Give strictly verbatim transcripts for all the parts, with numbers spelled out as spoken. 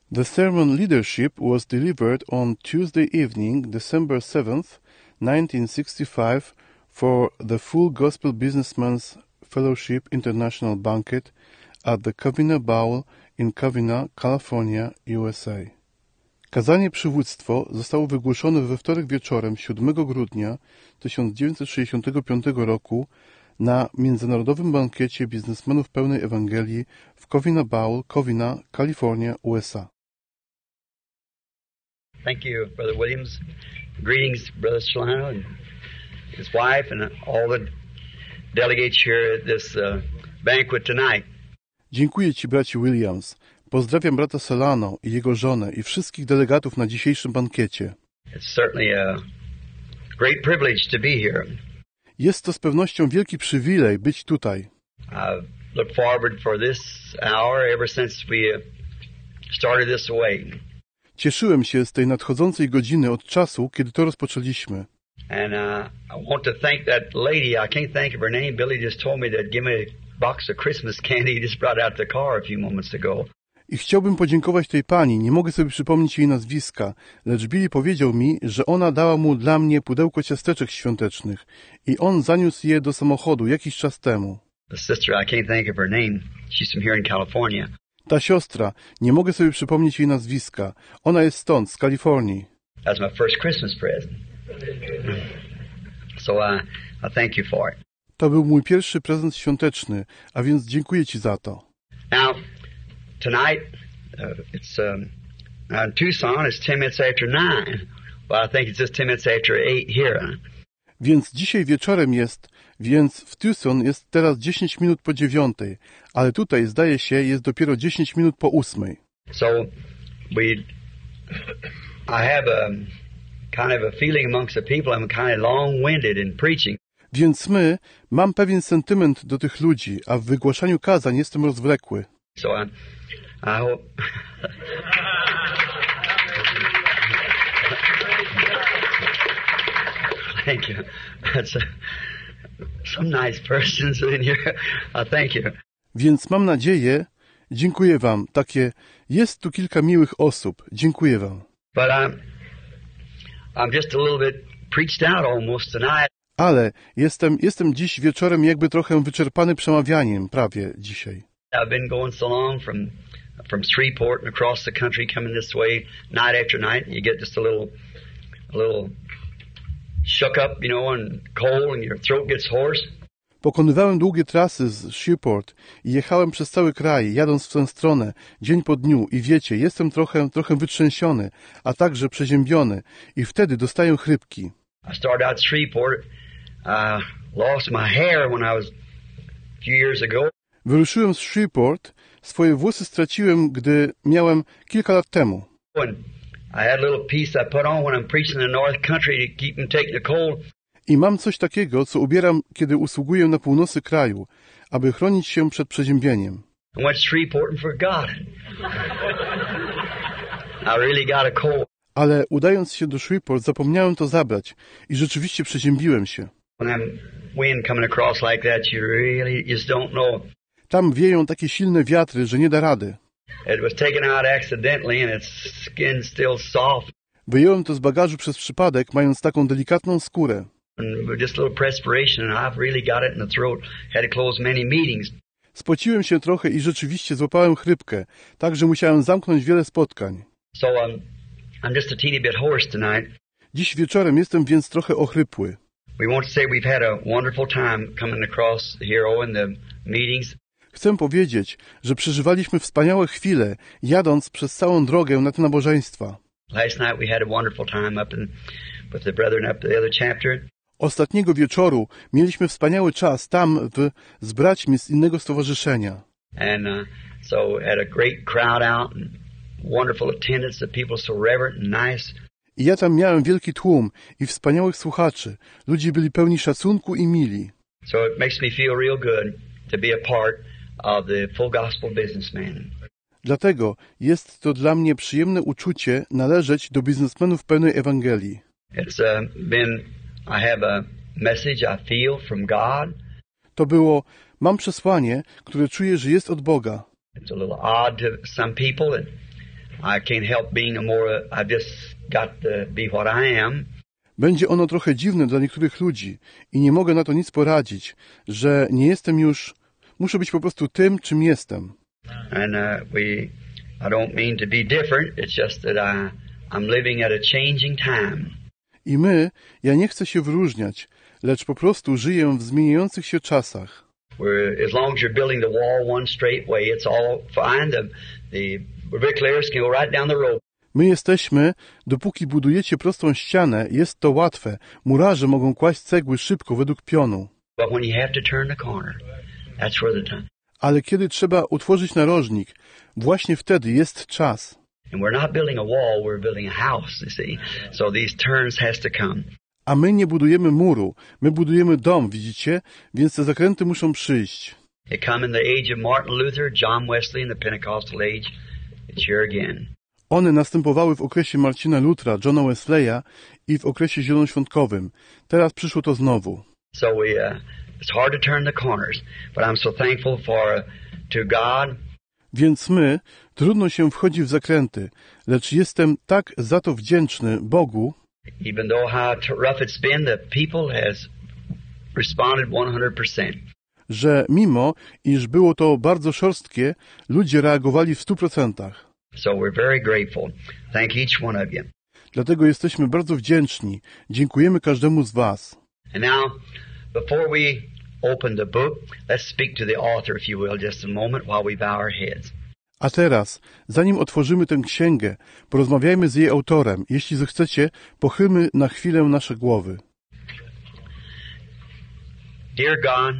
The sermon leadership was delivered on Tuesday evening, December seventh, nineteen sixty-five, for the Full Gospel Businessmen's Fellowship International Banquet at the Covina Bowl in Covina, California, U S A. Kazanie przywództwo zostało wygłoszone we wtorek wieczorem siódmego grudnia tysiąc dziewięćset sześćdziesiątego piątego roku na Międzynarodowym Bankiecie Biznesmenów Pełnej Ewangelii w Covina Bowl, Covina, Kalifornia, U S A. Thank you, Brother Williams. Greetings, Brother Solano and his wife and all the delegates here at this uh, banquet tonight. Dziękuję Ci, bracie Williams. Pozdrawiam brata Solano i jego żonę i wszystkich delegatów na dzisiejszym bankiecie. It's certainly a great privilege to be here. Jest to z pewnością wielki przywilej być tutaj. I've looked forward for this hour ever since we started this away. Cieszyłem się z tej nadchodzącej godziny od czasu, kiedy to rozpoczęliśmy. And uh, I want to thank that lady. I can't think of her name. Billy just told me that give me a box of Christmas candy. He just brought out the car a few moments ago. I chciałbym podziękować tej pani. Nie mogę sobie przypomnieć jej nazwiska, lecz Billy powiedział mi, że ona dała mu dla mnie pudełko ciasteczek świątecznych i on zaniósł je do samochodu jakiś czas temu. The sister, I can't think of her name. She's from here in California. Ta siostra, nie mogę sobie przypomnieć jej nazwiska. Ona jest stąd, z Kalifornii. That's my first Christmas present. So I, I thank you for it. To był mój pierwszy prezent świąteczny, a więc dziękuję Ci za to. Now, tonight, uh, it's um, uh, in Tucson, it's ten minutes after nine. Well, I think it's just ten minutes after eight here. Więc dzisiaj wieczorem jest, więc w Tucson jest teraz dziesięć minut po dziewiątej, ale tutaj, zdaje się, jest dopiero dziesięć minut po ósmej. So, we, I have a kind of a feeling amongst the people I'm kind of long-winded in preaching. Więc my, mam pewien sentyment do tych ludzi, a w wygłaszaniu kazań jestem rozwlekły. So I, I hope... Thank you. That's a, some nice persons in here. Uh, thank you. Więc mam nadzieję, dziękuję Wam, takie, jest tu kilka miłych osób, dziękuję Wam. But I'm, I'm just a little bit preached out almost tonight. Ale jestem, jestem dziś wieczorem jakby trochę wyczerpany przemawianiem, prawie dzisiaj. I've been going so long from from Shreveport and across the country, coming this way night after night. You get just a little, a little shook up, you know, and cold, and your throat gets hoarse. Pokonywałem długie trasy z Shreveport i jechałem przez cały kraj, jadąc w tę stronę, dzień po dniu i wiecie, jestem trochę, trochę wytrzęsiony, a także przeziębiony i wtedy dostaję chrypki. I started out Shreveport. I lost my hair when I was a few years ago. Wyruszyłem z Shreveport, swoje włosy straciłem, gdy miałem kilka lat temu. And I had a little piece I put on when I'm preaching in the North Country to keep them taking the cold. I mam coś takiego, co ubieram, kiedy usługuję na północy kraju, aby chronić się przed przeziębieniem. I went to Shreveport and forgot it. I really got a cold. Ale udając się do Shreveport, zapomniałem to zabrać i rzeczywiście przeziębiłem się. When I'm wind coming across like that, you really just don't know. Tam wieją takie silne wiatry, że nie da rady. It was taken out accidentally and its skin still soft. Wyjąłem to z bagażu przez przypadek, mając taką delikatną skórę. And just a little perspiration and I've really got it in the throat. Had to close many meetings. Spociłem się trochę i rzeczywiście złapałem chrypkę, tak że musiałem zamknąć wiele spotkań. So um, I'm just a teeny bit hoarse tonight. Dziś wieczorem jestem więc trochę ochrypły. We want to say we've had a wonderful time coming across here in the meetings. Chcę powiedzieć, że przeżywaliśmy wspaniałe chwile, jadąc przez całą drogę na te nabożeństwa. Last night we had a wonderful time up in, with the brethren up the other chapter. Ostatniego wieczoru mieliśmy wspaniały czas tam w, z braćmi z innego stowarzyszenia. And uh, so had a great crowd out and wonderful attendance, the people so reverent and nice. I ja tam miałem wielki tłum i wspaniałych słuchaczy. Ludzie byli pełni szacunku i mili. So it makes me feel real good to be a part of the Full Gospel Businessmen. Dlatego jest to dla mnie przyjemne uczucie należeć do biznesmenów pełnej Ewangelii. It's uh, been, I have a message I feel from God. To było, mam przesłanie, które czuję, że jest od Boga. It's a little odd to some people, and I can't help being a more, I've just got to be what I am. Będzie ono trochę dziwne dla niektórych ludzi i nie mogę na to nic poradzić, że nie jestem już, muszę być po prostu tym, czym jestem. And uh, we, I don't mean to be different, it's just that I, I'm living at a changing time. I my, ja nie chcę się wyróżniać, lecz po prostu żyję w zmieniających się czasach. We're, as long as you're building the wall one straight way, it's all fine. The, the bricklayers can go right down the road. My jesteśmy, dopóki budujecie prostą ścianę, jest to łatwe. Murarze mogą kłaść cegły szybko według pionu. But when you have to turn the corner, that's where the time. Ale kiedy trzeba utworzyć narożnik, właśnie wtedy jest czas. And we're not building a wall, we're building a house, you see. So these turns has to come. A my nie budujemy muru, my budujemy dom, widzicie? Więc te zakręty muszą przyjść. They come in the age of Martin Luther, John Wesley, and the Pentecostal age. It's here again. One następowały w okresie Marcina Lutra, Johna Wesleya i w okresie zielonoświątkowym. Teraz przyszło to znowu. So we, uh, it's hard to turn the corners, but I'm so thankful for, uh, to God. Więc my, trudno się wchodzi w zakręty, lecz jestem tak za to wdzięczny Bogu, Even though how rough it's been, the people has responded one hundred percent. że mimo, iż było to bardzo szorstkie, ludzie reagowali w stu procentach. So we're very grateful. Thank each one of you. Dlatego jesteśmy bardzo wdzięczni. Dziękujemy każdemu z was. And now, before we open the book, let's speak to the author, if you will, just a moment while we bow our heads. A teraz, zanim otworzymy tę księgę, porozmawiajmy z jej autorem. Jeśli zechcecie, pochylmy na chwilę nasze głowy. Dear God,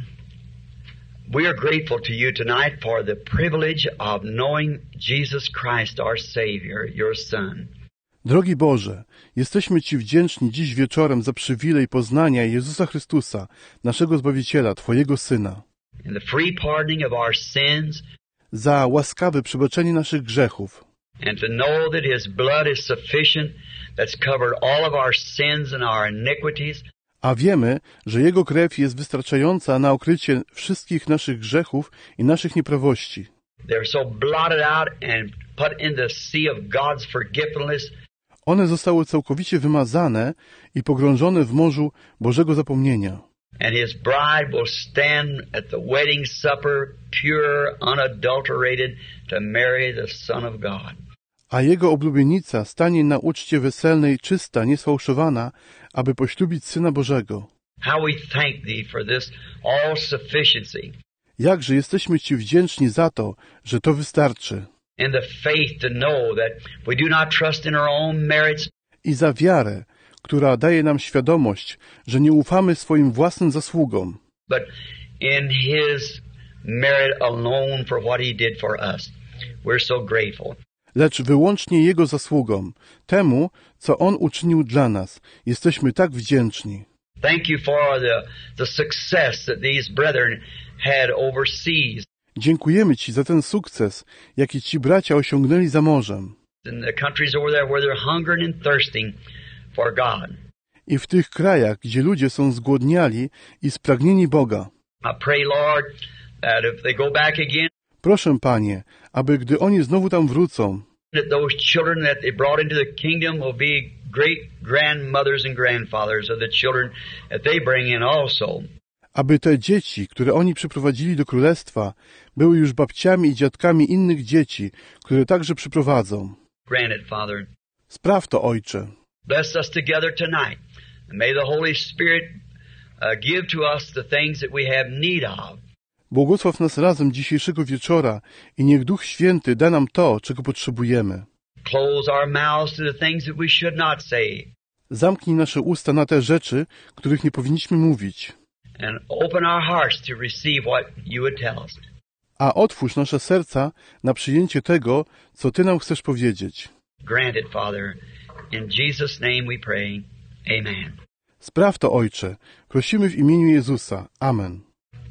we are grateful to you tonight for the privilege of knowing Jesus Christ, our Savior, your Son. Drogi Boże, jesteśmy Ci wdzięczni dziś wieczorem za przywilej poznania Jezusa Chrystusa, naszego Zbawiciela, Twojego Syna, And the free pardoning of our sins, za łaskawe przebaczenie naszych grzechów and to know that His blood is sufficient, that's covered all of our sins and our iniquities, a wiemy, że Jego krew jest wystarczająca na okrycie wszystkich naszych grzechów i naszych nieprawości. they're so blotted out and put in the sea of God's forgetfulness. One zostały całkowicie wymazane i pogrążone w morzu Bożego zapomnienia. And His bride will stand at the wedding supper, pure, unadulterated, to marry the Son of God. A Jego oblubienica stanie na uczcie weselnej czysta, niesfałszowana, aby poślubić Syna Bożego. How we thank Thee for this all-sufficiency Jakże jesteśmy Ci wdzięczni za to, że to wystarczy. and the faith to know that we do not trust in our own merits, I za wiarę, która daje nam świadomość, że nie ufamy swoim własnym zasługom, but in His merit alone for what He did for us. We're so grateful. lecz wyłącznie Jego zasługom, temu, co On uczynił dla nas. Jesteśmy tak wdzięczni. Thank You for the, the success that these brethren had overseas Dziękujemy Ci za ten sukces, jaki Ci bracia osiągnęli za morzem in the countries over there where they're hungering and thirsting for God. i w tych krajach, gdzie ludzie są zgłodniali i spragnieni Boga. I pray, Lord, that if they go back again, Proszę, Panie, aby gdy oni znowu tam wrócą, that those children that they brought into the kingdom will be great grandmothers and grandfathers of the children that they bring in also. aby te dzieci, które oni przyprowadzili do królestwa, były już babciami i dziadkami innych dzieci, które także przyprowadzą. Grant it, Father. Spraw to, Ojcze. Bless us together tonight. And may the Holy Spirit uh, give to us the things that we have need of. Błogosław nas razem dzisiejszego wieczora i niech Duch Święty da nam to, czego potrzebujemy. Close our mouths to the things that we should not say. Zamknij nasze usta na te rzeczy, których nie powinniśmy mówić. And open our hearts to receive what you would tell us. A otwórz nasze serca na przyjęcie tego, co Ty nam chcesz powiedzieć. Grant it, Father. In Jesus' name we pray. Amen. Spraw to, Ojcze. Prosimy w imieniu Jezusa. Amen.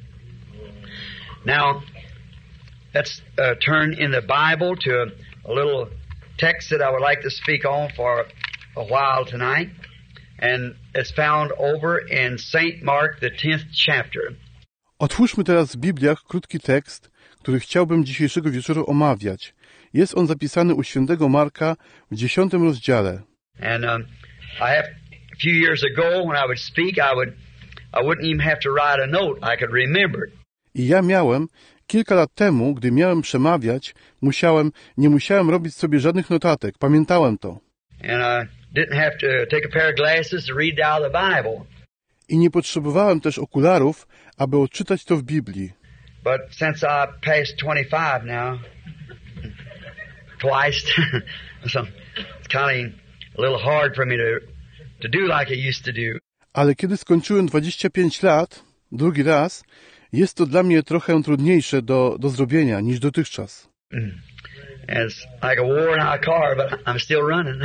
Now, let's uh, turn in the Bible to a, a little text that I would like to speak on for a while tonight. And it's found over in Saint Mark, the tenth chapter. Otwórzmy teraz w Bibliach krótki tekst, który chciałbym dzisiejszego wieczoru omawiać. Jest on zapisany u świętego Marka w dziesiątym rozdziale. And um, I have a few years ago when I would speak, I would I wouldn't even have to write a note. I could remember it. I ja miałem, kilka lat temu, gdy miałem przemawiać, musiałem, nie musiałem robić sobie żadnych notatek. Pamiętałem to. And I didn't have to take a pair of glasses to read out the Bible. I nie potrzebowałem też okularów, aby odczytać to w Biblii. But since I passed twenty-five now, twice, so it's kind of a little hard for me to to do like I used to do. Ale kiedy skończyłem dwadzieścia pięć lat, drugi raz, jest to dla mnie trochę trudniejsze do, do zrobienia niż dotychczas. It's like a worn out car, but I'm still running.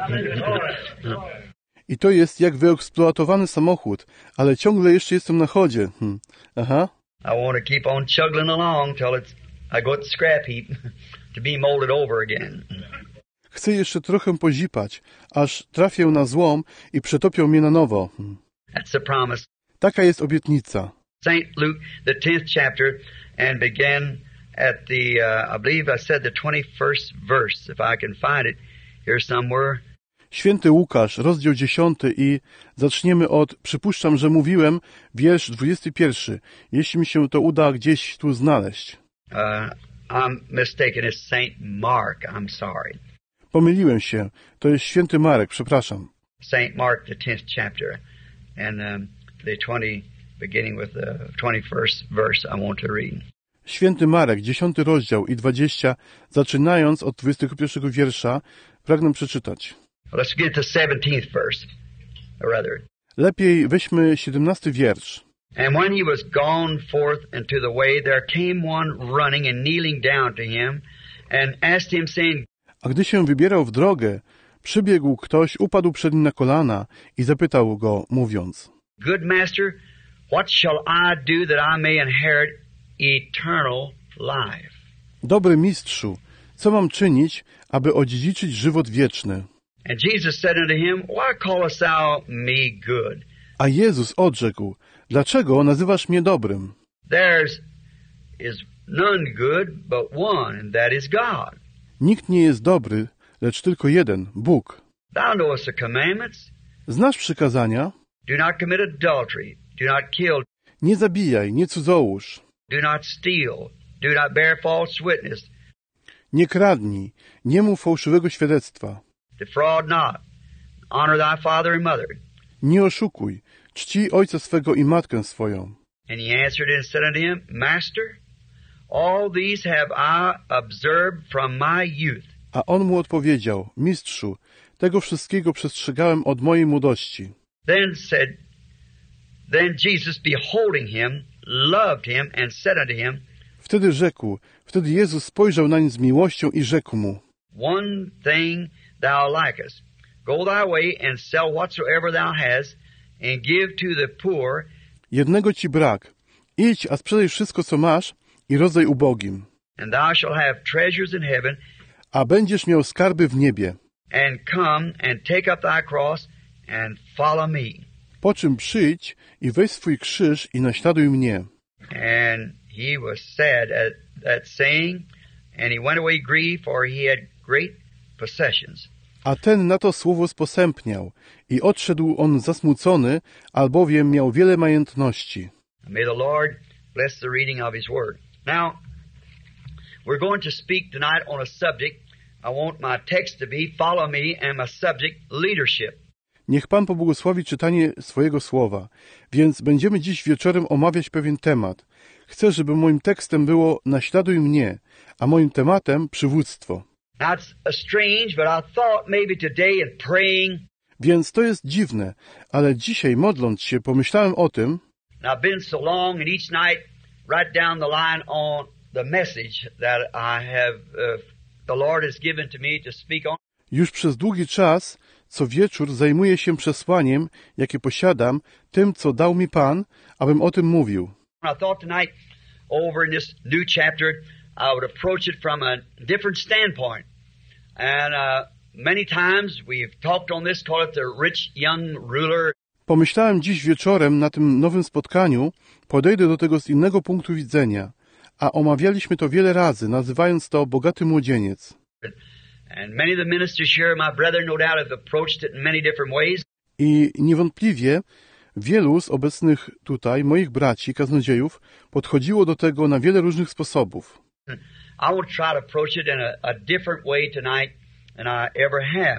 I to jest jak wyeksploatowany samochód, ale ciągle jeszcze jestem na chodzie. Hm. Aha. I want to keep on chugging along till it's I go to the scrap heap to be molded over again. Chcę jeszcze trochę pozipać, aż trafię na złom i przetopią mnie na nowo. Hm. That's the promise. Taka jest obietnica. Saint Luke, the tenth chapter, and begin at the, uh, I believe I said the twenty-first verse, if I can find it here somewhere. Święty Łukasz, rozdział dziesiąty i zaczniemy od, przypuszczam, że mówiłem, wiersz dwudziesty pierwszy, jeśli mi się to uda gdzieś tu znaleźć. Uh, I'm mistaken, it's Saint Mark, I'm sorry. Pomyliłem się, to jest święty Marek, przepraszam. Saint Mark, the tenth chapter, and um, the twenty, beginning with the twenty-first verse I want to read. Święty Marek, dziesiąty rozdział i dwadzieścia, zaczynając od dwudziestego pierwszego wiersza, pragnę przeczytać. Let's get to seventeenth verse, or rather. Lepiej weźmy siedemnasty wiersz. And when he was gone forth into the way, there came one running and kneeling down to him, and asked him, saying, A gdy się wybierał w drogę, przybiegł ktoś, upadł przed nim na kolana i zapytał go, mówiąc: Good master, what shall I do that I may inherit eternal life? Dobry mistrzu, co mam czynić, aby odziedziczyć żywot wieczny? And Jesus said unto him, Why callest thou me good? A Jezus odrzekł: Dlaczego nazywasz mnie dobrym? There's is none good but one, and that is God. Nikt nie jest dobry, lecz tylko jeden, Bóg. Thou knowest the commandments. Znasz przykazania? Do not commit adultery. Do not kill. Nie zabijaj, nie cudzołóż. Do not steal. Do not bear false witness. Nie kradnij, nie mów fałszywego świadectwa. Defraud not. Honor thy father and mother. Nie oszukuj, czci ojca swego i matkę swoją. And he answered and said unto him, Master, all these have I observed from my youth. A on mu odpowiedział: Mistrzu, tego wszystkiego przestrzegałem od mojej młodości. Then said, then Jesus, beholding him, loved him and said unto him, Wtedy rzekł, wtedy Jezus spojrzał nań z miłością i rzekł mu: One thing thou likest. Go thy way and sell whatsoever thou hast, and give to the poor. Jednego ci brak. Idź, a sprzedaj wszystko, co masz i rozdaj ubogim. And thou shalt have treasures in heaven. A będziesz miał skarby w niebie. And come and take up thy cross and follow me. Po czym przyjdź i weź swój krzyż i naśladuj mnie. And he was sad at that saying, and he went away grieved, for he had great possessions. A ten na to słowo sposępniał i odszedł on zasmucony, albowiem miał wiele majątności. May the Lord bless the reading of his word. Now, we're going to speak tonight on a subject. I want my text to be, follow me, and my subject, leadership. Niech Pan pobłogosławi czytanie swojego słowa. Więc będziemy dziś wieczorem omawiać pewien temat. Chcę, żeby moim tekstem było naśladuj mnie, a moim tematem przywództwo. Now it's a strange, but I thought maybe today in praying. Więc to jest dziwne, ale dzisiaj modląc się pomyślałem o tym. I've been so long, and each night write down the line on the message that I have, uh, the Lord has given to me to speak on. Już przez długi czas, co wieczór zajmuję się przesłaniem, jakie posiadam, tym, co dał mi Pan, abym o tym mówił. I thought tonight over in this new chapter, I would approach it from a different standpoint. And uh, many times we've talked on this, call it the rich young ruler. Pomyślałem dziś wieczorem na tym nowym spotkaniu, podejdę do tego z innego punktu widzenia, a omawialiśmy to wiele razy, nazywając to bogaty młodzieniec. And many of the ministers here, my brethren, no doubt have approached it in many different ways. I niewątpliwie wielu z obecnych tutaj, moich braci, kaznodziejów, podchodziło do tego na wiele różnych sposobów. I will try to approach it in a, a different way tonight than I ever have.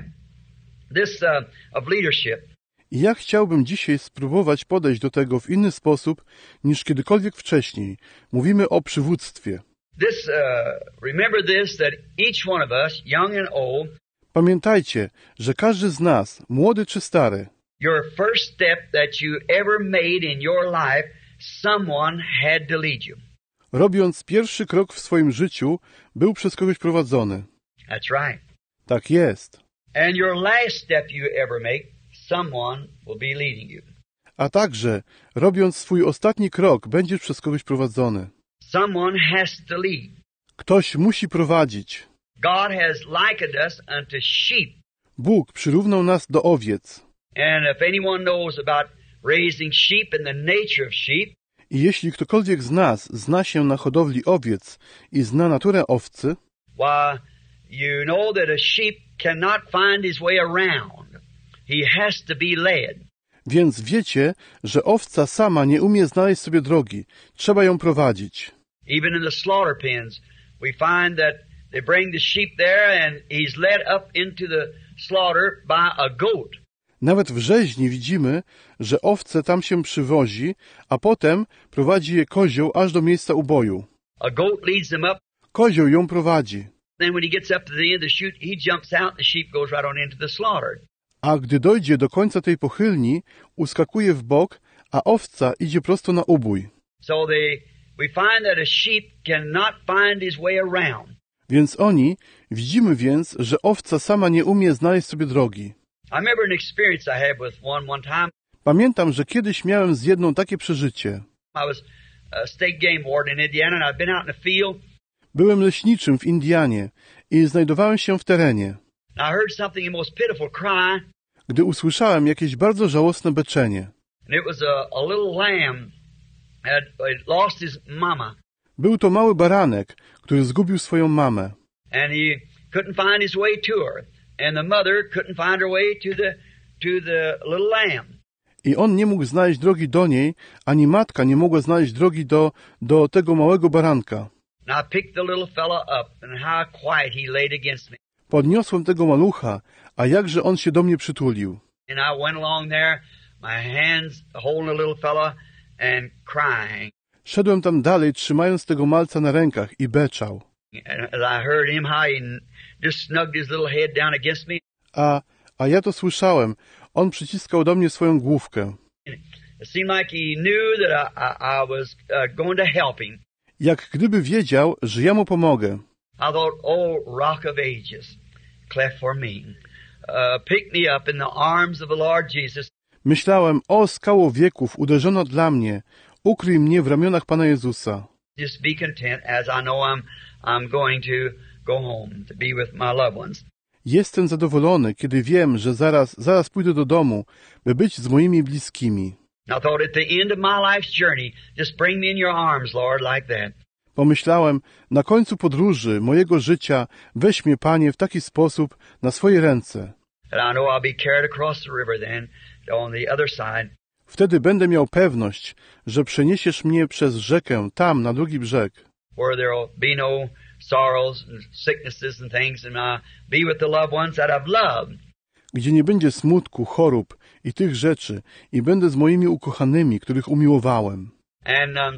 This uh, of leadership. I ja chciałbym dzisiaj spróbować podejść do tego w inny sposób niż kiedykolwiek wcześniej. Mówimy o przywództwie. This, uh, remember this, that each one of us, young and old, Pamiętajcie, że każdy z nas, młody czy stary, your first step that you ever made in your life, someone had to lead you. robiąc pierwszy krok w swoim życiu, był przez kogoś prowadzony. That's right. Tak jest. And your last step you ever make, someone will be leading you. A także, robiąc swój ostatni krok, będziesz przez kogoś prowadzony. Someone has to lead. Ktoś musi prowadzić. God has likened us unto sheep. Bóg przyrównał nas do owiec. And if anyone knows about raising sheep and the nature of sheep, I jeśli ktokolwiek z nas zna się na hodowli owiec i zna naturę owcy, why, you know that a sheep cannot find his way around. He has to be led. więc wiecie, że owca sama nie umie znaleźć sobie drogi. Trzeba ją prowadzić. Even in the slaughter pens, we find that they bring the sheep there and he's led up into the slaughter by a goat. Nawet w rzeźni widzimy, że owce tam się przywozi, a potem prowadzi je kozioł aż do miejsca uboju. A goat leads them up. Kozioł ją prowadzi. Then when he gets up to the end of the chute, he jumps out, the sheep goes right on into the slaughter. A gdy dojdzie do końca tej pochylni, uskakuje w bok, a owca idzie prosto na ubój. So they, we find that a sheep cannot find his way around. Więc oni, widzimy więc, że owca sama nie umie znaleźć sobie drogi. I remember an experience I had with one one time. Pamiętam, że kiedyś miałem z jedną takie przeżycie. I was a state game warden in Indiana, and I'd been out in the field. Byłem leśniczym w Indianie i znajdowałem się w terenie, And I heard something, a most pitiful cry, gdy usłyszałem jakieś bardzo żałosne beczenie. and it was a, a little lamb had, had lost his mama, Był to mały baranek, który zgubił swoją mamę. and he couldn't find his way to her, and the mother couldn't find her way to the to the little lamb. I on nie mógł znaleźć drogi do niej, ani matka nie mogła znaleźć drogi do, do tego małego baranka. And I picked the little fella up, and how quiet he laid against me. Podniosłem tego malucha, a jakże on się do mnie przytulił. And I went along there, my hands holding the little fella and crying. Szedłem tam dalej, trzymając tego malca na rękach i beczał. And as I heard him, how he just snugged his little head down against me. A, a ja to słyszałem. On przyciskał do mnie swoją główkę. It seemed like he knew that I, I, I was uh, going to help him. Jak gdyby wiedział, że ja mu pomogę. I thought, oh, Rock of Ages, cleft for me. Uh, pick me up in the arms of the Lord Jesus. Myślałem, o skało wieków, uderzono dla mnie. Ukryj mnie w ramionach Pana Jezusa. Just be content as I know I'm, I'm going to go home to be with my loved ones. Jestem zadowolony, kiedy wiem, że zaraz, zaraz pójdę do domu, by być z moimi bliskimi. I thought at the end of my life's journey, just bring me in your arms, Lord, like that. Pomyślałem, na końcu podróży mojego życia weź mnie, Panie, w taki sposób na swoje ręce. And I know I'll be carried across the river then, on the other side. Wtedy będę miał pewność, że przeniesiesz mnie przez rzekę tam, na drugi brzeg, where there'll be no sorrows and sicknesses and things, and I be with the loved ones that I've loved. gdzie nie będzie smutku, chorób i tych rzeczy, i będę z moimi ukochanymi, których umiłowałem. And um,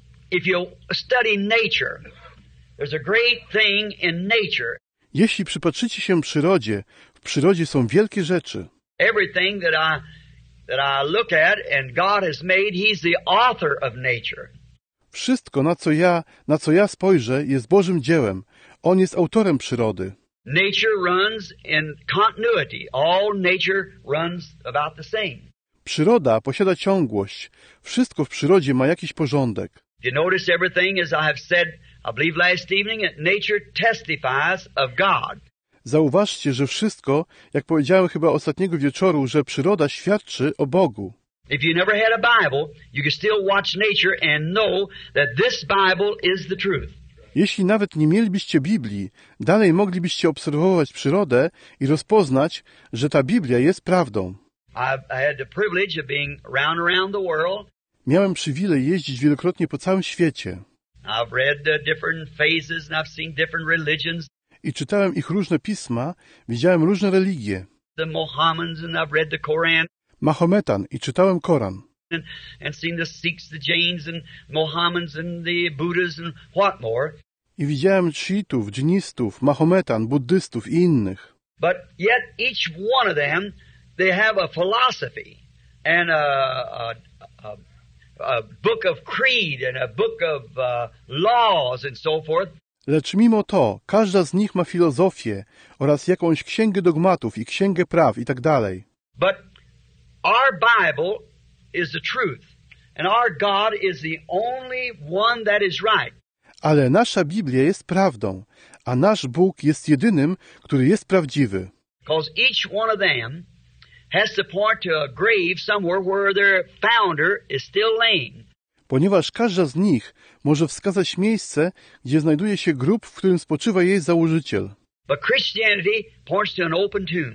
if you study nature, there's a great thing in nature. Jeśli przypatrzycie się przyrodzie, w przyrodzie są wielkie rzeczy. Everything that I that I look at and God has made, He's the author of nature. Wszystko, na co ja, na co ja spojrzę, jest Bożym dziełem. On jest autorem przyrody. Nature runs in continuity. All nature runs about the same. Przyroda posiada ciągłość. Wszystko w przyrodzie ma jakiś porządek. You notice everything, as I have said, I believe last evening, that nature testifies of God. Zauważcie, że wszystko, jak powiedziałem chyba ostatniego wieczoru, że przyroda świadczy o Bogu. If you never had a Bible, you can still watch nature and know that this Bible is the truth. Jeśli nawet nie mielibyście Biblii, dalej moglibyście obserwować przyrodę i rozpoznać, że ta Biblia jest prawdą. I've I had the privilege of being round around the world. Miałem przywilej jeździć wielokrotnie po całym świecie. I've read the different phases and I've seen different religions. I czytałem ich różne pisma, widziałem różne religie. The Mohammedans and I've read the Koran. Mahometan i czytałem Koran. And, and seen the Sikhs, the Jains and Mohammedans and the Buddhas and what more. I widziałem szyitów, dżinistów, Mahometan, buddystów i innych. But yet each one of them, they have a philosophy and a, a, a, a book of creed and a book of uh, laws and so forth. Lecz mimo to, każda z nich ma filozofię oraz jakąś księgę dogmatów i księgę praw i tak dalej. But our Bible is the truth, and our God is the only one that is right. Ale nasza Biblia jest prawdą, a nasz Bóg jest jedynym, który jest prawdziwy. Because each one of them has to point to a grave somewhere where their founder is still laying. Ponieważ każda z nich może wskazać miejsce, gdzie znajduje się grób, w którym spoczywa jej założyciel. But Christianity points to an open tomb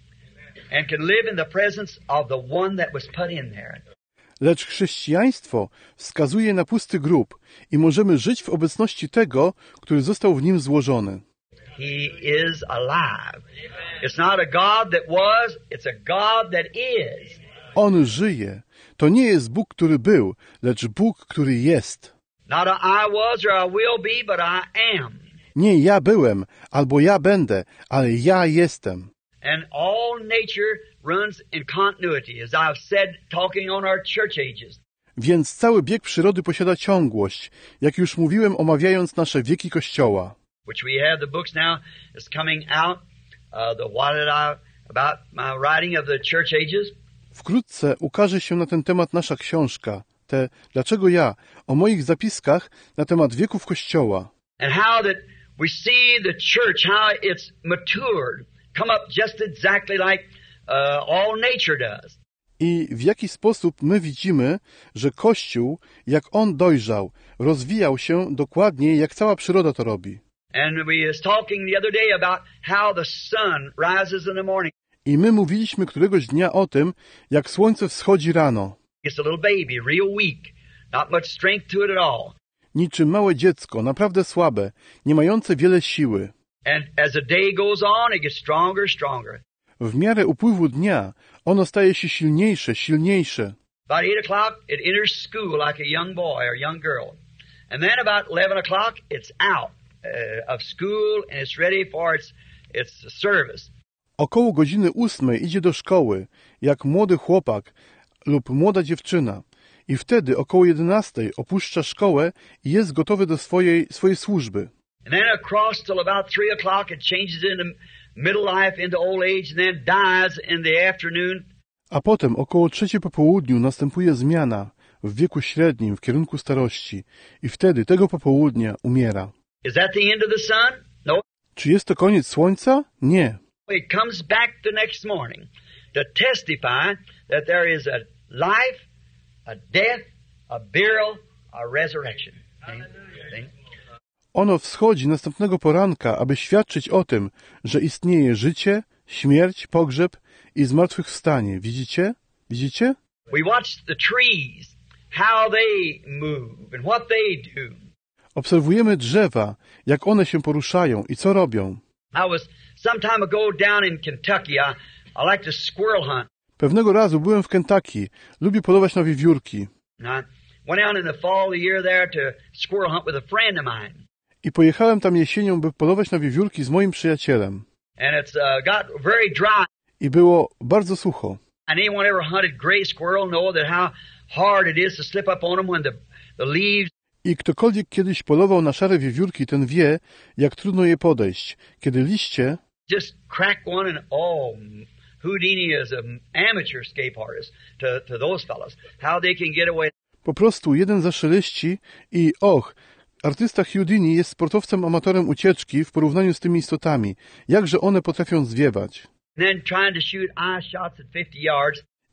and can live in the presence of the one that was put in there. Lecz chrześcijaństwo wskazuje na pusty grób i możemy żyć w obecności tego, który został w nim złożony. He is alive. It's not a God that was, it's a God that is. On żyje. To nie jest Bóg, który był, lecz Bóg, który jest. Not a I was or I will be, but I am. Nie ja byłem, albo ja będę, ale ja jestem. And all nature runs in continuity, as I've said, talking on our church ages. Więc cały bieg przyrody posiada ciągłość, jak już mówiłem, omawiając nasze wieki Kościoła. Which we have the books now is coming out, uh, the what did I, about my writing of the church ages. Wkrótce ukaże się na ten temat nasza książka, te Dlaczego ja, o moich zapiskach na temat wieków Kościoła. And how that we see the church, how it's matured, come up just exactly like uh, all nature does. I w jaki sposób my widzimy, że Kościół, jak on dojrzał, rozwijał się dokładnie, jak cała przyroda to robi. And we was talking the other day about how the sun rises in the morning. I my mówiliśmy któregoś dnia o tym, jak słońce wschodzi rano. It's a little baby, real weak, not much strength to it at all. Niczym małe dziecko, naprawdę słabe, nie mające wiele siły. And as the day goes on, it gets stronger, stronger. W miarę upływu dnia ono staje się silniejsze, silniejsze. About eight o'clock, it enters school like a young boy or young girl. And then about eleven o'clock, it's out uh, of school and it's ready for its, its service. Około godziny ósmej idzie do szkoły, jak młody chłopak lub młoda dziewczyna. I wtedy około jedenastej opuszcza szkołę i jest gotowy do swojej, swojej służby. And then across till about three o'clock, it changes into middle life, into old age, and then dies in the afternoon. A potem około trzeciej po południu następuje zmiana w wieku średnim w kierunku starości i wtedy tego popołudnia umiera. Is that the end of the sun? No. Czy jest to koniec słońca? Nie. It comes back the next morning to testify that there is a life, a death, a burial, a resurrection. See? Ono wschodzi następnego poranka, aby świadczyć o tym, że istnieje życie, śmierć, pogrzeb i zmartwychwstanie. Widzicie? Widzicie? We watch the trees, how they move and what they do. Obserwujemy drzewa, jak one się poruszają i co robią. I was some time ago down in Kentucky. I, I like to squirrel hunt. Pewnego razu byłem w Kentucky. Lubię polować na wiewiórki. And I went out in the fall of the year there to squirrel hunt with a friend of mine. I pojechałem tam jesienią, by polować na wiewiórki z moim przyjacielem. And it's uh, got very dry. I było bardzo sucho. And anyone ever hunted gray squirrel know that how hard it is to slip up on them when the, the leaves. I ktokolwiek kiedyś polował na szare wiewiórki, ten wie, jak trudno je podejść, kiedy liście just crack one and oh, Houdini is an amateur escape artist to, to those fellows. How they can get away. Po prostu jeden zaszeleści i och, artysta Houdini jest sportowcem amatorem ucieczki w porównaniu z tymi istotami. Jakże one potrafią zwiewać. And then trying to shoot eye shots at fifty yards.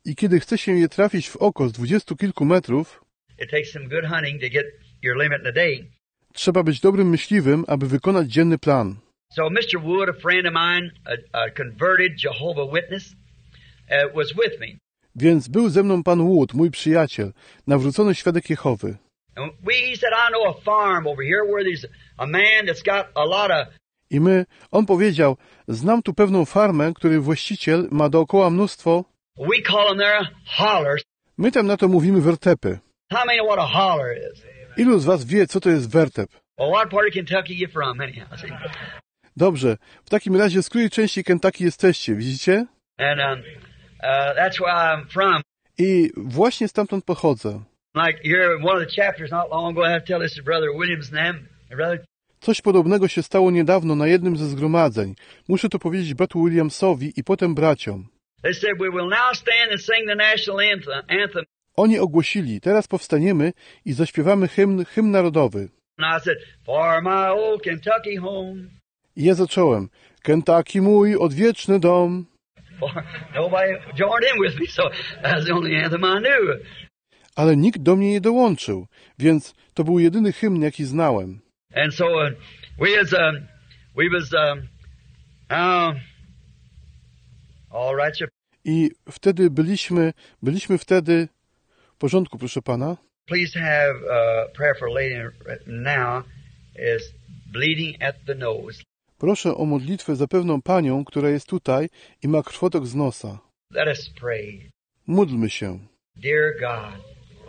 I kiedy chce się je trafić w oko z dwudziestu kilku metrów, it takes some good hunting to get your limit in a day. trzeba być dobrym myśliwym, aby wykonać dzienny plan. So mister Wood, a friend of mine, a, a converted Jehovah Witness, uh, was with me. Więc był ze mną pan Wood, mój przyjaciel, nawrócony świadek Jehowy. And we, he said, I know a farm over here where there's a man that's got a lot of... I my, on powiedział, znam tu pewną farmę, której właściciel ma dookoła mnóstwo... We call them there hollers. My tam na to mówimy wertepy. How many know what a holler is? Ilu z was wie, co to jest wertep? Well, what part of Kentucky you from, anyhow? See? Dobrze, w takim razie z której części Kentucky jesteście, widzicie? And um, uh, that's where I'm from. I właśnie stamtąd pochodzę. Like here in one of the chapters not long ago, I have to tell this to Brother Williams and them. Brother, Coś podobnego się stało niedawno na jednym ze zgromadzeń. Muszę to powiedzieć bratu Williamsowi i potem braciom. they said, we will now stand and sing the national anthem. anthem. Oni ogłosili, teraz powstaniemy i zaśpiewamy hymn, hymn narodowy. And I said, for my old Kentucky home. I ja zacząłem. Kentucky mój odwieczny dom. For nobody joined in with me, so that's the only anthem I knew. Ale nikt do mnie nie dołączył, więc to był jedyny hymn, jaki znałem. And so uh, we was, um, we was, um, um, all right, sir. I wtedy byliśmy, byliśmy wtedy... W porządku, proszę pana. Please have uh, prayer for a lady now is bleeding at the nose. Proszę o modlitwę za pewną panią, która jest tutaj i ma krwotok z nosa. Let us pray. Módlmy się. Dear God,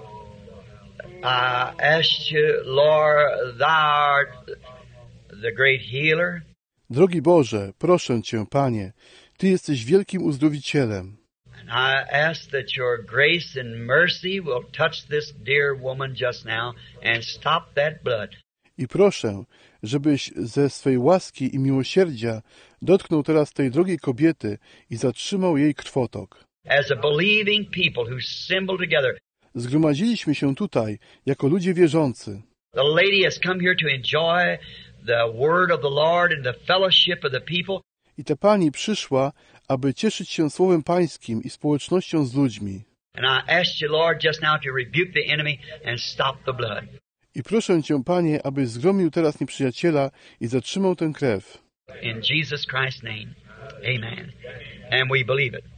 I ask you, Lord, thou art the great healer. Drogi Boże, proszę Cię, Panie, Ty jesteś wielkim uzdrowicielem. And I ask that your grace and mercy will touch this dear woman just now and stop that blood. I proszę, żebyś ze swej łaski i miłosierdzia dotknął teraz tej drogiej kobiety i zatrzymał jej krwotok. As a believing people who assemble together, Zgromadziliśmy się tutaj jako ludzie wierzący. the lady has come here to enjoy the word of the Lord and the fellowship of the people. I ta pani przyszła, aby cieszyć się Słowem Pańskim i społecznością z ludźmi. And I ask you, Lord, just now to rebuke the enemy and stop the blood. I proszę Cię, Panie, abyś zgromił teraz nieprzyjaciela i zatrzymał tę krew. In Jesus Christ's name, amen. And we believe it.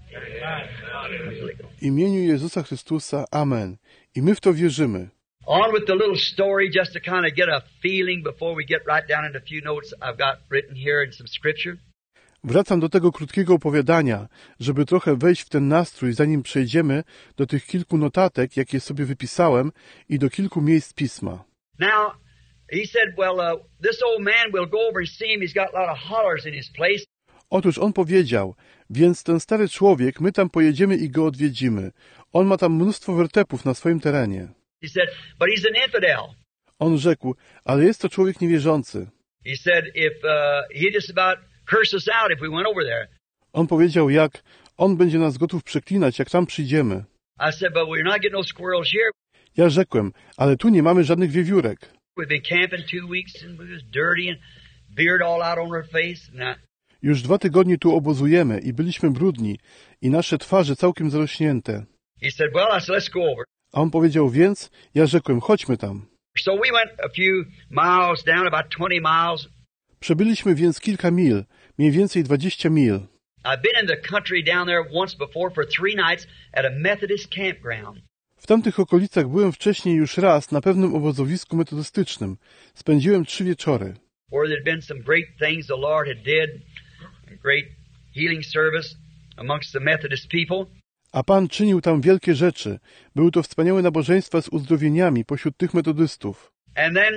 W imieniu Jezusa Chrystusa, amen. I my w to wierzymy. On with the little story, just to kind of get a feeling before we get right down into a few notes I've got written here in some scripture. Wracam do tego krótkiego opowiadania, żeby trochę wejść w ten nastrój, zanim przejdziemy do tych kilku notatek, jakie sobie wypisałem, i do kilku miejsc Pisma. Now, he said, well, uh, this old man, we'll go over and see him. He's got a lot of hollers in his place. Otóż on powiedział, więc ten stary człowiek, my tam pojedziemy i go odwiedzimy. On ma tam mnóstwo wertepów na swoim terenie. He said, but he's an infidel. On rzekł, ale jest to człowiek niewierzący. He said, if uh, he just about curse us out if we went over there. On powiedział, jak on będzie nas gotów przeklinać, jak tam przyjdziemy. I said, but we're not getting no squirrels here. Ja rzekłem, ale tu nie mamy żadnych wiewiórek. We've been camping two weeks and we was dirty and beard all out on our face. And I, Już dwa tygodnie tu obozujemy i byliśmy brudni i nasze twarze całkiem zarośnięte. he said, well, I said, let's go over. A on powiedział, więc ja rzekłem, chodźmy tam. So we went a few miles down, about twenty miles. Przebyliśmy więc kilka mil, mniej więcej dwadzieścia mil. I've been in the country down there once before for three nights at a Methodist campground. W tamtych okolicach byłem wcześniej już raz na pewnym obozowisku metodystycznym. Spędziłem trzy wieczory. Where there'd been some great things the Lord had did, a great healing service amongst the Methodist people. A Pan czynił tam wielkie rzeczy. Były to wspaniałe nabożeństwa z uzdrowieniami pośród tych metodystów. And then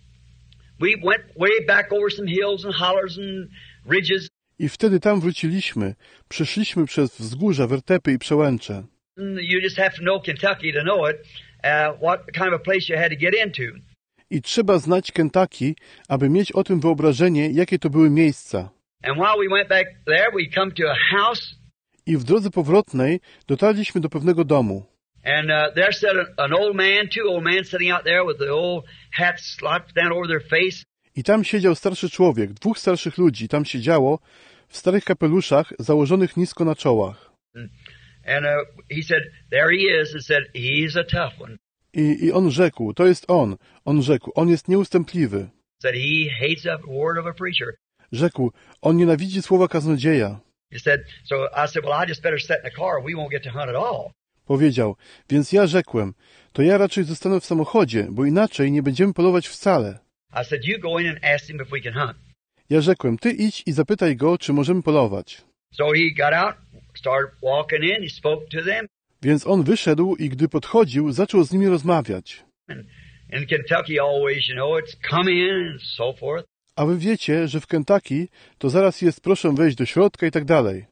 we went way back over some hills and hollers and ridges. I wtedy tam wróciliśmy. Przeszliśmy przez wzgórza, wertepy i przełęcze. You just have to know Kentucky to know it, uh, what kind of a place you had to get into. I trzeba znać Kentucky, aby mieć o tym wyobrażenie, jakie to były miejsca. And while we went back there, we come to a house. I w drodze powrotnej dotarliśmy do pewnego domu. And uh, there sat an, an old man, two old men sitting out there with the old hats slapped down over their face. I tam siedział starszy człowiek, dwóch starszych ludzi tam siedziało, w starych kapeluszach założonych nisko na czołach. And uh, he said, there he is, and said, he's a tough one. I, I on rzekł, to jest on. On rzekł, on jest nieustępliwy. Said he hates a word of a preacher. Rzekł, on nienawidzi słowa kaznodzieja. He said, so I said, well, I just better sit in the car. We won't get to hunt at all. Powiedział, więc ja rzekłem, to ja raczej zostanę w samochodzie, bo inaczej nie będziemy polować wcale. I said, you go in and ask him if we can hunt. Ja rzekłem, ty idź i zapytaj go, czy możemy polować. So he got out, started walking in, he spoke to them. Więc on wyszedł i gdy podchodził, zaczął z nimi rozmawiać. And in Kentucky always, you know, it's come in and so forth. A wy wiecie, że w Kentucky to zaraz jest proszę wejść do środka i tak dalej.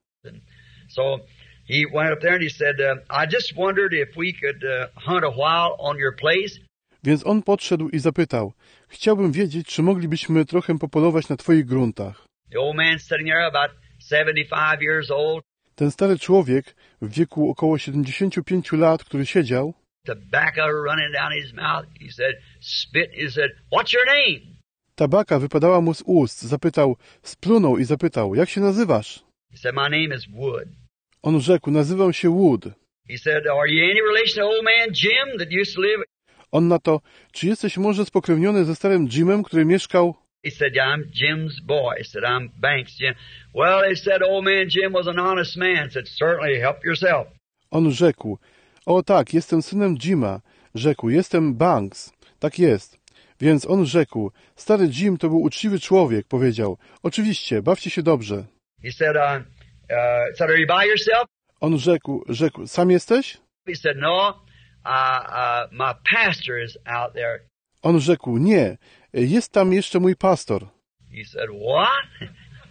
So he went up there and he said, uh, I just wondered if we could uh, hunt a while on your place. Więc on podszedł i zapytał, chciałbym wiedzieć, czy moglibyśmy trochę popolować na twoich gruntach. The old man sitting there about seventy-five years old. Ten stary człowiek w wieku około siedemdziesięciu pięciu lat, który siedział, Tobacco running down his mouth. He said, spit. He said, what's your name? tabaka wypadała mu z ust, zapytał, splunął i zapytał, jak się nazywasz? He said, my name is Wood. On rzekł, nazywam się Wood. He said, are you any relation to old man Jim that used to live? On na to, czy jesteś może spokrewniony ze starym Jimem, który mieszkał? He said, yeah, I'm Jim's boy. He said, I'm Banks Jim. Well, they said old man Jim was an honest man. He said, certainly, help yourself. On rzekł, o tak, jestem synem Jima. Rzekł, jestem Banks. Tak jest. Więc on rzekł, stary Jim to był uczciwy człowiek, powiedział, oczywiście, bawcie się dobrze. He said, uh, uh, said, are you by yourself? On rzekł, rzekł, sam jesteś? He said, no, uh, uh, my pastor is out there. On rzekł, nie, jest tam jeszcze mój pastor. He said, what?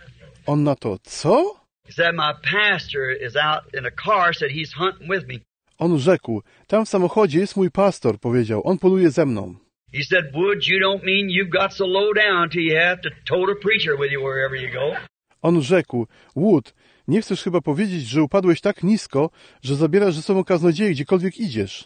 On na to, co? He said, my pastor is out in a car, said he's hunting with me. On rzekł, tam w samochodzie jest mój pastor, powiedział, on poluje ze mną. He said, Wood, you don't mean you've got so low down till you have to tote a preacher with you wherever you go. On rzekł, Wood, nie chcesz chyba powiedzieć, że upadłeś tak nisko, że zabierasz ze sobą kaznodzieję gdziekolwiek idziesz.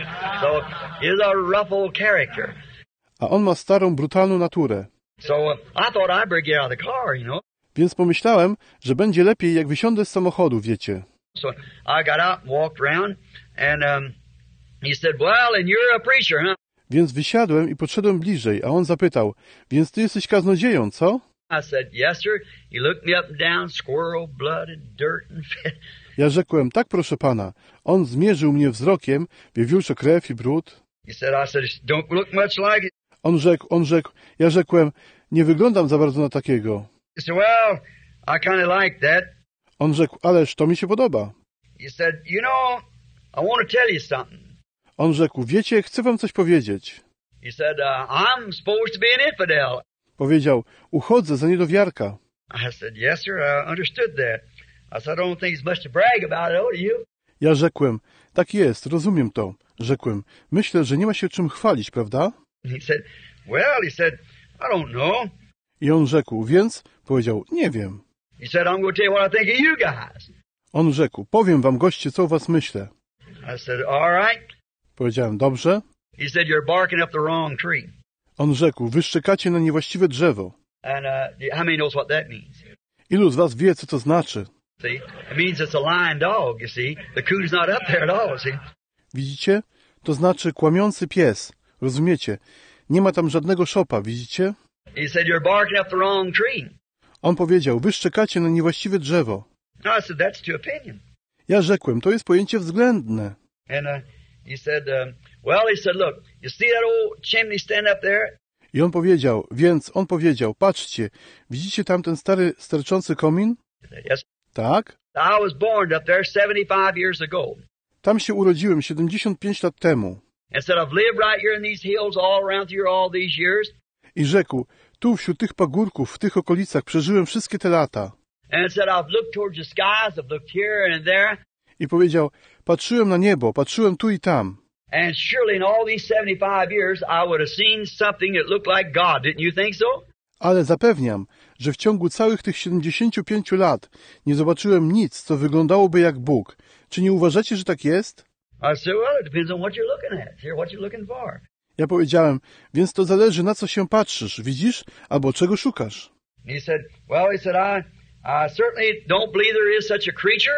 So he's a rough old character. A on ma starą, brutalną naturę. So uh, I thought I'd better get out of the car, you know. Więc pomyślałem, że będzie lepiej, jak wysiądę z samochodu, wiecie. So I got out and walked around, and um, he said, well, and you're a preacher, huh? Więc wysiadłem i podszedłem bliżej, a on zapytał, więc ty jesteś kaznodzieją, co? I said, yes, sir. He looked me up and down, squirrel, blood, and dirt, and fit. Ja rzekłem, tak proszę pana. On zmierzył mnie wzrokiem, wiewiórczo krew i brud. He said, I said, don't look much like it. On rzekł, on rzekł, ja rzekłem, nie wyglądam za bardzo na takiego. He said, well, I kind of like that. On rzekł, ależ to mi się podoba. He said, you know, I want to tell you something. On rzekł, wiecie, chcę wam coś powiedzieć. He said, uh, I'm supposed to be an infidel. Powiedział, uchodzę za niedowiarka. I said, yes, sir, I understood that. I said, I don't think it's much to brag about it, oh, do you? Ja rzekłem, tak jest, rozumiem to. Rzekłem, myślę, że nie ma się czym chwalić, prawda? He said, well, he said, I don't know. I on rzekł, więc? Powiedział, nie wiem. He said, I'm going to tell you what I think of you guys. On rzekł, powiem wam, goście, co o was myślę. I said, all right. Powiedziałem, dobrze. He said, you're barking up the wrong tree. On rzekł, wy szczekacie na niewłaściwe drzewo. And uh, how many knows what that means? Ilu z was wie, co to znaczy? See, it means it's a lying dog, you see. The coon's not up there at all, see. Widzicie? To znaczy kłamiący pies. Rozumiecie? Nie ma tam żadnego szopa, widzicie? He said, you're barking up the wrong tree. On powiedział, wy szczekacie na niewłaściwe drzewo. I said, that's to opinion. Ja rzekłem, to jest pojęcie względne. And uh, he said, um, well, he said, look, you see that old chimney stand up there? I on powiedział, więc on powiedział, patrzcie, widzicie tam ten stary, sterczący komin? I said, yes. Tak? I was born up there seventy-five years ago. Tam się urodziłem siedemdziesiąt pięć lat temu. And said, I've lived right here in these hills all around here all these years. I rzekł, tu wśród tych pagórków, w tych okolicach przeżyłem wszystkie te lata. And said, I've looked towards the skies, I've looked here and there. I powiedział, patrzyłem na niebo, patrzyłem tu i tam. And surely in all these seventy-five years I would have seen something that looked like God. Didn't you think so? Ale zapewniam, że w ciągu całych tych siedemdziesięciu pięciu lat nie zobaczyłem nic, co wyglądałoby jak Bóg. Czy nie uważacie, że tak jest? I said, well, it depends on what you're looking at. Here, what you're looking for. Ja powiedziałem, więc to zależy, na co się patrzysz, widzisz, albo czego szukasz. And he said, well, he said, I, I certainly don't believe there is such a creature.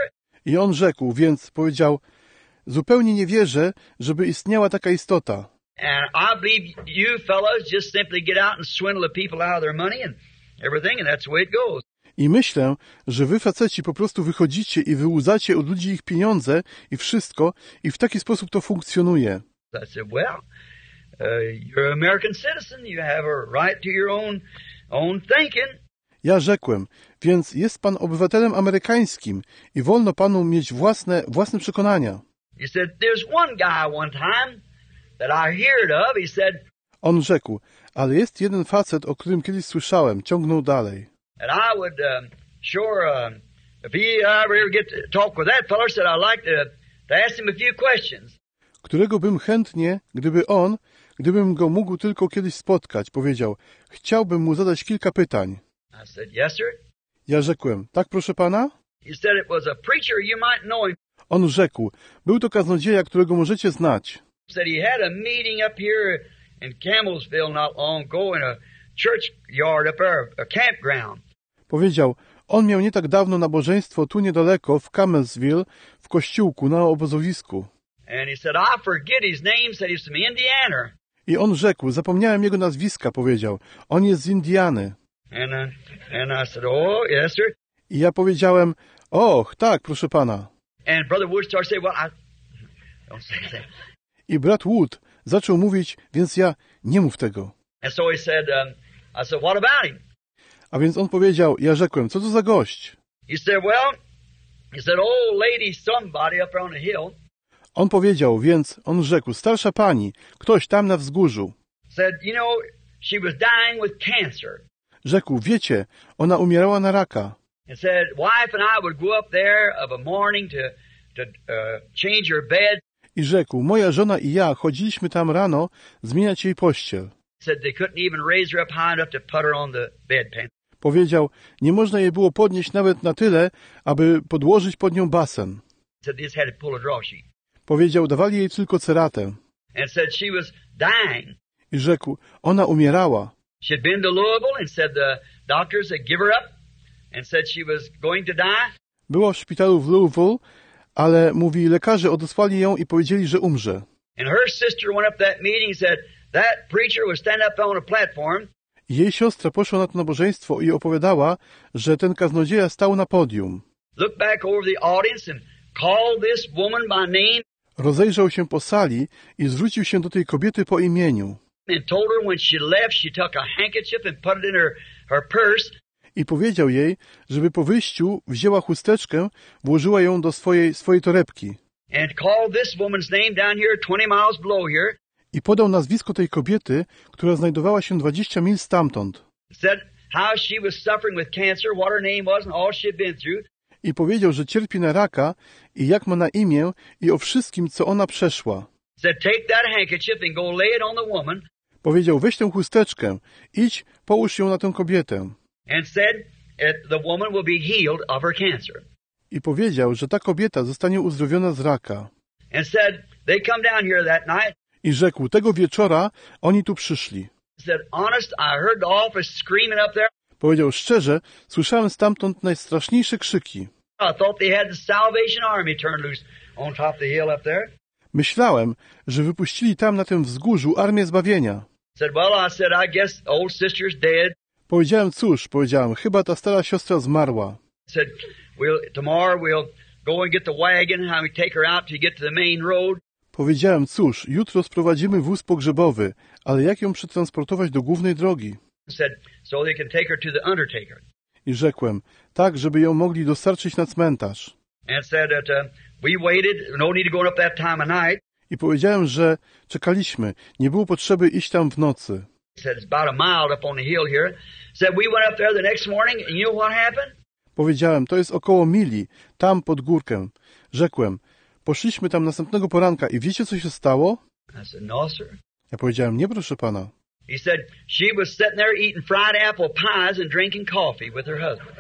I on rzekł, więc powiedział, zupełnie nie wierzę, żeby istniała taka istota. And I believe you fellows just simply get out and swindle the people out of their money and everything, and that's the way it goes. I myślę, że wy faceci po prostu wychodzicie i wyłudzacie od ludzi ich pieniądze i wszystko i w taki sposób to funkcjonuje. I said, well, uh, you're an American citizen. You have a right to your own, own thinking. Ja rzekłem, więc jest pan obywatelem amerykańskim i wolno panu mieć własne, własne przekonania. He said, there's one guy one time that I heard of. He said, On rzekł, ale jest jeden facet, o którym kiedyś słyszałem, ciągnął dalej. and I would um, sure, um, if he ever get to talk with that fellow, said I'd like to, to ask him a few questions. Którego bym chętnie, gdyby on, gdybym go mógł tylko kiedyś spotkać, powiedział, chciałbym mu zadać kilka pytań. I said, yes, sir. Ja rzekłem, tak proszę pana? He said it was a preacher, you might know him. On rzekł, był to kaznodzieja, którego możecie znać. He said he had a meeting up here in Campbellsville not long ago in a churchyard up there, a campground. Powiedział, on miał nie tak dawno nabożeństwo tu niedaleko, w Campbellsville, w kościółku na obozowisku. And he said, I forget his name, said he's from Indiana. I on rzekł, zapomniałem jego nazwiska, powiedział, on jest z Indiany. And, uh, and I said, oh, yes, sir. I ja powiedziałem, och, tak, proszę pana. And Brother Wood started saying, well, I don't say that. I brat Wood zaczął mówić, więc ja, nie mów tego. And so he said, um, I said, what about him? A więc on powiedział, ja rzekłem, co to za gość? He said, well, he said, old lady somebody up there on the hill On powiedział, więc on rzekł, starsza pani, ktoś tam na wzgórzu. said, you know, she was dying with cancer. Rzekł, wiecie, ona umierała na raka. And said, wife and I would go up there of a morning to, to uh, change her bed. I rzekł, moja żona i ja chodziliśmy tam rano zmieniać jej pościel. Said they couldn't even raise her up high enough to put her on the bedpan. Powiedział, nie można jej było podnieść nawet na tyle, aby podłożyć pod nią basen. Said they just had to pull a draw sheet. Powiedział, dawali jej tylko ceratę. And said she was dying. I rzekł, ona umierała. She'd been to Louisville and said the doctors had give her up and said she was going to die. Była w szpitalu w Louisville, ale mówi, lekarze odesłali ją i powiedzieli, że umrze. And her sister went up to that meeting and said that preacher was standing up on a platform. I jej siostra poszła na to nabożeństwo i opowiadała, że ten kaznodzieja stał na podium. Looked back over the audience and called this woman by name. Rozejrzał się po sali i zwrócił się do tej kobiety po imieniu. And told her when she left, she took a handkerchief and put it in her, her purse. I powiedział jej, żeby po wyjściu wzięła chusteczkę, włożyła ją do swojej, swojej torebki. And called this woman's name down here, twenty miles below here. I podał nazwisko tej kobiety, która znajdowała się dwadzieścia mil stamtąd. Said how she was suffering with cancer, what her name was, and all she'd been through. I powiedział, że cierpi na raka i jak ma na imię i o wszystkim, co ona przeszła. Said take that handkerchief and go lay it on the woman. Powiedział, weź tę chusteczkę, idź, połóż ją na tę kobietę. And said the woman will be healed of her cancer. I powiedział, że ta kobieta zostanie uzdrowiona z raka. And said they come down here that night. I rzekł, tego wieczora oni tu przyszli. Said honest, I heard the office screaming up there. Powiedział, szczerze, słyszałem stamtąd najstraszniejsze krzyki. I thought they had the Salvation Army turned loose on top of the hill up there. Myślałem, że wypuścili tam na tym wzgórzu armię zbawienia. Said, well, I said, I guess old sister's dead. Powiedziałem, cóż, powiedziałem, chyba ta stara siostra zmarła. Said, we'll, tomorrow we'll go and get the wagon, how we take her out to get to the main road. Powiedziałem, cóż, jutro sprowadzimy wóz pogrzebowy, ale jak ją przetransportować do głównej drogi? Said, so they can take her to the undertaker. I rzekłem, tak, żeby ją mogli dostarczyć na cmentarz. And said that uh, we waited, no need to go up that time of night. I powiedziałem, że czekaliśmy, nie było potrzeby iść tam w nocy. Said it's about a mile up on the hill here. Said we went up there the next morning, and you know what happened? Powiedziałem, to jest około mili, tam pod górkę. Rzekłem, poszliśmy tam następnego poranka i wiecie, co się stało? I said, no, sir. Ja powiedziałem, nie, proszę pana. He said she was sitting there eating fried apple pies and drinking coffee with her husband.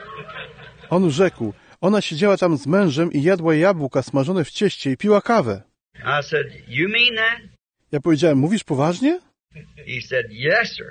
On rzekł, ona siedziała tam z mężem i jadła jabłka smażone w cieście i piła kawę. I said, you mean that? Ja powiedziałem, mówisz poważnie? He said, yes, sir.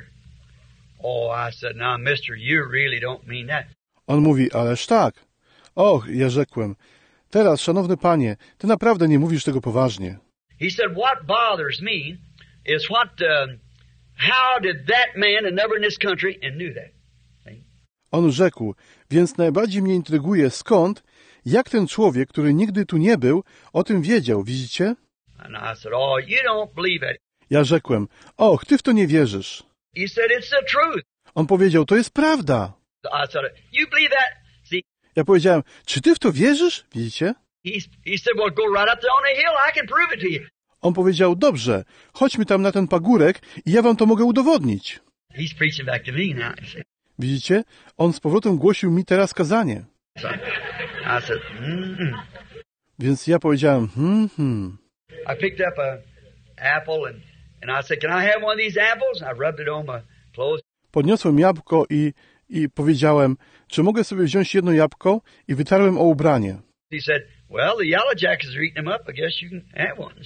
Oh, I said, now, mister, you really don't mean that. On mówi, ależ tak. Och, ja rzekłem, Teraz, szanowny panie, ty naprawdę nie mówisz tego poważnie. He said, what bothers me is what, um, how did that man, and never in this country, and knew that. See? On rzekł, więc najbardziej mnie intryguje, skąd, jak ten człowiek, który nigdy tu nie był, o tym wiedział, widzicie? And I said, oh, you don't believe it. Ja rzekłem, och, ty w to nie wierzysz. He said, it's the truth. On powiedział, to jest prawda. I said, you believe that? See, Ja powiedziałem, czy ty w to wierzysz? Widzicie? he, he said, well, go right up there on the hill. I can prove it to you. On powiedział, dobrze, chodźmy tam na ten pagórek i ja wam to mogę udowodnić. He's preaching back to me now. You see. Widzicie? On z powrotem głosił mi teraz kazanie. So I said, mm-mm. Więc ja powiedziałem, hmm, hmm. I picked up a apple and, and I said, can I have one of these apples? And I rubbed it on my clothes. Podniosłem jabłko i, i powiedziałem, czy mogę sobie wziąć jedno jabłko i wytarłem o ubranie. He said, well, the yellow jackets are eating them up. I guess you can have one.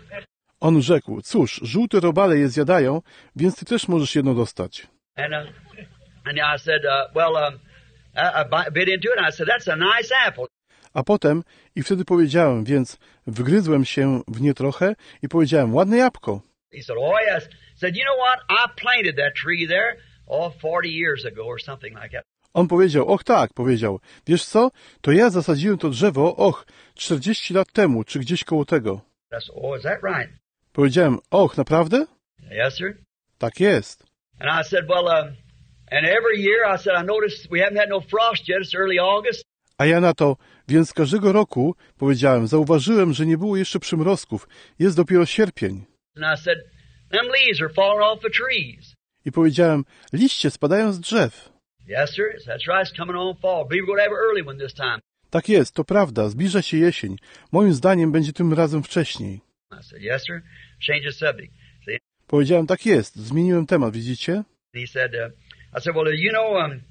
On rzekł, cóż, żółte robale je zjadają, więc ty też możesz jedno dostać. And, uh, and I said, uh, well, um, I, I bit into it and I said, that's a nice apple. A potem, i wtedy powiedziałem, więc wgryzłem się w nie trochę i powiedziałem, ładne jabłko. He said, oh yes. He said, you know what? I planted that tree there, oh, forty years ago or something like that. On powiedział, och tak, powiedział, wiesz co, to ja zasadziłem to drzewo, och, czterdzieści lat temu, czy gdzieś koło tego. I said, oh, is that right? Powiedziałem, och, naprawdę? Yes, sir. Tak jest. And I said, well, um, and every year I said, I noticed we haven't had no frost yet. It's early August. A ja na to, więc każdego roku, powiedziałem, zauważyłem, że nie było jeszcze przymrozków, jest dopiero sierpień. And I said, them leaves are falling off the trees. I powiedziałem, liście spadają z drzew. Yes, sir. That's right. It's coming on fall. Believe we're going to have an early one this time. Tak jest, to prawda, zbliża się jesień. Moim zdaniem będzie tym razem wcześniej. I said, yes, sir. Change the subject. See? Powiedziałem, tak jest, zmieniłem temat, widzicie? And he said, uh, I said, well, you know, um,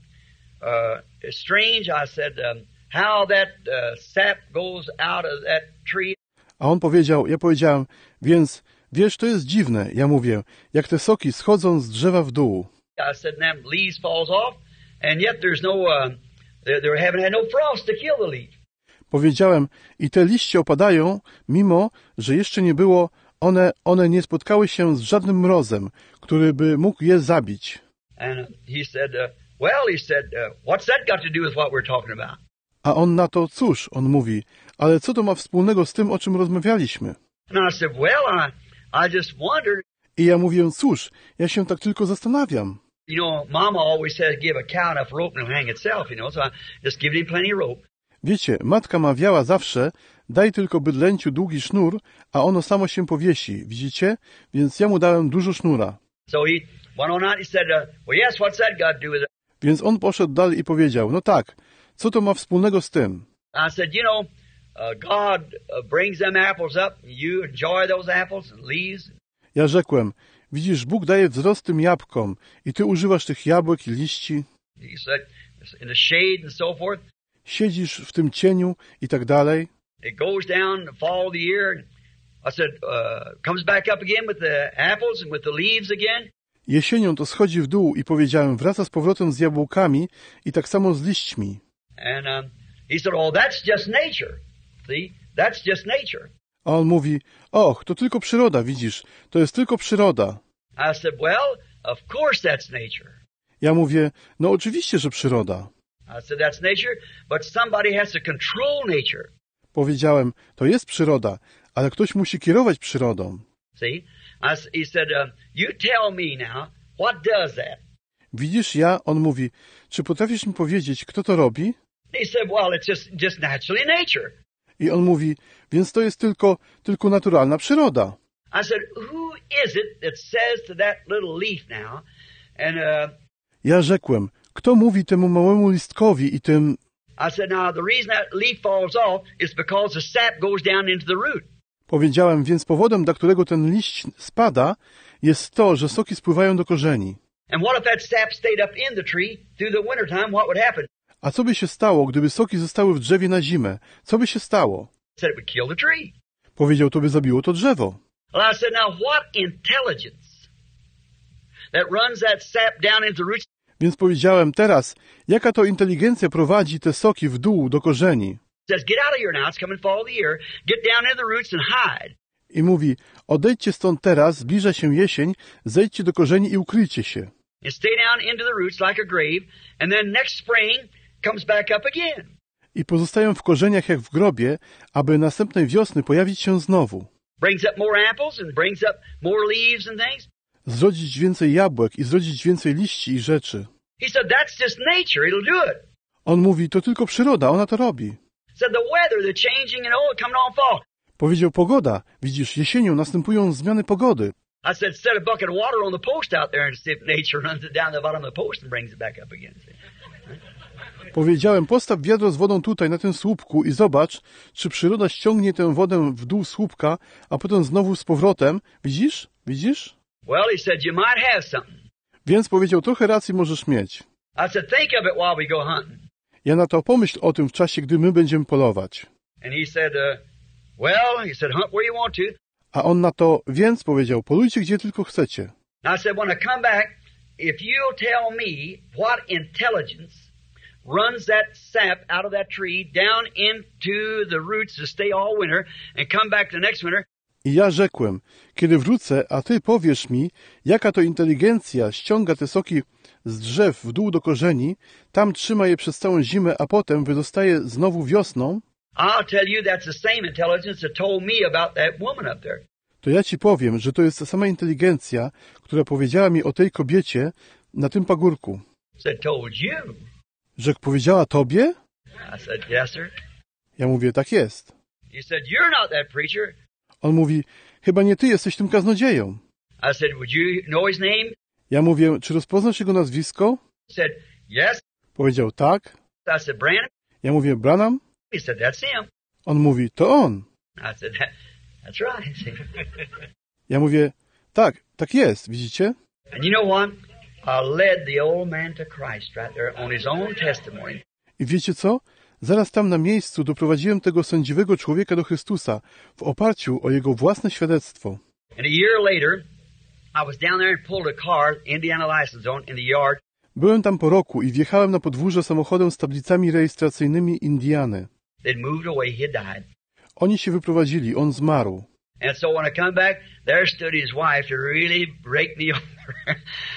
uh, it's strange. I said, um, how that uh, sap goes out of that tree. A on powiedział, ja powiedziałem, więc wiesz, to jest dziwne. Ja mówię, jak te soki schodzą z drzewa w dół. I said, and them leaves falls off, and yet there's no, uh, they, they haven't had no frost to kill the leaf. Powiedziałem, i te liście opadają, mimo, że jeszcze nie było, one, one nie spotkały się z żadnym mrozem, który by mógł je zabić. And uh, he said, uh, well, he said, uh, what's that got to do with what we're talking about? A on na to, cóż, on mówi, ale co to ma wspólnego z tym, o czym rozmawialiśmy? And I said, well, I, I just wondered. I ja mówię, cóż, ja się tak tylko zastanawiam. You know, Mama always says give a cow enough rope and it'll hang itself, you know, so I just give him plenty of rope. Wiecie, matka mawiała zawsze, daj tylko bydlęciu długi sznur, a ono samo się powiesi, widzicie? Więc ja mu dałem dużo sznura. So he went on out and he said, uh, well, yes, what's that got to do with it? Więc on poszedł dalej i powiedział, no tak, co to ma wspólnego z tym? I said, you know, uh, God uh, brings them apples up, and you enjoy those apples and leaves. Ja rzekłem, widzisz, Bóg daje wzrost tym jabłkom i ty używasz tych jabłek i liści. He said, in the shade and so forth. Siedzisz w tym cieniu i tak dalej. It goes down the fall of the year. And I said, uh, comes back up again with the apples and with the leaves again. Jesienią to schodzi w dół i powiedziałem, wraca z powrotem z jabłkami i tak samo z liśćmi. And um, he said, oh, that's just nature. See, that's just nature. A on mówi, och, to tylko przyroda, widzisz, to jest tylko przyroda. I said, well, of course that's nature. Ja mówię, no oczywiście, że przyroda. I said, that's nature, but somebody has to control nature. Powiedziałem, to jest przyroda, ale ktoś musi kierować przyrodą. See? I, he said, uh, you tell me now, what does that? Widzisz, ja, on mówi, czy potrafisz mi powiedzieć, kto to robi? He said, well, it's just, just naturally nature. I on mówi, więc to jest tylko, tylko naturalna przyroda. I said, who is it that says to that little leaf now, and uh, Ja rzekłem, kto mówi temu małemu listkowi i tym... I said, now the reason that leaf falls off is because the sap goes down into the root. Powiedziałem, więc powodem, dla którego ten liść spada, jest to, że soki spływają do korzeni. And what if that sap stayed up in the tree through the wintertime? What would happen? A co by się stało, gdyby soki zostały w drzewie na zimę? Co by się stało? I said it would kill the tree. Powiedział, to by zabiło to drzewo. Well, I said, now what intelligence that runs that sap down into the roots? Więc powiedziałem, teraz, jaka to inteligencja prowadzi te soki w dół do korzeni? Says, get out of here now. It's coming fall of the year. Get down into the roots and hide. I mówi, odejdźcie stąd teraz, zbliża się jesień, zejdźcie do korzeni i ukryjcie się. And stay down into the roots like a grave. And then next spring comes back up again. I pozostają w korzeniach jak w grobie, aby następnej wiosny pojawić się znowu. Brings up more apples and brings up more leaves and things. Zrodzić więcej jabłek i zrodzić więcej liści i rzeczy. He said, that's just nature. It'll do it. On mówi, to tylko przyroda, ona to robi. Said the weather, the changing and oh, coming on fall. Powiedział, pogoda. Widzisz, jesienią następują zmiany pogody. I said, set a bucket of water on the post out there and see if nature runs it down the bottom of the post and brings it back up again. Powiedziałem, postaw wiadro z wodą tutaj, na tym słupku i zobacz, czy przyroda ściągnie tę wodę w dół słupka, a potem znowu z powrotem. Widzisz? Widzisz? Well, he said, you might have something. Więc powiedział, trochę racji możesz mieć. I said, think of it while we go hunting. Ja na to pomyśl o tym w czasie, gdy my będziemy polować. And he said, uh, well, he said, hunt where you want to. A on na to, więc powiedział, polujcie gdzie tylko chcecie. And I said, when I come back, if you'll tell me what intelligence runs that sap out of that tree down into the roots to stay all winter and come back the next winter. I ja rzekłem, kiedy wrócę, a ty powiesz mi, jaka to inteligencja ściąga te soki z drzew w dół do korzeni, tam trzyma je przez całą zimę, a potem wydostaje znowu wiosną, I'll tell you that's the same intelligence that told me about that woman up there. to ja ci powiem, że to jest ta sama inteligencja, która powiedziała mi o tej kobiecie na tym pagórku. Said, told you. Że powiedziała tobie? I said, yes, sir. Ja mówię, tak jest. He said, you're not that preacher. On mówi, chyba nie ty jesteś tym kaznodzieją. I said, would you know his name? Ja mówię, czy rozpoznasz jego nazwisko? He said, yes. Powiedział, tak. I said, Branham? Ja mówię, Branham? He said, that's him. On mówi, to on. I said, that, that's right. Ja mówię, tak, tak jest, widzicie? And you know what? I led the old man to Christ right there on his own testimony. I wiecie co? Zaraz tam na miejscu doprowadziłem tego sędziwego człowieka do Chrystusa w oparciu o jego własne świadectwo. And a year later, I was down there and pulled a car, Indiana license on, in the yard. Byłem tam po roku i wjechałem na podwórze samochodem z tablicami rejestracyjnymi Indiany. They'd moved away, he had died. Oni się wyprowadzili, on zmarł. And so when I come back, there stood his wife to really break me over.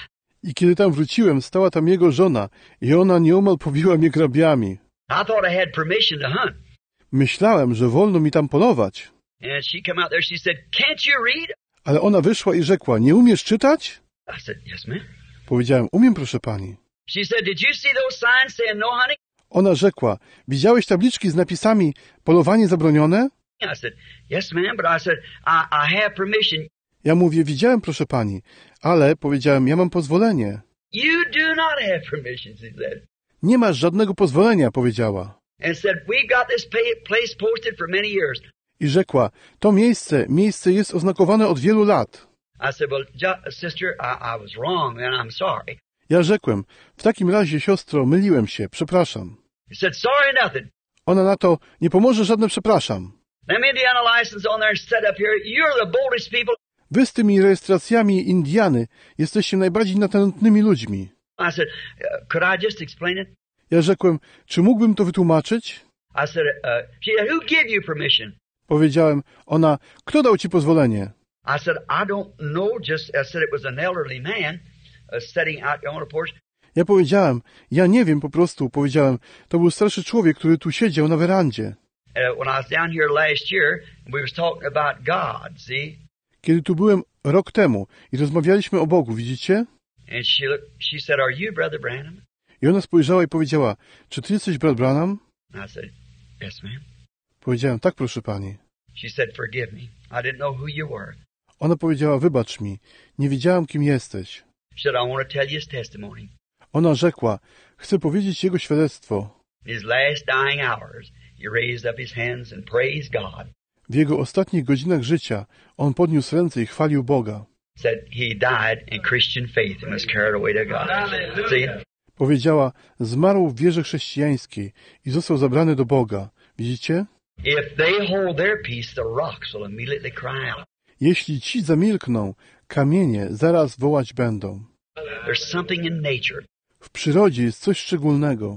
I kiedy tam wróciłem, stała tam jego żona i ona nieomal pobiła mnie grabiami. I thought I had permission to hunt. Myślałem, że wolno mi tam polować. And she come out there, she said, can't you read? Ale ona wyszła i rzekła, nie umiesz czytać? I said, yes, ma'am. Powiedziałem, umiem, proszę pani. She said, did you see those signs saying no hunting? Ona rzekła, widziałeś tabliczki z napisami polowanie zabronione? I said, yes, ma'am, but I said, I, I have permission. Ja mówię, widziałem, proszę pani, ale powiedziałem, ja mam pozwolenie. You do not have permission, she said. Nie masz żadnego pozwolenia, powiedziała. And said, we've got this pay, place posted for many years. I rzekła, to miejsce, miejsce jest oznakowane od wielu lat. I said, well, ju- sister, I, I was wrong, and I'm sorry. Ja rzekłem, w takim razie, siostro, myliłem się, przepraszam. He said, sorry nothing. Ona na to, nie pomoże żadne przepraszam. Them Indiana license on there set up here, you're the boldest people. Wy z tymi rejestracjami Indiany jesteście najbardziej natrętnymi ludźmi. I said, uh, could I just explain it? Ja rzekłem, czy mógłbym to wytłumaczyć? I said, uh, she said, who gave you permission? Powiedziałem, ona, kto dał ci pozwolenie? I said, I don't know, just, I said it was an elderly man uh, sitting out on a porch. Ja powiedziałem, ja nie wiem, po prostu powiedziałem, to był starszy człowiek, który tu siedział na werandzie. Uh, when I was down here last year, we was talking about God, see? Kiedy tu byłem rok temu i rozmawialiśmy o Bogu, widzicie? And she looked, she said, are you Brother Branham? I ona spojrzała i powiedziała, czy ty jesteś brat Branham? I said, yes, ma'am. Powiedziałem, tak, proszę pani. She said, forgive me. I didn't know who you were. Ona powiedziała, wybacz mi, nie wiedziałam, kim jesteś. She said, I want to tell you his testimony. Ona rzekła, chcę powiedzieć jego świadectwo. In his last dying hours, he raised up his hands and praised God. W jego ostatnich godzinach życia on podniósł ręce i chwalił Boga. Said he died in Christian faith and was carried away to God. See? Powiedziała, zmarł w wierze chrześcijańskiej i został zabrany do Boga. Widzicie? If they hold their peace, the rocks will immediately cry out. Jeśli ci zamilkną, kamienie zaraz wołać będą. There's something in nature. W przyrodzie jest coś szczególnego.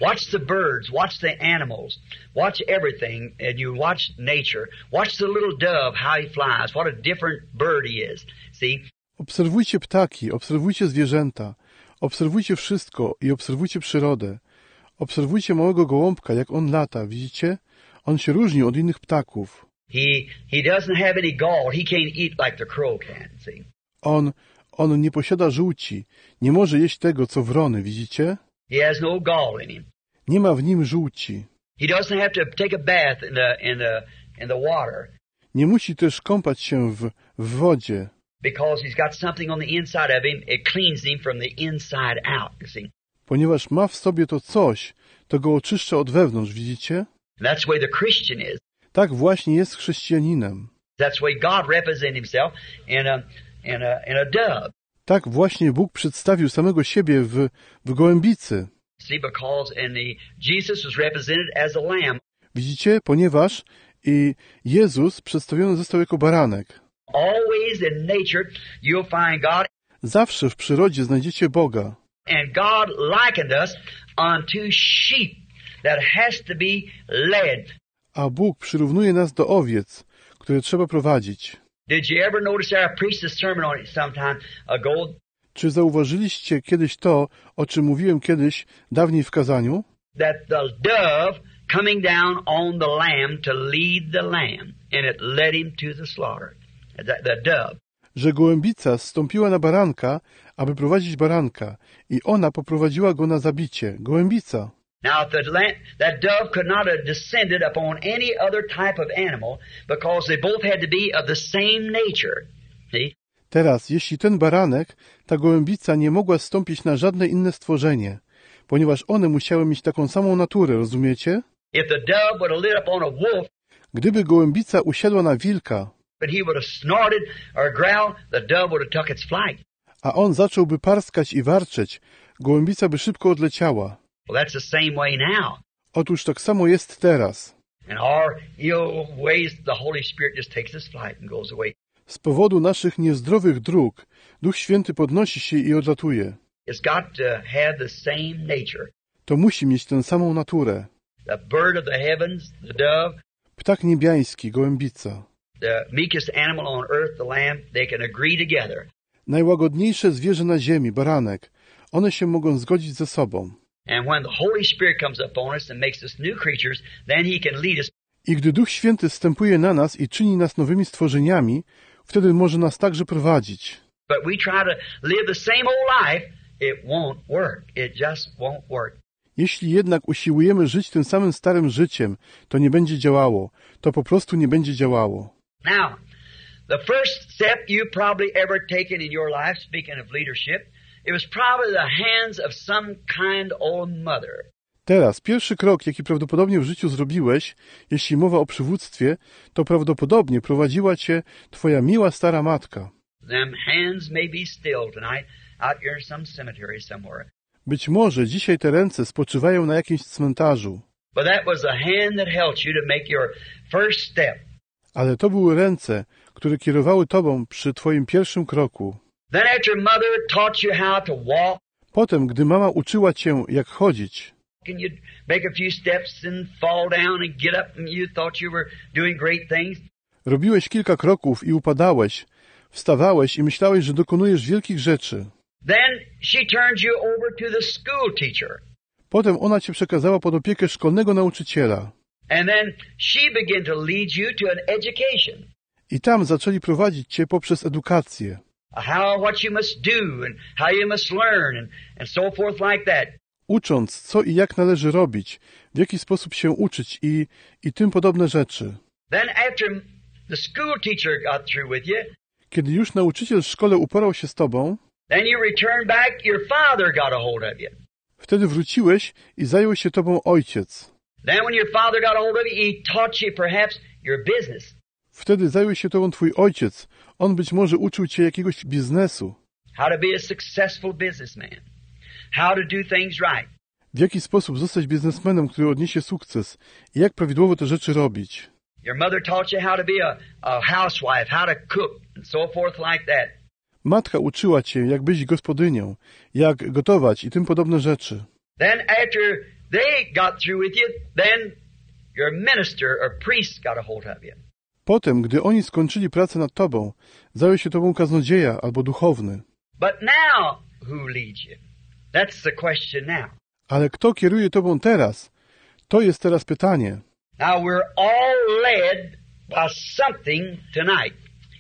Watch the birds, watch the animals, watch everything, and you watch nature. Watch the little dove, how he flies, what a different bird he is. See? Obserwujcie ptaki, obserwujcie zwierzęta, obserwujcie wszystko i obserwujcie przyrodę. Obserwujcie małego gołąbka, jak on lata, widzicie? On się różni od innych ptaków. He he doesn't have any gall. He can't eat like the crow can, see? On, on nie posiada żółci, nie może jeść tego, co wrony, widzicie? He has no gall in him. Nie ma w nim żółci. He doesn't have to take a bath in the in the in the water. Nie musi też kąpać się w, w wodzie. Because he's got something on the inside of him, it cleans him from the inside out, you see. Ponieważ ma w sobie to coś, to go oczyszcza od wewnątrz, widzicie? And that's the way the Christian is. Tak właśnie jest chrześcijaninem. That's the way God represents himself in a in a in a dove. Tak właśnie Bóg przedstawił samego siebie w, w gołębicy. See, because in the Jesus was represented as a lamb. Widzicie? Ponieważ i Jezus przedstawiony został jako baranek. Always in nature you'll find God. Zawsze w przyrodzie znajdziecie Boga. And God likened us unto sheep that has to be led. A Bóg przyrównuje nas do owiec, które trzeba prowadzić. Did you ever notice that I preached a sermon on it some time ago? Czy zauważyliście kiedyś to, o czym mówiłem kiedyś, dawniej w kazaniu? That the dove coming down on the lamb to lead the lamb, and it led him to the slaughter. The, the dove. Że gołębica zstąpiła na baranka, aby prowadzić baranka, i ona poprowadziła go na zabicie. Gołębica. Now, if the lamb, that dove could not have descended upon any other type of animal, because they both had to be of the same nature. See? Teraz, jeśli ten baranek, ta gołębica nie mogła zstąpić na żadne inne stworzenie, ponieważ one musiały mieć taką samą naturę, rozumiecie? If the dove would have lit upon a wolf, gdyby gołębica usiadła na wilka, but he would have snorted or growled, the dove would have took its flight. a on zacząłby parskać i warczeć, gołębica by szybko odleciała. Well, that's the same way now. Otóż tak samo jest teraz. In our ill ways, the Holy Spirit just takes its flight and goes away. Z powodu naszych niezdrowych dróg, Duch Święty podnosi się i odlatuje. It's got to have the same nature. To musi mieć tę samą naturę. The bird of the heavens, the dove, Ptak niebiański, gołębica. the meekest animal on earth, the lamb, they can agree together. Najłagodniejsze zwierzę na ziemi, baranek. One się mogą zgodzić ze sobą. And when the Holy Spirit comes upon us and makes us new creatures, then He can lead us. I gdy Duch Święty zstępuje na nas i czyni nas nowymi stworzeniami, wtedy może nas także prowadzić. But we try to live the same old life, it won't work. It just won't work. Jeśli jednak usiłujemy żyć tym samym starym życiem, to nie będzie działało. To po prostu nie będzie działało. Now, the first step you probably ever taken in your life, speaking of leadership, it was probably the hands of some kind old mother. Teraz, pierwszy krok, jaki prawdopodobnie w życiu zrobiłeś, jeśli mowa o przywództwie, to prawdopodobnie prowadziła cię twoja miła stara matka. Them hands may be still tonight out here in some cemetery somewhere. Być może dzisiaj te ręce spoczywają na jakimś cmentarzu, But that was the hand that helped you to make your first step. ale to były ręce, które kierowały tobą przy twoim pierwszym kroku. Then after mother taught you how to walk, Potem, gdy mama uczyła cię, jak chodzić, and you'd make a few steps and fall down and get up and you thought you were doing great things. robiłeś kilka kroków i upadałeś, wstawałeś i myślałeś, że dokonujesz wielkich rzeczy. Then she turned you over to the school teacher. Potem ona cię przekazała pod opiekę szkolnego nauczyciela. And then she began to lead you to an education. I tam zaczęli prowadzić cię poprzez edukację. How, what you must do and how you must learn and, and so forth like that. Ucząc, co i jak należy robić, w jaki sposób się uczyć i, i tym podobne rzeczy. Then after the school teacher got through with you, Kiedy już nauczyciel w szkole uporał się z tobą, then you return back, your father got a hold of you. wtedy wróciłeś i zajął się tobą ojciec. Then when your father got a hold of you, he taught you perhaps your business. Wtedy zajął się tobą twój ojciec. On być może uczył cię jakiegoś biznesu. How to be a successful businessman. How to do things right. W jaki sposób zostać biznesmenem, który odniesie sukces i jak prawidłowo te rzeczy robić. Your mother taught you how to be a, a housewife, how to cook, and so forth like that. Matka uczyła cię, jak być gospodynią, jak gotować i tym podobne rzeczy. Then after they got through with you, then your minister or priest got a hold of you. Potem, gdy oni skończyli pracę nad tobą, zajął się tobą kaznodzieja albo duchowny. But now, who leads you? That's the question now. Ale kto kieruje tobą teraz? To jest teraz pytanie. Now we're all led by something tonight.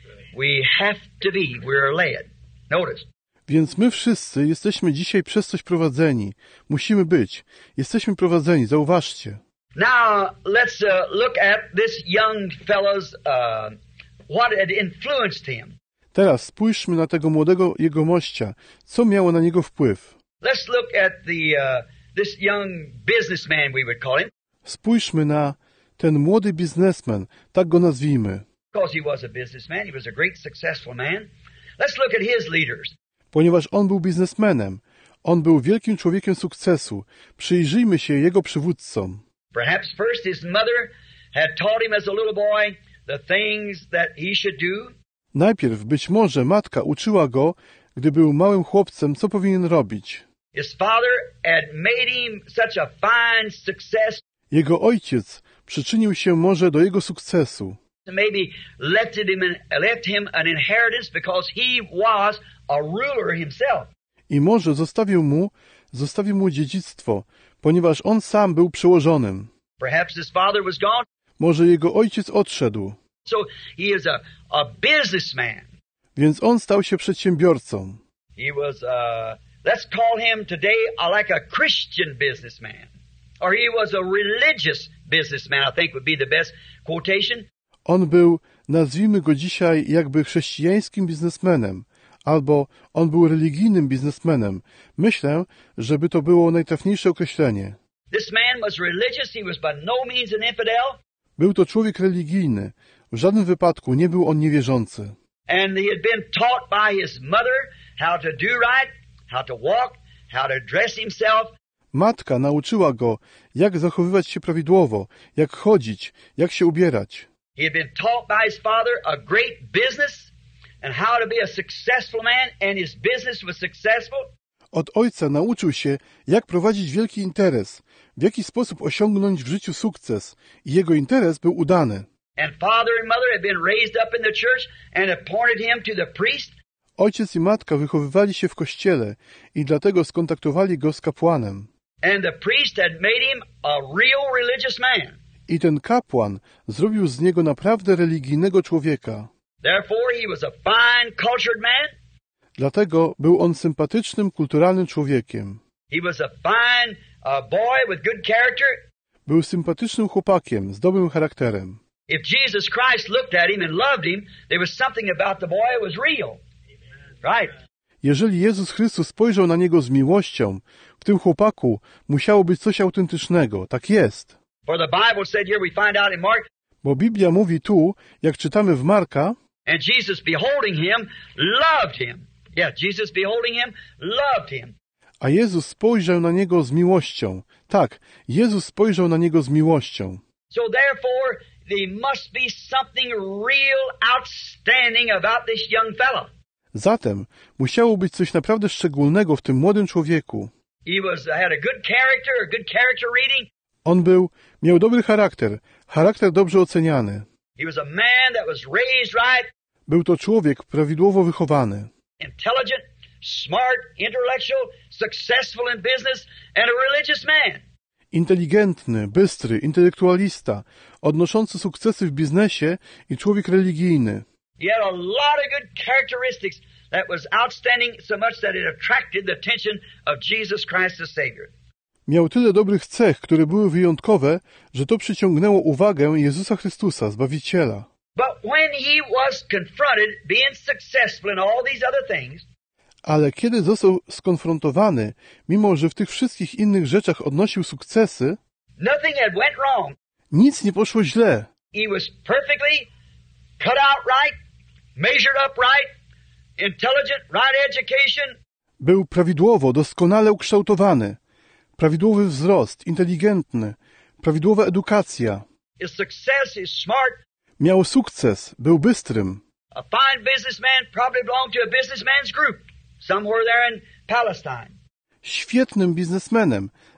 We have to be. We're led. Notice. Więc my wszyscy jesteśmy dzisiaj przez coś prowadzeni. Musimy być. Jesteśmy prowadzeni, zauważcie. Now, let's uh, look at this young fellow's, uh, what had influenced him. Teraz spójrzmy na tego młodego jegomościa. Co miało na niego wpływ? Let's look at the, uh, this young businessman, we would call him. Spójrzmy na ten młody biznesmen, tak go nazwijmy. Because he was a businessman, he was a great successful man. Let's look at his leaders. Ponieważ on był biznesmenem, on był wielkim człowiekiem sukcesu. Przyjrzyjmy się jego przywódcom. Perhaps first his mother had taught him as a little boy the things that he should do. Najpierw być może matka uczyła go, gdy był małym chłopcem, co powinien robić. His father had made him such a fine success. Jego ojciec przyczynił się może do jego sukcesu. Maybe left him, left him an inheritance because he was a ruler himself. I może zostawił mu, zostawił mu dziedzictwo, ponieważ on sam był przełożonym. Perhaps his father was gone. Może jego ojciec odszedł. So he is a, a businessman. Więc on stał się przedsiębiorcą. He was, uh, let's call him today uh, like a Christian businessman. Or he was a religious businessman, I think would be the best quotation. On był, nazwijmy go dzisiaj, jakby chrześcijańskim biznesmenem, albo on był religijnym biznesmenem. Myślę, żeby to było najtrafniejsze określenie. This man was religious, he was by no means an infidel. Był to człowiek religijny. W żadnym wypadku nie był on niewierzący. And he had been taught by his mother how to do right, how to walk, how to dress himself. Matka nauczyła go, jak zachowywać się prawidłowo, jak chodzić, jak się ubierać. He had been taught by his father a great business and how to be a successful man, and his business was successful. Od ojca nauczył się, jak prowadzić wielki interes, w jaki sposób osiągnąć w życiu sukces, i jego interes był udany. And father and mother had been raised up in the church and appointed him to the priest. Ojciec i matka wychowywali się w kościele i dlatego skontaktowali go z kapłanem. And the priest had made him a real religious man. I ten kapłan zrobił z niego naprawdę religijnego człowieka. Therefore he was a fine, cultured man. Dlatego był on sympatycznym, kulturalnym człowiekiem. He was a fine uh, boy with good character. Był sympatycznym chłopakiem z dobrym charakterem. If Jesus Christ looked at him and loved him, there was something about the boy that was real. Right. Jeżeli Jezus Chrystus spojrzał na niego z miłością, w tym chłopaku musiało być coś autentycznego. Tak jest. For the Bible said here, we find out in Mark, Bo Biblia mówi tu, jak czytamy w Marka, and Jesus beholding him, loved him. Yeah, Jesus beholding him, loved him. a Jezus spojrzał na niego z miłością. Tak, Jezus spojrzał na niego z miłością. So therefore, there must be something real outstanding about this young fellow. Zatem musiało być coś naprawdę szczególnego w tym młodym człowieku. He was had a good character, a good character reading. On był, miał dobry charakter, charakter dobrze oceniany. He was a man that was raised right, Był to człowiek prawidłowo wychowany. intelligent, smart, intellectual, successful in business, and a religious man. Inteligentny, bystry, intelektualista, odnoszący sukcesy w biznesie i człowiek religijny. He had a lot of good characteristics that was outstanding so much that it attracted the attention of Jesus Christ the Savior. Miał tyle dobrych cech, które były wyjątkowe, że to przyciągnęło uwagę Jezusa Chrystusa, Zbawiciela. But when he was confronted, being successful in all these other things, Ale kiedy został skonfrontowany, mimo że w tych wszystkich innych rzeczach odnosił sukcesy, nothing had went wrong. nic nie poszło źle. He was perfectly cut out right, measured up right, intelligent, right education. Był prawidłowo, doskonale ukształtowany, prawidłowy wzrost, inteligentny, prawidłowa edukacja. His success is smart. Miał sukces, był bystrym. A fine businessman probably belonged to a businessman's group somewhere there in Palestine. Świetnym biznesmenem,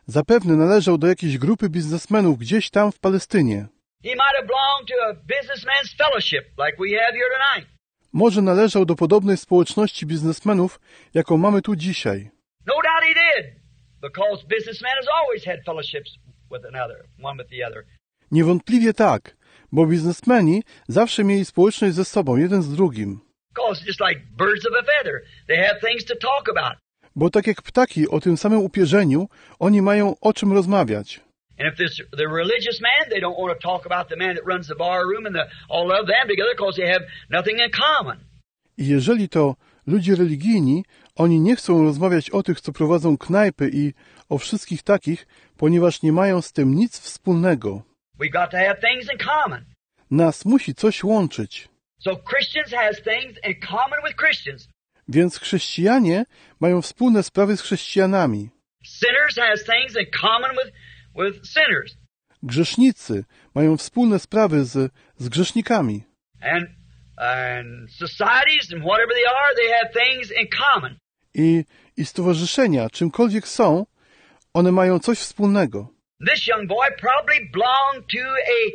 Zapewne należał do jakiejś grupy biznesmenów gdzieś tam w Palestynie. He might have belonged to a businessman's fellowship like we have here tonight. Może należał do podobnej społeczności biznesmenów, jaką mamy tu dzisiaj. No doubt he did, because businessmen has always had fellowships with another, one with the other. Niewątpliwie tak, bo biznesmeni zawsze mieli społeczność ze sobą, jeden z drugim. Because just like birds of a feather, they have things to talk about. Bo tak jak ptaki o tym samym upierzeniu, oni mają o czym rozmawiać. And if this the religious man, they don't want to talk about the man that runs the bar room and the, all of them together because they have nothing in common. I jeżeli to ludzie religijni, oni nie chcą rozmawiać o tych, co prowadzą knajpy i o wszystkich takich, ponieważ nie mają z tym nic wspólnego. We've got to have things in common. Nas musi coś łączyć. So Christians has things in common with Christians. Więc chrześcijanie mają wspólne sprawy z chrześcijanami. Sinners has things in common with, with sinners. Grzesznicy mają wspólne sprawy z, z grzesznikami. And, and societies and whatever they are, they have things in common. I, I stowarzyszenia, czymkolwiek są, one mają coś wspólnego. This young boy probably belonged to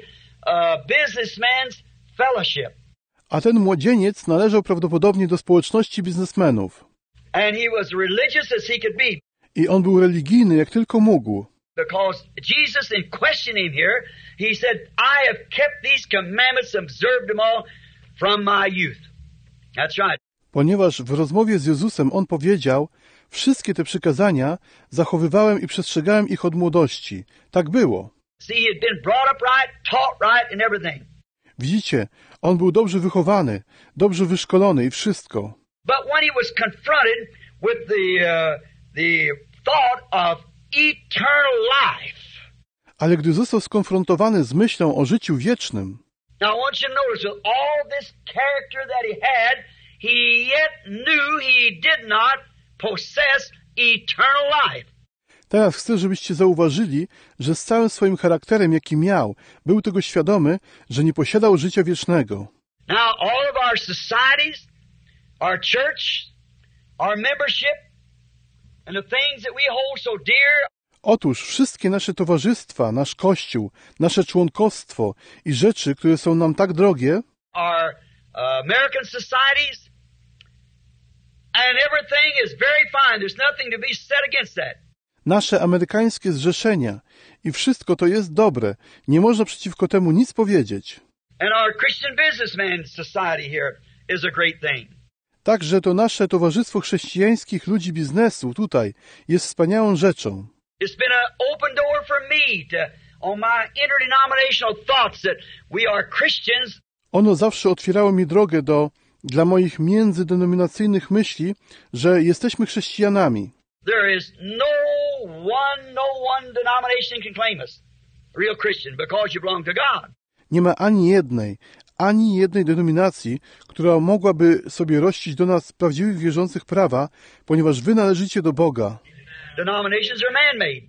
a uh, businessman's fellowship. A ten młodzieniec należał prawdopodobnie do społeczności biznesmenów. And he was religious as he could be. I on był religijny jak tylko mógł. Because Jesus, in questioning him here, he said, I have kept these commandments, observed them all from my youth. That's right. Ponieważ w rozmowie z Jezusem on powiedział, wszystkie te przykazania zachowywałem i przestrzegałem ich od młodości. Tak było. See, he had been brought up right, taught right and everything. Widzicie, on był dobrze wychowany, dobrze wyszkolony i wszystko. But when he was confronted with the, uh, the thought of eternal life. Ale gdy został skonfrontowany z myślą o życiu wiecznym, Now I want you to notice, with all this character that he had, he yet knew he did not possess eternal life. teraz chcę, żebyście zauważyli, że z całym swoim charakterem, jaki miał, był tego świadomy, że nie posiadał życia wiecznego. Now all of our societies, our church, our membership, and the things that we hold so dear. Otóż wszystkie nasze towarzystwa, nasz Kościół, nasze członkostwo i rzeczy, które są nam tak drogie, Our uh, American societies, and everything is very fine. There's nothing to be said against that. nasze amerykańskie zrzeszenia i wszystko to jest dobre. Nie można przeciwko temu nic powiedzieć. And our Christian businessman society here is a great thing. Także to nasze towarzystwo chrześcijańskich ludzi biznesu tutaj jest wspaniałą rzeczą. It's been an open door for me to, on my interdenominational thoughts that we are Christians. Ono zawsze otwierało mi drogę do, dla moich międzydenominacyjnych myśli, że jesteśmy chrześcijanami. There is no one, no one denomination can claim us real Christian because you belong to God. Nie ma ani jednej, ani jednej denominacji, która mogłaby sobie rościć do nas prawdziwych wierzących prawa, ponieważ wy należycie do Boga. Denominations are man-made.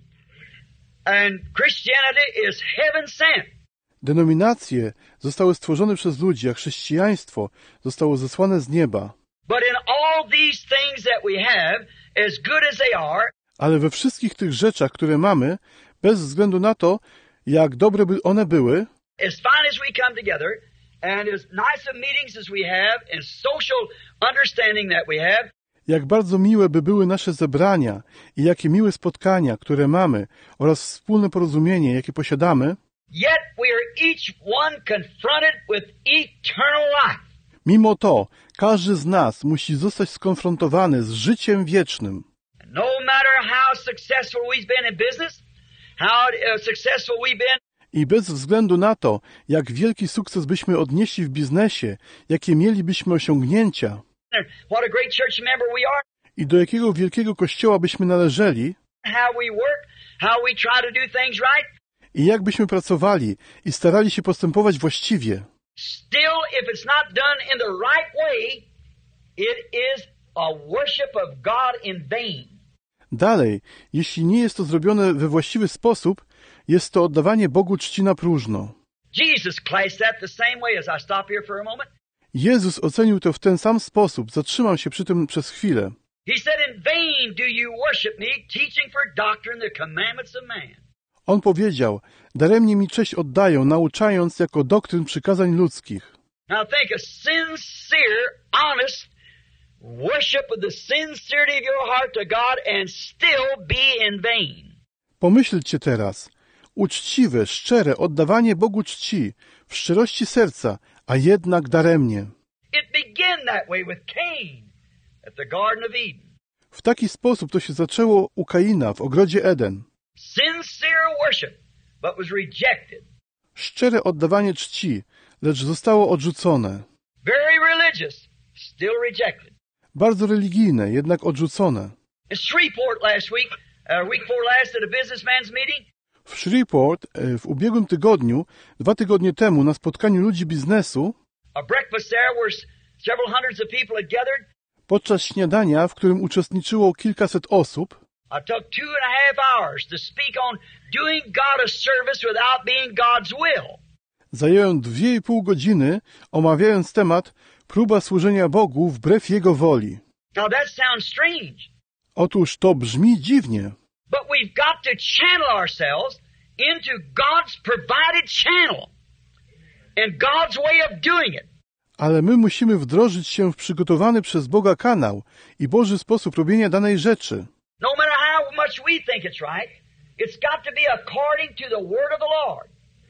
And Christianity is heaven sent. Denominacje zostały stworzone przez ludzi, a chrześcijaństwo zostało zesłane z nieba. But in all these things that we have, as good as they are, Ale we wszystkich tych rzeczach, które mamy, bez względu na to, jak dobre by one były, as fine as we come together, and as nice of meetings as we have, and social understanding that we have, jak bardzo miłe by były nasze zebrania i jakie miłe spotkania, które mamy, oraz wspólne porozumienie, jakie posiadamy, yet we are each one confronted with eternal life. mimo to każdy z nas musi zostać skonfrontowany z życiem wiecznym. No matter how successful we've been in business, how uh, successful we've been, I bez względu na to, jak wielki sukces byśmy odnieśli w biznesie, jakie mielibyśmy osiągnięcia what a great church member we are, i do jakiego wielkiego kościoła byśmy należeli how we work, how we try to do things right, i jak byśmy pracowali i starali się postępować właściwie, still if it's not done in the right way, it is a worship of God in vain. dalej, jeśli nie jest to zrobione we właściwy sposób, jest to oddawanie Bogu czci na próżno. Jesus classed that the same way as I stop here for a moment. Jezus ocenił to w ten sam sposób. Zatrzymam się przy tym przez chwilę. He said, in vain do you worship me, teaching for doctrine the commandments of man. On powiedział, daremnie mi cześć oddają, nauczając jako doktryn przykazań ludzkich. Now think, a sincere, honest worship with the sincerity of your heart to God and still be in vain. Pomyślcie teraz, uczciwe, szczere oddawanie Bogu czci, w szczerości serca, a jednak daremnie. It began that way with Cain at the Garden of Eden. W taki sposób to się zaczęło u Kaina w ogrodzie Eden. Sincere worship, but was rejected. Szczere oddawanie czci, lecz zostało odrzucone. Very religious, still rejected. Bardzo religijne, jednak odrzucone. In Shreveport last week, uh, week before last at a businessman's meeting, W Shreveport e, w ubiegłym tygodniu, dwa tygodnie temu na spotkaniu ludzi biznesu, a breakfast there where s- several hundreds of people had gathered, podczas śniadania, w którym uczestniczyło kilkaset osób, I took two and a half hours to speak on doing God a service without being God's will. zająłem dwie i pół godziny, omawiając temat próba służenia Bogu wbrew Jego woli. Now that sounds strange, Otóż to brzmi dziwnie, but we've got to channel ourselves into God's provided channel and God's way of doing it. ale my musimy wdrożyć się w przygotowany przez Boga kanał i Boży sposób robienia danej rzeczy. No matter how much we think it's right, it's got to be according to the word of the Lord,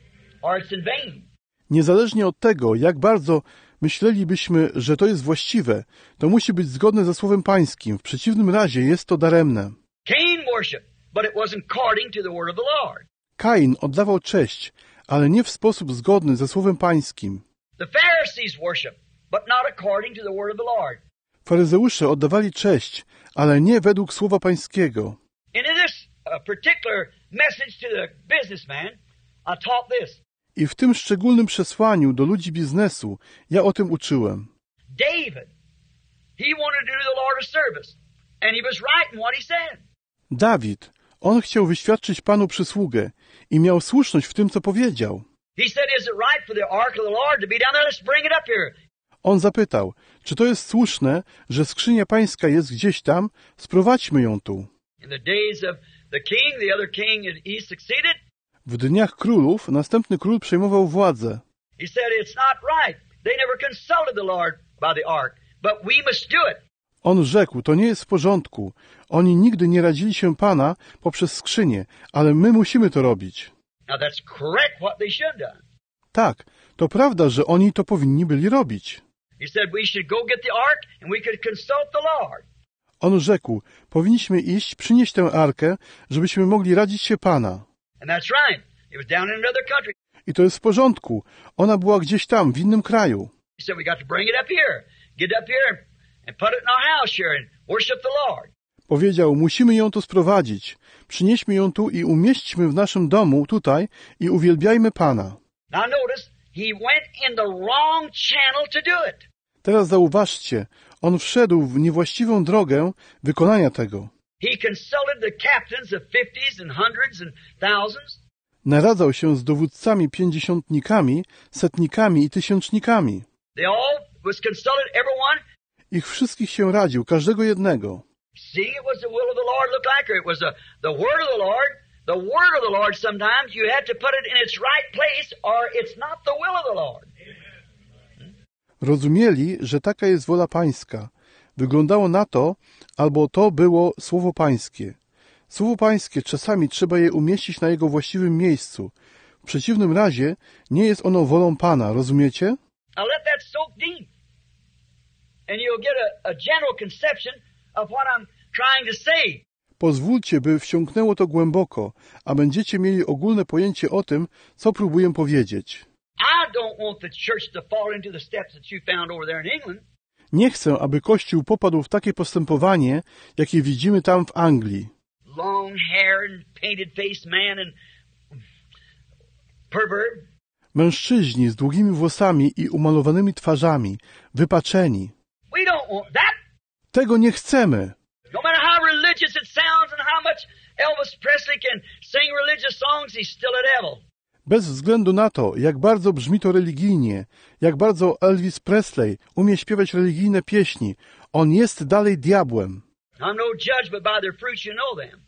or it's in vain. Niezależnie od tego, jak bardzo myślelibyśmy, że to jest właściwe, to musi być zgodne ze Słowem Pańskim. W przeciwnym razie jest to daremne. Cain worshiped, but it wasn't according to the word of the Lord. Kain oddawał cześć, ale nie w sposób zgodny ze Słowem Pańskim. The Pharisees worshiped, but not according to the word of the Lord. Faryzeusze oddawali cześć, ale nie według Słowa Pańskiego. And in this uh, particular message to the businessman, I taught this. I w tym szczególnym przesłaniu do ludzi biznesu ja o tym uczyłem. David, he wanted to do the Lord a service, and he was right in what he said. Dawid, on chciał wyświadczyć Panu przysługę i miał słuszność w tym, co powiedział. He said, is it right for the ark of the Lord to be down there? Let's bring it up here. On zapytał, czy to jest słuszne, że skrzynia pańska jest gdzieś tam? Sprowadźmy ją tu. In the days of the king, the other king, he succeeded. W dniach królów następny król przejmował władzę. He said, it's not right. They never consulted the Lord by the ark, but we must do it. On rzekł, to nie jest w porządku. Oni nigdy nie radzili się Pana poprzez skrzynię, ale my musimy to robić. Now that's correct what they should have done. Tak, to prawda, że oni to powinni byli robić. He said we should go get the ark and we could consult the Lord. On rzekł, powinniśmy iść, przynieść tę arkę, żebyśmy mogli radzić się Pana. And that's right. It was down in another country. I to jest w porządku. Ona była gdzieś tam, w innym kraju. He said we got to bring it up here. Get it up here and, and put it in our house here and worship the Lord. Powiedział, musimy ją tu sprowadzić. Przynieśmy ją tu i umieśćmy w naszym domu, tutaj, i uwielbiajmy Pana. Now notice, he went in the wrong channel to do it. Teraz zauważcie, on wszedł w niewłaściwą drogę wykonania tego. He consulted the captains of fifties and hundreds and thousands. Naradzał się z dowódcami pięćdziesiątnikami, setnikami i tysiącznikami. They all was consulted, everyone. Ich wszystkich się radził, każdego jednego. See, it was the will of the Lord looked like her. It was the, the word of the Lord. The word of the Lord, sometimes you have to put it in its right place or it's not the will of the Lord. Rozumieli, że taka jest wola Pańska. Wyglądało na to, albo to było Słowo Pańskie. Słowo Pańskie czasami trzeba je umieścić na jego właściwym miejscu. W przeciwnym razie nie jest ono wolą Pana, rozumiecie? Now let that soak deep. And you'll get a, a general conception of what I'm trying to say. Pozwólcie, by wsiąknęło to głęboko, a będziecie mieli ogólne pojęcie o tym, co próbuję powiedzieć. I don't want the church to fall into the steps that you found over there in England. Nie chcę, aby Kościół popadł w takie postępowanie, jakie widzimy tam w Anglii. Long hair and painted face man and pervert. Mężczyźni z długimi włosami i umalowanymi twarzami, wypaczeni. We don't want that. Tego nie chcemy. No matter how religious it sounds and how much Elvis Presley can sing religious songs, he's still a devil. Bez względu na to, jak bardzo brzmi to religijnie, jak bardzo Elvis Presley umie śpiewać religijne pieśni, on jest dalej diabłem. I'm no judge, but by their fruits you know them.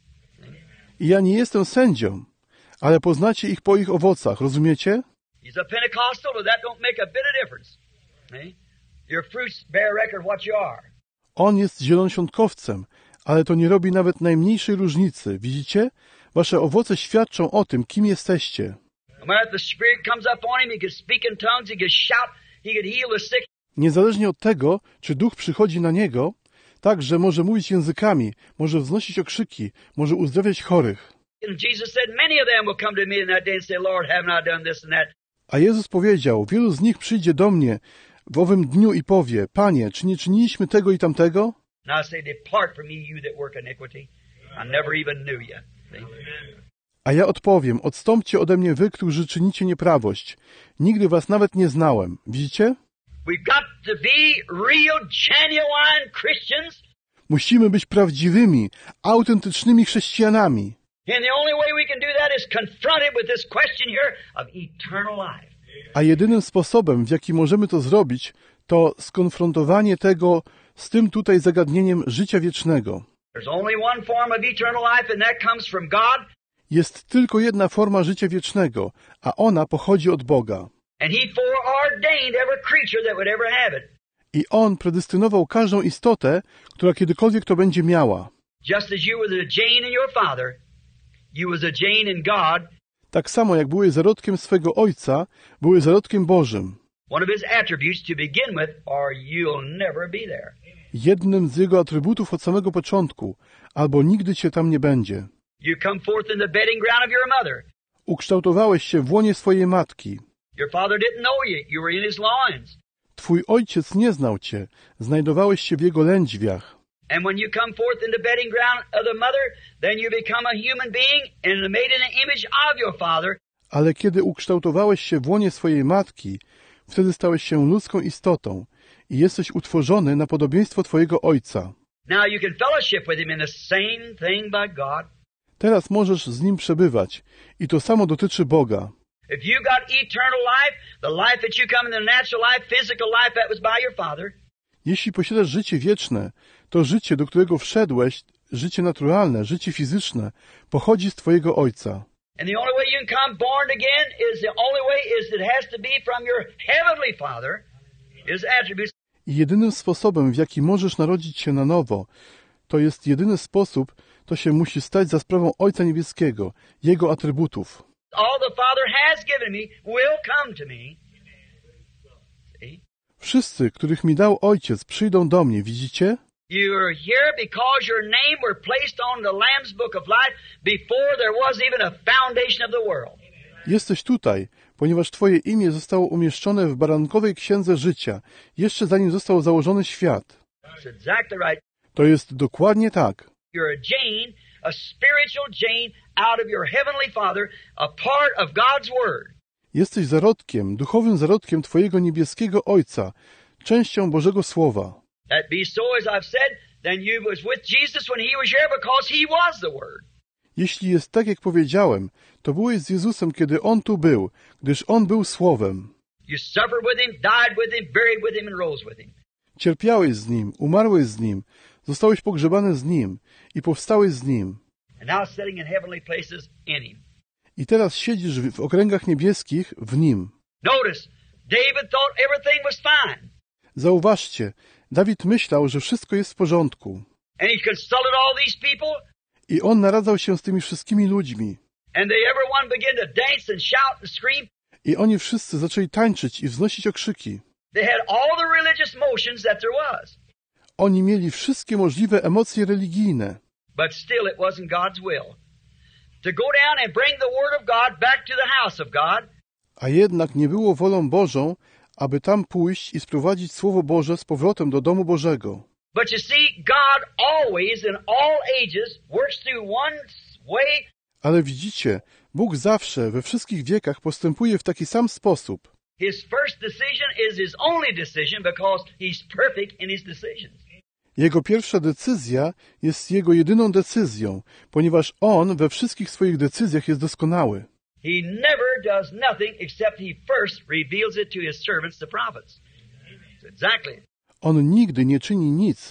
I ja nie jestem sędzią, ale poznacie ich po ich owocach, rozumiecie? He's a Pentecostal, but that don't make a bit of difference. See? Your fruits bear record what you are. On jest zielonoświątkowcem, ale to nie robi nawet najmniejszej różnicy. Widzicie? Wasze owoce świadczą o tym, kim jesteście. No matter if the Spirit comes up on him, he could speak in tongues, he could shout, he could heal the sick. Niezależnie od tego, czy duch przychodzi na niego, tak, że może mówić językami, może wznosić okrzyki, może uzdrawiać chorych. And Jesus said, many of them will come to me in that day and say, Lord, haven't I done this and that? A Jezus powiedział, wielu z nich przyjdzie do mnie w owym dniu i powie, Panie, czy nie czyniliśmy tego i tamtego? And I say, depart from me, you that work iniquity. I never even knew you. See? A ja odpowiem, odstąpcie ode mnie wy, którzy czynicie nieprawość. Nigdy was nawet nie znałem. Widzicie? We've got to be real, genuine Christians. Musimy być prawdziwymi, autentycznymi chrześcijanami. And the only way we can do that is confronted with this question here of eternal life. A jedynym sposobem, w jaki możemy to zrobić, to skonfrontowanie tego z tym tutaj zagadnieniem życia wiecznego. There's only one form of eternal life, and that comes from God. Jest tylko jedna forma życia wiecznego, a ona pochodzi od Boga. And He foreordained every creature that would ever have it. I On predestynował każdą istotę, która kiedykolwiek to będzie miała. Just as you were the Jane in your father, you was a Jane in God. Tak samo jak były zarodkiem swego Ojca, były zarodkiem Bożym. One of His attributes to begin with, or you'll never be there. Jednym z Jego atrybutów od samego początku, albo nigdy Cię tam nie będzie. You come forth in the bedding ground of your mother. Ukształtowałeś się w łonie swojej matki. Your father didn't know you. You were in his loins. Twój ojciec nie znał Cię, znajdowałeś się w jego lędźwiach. And when you come forth in the bedding ground of the mother, then you become a human being and made in the image of your father. Ale kiedy ukształtowałeś się w łonie swojej matki, wtedy stałeś się ludzką istotą i jesteś utworzony na podobieństwo Twojego Ojca. Now you can fellowship with him in the same thing by God. Teraz możesz z Nim przebywać i to samo dotyczy Boga. If you got eternal life, the life that you come in the natural life, physical life, that was by your father. Jeśli posiadasz życie wieczne, to życie, do którego wszedłeś, życie naturalne, życie fizyczne, pochodzi z Twojego Ojca. And the only way you can come born again is the only way is it has to be from your heavenly Father, His attributes. I jedynym sposobem, w jaki możesz narodzić się na nowo, to jest jedyny sposób, to się musi stać za sprawą Ojca Niebieskiego, Jego atrybutów. All the Father has given me will come to me. See? Wszyscy, których mi dał Ojciec, przyjdą do mnie, widzicie? You are here because your name were placed on the Lamb's Book of Life before there was even a foundation of the world. Jesteś tutaj, ponieważ Twoje imię zostało umieszczone w barankowej księdze życia, jeszcze zanim został założony świat. That's exactly right. To jest dokładnie tak. You're a Jane, a spiritual Jane out of your heavenly Father, a part of God's Word. Jesteś zarodkiem, duchowym zarodkiem Twojego niebieskiego Ojca, częścią Bożego Słowa. That be so, as I've said, then you was with Jesus when He was here because He was the Word. Jeśli jest tak, jak powiedziałem, to byłeś z Jezusem, kiedy On tu był, gdyż On był Słowem. You suffered with Him, died with Him, buried with Him, and rose with Him. Cierpiałeś z Nim, umarłeś z Nim, zostałeś pogrzebany z Nim i powstałeś z Nim. And now sitting in heavenly places in Him. I teraz siedzisz w okręgach niebieskich w Nim. Notice, David thought everything was fine. Zauważcie, Dawid myślał, że wszystko jest w porządku. And he consulted all these people. I on naradzał się z tymi wszystkimi ludźmi. And they everyone began to dance and shout and scream. I oni wszyscy zaczęli tańczyć i wznosić okrzyki. They had all the religious motions that there was. Oni mieli wszystkie możliwe emocje religijne. But still it wasn't God's will. To go down and bring the Word of God back to the house of God. A jednak nie było wolą Bożą, aby tam pójść i sprowadzić Słowo Boże z powrotem do domu Bożego. But you see, God always in all ages works through one way. Ale widzicie, Bóg zawsze, we wszystkich wiekach postępuje w taki sam sposób. His first decision is His only decision because He's perfect in His decisions. Jego pierwsza decyzja jest Jego jedyną decyzją, ponieważ On we wszystkich swoich decyzjach jest doskonały. He never does nothing except He first reveals it to His servants, the prophets. Exactly. On nigdy nie czyni nic,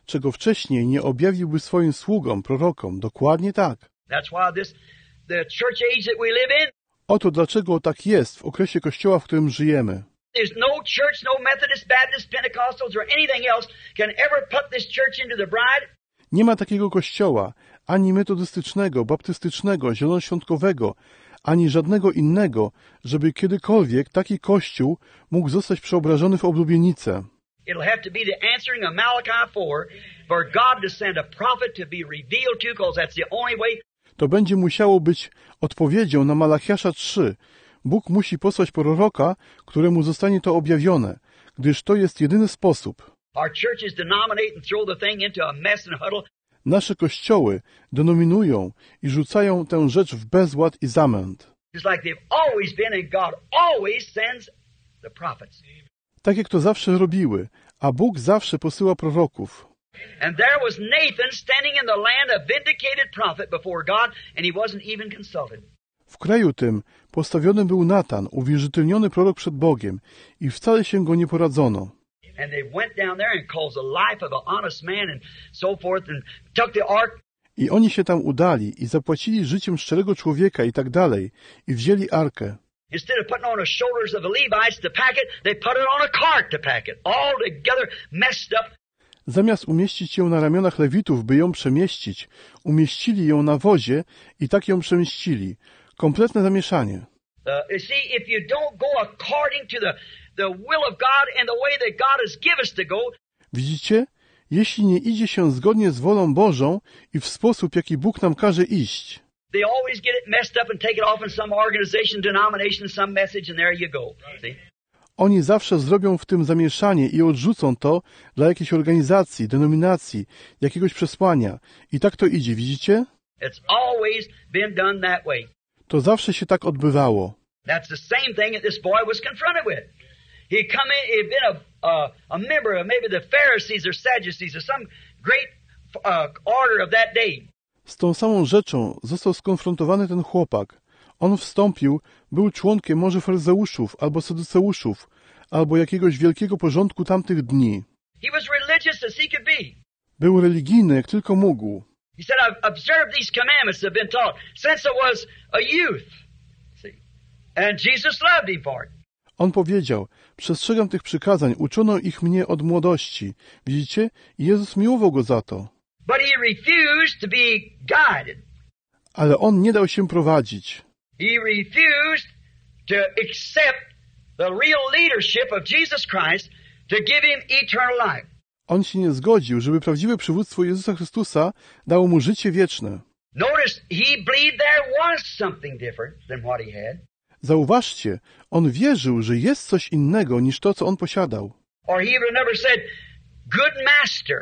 czego wcześniej nie objawiłby swoim sługom, prorokom. Dokładnie tak. That's why this, the church age that we live in, Oto dlaczego tak jest w okresie Kościoła, w którym żyjemy. there's no church, no Methodist, Baptist, Pentecostals, or anything else can ever put this church into the bride. Nie ma takiego kościoła, ani metodystycznego, baptystycznego, zielonoświątkowego, ani żadnego innego, żeby kiedykolwiek taki kościół mógł zostać przeobrażony w oblubienicę. It'll have to be the answering of Malachi four for God to send a prophet to be revealed to, because that's the only way. To będzie musiało być odpowiedzią na Malachiasza trzy. Bóg musi posłać proroka, któremu zostanie to objawione, gdyż to jest jedyny sposób. Our churches denominate and throw the thing into a mess and huddle. Nasze kościoły denominują i rzucają tę rzecz w bezład i zamęt. Just like they've always been, and God always sends the prophets. Tak jak to zawsze robiły, a Bóg zawsze posyła proroków. And there was Nathan standing in the land, a vindicated prophet before God, and he wasn't even consulted. W kraju tym postawiony był Natan, uwierzytelniony prorok przed Bogiem, i wcale się go nie poradzono. And they went down there and caused the life of an honest man and so forth, and took the ark. I oni się tam udali i zapłacili życiem szczerego człowieka i tak dalej, i wzięli arkę. Instead of putting on the shoulders of the Levites to pack it, they put it on a cart to pack it. All together messed up. Zamiast umieścić ją na ramionach Lewitów, by ją przemieścić, umieścili ją na wozie i tak ją przemieścili. Kompletne zamieszanie. Uh, you see, if you don't go according to the, the will of God and the way that God has given us to go, Widzicie? Jeśli nie idzie się zgodnie z wolą Bożą i w sposób, jaki Bóg nam każe iść, they always get it messed up and take it off in some organization, denomination, some message, and there you go. See? oni zawsze zrobią w tym zamieszanie i odrzucą to dla jakiejś organizacji, denominacji, jakiegoś przesłania. I tak to idzie, widzicie? It's always been done that way. To zawsze się tak odbywało. That's the same thing that this boy was confronted with. He come in, he'd been a, a, a member of maybe the Pharisees or Sadducees or some great uh, order of that day. Z tą samą rzeczą został skonfrontowany ten chłopak. On wstąpił, był członkiem może faryzeuszów albo saduceuszów, albo jakiegoś wielkiego porządku tamtych dni. He was religious as he could be. Był religijny, jak tylko mógł. He said, I've observed these commandments that have been taught since I was a youth. See? And Jesus loved him for it. On powiedział, przestrzegam tych przykazań, uczono ich mnie od młodości. Widzicie? I Jezus miłował go za to. But he refused to be guided. Ale on nie dał się prowadzić. He refused to accept the real leadership of Jesus Christ to give him eternal life. On się nie zgodził, żeby prawdziwe przywództwo Jezusa Chrystusa dało mu życie wieczne. Notice he believed there was something different than what he had. Zauważcie, on wierzył, że jest coś innego niż to, co on posiadał. Or he would never said, good master,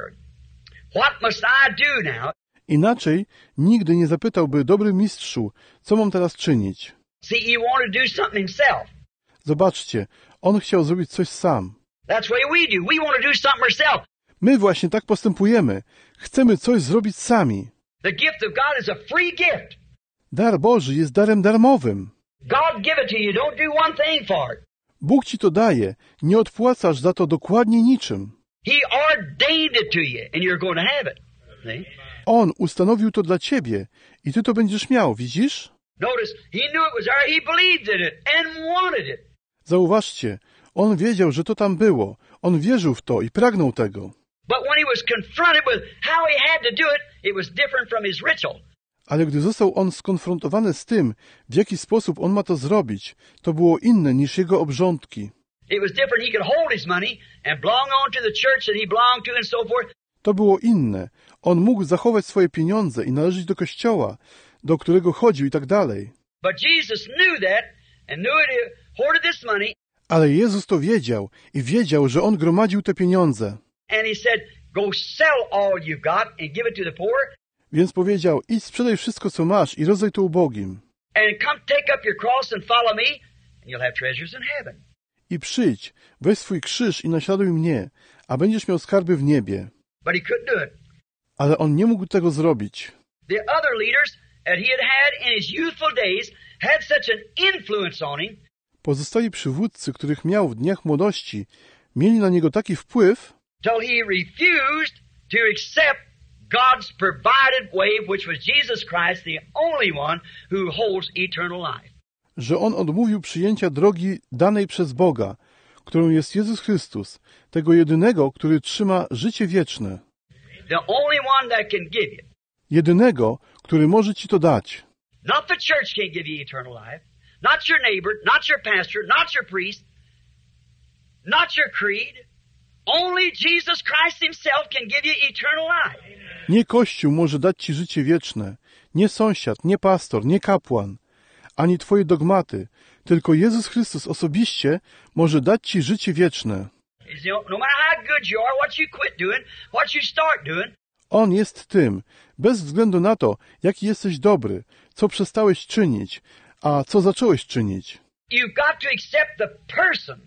what must I do now? Inaczej nigdy nie zapytałby, dobry mistrzu, co mam teraz czynić? See, he wanted to do something himself. Zobaczcie, on chciał zrobić coś sam. That's the way we do. We want to do something ourselves. My właśnie tak postępujemy. Chcemy coś zrobić sami. The gift of God is a free gift. Dar Boży jest darem darmowym. God give it to you. Don't do one thing for it. Bóg ci to daje. Nie odpłacasz za to dokładnie niczym. He ordained it to you, and you're going to have it. See? On ustanowił to dla ciebie i ty to będziesz miał, widzisz? Notice, he knew it was there. He believed in it and wanted it. Zauważcie, on wiedział, że to tam było. On wierzył w to i pragnął tego. But when he was confronted with how he had to do it, it was different from his ritual. Ale gdy został on skonfrontowany z tym, w jaki sposób on ma to zrobić, to było inne niż jego obrządki. It was different. He could hold his money and belong on to the church that he belonged to and so forth. To było inne. On mógł zachować swoje pieniądze i należeć do kościoła, do którego chodził i tak dalej. But Jesus knew that and knew it, he hoarded this money. Ale Jezus to wiedział i wiedział, że on gromadził te pieniądze. And he said, go sell all you've got and give it to the poor. Więc powiedział, idź sprzedaj wszystko, co masz i rozdaj to ubogim. And come take up your cross and follow me, and you'll have treasures in heaven. I przyjdź, weź swój krzyż i naśladuj mnie, a będziesz miał skarby w niebie. But he couldn't do it. Ale on nie mógł tego zrobić. The other leaders that he had had in his youthful days had such an influence on him. Pozostali przywódcy, których miał w dniach młodości, mieli na niego taki wpływ, Till he refused to accept God's provided way, which was Jesus Christ, the only one who holds eternal life. Że on odmówił przyjęcia drogi danej przez Boga, którą jest Jezus Chrystus, tego jedynego, który trzyma życie wieczne. The only one that can give you. Jedynego, który może ci to dać. Not the church can give you eternal life. Not your neighbor, not your pastor, not your priest, not your creed. Only Jesus Christ himself can give you eternal life. Nie Kościół może dać ci życie wieczne, nie sąsiad, nie pastor, nie kapłan, ani twoje dogmaty, tylko Jezus Chrystus osobiście może dać ci życie wieczne. No matter how good you are, what you quit doing, what you start doing. On jest tym, bez względu na to, jaki jesteś dobry, co przestałeś czynić, a co zacząłeś czynić. You've got to accept the person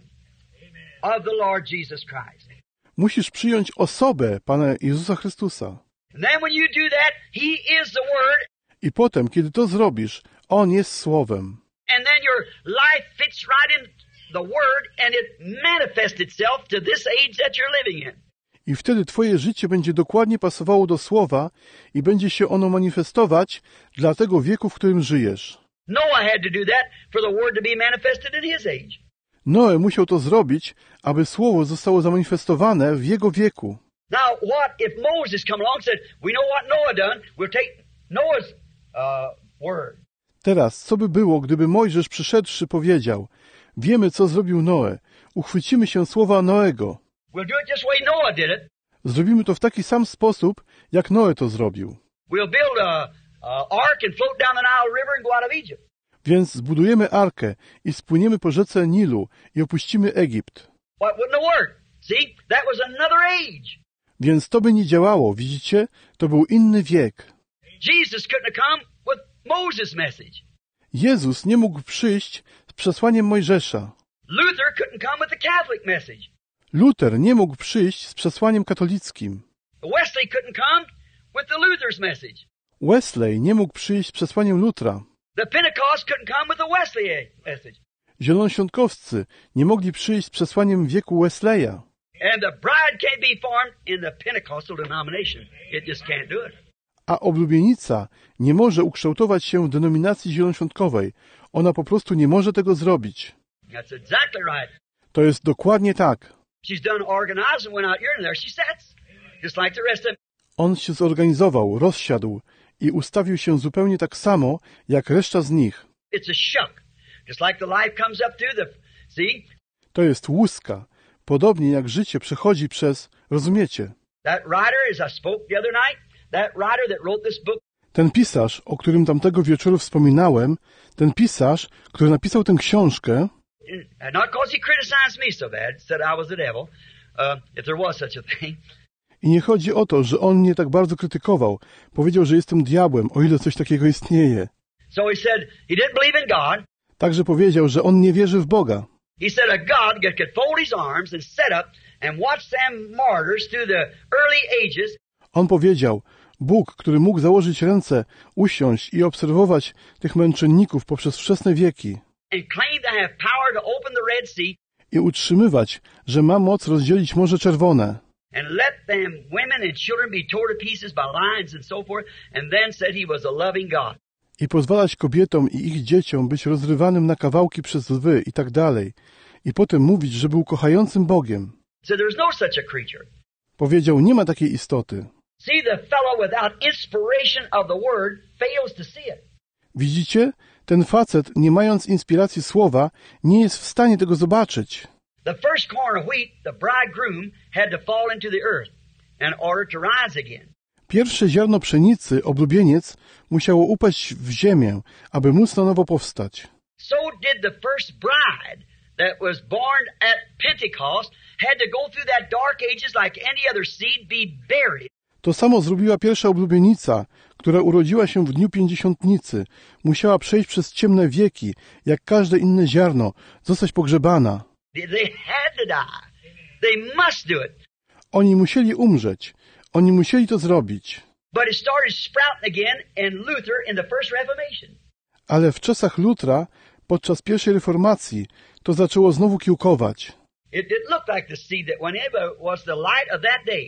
of the Lord Jesus Christ. Musisz przyjąć osobę Pana Jezusa Chrystusa. And then when you do that, He is the Word. I potem, kiedy to zrobisz, On jest Słowem. And then your life fits right in the Word and it manifests itself to this age that you're living in. I wtedy twoje życie będzie dokładnie pasowało do Słowa i będzie się ono manifestować dla tego wieku, w którym żyjesz. Noah had to do that for the Word to be manifested in his age. Noe musiał to zrobić, aby Słowo zostało zamanifestowane w jego wieku. Now, what if Moses come along and said, we know what Noah done, we'll take Noah's uh, word. Teraz, co by było, gdyby Mojżesz przyszedłszy powiedział, wiemy, co zrobił Noe, uchwycimy się słowa Noego. We'll do it just the way Noah did it. Zrobimy to w taki sam sposób, jak Noe to zrobił. We'll build a, a ark and float down the Nile River and go out of Egypt. Więc zbudujemy arkę i spłyniemy po rzece Nilu i opuścimy Egipt. What wouldn't have worked? See, that was another age. Więc to by nie działało, widzicie? To był inny wiek. Jesus couldn't have come with Moses' message. Jezus nie mógł przyjść z przesłaniem Mojżesza. Luther couldn't come with the Catholic message. Luther nie mógł przyjść z przesłaniem katolickim. Wesley couldn't come with the Luther's message. Wesley nie mógł przyjść z przesłaniem Lutra. The Pentecost couldn't come with the Wesley message. Zielonoświątkowscy nie mogli przyjść z przesłaniem wieku Wesleya. And the bride can't be formed in the Pentecostal denomination. It just can't do it. A oblubienica nie może ukształtować się w denominacji zielonoświątkowej. Ona po prostu nie może tego zrobić. That's exactly right. To jest dokładnie tak. She's done organized and went out here and there she sits. Just like the rest of them. On się zorganizował, rozsiadł i ustawił się zupełnie tak samo, jak reszta z nich. It's a shuck. Just like the life comes up through the, see? To jest łuska. Podobnie jak życie przechodzi przez, rozumiecie? That writer, as I spoke the other night, that writer that wrote this book, Ten pisarz, o którym tamtego wieczoru wspominałem, ten pisarz, który napisał tę książkę, and not because he criticized me so bad, said I was the devil, uh, if there was such a thing. i nie chodzi o to, że on mnie tak bardzo krytykował. Powiedział, że jestem diabłem, o ile coś takiego istnieje. So he said he didn't believe in God. Także powiedział, że on nie wierzy w Boga. He said a God that could fold his arms and sit up and watch them martyrs through the early ages. On powiedział, Bóg, który mógł założyć ręce, usiąść i obserwować tych męczenników poprzez wczesne wieki And claim to have power to open the Red Sea i utrzymywać, że ma moc rozdzielić Morze Czerwone and let them women and children be torn to pieces by lions and so forth, and then said he was a loving God. i pozwalać kobietom i ich dzieciom być rozrywanym na kawałki przez lwy i tak dalej. I potem mówić, że był kochającym Bogiem. So there's no such a creature. Powiedział, nie ma takiej istoty. See, the fellow without inspiration of the word fails to see it. Widzicie? Ten facet, nie mając inspiracji słowa, nie jest w stanie tego zobaczyć. The first corn of wheat, the bridegroom, had to fall into the earth in order to rise again. Pierwsze ziarno pszenicy, oblubieniec, musiało upaść w ziemię, aby móc na nowo powstać. So did the first bride that was born at Pentecost had to go through that dark ages like any other seed, be buried. To samo zrobiła pierwsza oblubienica, która urodziła się w dniu pięćdziesiątnicy. Musiała przejść przez ciemne wieki, jak każde inne ziarno, zostać pogrzebana. They had to die. They must do it. Oni musieli umrzeć. Oni musieli to zrobić. But it started sprouting again in Luther in the first Reformation. Ale w czasach Lutra, podczas pierwszej reformacji, to zaczęło znowu kiełkować. It didn't look like the seed that went in, but it was the light of that day.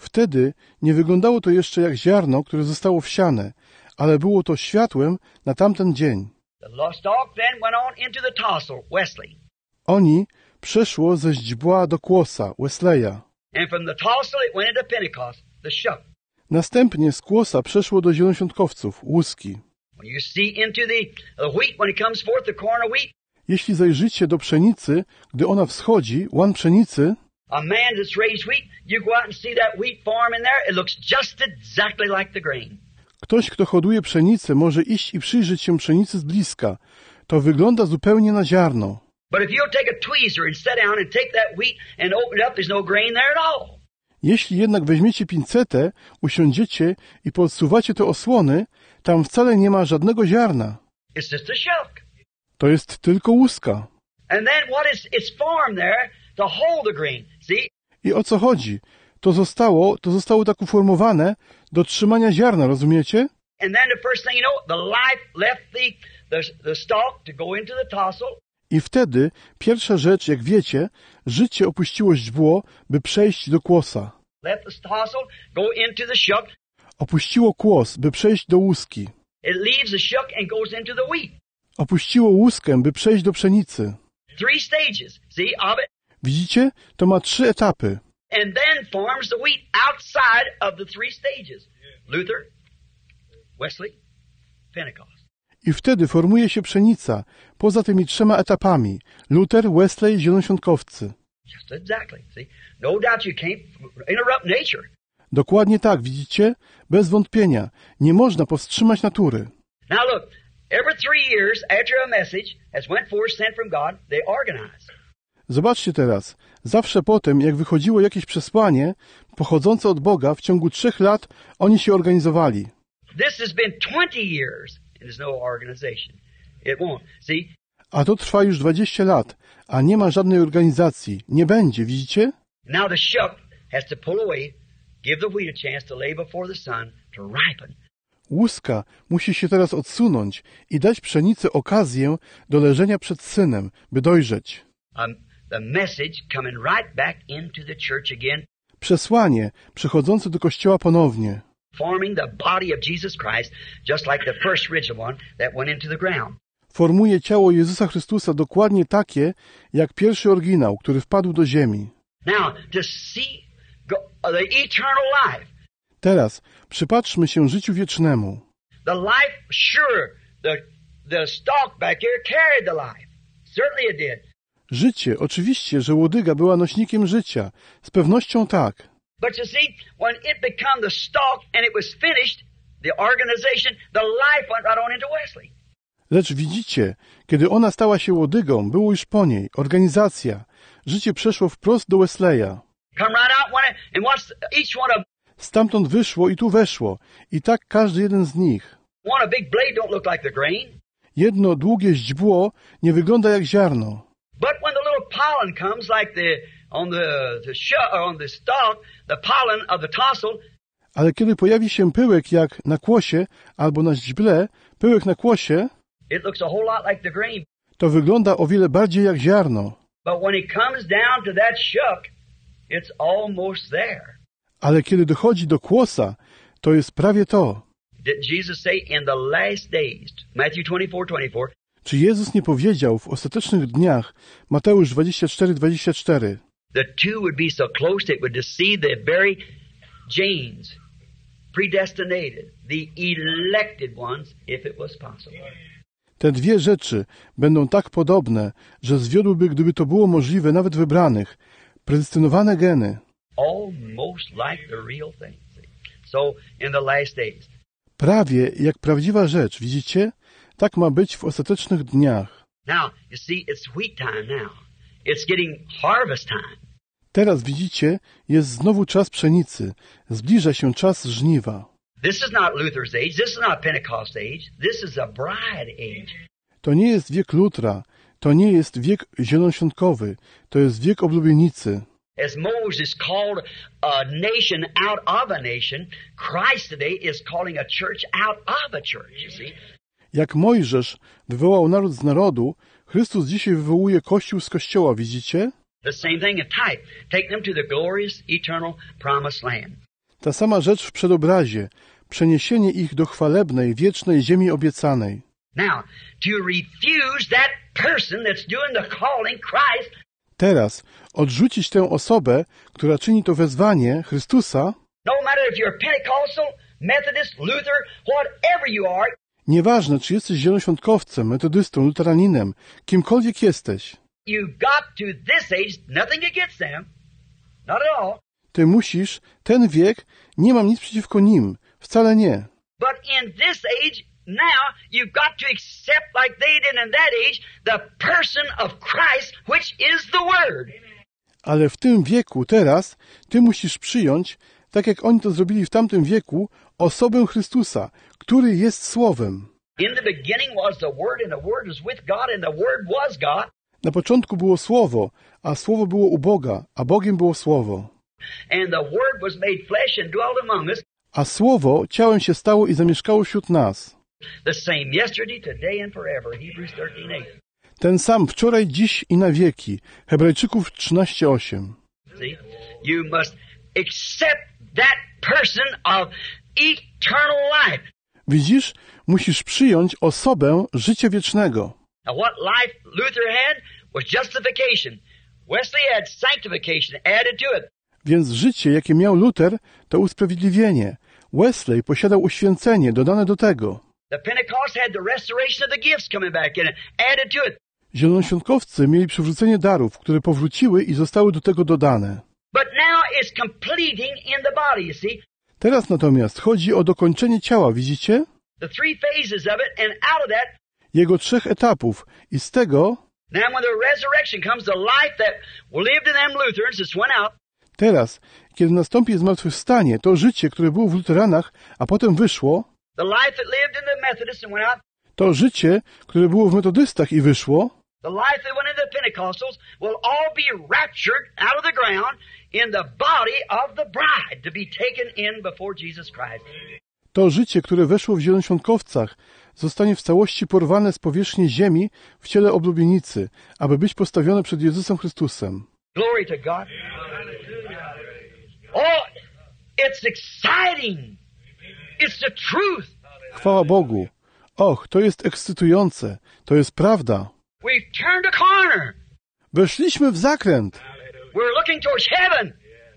Wtedy nie wyglądało to jeszcze jak ziarno, które zostało wsiane, ale było to światłem na tamten dzień. The stalk then went on into the tassel, Wesley. Oni przeszło ze źdźbła do kłosa, Wesleya. And from the tassel it went into Pentecost, the shuck. Następnie z kłosa przeszło do zielonoświątkowców, łuski. When you see into the, the wheat, when it comes forth, the corn of wheat, Jeśli zajrzycie do pszenicy, gdy ona wschodzi, łan pszenicy, a man that's raised wheat, you go out and see that wheat farm in there, it looks just exactly like the grain. ktoś, kto hoduje pszenicę, może iść i przyjrzeć się pszenicy z bliska. To wygląda zupełnie na ziarno. But if you'll take a tweezer and sit down and take that wheat and open it up, there's no grain there at all. Jeśli jednak weźmiecie pincetę, usiądziecie i podsuwacie te osłony, tam wcale nie ma żadnego ziarna. It's just a shuck. To jest tylko łuska. And then what is it's formed there to hold the grain. See? I o co chodzi? To zostało, to zostało tak uformowane do trzymania ziarna, rozumiecie? And then the first thing you know, the life left the, the, the stalk to go into the tassel. I wtedy pierwsza rzecz, jak wiecie, życie opuściło źdźbło, by przejść do kłosa. Left the tassel, go into the shuck. Opuściło kłos, by przejść do łuski. It leaves the shuck and goes into the wheat. Opuściło łuskę, by przejść do pszenicy. Three stages, see, of it. Widzicie? To ma trzy etapy. And then forms the wheat outside of the three stages. Luther, Wesley, Pentecost. I wtedy formuje się pszenica, poza tymi trzema etapami. Luther, Wesley, zielonoświątkowcy. Just exactly, see. No doubt you can't interrupt nature. Dokładnie tak, widzicie? Bez wątpienia. Nie można powstrzymać natury. Now look, every three years after a message has went forth sent from God, they organize. Zobaczcie teraz. Zawsze potem, jak wychodziło jakieś przesłanie pochodzące od Boga, w ciągu trzech lat oni się organizowali. This has been twenty years and there's no organization. It won't. See? A to trwa już dwadzieścia lat, a nie ma żadnej organizacji. Nie będzie, widzicie? Now the shuck has to pull away, give the wheat a chance to lay before the sun to ripen. Łuska musi się teraz odsunąć i dać pszenicy okazję do leżenia przed synem, by dojrzeć. Um, the message coming right back into the church again, Przesłanie przychodzące do Kościoła ponownie. forming the body of Jesus Christ, just like the first original one that went into the ground. Formuje ciało Jezusa Chrystusa dokładnie takie, jak pierwszy oryginał, który wpadł do ziemi. Now, to see go, uh, the eternal life, Teraz przypatrzmy się życiu wiecznemu. the life, sure, the, the stalk back here carried the life. Certainly it did. Życie, oczywiście, że łodyga była nośnikiem życia. Z pewnością tak. But you see, when it became the stalk and it was finished, the organization, the life went right on into Wesley. Lecz widzicie, kiedy ona stała się łodygą, było już po niej, organizacja. Życie przeszło wprost do Wesleya. Come right out when it, and what's each one of Stamtąd wyszło i tu weszło. I tak każdy jeden z nich. one a big blade don't look like the grain. Jedno długie źdźbło nie wygląda jak ziarno. But when the little pollen comes, like the on the the sh- on the stalk, the pollen of the tassel, Ale kiedy pojawi się pyłek jak na kłosie albo na źdźble, pyłek na kłosie, it looks a whole lot like the grain. to wygląda o wiele bardziej jak ziarno. But when it comes down to that shuck, it's almost there. Ale kiedy dochodzi do kłosa, to jest prawie to. Did Jesus say in the last days, Matthew twenty-four twenty-four, Czy Jezus nie powiedział w ostatecznych dniach, Mateusz dwadzieścia cztery dwadzieścia cztery, the two would be so close it would deceive the very genes, predestinated, the elected ones, if it was possible. te dwie rzeczy będą tak podobne, że zwiodłyby, gdyby to było możliwe, nawet wybranych, predestynowane geny. Almost like the real thing. See? So in the last days. Prawie jak prawdziwa rzecz, widzicie? Tak ma być w ostatecznych dniach. Now, you see, it's wheat time now. It's getting harvest time. Teraz, widzicie, jest znowu czas pszenicy. Zbliża się czas żniwa. This is not Luther's age. This is not Pentecost age. This is a bride age. To nie jest wiek Lutra. To nie jest wiek zielonoświątkowy. To jest wiek oblubienicy. As Moses called a nation out of a nation, Christ today is calling a church out of a church, you see. Jak Mojżesz wywołał naród z narodu, Chrystus dzisiaj wywołuje Kościół z Kościoła, widzicie? The same thing in type. Take them to the glorious, eternal, promised land. Ta sama rzecz w przedobrazie, przeniesienie ich do chwalebnej, wiecznej ziemi obiecanej. Now, to refuse that person that's doing the calling, Christ, Teraz odrzucić tę osobę, która czyni to wezwanie, Chrystusa, no matter if you're Pentecostal, Methodist, Luther, whatever you are, nieważne, czy jesteś zielonoświątkowcem, metodystą, luteraninem, kimkolwiek jesteś, you've got to this age, nothing against them, not at all, ty musisz, ten wiek, nie mam nic przeciwko nim, wcale nie. but in this age, now you've got to accept, like they did in that age, the person of Christ, which is the Word. Ale w tym wieku, teraz, ty musisz przyjąć, tak jak oni to zrobili w tamtym wieku, osobę Chrystusa, który jest Słowem. In the beginning was the Word, and the Word was with God, and the Word was God. Na początku było Słowo, a Słowo było u Boga, a Bogiem było Słowo. And the Word was made flesh and dwelt among us, A Słowo ciałem się stało i zamieszkało wśród nas. the same yesterday, today, and forever. Hebrews thirteen eight. Ten sam wczoraj, dziś i na wieki. Hebrajczyków trzynaście osiem. See? You must accept that person of eternal life. Widzisz, musisz przyjąć osobę życia wiecznego. Now what life Luther had was justification. Wesley had sanctification added to it. Więc życie, jakie miał Luter, to usprawiedliwienie. Wesley posiadał uświęcenie dodane do tego. The Pentecost had the restoration of the gifts coming back in it, added to it. Zielonoświątkowcy mieli przywrócenie darów, które powróciły i zostały do tego dodane. But now it's completing in the body, you see. Teraz natomiast chodzi o dokończenie ciała, widzicie? The three phases of it, and out of that, Jego trzech etapów i z tego, now when the resurrection comes, the life that lived in them Lutherans that's went out, teraz, kiedy nastąpi zmartwychwstanie, to życie, które było w luteranach, a potem wyszło, the life that lived in the Methodists and went out, to życie, które było w metodystach i wyszło, the life that went into the Pentecostals will all be raptured out of the ground in the body of the bride to be taken in before Jesus Christ. to życie, które weszło w zielonoświątkowcach, zostanie w całości porwane z powierzchni ziemi w ciele oblubienicy, aby być postawione przed Jezusem Chrystusem. Glory to God. Oh, it's exciting. It's the truth. Chwała Bogu! Och, to jest ekscytujące, to jest prawda. We've turned a corner. Weszliśmy w zakręt. We're looking towards heaven.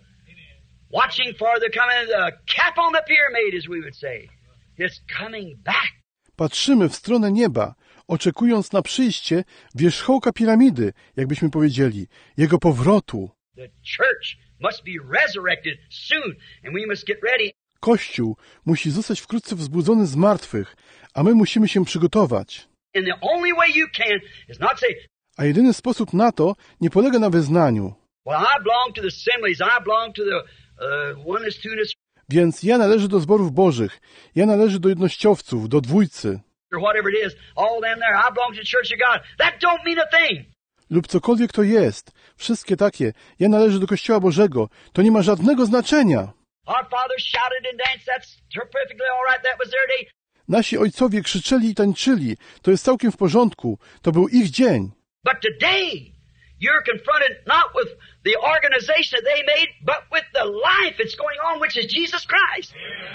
Watching for the coming of the cap on the pyramid, as we would say. It's coming back. Patrzymy w stronę nieba, oczekując na przyjście wierzchołka piramidy, jakbyśmy powiedzieli, jego powrotu. The church must be resurrected soon, and we must get ready. Kościół musi zostać wkrótce wzbudzony z martwych, a my musimy się przygotować. And the only way you can is not say, A jedyny sposób na to nie polega na wyznaniu. well, I belong to the assemblies, I belong to the uh, oneness, two-ness, Więc ja należę do zborów bożych, ja należę do jednościowców, do dwójcy, or whatever it is, all them there, I belong to the church of God. That don't mean a thing. lub cokolwiek to jest. Wszystkie takie, ja należę do Kościoła Bożego, to nie ma żadnego znaczenia. Our fathers shouted and danced, that's perfectly all right, that was their day. Nasi ojcowie krzyczeli i tańczyli, to jest całkiem w porządku, to był ich dzień. But today, you're confronted not with the organization that they made, but with the life that's going on, which is Jesus Christ.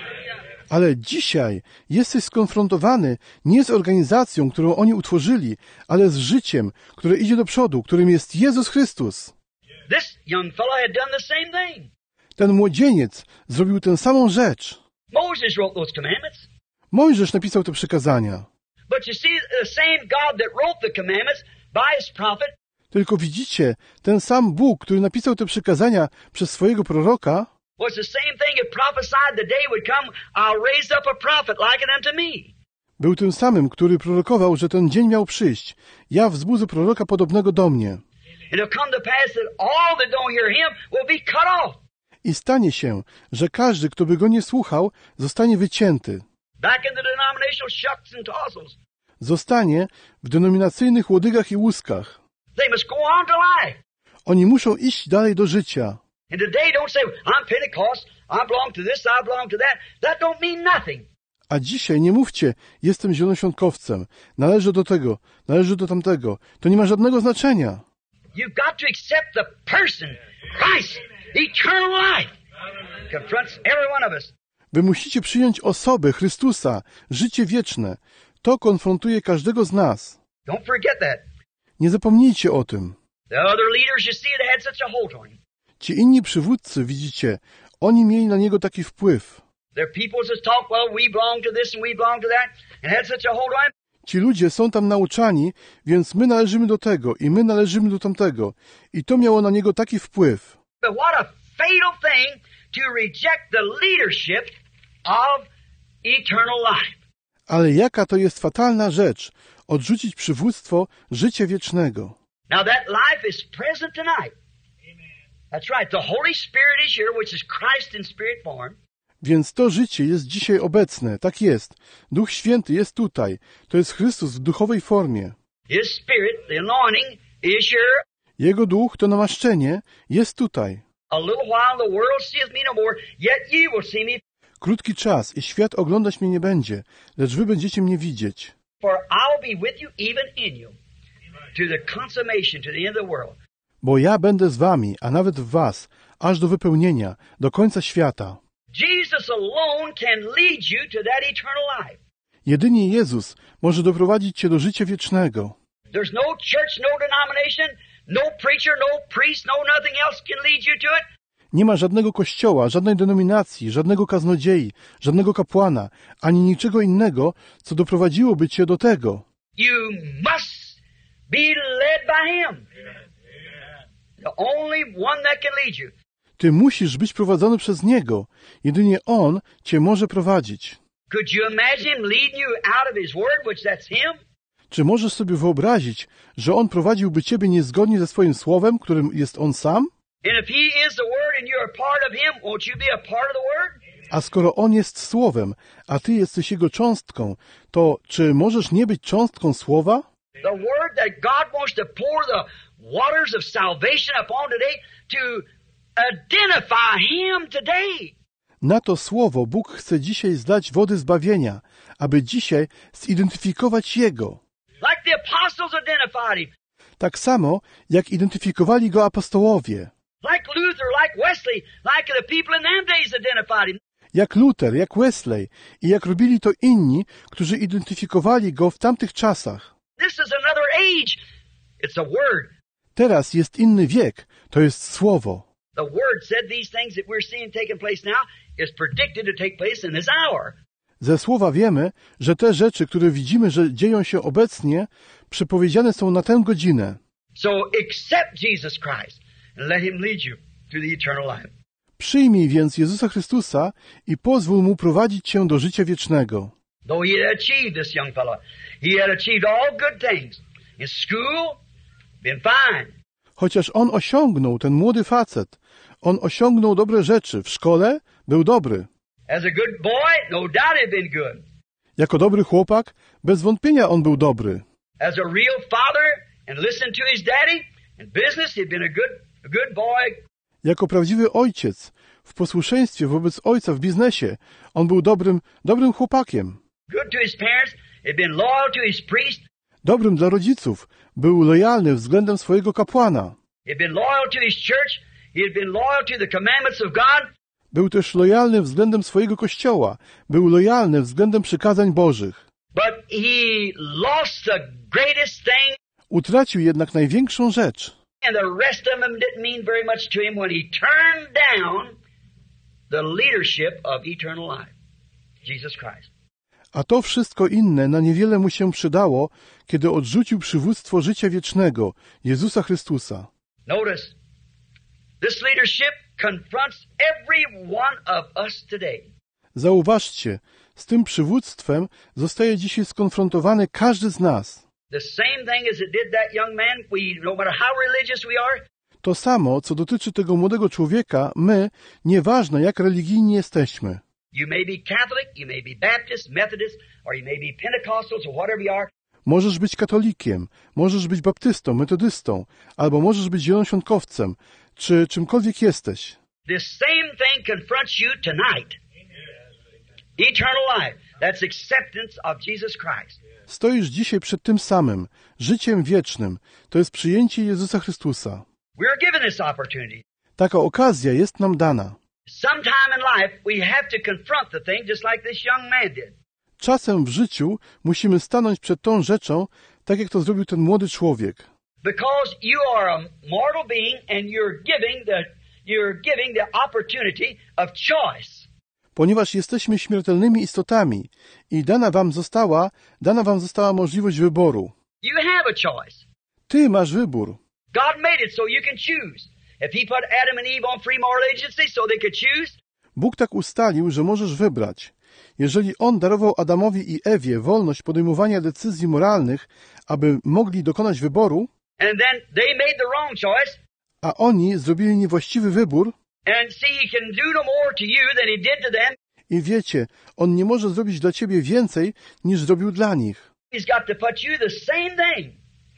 Ale dzisiaj jesteś skonfrontowany nie z organizacją, którą oni utworzyli, ale z życiem, które idzie do przodu, którym jest Jezus Chrystus. This young fellow had done the same thing. Ten młodzieniec zrobił tę samą rzecz. Moses wrote those commandments. Mojżesz napisał te przykazania. But you see, the same God that wrote the commandments by his prophet Tylko widzicie, ten sam Bóg, który napisał te przykazania przez swojego proroka, was the same thing that prophesied the day would come, I'll raise up a prophet like it unto me. był tym samym, który prorokował, że ten dzień miał przyjść. Ja wzbudzę proroka podobnego do mnie. And it'll come to pass that all that don't hear him will be cut off. I stanie się, że każdy, kto by go nie słuchał, zostanie wycięty. Back in the denominational shucks and tossels. Zostanie w denominacyjnych łodygach i łuskach. They must go on to life. Oni muszą iść dalej do życia. And today don't say, I'm Pentecost, I belong to this, I belong to that. That don't mean nothing. A dzisiaj nie mówcie, jestem zielonoświątkowcem, należę do tego, należę do tamtego. To nie ma żadnego znaczenia. You've got to accept the person, Christ, eternal life. Confronts every one of us. Wy musicie przyjąć osobę Chrystusa, życie wieczne. To konfrontuje każdego z nas. Don't forget that. Nie zapomnijcie o tym. The other leaders, you see, it had such a hold on him. Ci inni przywódcy, widzicie, oni mieli na niego taki wpływ. Their peoples just talk, well, we belong to this and we belong to that, and had such a hold on him. Ci ludzie są tam nauczani, więc my należymy do tego i my należymy do tamtego. I to miało na niego taki wpływ. But what a fatal thing to reject the leadership of eternal life. Ale jaka to jest fatalna rzecz, odrzucić przywództwo życia wiecznego. Now that life is present tonight. That's right. The Holy Spirit is here, which is Christ in spirit form. Więc to życie jest dzisiaj obecne, tak jest. Duch Święty jest tutaj, to jest Chrystus w duchowej formie. His Spirit, the anointing, is here. Jego duch, to namaszczenie, jest tutaj. A little while the world seeth me no more, yet ye will see me. Krótki czas i świat oglądać mnie nie będzie, lecz wy będziecie mnie widzieć. For I'll be with you, even in you, to the consummation, to the end of the world. Bo ja będę z wami, a nawet w was, aż do wypełnienia, do końca świata. Jesus alone can lead you to that eternal life. Jedynie Jezus może doprowadzić cię do życia wiecznego. There's no church, no denomination, no preacher, no priest, no nothing else can lead you to it. Nie ma żadnego kościoła, żadnej denominacji, żadnego kaznodziei, żadnego kapłana, ani niczego innego, co doprowadziłoby cię do tego. You must be led by Him. The only one that can lead you. Ty musisz być prowadzony przez Niego. Jedynie On cię może prowadzić. Could you imagine Him leading you out of His Word, which that's Him? Czy możesz sobie wyobrazić, że On prowadziłby ciebie niezgodnie ze swoim słowem, którym jest On sam? And if He is the Word and you're a part of Him, won't you be a part of the Word? A skoro On jest Słowem, a ty jesteś Jego cząstką, to czy możesz nie być cząstką Słowa? The Word that God wants to pour the waters of salvation upon today to identify Him today. Na to Słowo Bóg chce dzisiaj zlać wody zbawienia, aby dzisiaj zidentyfikować Jego. Like the apostles identified Him. Tak samo, jak identyfikowali Go apostołowie. Like Luther, like Wesley, like the people in them days identified Him. Jak Luther, jak Wesley i jak robili to inni, którzy identyfikowali Go w tamtych czasach. This is another age. It's a Word. Teraz jest inny wiek, to jest Słowo. The Word said these things that we're seeing taking place now is predicted to take place in this hour. Ze Słowa wiemy, że te rzeczy, które widzimy, że dzieją się obecnie, przepowiedziane są na tę godzinę. So accept Jesus Christ and let Him lead you to the eternal life. Przyjmij więc Jezusa Chrystusa i pozwól Mu prowadzić cię do życia wiecznego. Though he had achieved, this young fellow, he had achieved all good things. In school, been fine. Chociaż on osiągnął, ten młody facet, on osiągnął dobre rzeczy. W szkole był dobry. As a good boy, no doubt he'd been good. Jako dobry chłopak, bez wątpienia on był dobry. As a real father, and listened to his daddy, in business, he'd been a good, a good boy. Jako prawdziwy ojciec, w posłuszeństwie wobec ojca w biznesie, on był dobrym, dobrym chłopakiem. Good to his parents, he'd been loyal to his priest. Dobrym dla rodziców, był lojalny względem swojego kapłana. He'd been loyal to his church. He'd been loyal to the commandments of God. Był też lojalny względem swojego kościoła, był lojalny względem przykazań Bożych. But he lost the greatest thing. Utracił jednak największą rzecz. And the rest of them didn't mean very much to him when he turned down the leadership of eternal life. Jesus Christ. A to wszystko inne na niewiele mu się przydało, kiedy odrzucił przywództwo życia wiecznego, Jezusa Chrystusa. Notice, this leadership confronts every one of us today. Zauważcie, z tym przywództwem zostaje dzisiaj skonfrontowany każdy z nas. The same thing as it did that young man, we, no matter how religious we are, To samo, co dotyczy tego młodego człowieka, my, nieważne jak religijni jesteśmy. you may be Catholic, you may be Baptist, Methodist, or you may be Pentecostals, or whatever you are. Możesz być katolikiem, możesz być baptystą, metodystą, albo możesz być zielonoświątkowcem, czy czymkolwiek jesteś. This same thing confronts you tonight. Eternal life. That's acceptance of Jesus Christ. Stoisz dzisiaj przed tym samym, życiem wiecznym. To jest przyjęcie Jezusa Chrystusa. We're given this opportunity. Taka okazja jest nam dana. Sometime in life we have to confront the thing just like this young man did. Czasem w życiu musimy stanąć przed tą rzeczą, tak jak to zrobił ten młody człowiek. Because you are a mortal being and you're giving the you're giving the opportunity of choice. Ponieważ jesteśmy śmiertelnymi istotami i dana wam została, dana wam została możliwość wyboru. You have a choice. Ty masz wybór. God made it so you can choose. If he put Adam and Eve on free moral agency so they could choose, Bóg tak ustalił, że możesz wybrać. Jeżeli On darował Adamowi i Ewie wolność podejmowania decyzji moralnych, aby mogli dokonać wyboru, and then they made the wrong choice, a oni zrobili niewłaściwy wybór, and see he can do no more to you than he did to them, i wiecie, On nie może zrobić dla ciebie więcej, niż zrobił dla nich. he's got to put you the same thing.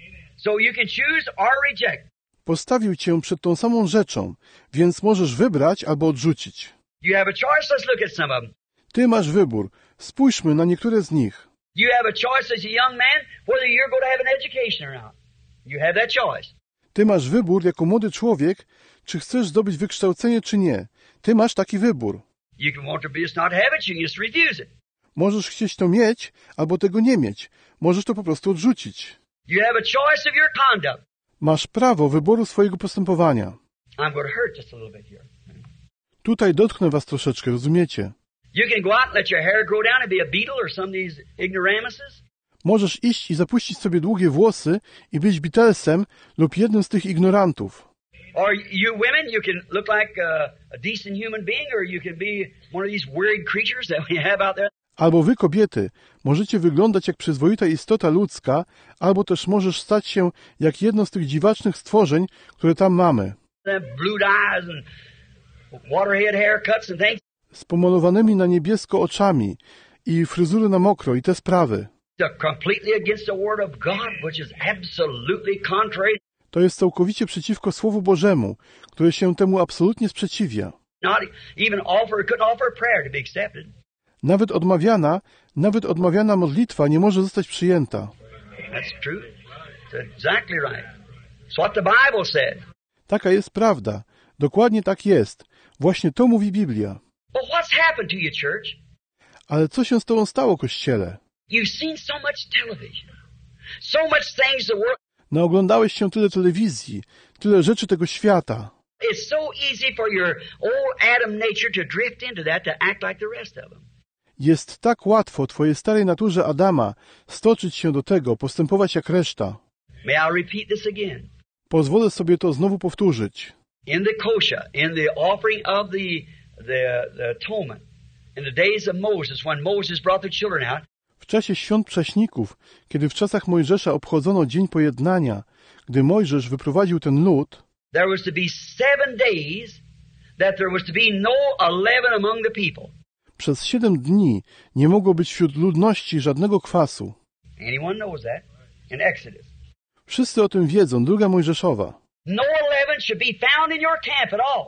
So you can choose or reject. Postawił cię przed tą samą rzeczą, więc możesz wybrać albo odrzucić. You have a choice. Let's look at some of them. Ty masz wybór. Spójrzmy na niektóre z nich. You have a choice as a young man whether you're going to have an education or not. You have that choice. Ty masz wybór jako młody człowiek, czy chcesz zdobyć wykształcenie, czy nie. Ty masz taki wybór. You can want to just not have it, you can just refuse it. Możesz chcieć to mieć, albo tego nie mieć. Możesz to po prostu odrzucić. You have a choice of your conduct. Masz prawo wyboru swojego postępowania. I'm going to hurt just a little bit here. Tutaj dotknę was troszeczkę, rozumiecie? You can go out and let your hair grow down and be a beetle or some of these ignoramuses. Możesz iść i zapuścić sobie długie włosy i być Beatlesem lub jednym z tych ignorantów. Or you women, you can look like a, a decent human being, or you can be one of these weird creatures that we have out there. Albo wy, kobiety, możecie wyglądać jak przyzwoita istota ludzka, albo też możesz stać się jak jedno z tych dziwacznych stworzeń, które tam mamy. Them blue eyes and waterhead haircuts and things. Z pomalowanymi na niebiesko oczami i fryzury na mokro i te sprawy. They're completely against the word of God, which is absolutely contrary. To jest całkowicie przeciwko Słowu Bożemu, które się temu absolutnie sprzeciwia. Not even offer, couldn't offer a prayer to be accepted. Nawet odmawiana, nawet odmawiana modlitwa nie może zostać przyjęta. That's true. That's exactly right. It's what the Bible said. Taka jest prawda. Dokładnie tak jest. Właśnie to mówi Biblia. But what's happened to you, church? Ale co się z tobą stało, Kościele? You've seen so much television. So much things the world. Naoglądałeś się tyle telewizji, tyle rzeczy tego świata. It's so easy for your old Adam nature to drift into that, to act like the rest of them. Jest tak łatwo twojej starej naturze Adama stoczyć się do tego, postępować jak reszta. May I repeat this again? Pozwolę sobie to znowu powtórzyć. In the kosher, in the offering of the, the, the atonement, in the days of Moses, when Moses brought the children out, W czasie świąt prześników, kiedy w czasach Mojżesza obchodzono Dzień Pojednania, gdy Mojżesz wyprowadził ten lud, there was to be seven days that there was to be no leaven among the people. przez siedem dni nie mogło być wśród ludności żadnego kwasu. Anyone knows that? In Exodus. Wszyscy o tym wiedzą, druga Mojżeszowa. No leaven should be found in your camp at all.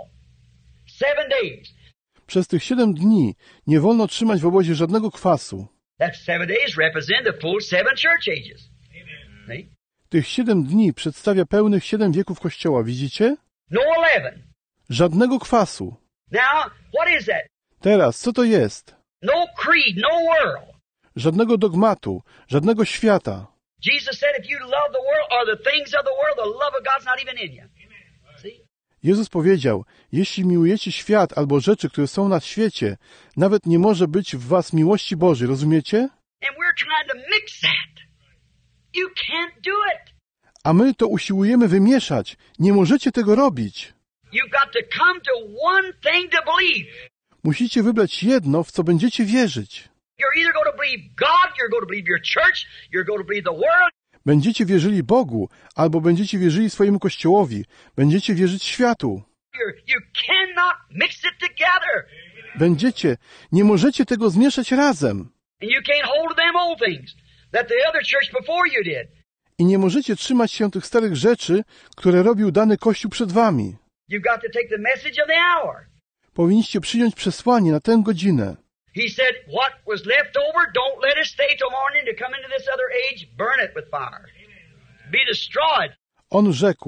Seven days. Przez tych siedem dni nie wolno trzymać w obozie żadnego kwasu. That seven days represent the full seven church ages. See? Tych siedem dni przedstawia pełnych siedem wieków Kościoła, widzicie? No leaven. Żadnego kwasu. Now, what is that? Teraz, co to jest? No creed, no world. Żadnego dogmatu, żadnego świata. Jesus said if you love the world or the things of the world, the love of God's not even in you. See? Jezus powiedział, jeśli miłujecie świat albo rzeczy, które są na świecie, nawet nie może być w was miłości Bożej, rozumiecie? And we're trying to mix that. You can't do it. A my to usiłujemy wymieszać. Nie możecie tego robić. You've got to come to one thing to believe. Musicie wybrać jedno, w co będziecie wierzyć. You're either going to believe God, you're going to believe your church, you're going to believe the world. Będziecie wierzyli Bogu, albo będziecie wierzyli swojemu Kościołowi. Będziecie wierzyć światu. You're, you cannot mix it together. Będziecie, nie możecie tego zmieszać razem. And you can't hold to them old things that the other church before you did. I nie możecie trzymać się tych starych rzeczy, które robił dany Kościół przed wami. You've got to take the message of the hour. Powinniście przyjąć przesłanie na tę godzinę. He said, what was left over, don't let it stay till morning to come into this other age, burn it with fire. Be destroyed. On rzekł,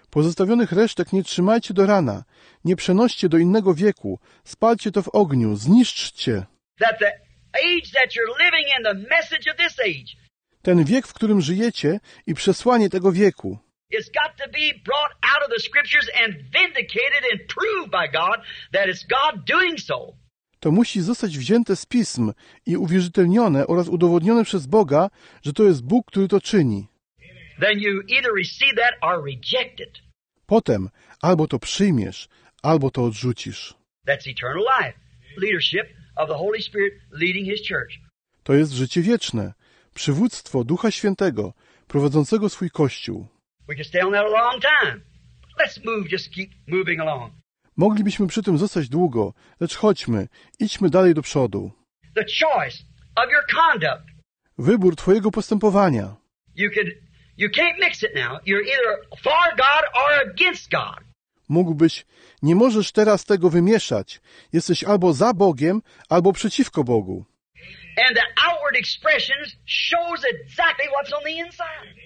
Pozostawionych resztek nie trzymajcie do rana, nie przenoście do innego wieku, spalcie to w ogniu, zniszczcie. That the age that you're living in, the message of this age, Ten wiek, w którym żyjecie i przesłanie tego wieku. it's got to be brought out of the Scriptures and vindicated and proved by God that it's God doing so. To musi zostać wzięte z pism i uwierzytelnione oraz udowodnione przez Boga, że to jest Bóg, który to czyni. Then you either receive that or reject it. Potem albo to przyjmiesz, albo to odrzucisz. That's eternal life. Leadership of the Holy Spirit leading His church. To jest życie wieczne, przywództwo Ducha Świętego, prowadzącego swój Kościół. We can stay on that a long time. Let's move, just keep moving along. Moglibyśmy przy tym zostać długo, lecz chodźmy, idźmy dalej do przodu. The choice of your conduct. Wybór twojego postępowania. You could, you can't mix it now. You're either for God or against God. Mógłbyś, nie możesz teraz tego wymieszać. Jesteś albo za Bogiem, albo przeciwko Bogu. And the outward expressions shows exactly what's on the inside.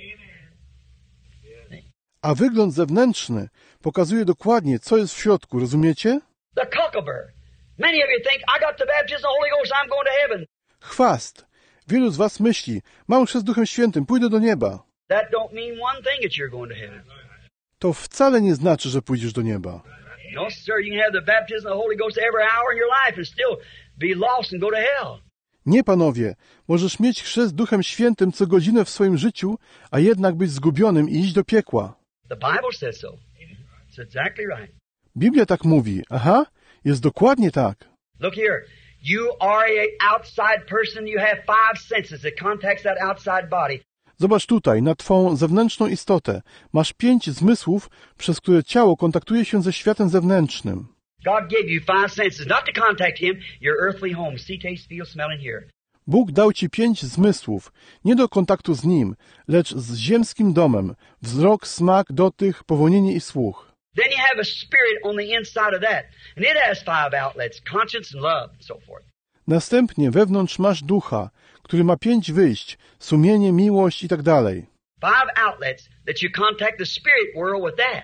A wygląd zewnętrzny pokazuje dokładnie, co jest w środku, rozumiecie? The cockleburr. Many of you think, I got the baptism of the Holy Ghost, I'm going to heaven. Chwast. Wielu z was myśli, mam chrzest Duchem Świętym, pójdę do nieba. That don't mean one thing that you're going to heaven. To wcale nie znaczy, że pójdziesz do nieba. No, sir, you can have the baptism of the Holy Ghost every hour in your life and still be lost and go to hell. Nie, panowie, możesz mieć chrzest Duchem Świętym co godzinę w swoim życiu, a jednak być zgubionym i iść do piekła. The Bible says so. It's exactly right. Biblia tak mówi. Aha, jest dokładnie tak. Look here. You are a outside person. You have five senses that contacts that outside body. Zobacz tutaj, na twą zewnętrzną istotę. Masz pięć zmysłów, przez które ciało kontaktuje się ze światem zewnętrznym. God gave you five senses not to contact Him, your earthly home. See, taste, feel, smell, and hear. Bóg dał ci pięć zmysłów, nie do kontaktu z Nim, lecz z ziemskim domem. Wzrok, smak, dotyk, powonienie i słuch. Then you have a spirit on the inside of that. And it has five outlets, conscience and love and so forth. Następnie wewnątrz masz ducha, który ma pięć wyjść, sumienie, miłość i tak dalej. Five outlets that you contact the spirit world with that.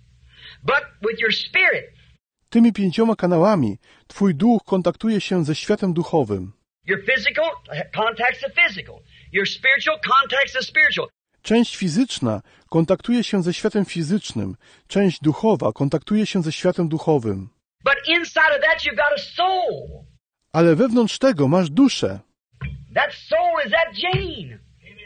But with your spirit, Tymi pięcioma kanałami twój duch kontaktuje się ze światem duchowym. your physical contacts the physical. Your spiritual contacts the spiritual. Część fizyczna kontaktuje się ze światem fizycznym, część duchowa kontaktuje się ze światem duchowym. But inside of that you've got a soul. Ale wewnątrz tego masz duszę. That soul is that gene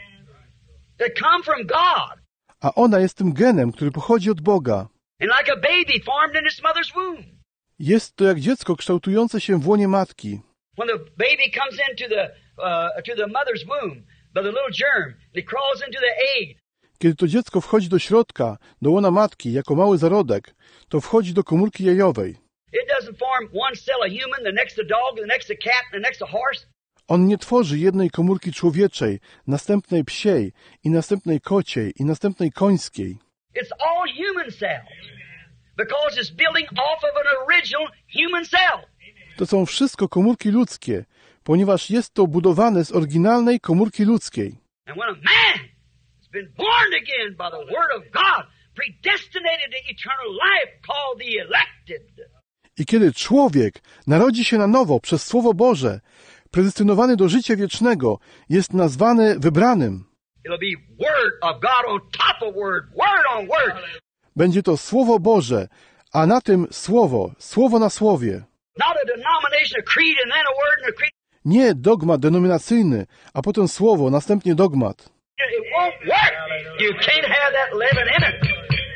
that come from God. A ona jest tym genem, który pochodzi od Boga. And like a baby formed in its mother's womb. Jest to jak dziecko kształtujące się w łonie matki. When the baby comes into the uh, to the mother's womb, by the little germ, it crawls into the egg. Kiedy to dziecko wchodzi do środka, do łona matki, jako mały zarodek, to wchodzi do komórki jajowej. It doesn't form one cell a human, the next a dog, the next a cat, the next a horse. On nie tworzy jednej komórki człowieczej, następnej psiej, i następnej kociej, i następnej końskiej. It's all human cells. Because it's building off of an original human cell. To są wszystko komórki ludzkie, ponieważ jest to budowane z oryginalnej komórki ludzkiej. And when a man has been born again by the word of God, predestinated to eternal life, called the elected. I kiedy człowiek narodzi się na nowo przez Słowo Boże, predestynowany do życia wiecznego, jest nazwany wybranym. It'll be word of God on top of word, word on word. Będzie to Słowo Boże, a na tym Słowo, Słowo na Słowie. Not a denomination, a creed, and then a word and a creed. Nie dogmat denominacyjny, a potem Słowo, następnie dogmat. It won't work. You can't have that living in it.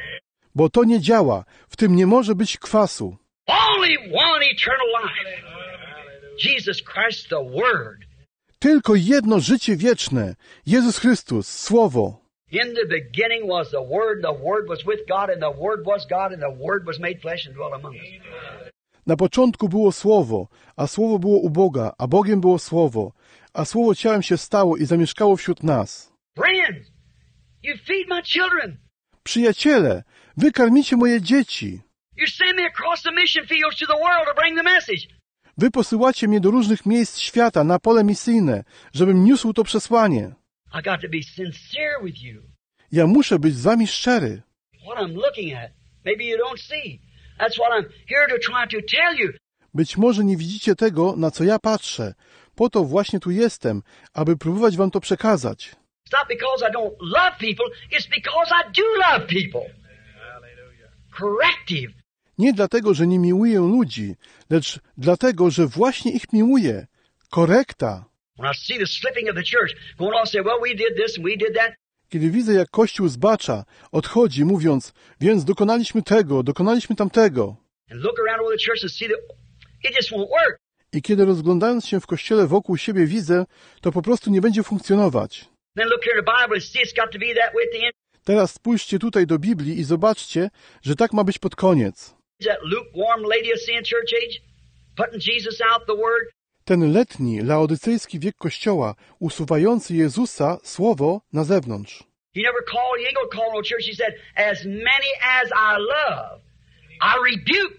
Bo to nie działa, w tym nie może być kwasu. Only one eternal life. Jesus Christ, the Word. Tylko jedno życie wieczne, Jezus Chrystus, Słowo. In the beginning was the Word, the Word was with God, and the Word was God, and the Word was made flesh and dwelt among us. Na początku było Słowo, a Słowo było u Boga, a Bogiem było Słowo, a Słowo ciałem się stało i zamieszkało wśród nas. Friends, you feed my children. Przyjaciele, wy karmicie moje dzieci. You send me across the mission fields to the world to bring the message. Wy posyłacie mnie do różnych miejsc świata na pole misyjne, żebym niósł to przesłanie. I got to be sincere with you. Ja muszę być z wami szczery. what I'm looking at. Maybe you don't see. That's what I'm here to try to tell you. Być może nie widzicie tego, na co ja patrzę. Po to właśnie tu jestem, aby próbować wam to przekazać. It's not because I don't love people, it's because I do love people. Corrective. Nie dlatego, że nie miłuję ludzi, lecz dlatego, że właśnie ich miłuję. Korekta. When I see the slipping of the church, going on say, well, we did this and we did that. Kiedy widzę, jak Kościół zbacza, odchodzi, mówiąc, więc dokonaliśmy tego, dokonaliśmy tamtego. And look around over the church and see that it just won't work. I kiedy rozglądając się w Kościele wokół siebie widzę, to po prostu nie będzie funkcjonować. Then look here in the Bible and see it's got to be that way at the end. Teraz spójrzcie tutaj do Biblii i zobaczcie, że tak ma być pod koniec. Is that lukewarm Laodicean church age? Putting Jesus out the word? Ten letni, laodycejski wiek Kościoła, usuwający Jezusa, słowo, na zewnątrz. He never called, he ain't gonna call no church. He said, as many as I love, I rebuke,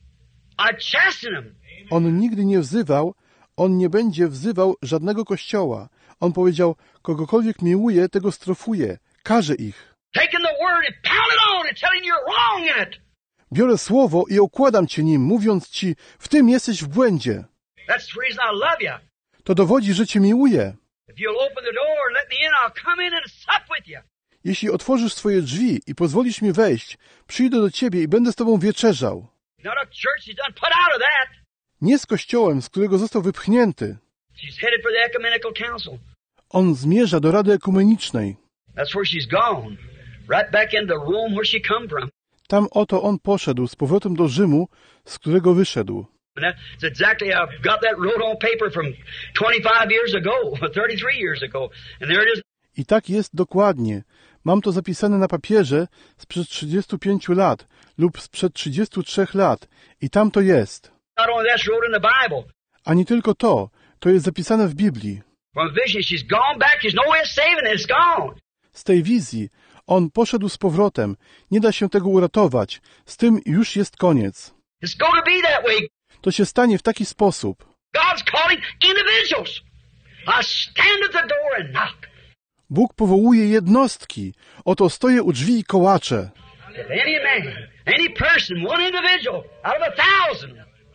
I chasten them. On nigdy nie wzywał, on nie będzie wzywał żadnego kościoła. On powiedział, kogokolwiek miłuje, tego strofuje, karze ich. Taking the word and pounding on and telling you you're wrong in it. Biorę słowo i okładam cię nim, mówiąc ci, w tym jesteś w błędzie. That's the reason I love you. To dowodzi, że cię miłuję. If you'll open the door and let me in, I'll come in and sup with you. Jeśli otworzysz swoje drzwi i pozwolisz mi wejść, przyjdę do ciebie i będę z tobą wieczerzał. Not a church he's done put out of that. Nie z kościołem, z którego został wypchnięty. She's headed for the ecumenical council. On zmierza do Rady Ekumenicznej. That's where she's gone. Right back into Rome where she come from. Tam oto on poszedł z powrotem do Rzymu, z którego wyszedł. And that's exactly how I've got that wrote on paper from twenty-five years ago, thirty-three years ago. And there it is. I tak jest dokładnie. Mam to zapisane na papierze sprzed trzydziestu pięciu lat lub sprzed trzydziestu trzech lat. I tam to jest. Not only that's wrote in the Bible. Ani tylko to. To jest zapisane w Biblii. From a vision, she's gone back. There's no way of saving it. It's gone. Z tej wizji on poszedł z powrotem. Nie da się tego uratować. Z tym już jest koniec. It's going to be that way. To się stanie w taki sposób. God's calling individuals. I stand at the door and knock. Bóg powołuje jednostki. Oto stoję u drzwi i kołaczę. If any man, any person, one individual out of a thousand,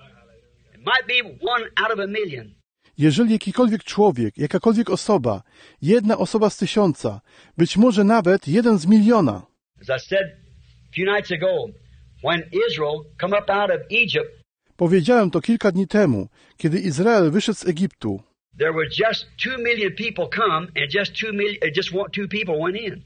it might be one out of a million. Jeżeli jakikolwiek człowiek, jakakolwiek osoba, jedna osoba z tysiąca, być może nawet jeden z miliona. As I said a few nights ago, when Israel come up out of Egypt, powiedziałem to kilka dni temu, kiedy Izrael wyszedł z Egiptu. There were just two million people come, and just two million, just one, two people went in.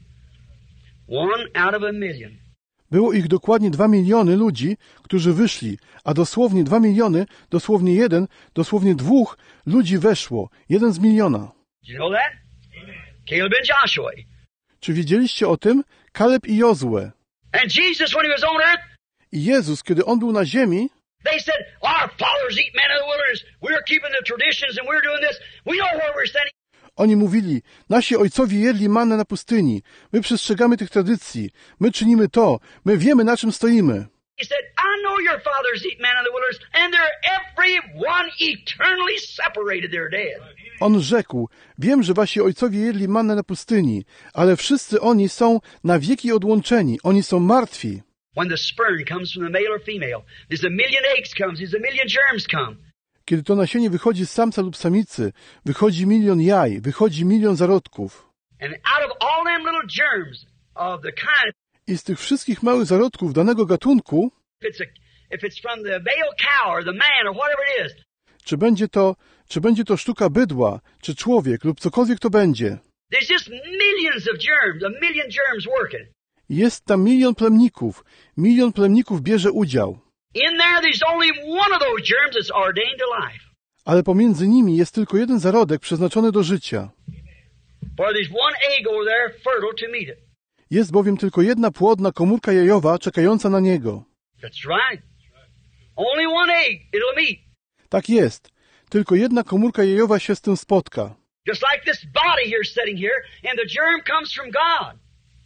One out of a million. Było ich dokładnie dwa miliony ludzi, którzy wyszli, a dosłownie dwa miliony, dosłownie jeden, dosłownie dwóch ludzi weszło. Jeden z miliona. Did you know that? Caleb and Joshua. Czy wiedzieliście o tym? Kaleb i Jozue. And Jesus, when he was on earth, I Jezus, kiedy on był na ziemi, they said, our fathers eat manna in the wilderness. We're keeping the traditions and we're doing this. We know where we're standing. oni mówili, nasi ojcowie jedli mannę na pustyni, my przestrzegamy tych tradycji, my czynimy to, my wiemy, na czym stoimy. He said, I know your fathers eat manna in the wilderness, and they're every one eternally separated, they're dead. On rzekł, wiem, że wasi ojcowie jedli mannę na pustyni, ale wszyscy oni są na wieki odłączeni, oni są martwi. When the sperm comes from the male or female, there's a million eggs comes, there's a million germs come. Kiedy to nasienie wychodzi z samca lub samicy, wychodzi milion jaj, wychodzi milion zarodków. And out of all them little germs of the kind, I z tych wszystkich małych zarodków danego gatunku, if it's, a, if it's from the male cow or the man or whatever it is, czy będzie to, czy będzie to sztuka bydła, czy człowiek lub cokolwiek to będzie, there's just millions of germs, a million germs working. jest tam milion plemników, milion plemników bierze udział. In there, there's only one of those germs that's ordained to life. Ale pomiędzy nimi jest tylko jeden zarodek przeznaczony do życia. For there's one egg over there fertile to meet it. Jest bowiem tylko jedna płodna komórka jajowa czekająca na niego. That's right. Only one egg it'll meet. Tak jest. Tylko jedna komórka jajowa się z tym spotka. Just like this body here sitting here, and the germ comes from God.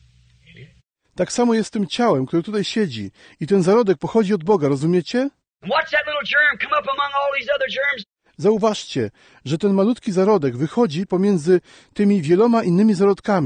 Tak samo jest z tym ciałem, które tutaj siedzi. I ten zarodek pochodzi od Boga, rozumiecie? And watch that little germ come up among all these other germs. Zauważcie, że ten malutki zarodek wychodzi pomiędzy tymi wieloma innymi zarodkami.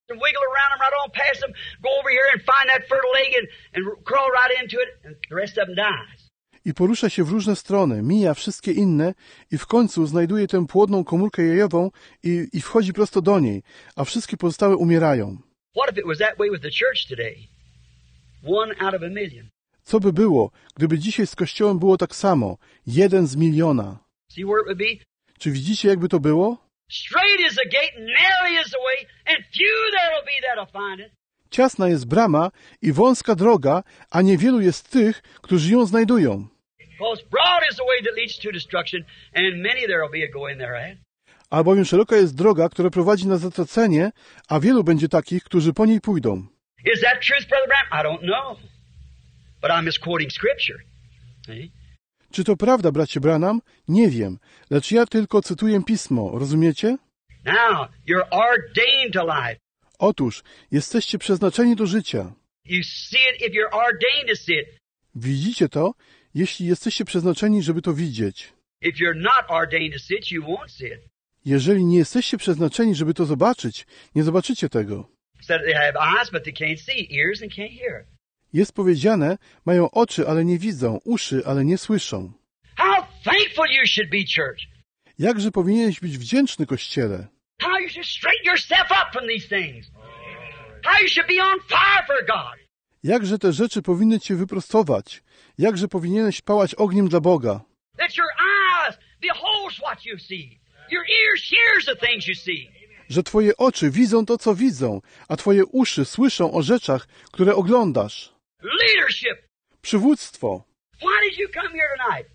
and wiggle around them right on past them, go over here and find that fertile egg and, and crawl right into it, and the rest of them dies. I porusza się w różne strony, mija wszystkie inne i w końcu znajduje tę płodną komórkę jajową i, i wchodzi prosto do niej, a wszystkie pozostałe umierają. What if it was that way with the church today? One out of a million. Co by było, gdyby dzisiaj z Kościołem było tak samo? Jeden z miliona. See where it would be? Czy widzicie, jakby to było? Straight is the gate, narrow is the way, and few there'll be that'll find it. Ciasna jest brama i wąska droga, a niewielu jest tych, którzy ją znajdują. Because broad is the way that leads to destruction, and many there'll be a going thereat. Albowiem szeroka jest droga, która prowadzi na zatracenie, a wielu będzie takich, którzy po niej pójdą. Is that truth, Brother Branham? I don't know. But I'm just quoting Scripture. See? Czy to prawda, bracie Branham? Nie wiem, lecz ja tylko cytuję Pismo, rozumiecie? Now, you're ordained to life. Otóż, jesteście przeznaczeni do życia. You see it if you're ordained to see it. Widzicie to, jeśli jesteście przeznaczeni, żeby to widzieć. If you're not ordained to see it, you won't see it. Jeżeli nie jesteście przeznaczeni, żeby to zobaczyć, nie zobaczycie tego. Said they have eyes, but they can't see, ears and can't hear. Jest powiedziane, mają oczy, ale nie widzą, uszy, ale nie słyszą. How thankful you should be, church. Jakże powinieneś być wdzięczny, Kościele. How you should straighten yourself up from these things. How you should be on fire for God. Jakże te rzeczy powinny cię wyprostować. Jakże powinieneś pałać ogniem dla Boga. That your eyes beholds what you see. Your ears hears the things you see. Że twoje oczy widzą to, co widzą, a twoje uszy słyszą o rzeczach, które oglądasz. Leadership. Przywództwo. Why did you come here tonight?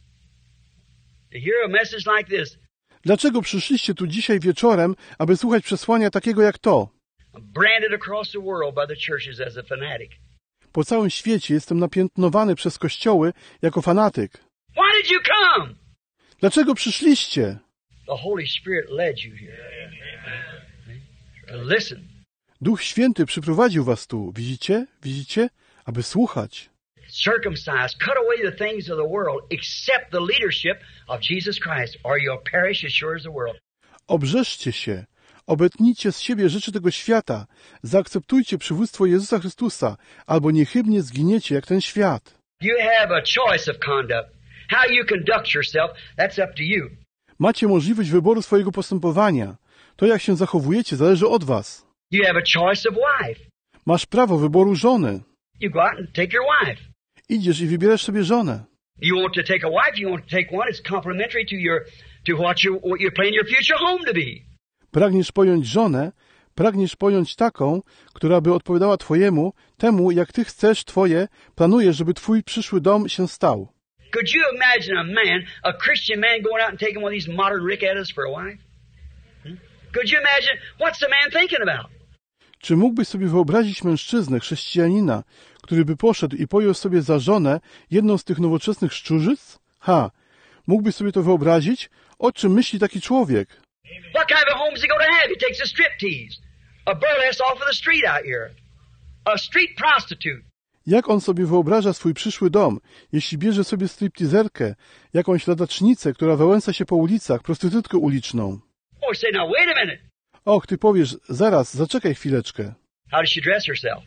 To hear a message like this. Dlaczego przyszliście tu dzisiaj wieczorem, aby słuchać przesłania takiego jak to? Branded across the world by the churches as a fanatic. Po całym świecie jestem napiętnowany przez kościoły jako fanatyk. Why did you come? Dlaczego przyszliście? The Holy Spirit led you here. To listen. Duch Święty przyprowadził was tu, widzicie? Widzicie? Aby słuchać. Circumcise, cut away the things of the world, accept the leadership of Jesus Christ, or you'll perish as sure as the world. Obrzeszcie się, obetnijcie z siebie rzeczy tego świata, zaakceptujcie przywództwo Jezusa Chrystusa, albo niechybnie zginiecie jak ten świat. You have a choice of conduct. How you conduct yourself, that's up to you. Macie możliwość wyboru swojego postępowania. To, jak się zachowujecie, zależy od was. You have a choice of wife. Masz prawo wyboru żony. You go out and take your wife. Idziesz i wybierasz sobie żonę. You want to take a wife, you want to take one, it's complementary to your to what you what you're planning your future home to be. Pragniesz pojąć żonę, pragniesz pojąć taką, która by odpowiadała twojemu, temu, jak ty chcesz twoje, planujesz, żeby twój przyszły dom się stał. Could you imagine a man, a Christian man, going out and taking one of these modern ricketters for a wife? Hmm? Could you imagine, what's the man thinking about? Czy mógłbyś sobie wyobrazić mężczyznę, chrześcijanina, który by poszedł i pojął sobie za żonę jedną z tych nowoczesnych szczurzyc? Ha! Mógłbyś sobie to wyobrazić? O czym myśli taki człowiek? What kind of a home is he going to have? He takes a striptease, a burlesque off of the street out here, a street prostitute. Jak on sobie wyobraża swój przyszły dom, jeśli bierze sobie striptizerkę, jakąś ladacznicę, która wałęsa się po ulicach, prostytutkę uliczną? Oh, say now, wait a minute. Och, ty powiesz, zaraz, zaczekaj chwileczkę. How does she dress herself?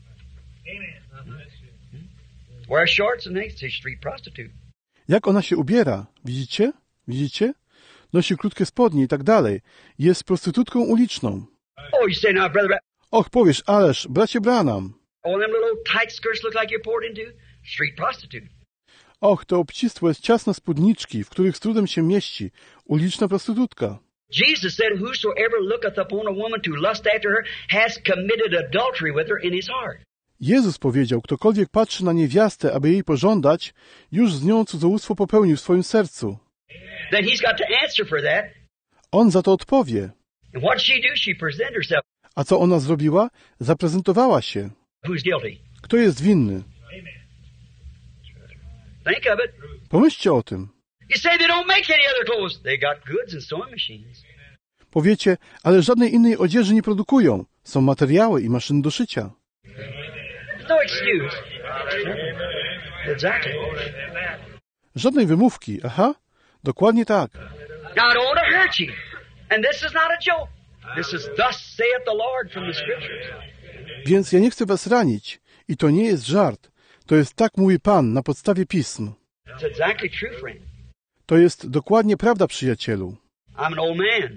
Wear shorts and things. She's a street prostitute. Jak ona się ubiera? Widzicie? Widzicie? Nosi krótkie spodnie i tak dalej. Jest prostytutką uliczną. Oh, you say now, brother. Och, powiesz, ależ, bracie Branham. Oh, them little tight skirts look like you're poured into? Street prostitute. Och, te obcisłe, ciasne spódniczki, w których z trudem się mieści. Uliczna prostytutka. Jesus said, whosoever looketh upon a woman to lust after her has committed adultery with her in his heart. Jezus powiedział, ktokolwiek patrzy na niewiastę, aby jej pożądać, już z nią cudzołóstwo popełnił w swoim sercu. Then he's got to answer for that. On za to odpowie. And what did she do? She presented herself. A co ona zrobiła? Zaprezentowała się. Who's guilty? Kto jest winny? Think of it. Pomyślcie o tym. You say they don't make any other clothes. They got goods and sewing machines. Powiecie, ale żadnej innej odzieży nie produkują. Są materiały i maszyny do szycia. No excuse. Exactly. Żadnej wymówki. Aha, dokładnie tak. Now I don't want to hurt you. And this is not a joke. This is thus saith the Lord from the Scriptures. Więc ja nie chcę was ranić. I to nie jest żart. To jest tak mówi Pan na podstawie pism. It's exactly true, friend. To jest dokładnie prawda, przyjacielu. I'm an old man.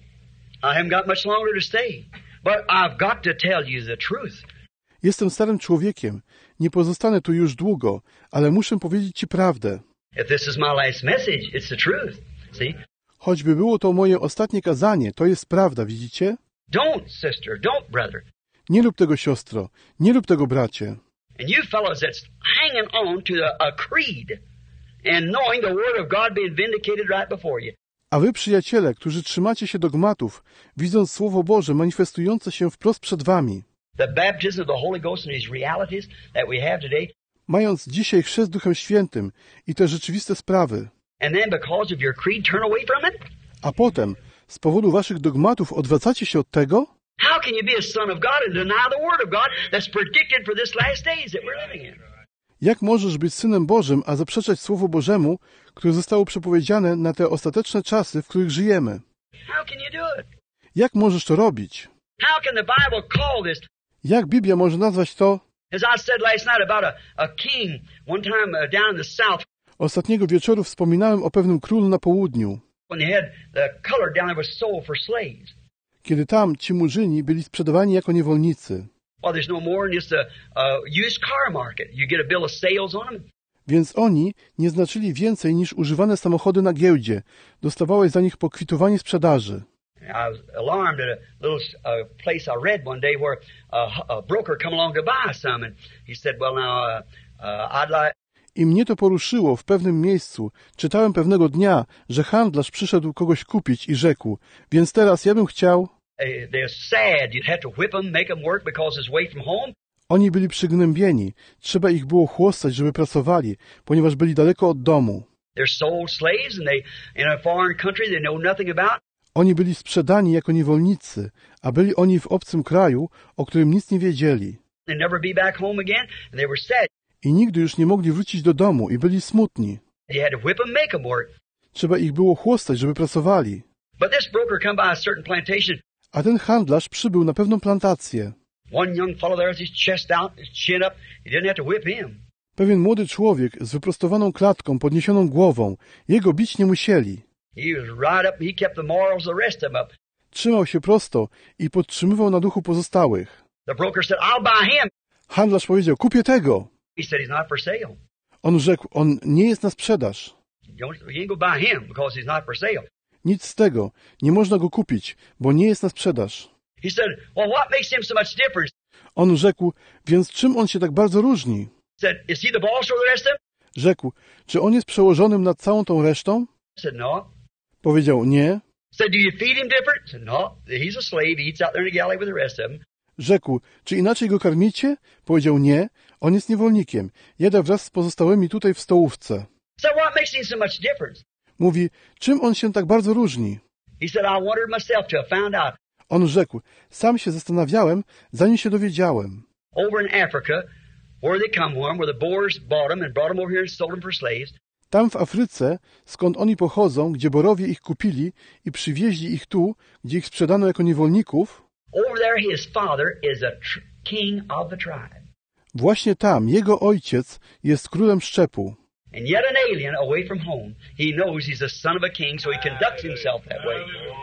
I haven't got much longer to stay. But I've got to tell you the truth. Jestem starym człowiekiem. Nie pozostanę tu już długo, ale muszę powiedzieć ci prawdę. If this is my last message, it's the truth. See? Choćby było to moje ostatnie kazanie, to jest prawda, widzicie? Don't, sister. Don't, brother. Nie rób tego, siostro. Nie rób tego, bracie. And you fellows that's hanging on to a, a creed and knowing the Word of God being vindicated right before you. A wy, przyjaciele, którzy trzymacie się dogmatów, widząc Słowo Boże manifestujące się wprost przed wami, The baptism of the Holy Ghost and these realities that we have today, mając dzisiaj chrzest Duchem Świętym i te rzeczywiste sprawy, and then because of your creed turn away from it? a potem z powodu waszych dogmatów odwracacie się od tego? How can you be a son of God and deny the Word of God that's predicted for this last days that we're living in? Jak możesz być Synem Bożym, a zaprzeczać Słowu Bożemu, które zostało przepowiedziane na te ostateczne czasy, w których żyjemy? How can you do it? Jak możesz to robić? How can the Bible call this? Jak Biblia może nazwać to? As I said last night about a, a king one time uh, down in the south, Ostatniego wieczoru wspominałem o pewnym królu na południu, when they had the color down there was sold for slaves. kiedy tam ci murzyni byli sprzedawani jako niewolnicy. Well, there's no more than just a, a used car market. You get a bill of sales on them. Więc oni nie znaczyli więcej niż używane samochody na giełdzie. Dostawałeś za nich pokwitowanie sprzedaży. I was alarmed at a little uh, place I read one day where a, a broker come along to buy some, and he said, well, now, uh, uh, I'd like... I mnie to poruszyło w pewnym miejscu. Czytałem pewnego dnia, że handlarz przyszedł kogoś kupić i rzekł, więc teraz ja bym chciał... They're sad. You'd have to whip them, make them work because it's away from home. Oni byli przygnębieni. Trzeba ich było chłostać, żeby pracowali, ponieważ byli daleko od domu. They're sold slaves, and they in a foreign country they know nothing about. Oni byli sprzedani jako niewolnicy, a byli oni w obcym kraju, o którym nic nie wiedzieli. They never be back home again, and they were sad. I nigdy już nie mogli wrócić do domu i byli smutni. You had to whip them, make them work. Trzeba ich było chłostać, żeby pracowali. But this broker come by a certain plantation. A ten handlarz przybył na pewną plantację. One young fellow there with his chest out, his chin up. You didn't have to whip him. Pewien młody człowiek z wyprostowaną klatką, podniesioną głową. Jego bić nie musieli. He was right up. He kept the morals of the rest of them up. Trzymał się prosto i podtrzymywał na duchu pozostałych. The broker said, I'll buy him. Handlarz powiedział, kupię tego. He said, he's not for sale. On rzekł, on nie jest na sprzedaż. You don't, you ain't go buy him because he's not for sale. Nic z tego. Nie można go kupić, bo nie jest na sprzedaż. He said, well, what makes him so much difference? On rzekł, więc czym on się tak bardzo różni? He said, is he the boss over the rest of them? Rzekł, czy on jest przełożonym nad całą tą resztą? I said, no. Powiedział, nie. Said, do you feed him different? I said, no. He's a slave. He eats out there in the galley with the rest of them. Rzekł, czy inaczej go karmicie? Powiedział, nie. On jest niewolnikiem. Jada wraz z pozostałymi tutaj w stołówce. So what makes him so much difference? Mówi, czym on się tak bardzo różni? He said, I wondered myself till I found out. On rzekł, sam się zastanawiałem, zanim się dowiedziałem. Over in Africa, where they come from, where the Boers bought them and brought them over here and sold them for slaves. Tam w Afryce, skąd oni pochodzą, gdzie Borowie ich kupili i przywieźli ich tu, gdzie ich sprzedano jako niewolników, over there his father is a tr- king of the tribe. Właśnie tam jego ojciec jest królem szczepu. And yet an alien away from home, he knows he's the son of a king, so he conducts himself that way.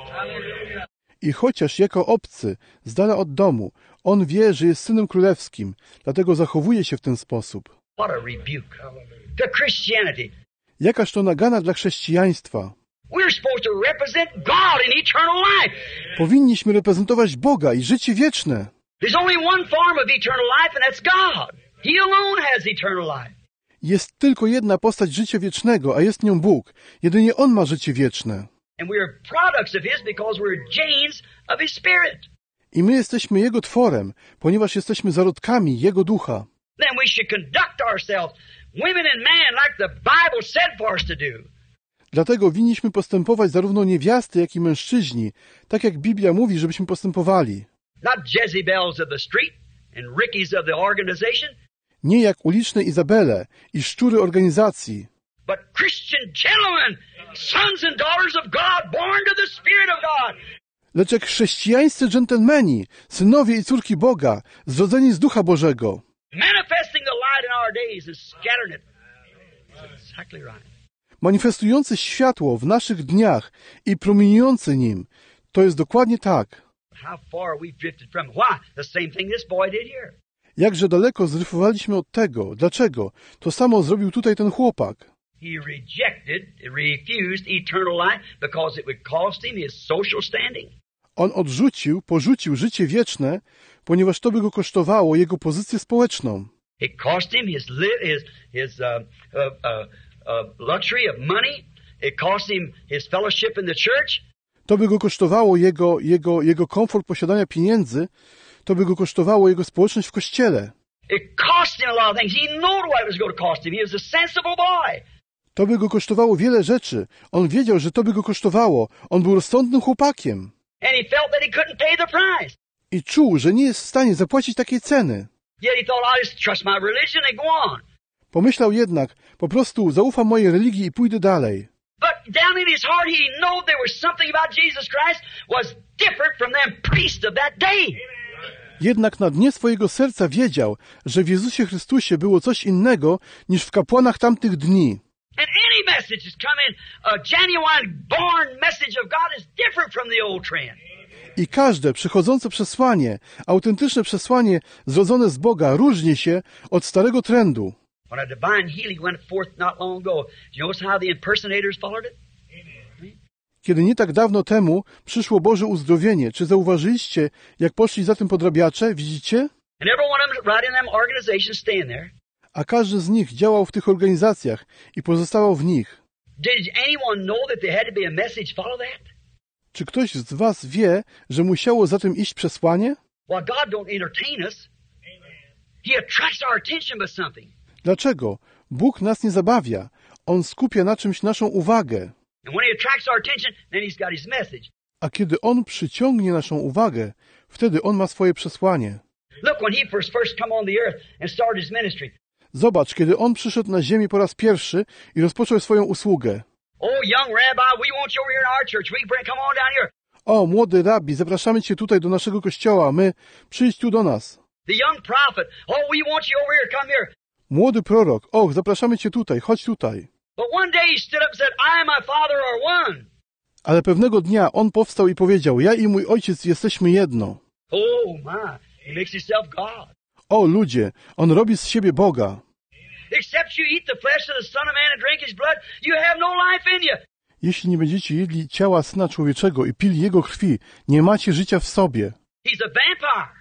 I chociaż jako obcy, z dala od domu, on wie, że jest synem królewskim, dlatego zachowuje się w ten sposób. What a rebuke to Christianity. Jakaż to nagana dla chrześcijaństwa. We're supposed to represent God in eternal life. Powinniśmy reprezentować Boga i życie wieczne. There's only one form of eternal life, and that's God. He alone has eternal life. Jest tylko jedna postać życia wiecznego, a jest nią Bóg. Jedynie On ma życie wieczne. And we're products of His because we're genes of His Spirit. I my jesteśmy Jego tworem, ponieważ jesteśmy zarodkami Jego ducha. Then we should conduct ourselves, women and men, like the Bible said for us to do. Dlatego winniśmy postępować zarówno niewiasty, jak i mężczyźni, tak jak Biblia mówi, żebyśmy postępowali. Not Jezebels of the street and Rickies of the organization, Nie jak uliczne Izabele i szczury organizacji, but Christian gentlemen, sons and daughters of God, born to the Spirit of God. lecz jak chrześcijańscy dżentelmeni, synowie i córki Boga, zrodzeni z Ducha Bożego. Manifesting the light in our days and scattering it. That's exactly right. Manifestujący światło w naszych dniach i promieniujący nim. To jest dokładnie tak. How far we've drifted from it. Why? The same thing this boy did here. Jakże daleko zryfowaliśmy od tego. Dlaczego? To samo zrobił tutaj ten chłopak. He rejected, refused eternal life because it would cost him his social standing. On odrzucił, porzucił życie wieczne, ponieważ to by go kosztowało jego pozycję społeczną. It cost him his li- his his uh, uh, uh, uh, luxury of money. It cost him his fellowship in the church. To by go kosztowało jego, jego, jego komfort posiadania pieniędzy, to by go kosztowało jego społeczność w kościele. It cost him a lot of things. He knew what it was going to cost him. He was a sensible boy. To by go kosztowało wiele rzeczy. On wiedział, że to by go kosztowało. On był rozsądnym chłopakiem. And he felt that he couldn't pay the price. I czuł, że nie jest w stanie zapłacić takiej ceny. Yet he thought, I'll just trust my religion and go on. Pomyślał jednak, po prostu zaufam mojej religii i pójdę dalej. But down in his heart he knew there was something about Jesus Christ was different from them priests of that day. Jednak na dnie swojego serca wiedział, że w Jezusie Chrystusie było coś innego niż w kapłanach tamtych dni. And any message that's coming, a genuine born message of God is different from the old trend. I każde przychodzące przesłanie, autentyczne przesłanie zrodzone z Boga różni się od starego trendu. When a divine healing went forth not long ago, do you notice how the impersonators followed it? Kiedy nie tak dawno temu przyszło Boże uzdrowienie, czy zauważyliście, jak poszli za tym podrabiacze? Widzicie? And every one of them right in them organizations staying there. A każdy z nich działał w tych organizacjach i pozostawał w nich. Did anyone know that there had to be a message follow that? Czy ktoś z was wie, że musiało za tym iść przesłanie? Well, God don't entertain us. He attracts our attention by something. Dlaczego? Bóg nas nie zabawia. On skupia na czymś naszą uwagę. And when he attracts our attention, then he's got his message. A kiedy On przyciągnie naszą uwagę, wtedy On ma swoje przesłanie. Look, when he first first come on the earth and started his ministry. Zobacz, kiedy On przyszedł na ziemię po raz pierwszy i rozpoczął swoją usługę. Oh, young rabbi, we want you over here in our church. We bring, come on down here. O, młody rabbi, zapraszamy cię tutaj do naszego kościoła. My, przyjdź tu do nas. The young prophet, oh, we want you over here. Come here. Młody prorok, och, zapraszamy cię tutaj, chodź tutaj. But one day he stood up and said, I and my father are one. Ale pewnego dnia on powstał i powiedział, ja i mój ojciec jesteśmy jedno. Oh my, he makes himself God. O ludzie, on robi z siebie Boga. Except you eat the flesh of the Son of Man and drink his blood, you have no life in you. Jeśli nie będziecie jedli ciała Syna Człowieczego i pili Jego krwi, nie macie życia w sobie. He's a vampire.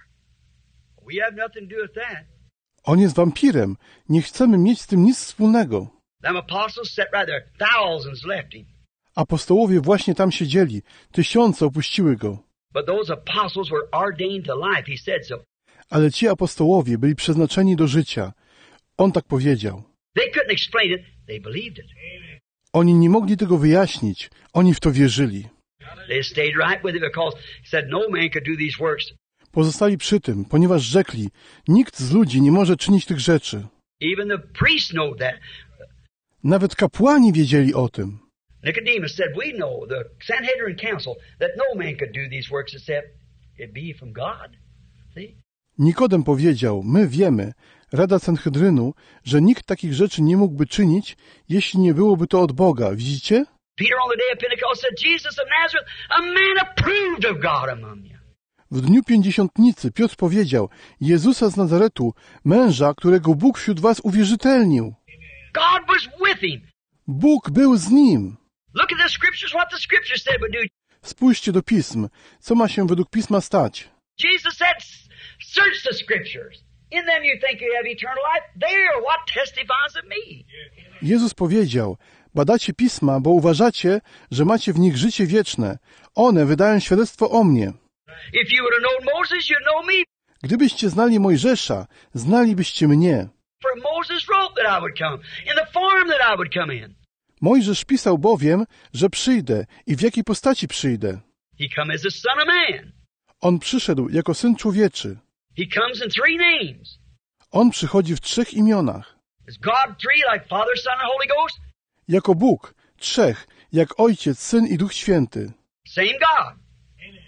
We have nothing to do with that. On jest wampirem. Nie chcemy mieć z tym nic wspólnego. Them apostles sat right there. Thousands left him. Apostołowie właśnie tam siedzieli. Tysiące opuściły Go. But those apostles were ordained to life. He said so. Ale ci apostołowie byli przeznaczeni do życia. On tak powiedział. They couldn't explain it. They believed it. Oni nie mogli tego wyjaśnić. Oni w to wierzyli. They stayed right with it because he said no man could do these works. Pozostali przy tym, ponieważ rzekli, nikt z ludzi nie może czynić tych rzeczy. Even the priests know that. Nawet kapłani wiedzieli o tym. Nicodemus said, we know, the Sanhedrin council, that no man could do these works except it be from God. See? Nikodem powiedział, my wiemy, Rada Sanhedrynu, że nikt takich rzeczy nie mógłby czynić, jeśli nie byłoby to od Boga. Widzicie? Peter on the day of Pentecost said, Jesus of Nazareth, a man approved of God among you. W dniu Pięćdziesiątnicy Piotr powiedział, Jezusa z Nazaretu, męża, którego Bóg wśród was uwierzytelnił. God was with him. Bóg był z nim. Look at the scriptures, what the scriptures said would do. Spójrzcie do Pism. Co ma się według Pisma stać? Jesus said, search the scriptures. In them you think you have eternal life. They are what testifies of me. Jezus powiedział, badacie Pisma, bo uważacie, że macie w nich życie wieczne. One wydają świadectwo o mnie. If you would have known Moses, you'd know me. Gdybyście znali Mojżesza, znalibyście mnie. For Moses wrote that I would come, in the form that I would come in. Mojżesz pisał bowiem, że przyjdę i w jakiej postaci przyjdę. He come as the Son of Man. On przyszedł jako Syn Człowieczy. He comes in three names. On przychodzi w trzech imionach. Is God three like Father, Son, and Holy Ghost? Jako Bóg, trzech, jak Ojciec, Syn i Duch Święty. Same God.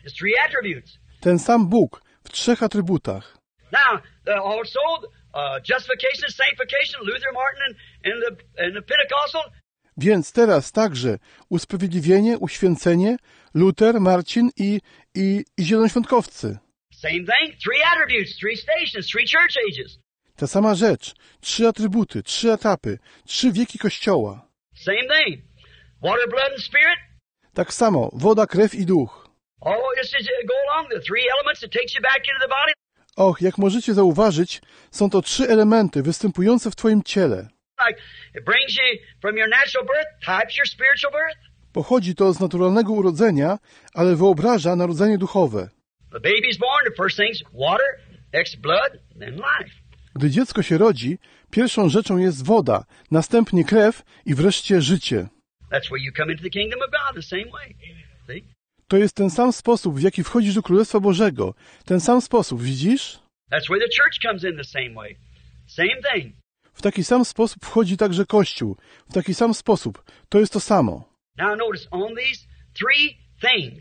It's three attributes. Ten sam Bóg w trzech atrybutach. Now, the, also, uh, justification, sanctification, Luther, Martin, and, and, the, and the Pentecostal. Więc teraz także usprawiedliwienie, uświęcenie, Luter, Marcin i, i, i zielonoświątkowcy. Same thing, three attributes, three stations, three church ages. Ta sama rzecz. Trzy atrybuty, trzy etapy, trzy wieki Kościoła. Same thing. Water, blood, and spirit. Tak samo, woda, krew i duch. Oh, just as you go along, the three elements that takes you back into the body. Och, jak możecie zauważyć, są to trzy elementy występujące w Twoim ciele. Like, it brings you from your natural birth, types your spiritual birth. Pochodzi to z naturalnego urodzenia, ale wyobraża narodzenie duchowe. The baby's born, the first thing's water, next blood, then life. Gdy dziecko się rodzi, pierwszą rzeczą jest woda, następnie krew i wreszcie życie. That's where you come into the kingdom of God the same way. See? To jest ten sam sposób, w jaki wchodzisz do Królestwa Bożego. Ten sam sposób, widzisz? That's where the church comes in the same way. Same thing. W taki sam sposób wchodzi także Kościół. W taki sam sposób. To jest to samo. Now notice, on these three things,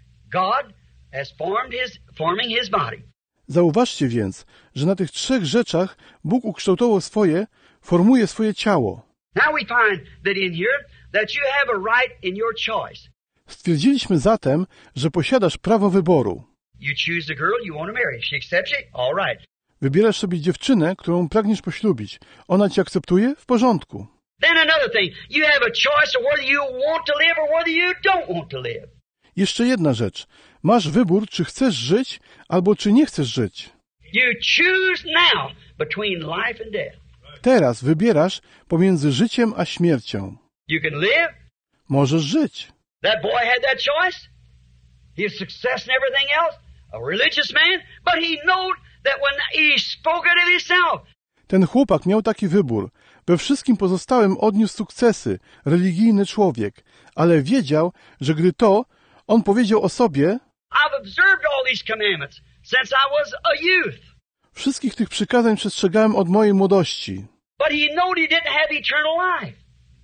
God has formed his, forming his body. Zauważcie więc, że na tych trzech rzeczach Bóg ukształtował swoje, formuje swoje ciało. Now we find that in here, that you have a right in your choice. Stwierdziliśmy zatem, że posiadasz prawo wyboru. You choose the girl you want to marry. If she accepts it, all right. Wybierasz sobie dziewczynę, którą pragniesz poślubić. Ona cię akceptuje? W porządku. Then another thing, you have a choice of whether you want to live or whether you don't want to live. Jeszcze jedna rzecz. Masz wybór, czy chcesz żyć, albo czy nie chcesz żyć. You choose now between life and death. Teraz wybierasz pomiędzy życiem a śmiercią. You can live. Możesz żyć. That boy had that choice. His success and everything else. A religious man, but he knew that when he spoke it of himself. Ten chłopak miał taki wybór. We wszystkim pozostałym odniósł sukcesy, religijny człowiek, ale wiedział, że gdy to, on powiedział o sobie, I've observed all these commandments since I was a youth. Wszystkich tych przykazań przestrzegałem od mojej młodości. But he knew he didn't have eternal life.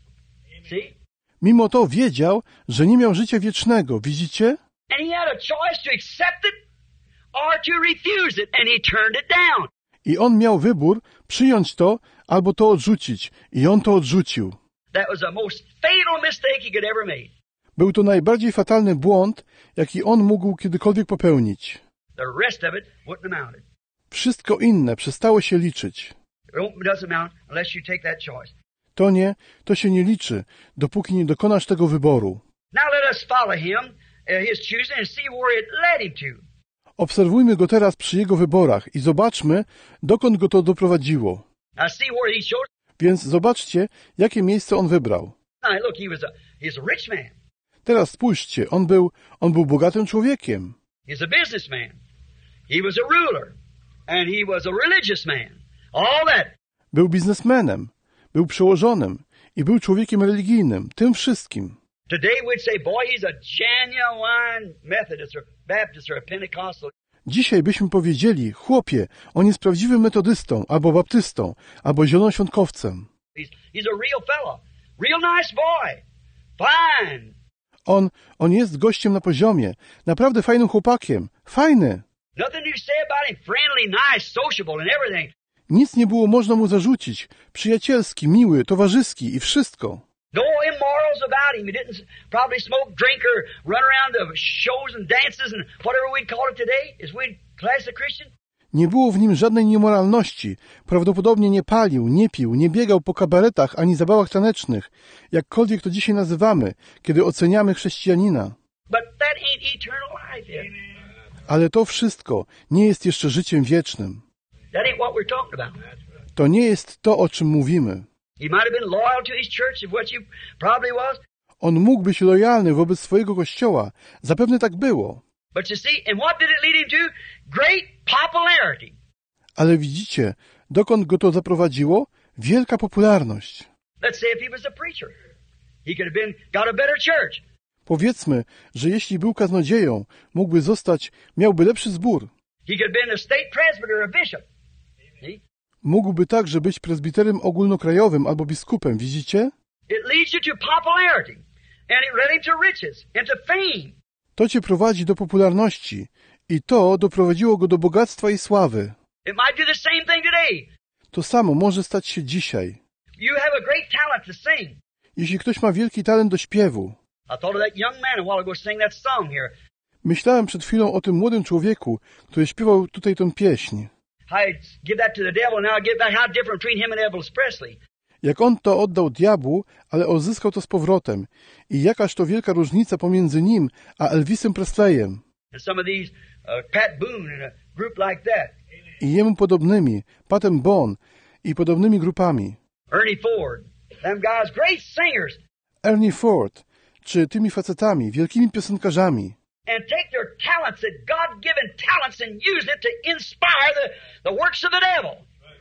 See? Mimo to wiedział, że nie miał życia wiecznego. Widzicie? And he had a choice to accept it or to refuse it, and he turned it down. I on miał wybór przyjąć to albo to odrzucić. I on to odrzucił. That was the most fatal mistake he could ever make. Był to najbardziej fatalny błąd, jaki on mógł kiedykolwiek popełnić. The rest of it wouldn't amounted. Wszystko inne przestało się liczyć. It doesn't amount unless you take that choice. To nie, to się nie liczy, dopóki nie dokonasz tego wyboru. Now let us follow him, uh, his choosing, and see where it led him to. Obserwujmy go teraz przy jego wyborach i zobaczmy, dokąd go to doprowadziło. Now see where he chose. Więc zobaczcie, jakie miejsce on wybrał. Now look, he was a he's a rich man. Teraz spójrzcie, on był, on był bogatym człowiekiem. He's a businessman. He was a ruler, and he was a religious man. All that. Był biznesmenem, był przełożonym i był człowiekiem religijnym, tym wszystkim. Today we'd say, boy, he's a genuine Methodist or Baptist or a Pentecostal. Dzisiaj byśmy powiedzieli, chłopie, on jest prawdziwym metodystą, albo baptystą, albo zielonoświątkowcem. He's, he's a real fellow. Real nice boy. Fine. On, on jest gościem na poziomie, naprawdę fajnym chłopakiem, fajny. Nothing to say about him. Friendly, nice, sociable and everything. Nic nie było można mu zarzucić. Przyjacielski, miły, towarzyski i wszystko. No immorals about him. He didn't probably smoke, drink, or run around to shows and dances and whatever we'd call it today, as we'd class a Christian. Nie było w nim żadnej niemoralności. Prawdopodobnie nie palił, nie pił, nie biegał po kabaretach ani zabawach tanecznych, jakkolwiek to dzisiaj nazywamy, kiedy oceniamy chrześcijanina. But that ain't eternal life yet. Ale to wszystko nie jest jeszcze życiem wiecznym. That ain't what we're talking about. To nie jest to, o czym mówimy. He might have been loyal to his church, if what you probably was. On mógł być lojalny wobec swojego kościoła. Zapewne tak było. But you see, and what did it lead him to? Great popularity. Ale widzicie, dokąd go to zaprowadziło? Wielka popularność. Let's say if he was a preacher, he could have been got a better church. Powiedzmy, że jeśli był kaznodzieją, mógłby zostać, miałby lepszy zbór. He could have been a state presbyter or a bishop. See? Mógłby także być prezbiterem ogólnokrajowym albo biskupem, widzicie? It leads you to popularity, and it led him to riches and to fame. To cię prowadzi do popularności i to doprowadziło go do bogactwa i sławy. It might do the same thing today. To samo może stać się dzisiaj. You have a great talent to sing. Jeśli ktoś ma wielki talent do śpiewu. I thought of that young man a while ago sing that song here. Myślałem przed chwilą o tym młodym człowieku, który śpiewał tutaj tę pieśń. I give that to the devil, now I give back how different between him and Elvis Presley. Jak on to oddał diabłu, ale odzyskał to z powrotem. I jakaż to wielka różnica pomiędzy nim a Elvisem Presleyem. And some of these, uh, Pat Boone and a group like that. I jemu podobnymi, Patem Boone i podobnymi grupami. Ernie Ford, them guys, great singers. Ernie Ford, czy tymi facetami, wielkimi piosenkarzami. And take their talents, that God-given talents, and use it to inspire the, the works of the devil.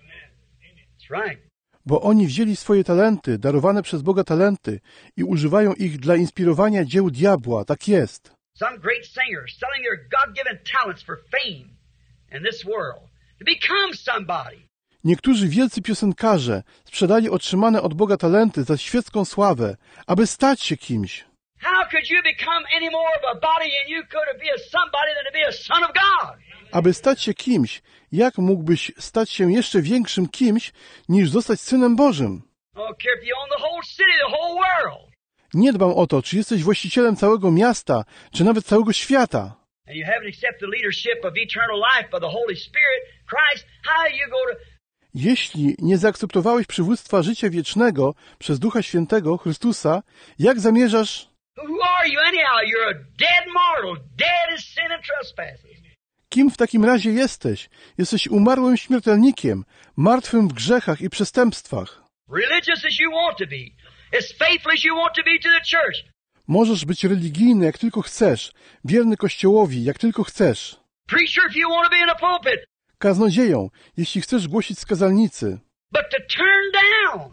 That's right. Bo oni wzięli swoje talenty, darowane przez Boga talenty i używają ich dla inspirowania dzieł diabła. Tak jest. Some great singers selling their God-given talents for fame in this world, to become somebody. Niektórzy wielcy piosenkarze sprzedali otrzymane od Boga talenty za świecką sławę, aby stać się kimś. How could you become any more of a body than you could be a somebody than to be a son of God? Aby stać się kimś, jak mógłbyś stać się jeszcze większym kimś, niż zostać Synem Bożym? I don't care if you own the whole city, the whole world. Nie dbam o to, czy jesteś właścicielem całego miasta, czy nawet całego świata. And you haven't accepted the leadership of eternal life by the Holy Spirit, Christ, how you go to... Jeśli nie zaakceptowałeś przywództwa życia wiecznego przez Ducha Świętego, Chrystusa, jak zamierzasz... Who are you anyhow? You're a dead mortal, dead in sin and trespasses. Kim w takim razie jesteś? Jesteś umarłym śmiertelnikiem, martwym w grzechach i przestępstwach. Religious as you want to be, as faithful as you want to be to the church. Możesz być religijny jak tylko chcesz, wierny Kościołowi jak tylko chcesz. Preacher if you want to be in a pulpit. Kaznodzieją, jeśli chcesz głosić z kazalnicy. But to turn down,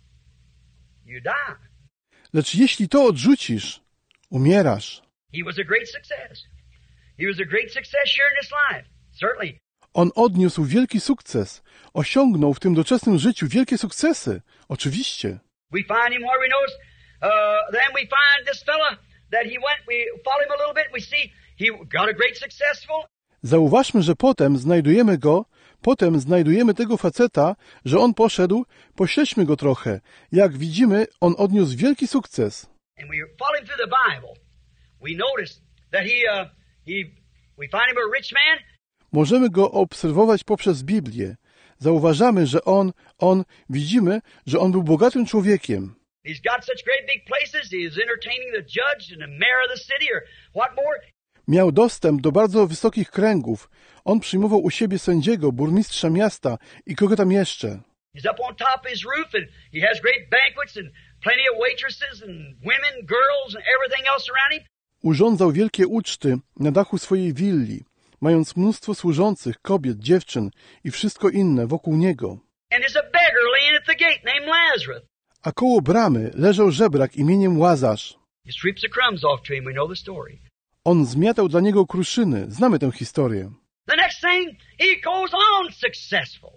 you die. Lecz jeśli to odrzucisz, umierasz. He was a great success. He was a great success here in this life. Certainly. On odniósł wielki sukces. Osiągnął w tym doczesnym życiu wielkie sukcesy. Oczywiście. We find him where we notice, uh, then we find this fella that he went, we follow him a little bit, we see he got a great successful. Zauważmy, że potem znajdujemy go, potem znajdujemy tego faceta, że on poszedł, pośledźmy go trochę. Jak widzimy, on odniósł wielki sukces. And we follow him through the Bible. We notice that he, uh, he, we find him a rich man. Możemy go obserwować poprzez Biblię. Zauważamy, że on, on, widzimy, że on był bogatym człowiekiem. He's got such great big places. He is entertaining the judge and the mayor of the city, or what more. Miał dostęp do bardzo wysokich kręgów. On przyjmował u siebie sędziego, burmistrza miasta i kogo tam jeszcze. He's up on top of his roof, and he has great banquets and plenty of waitresses and women, girls, and everything else around him. Urządzał wielkie uczty na dachu swojej willi, mając mnóstwo służących, kobiet, dziewczyn i wszystko inne wokół niego. And there's a beggar laying at the gate named Lazarus. A koło bramy leżał żebrak imieniem Łazarz. He sweeps the crumbs off to him. We know the story. On zmiatał dla niego kruszyny. Znamy tę historię. The next thing, he goes on successful.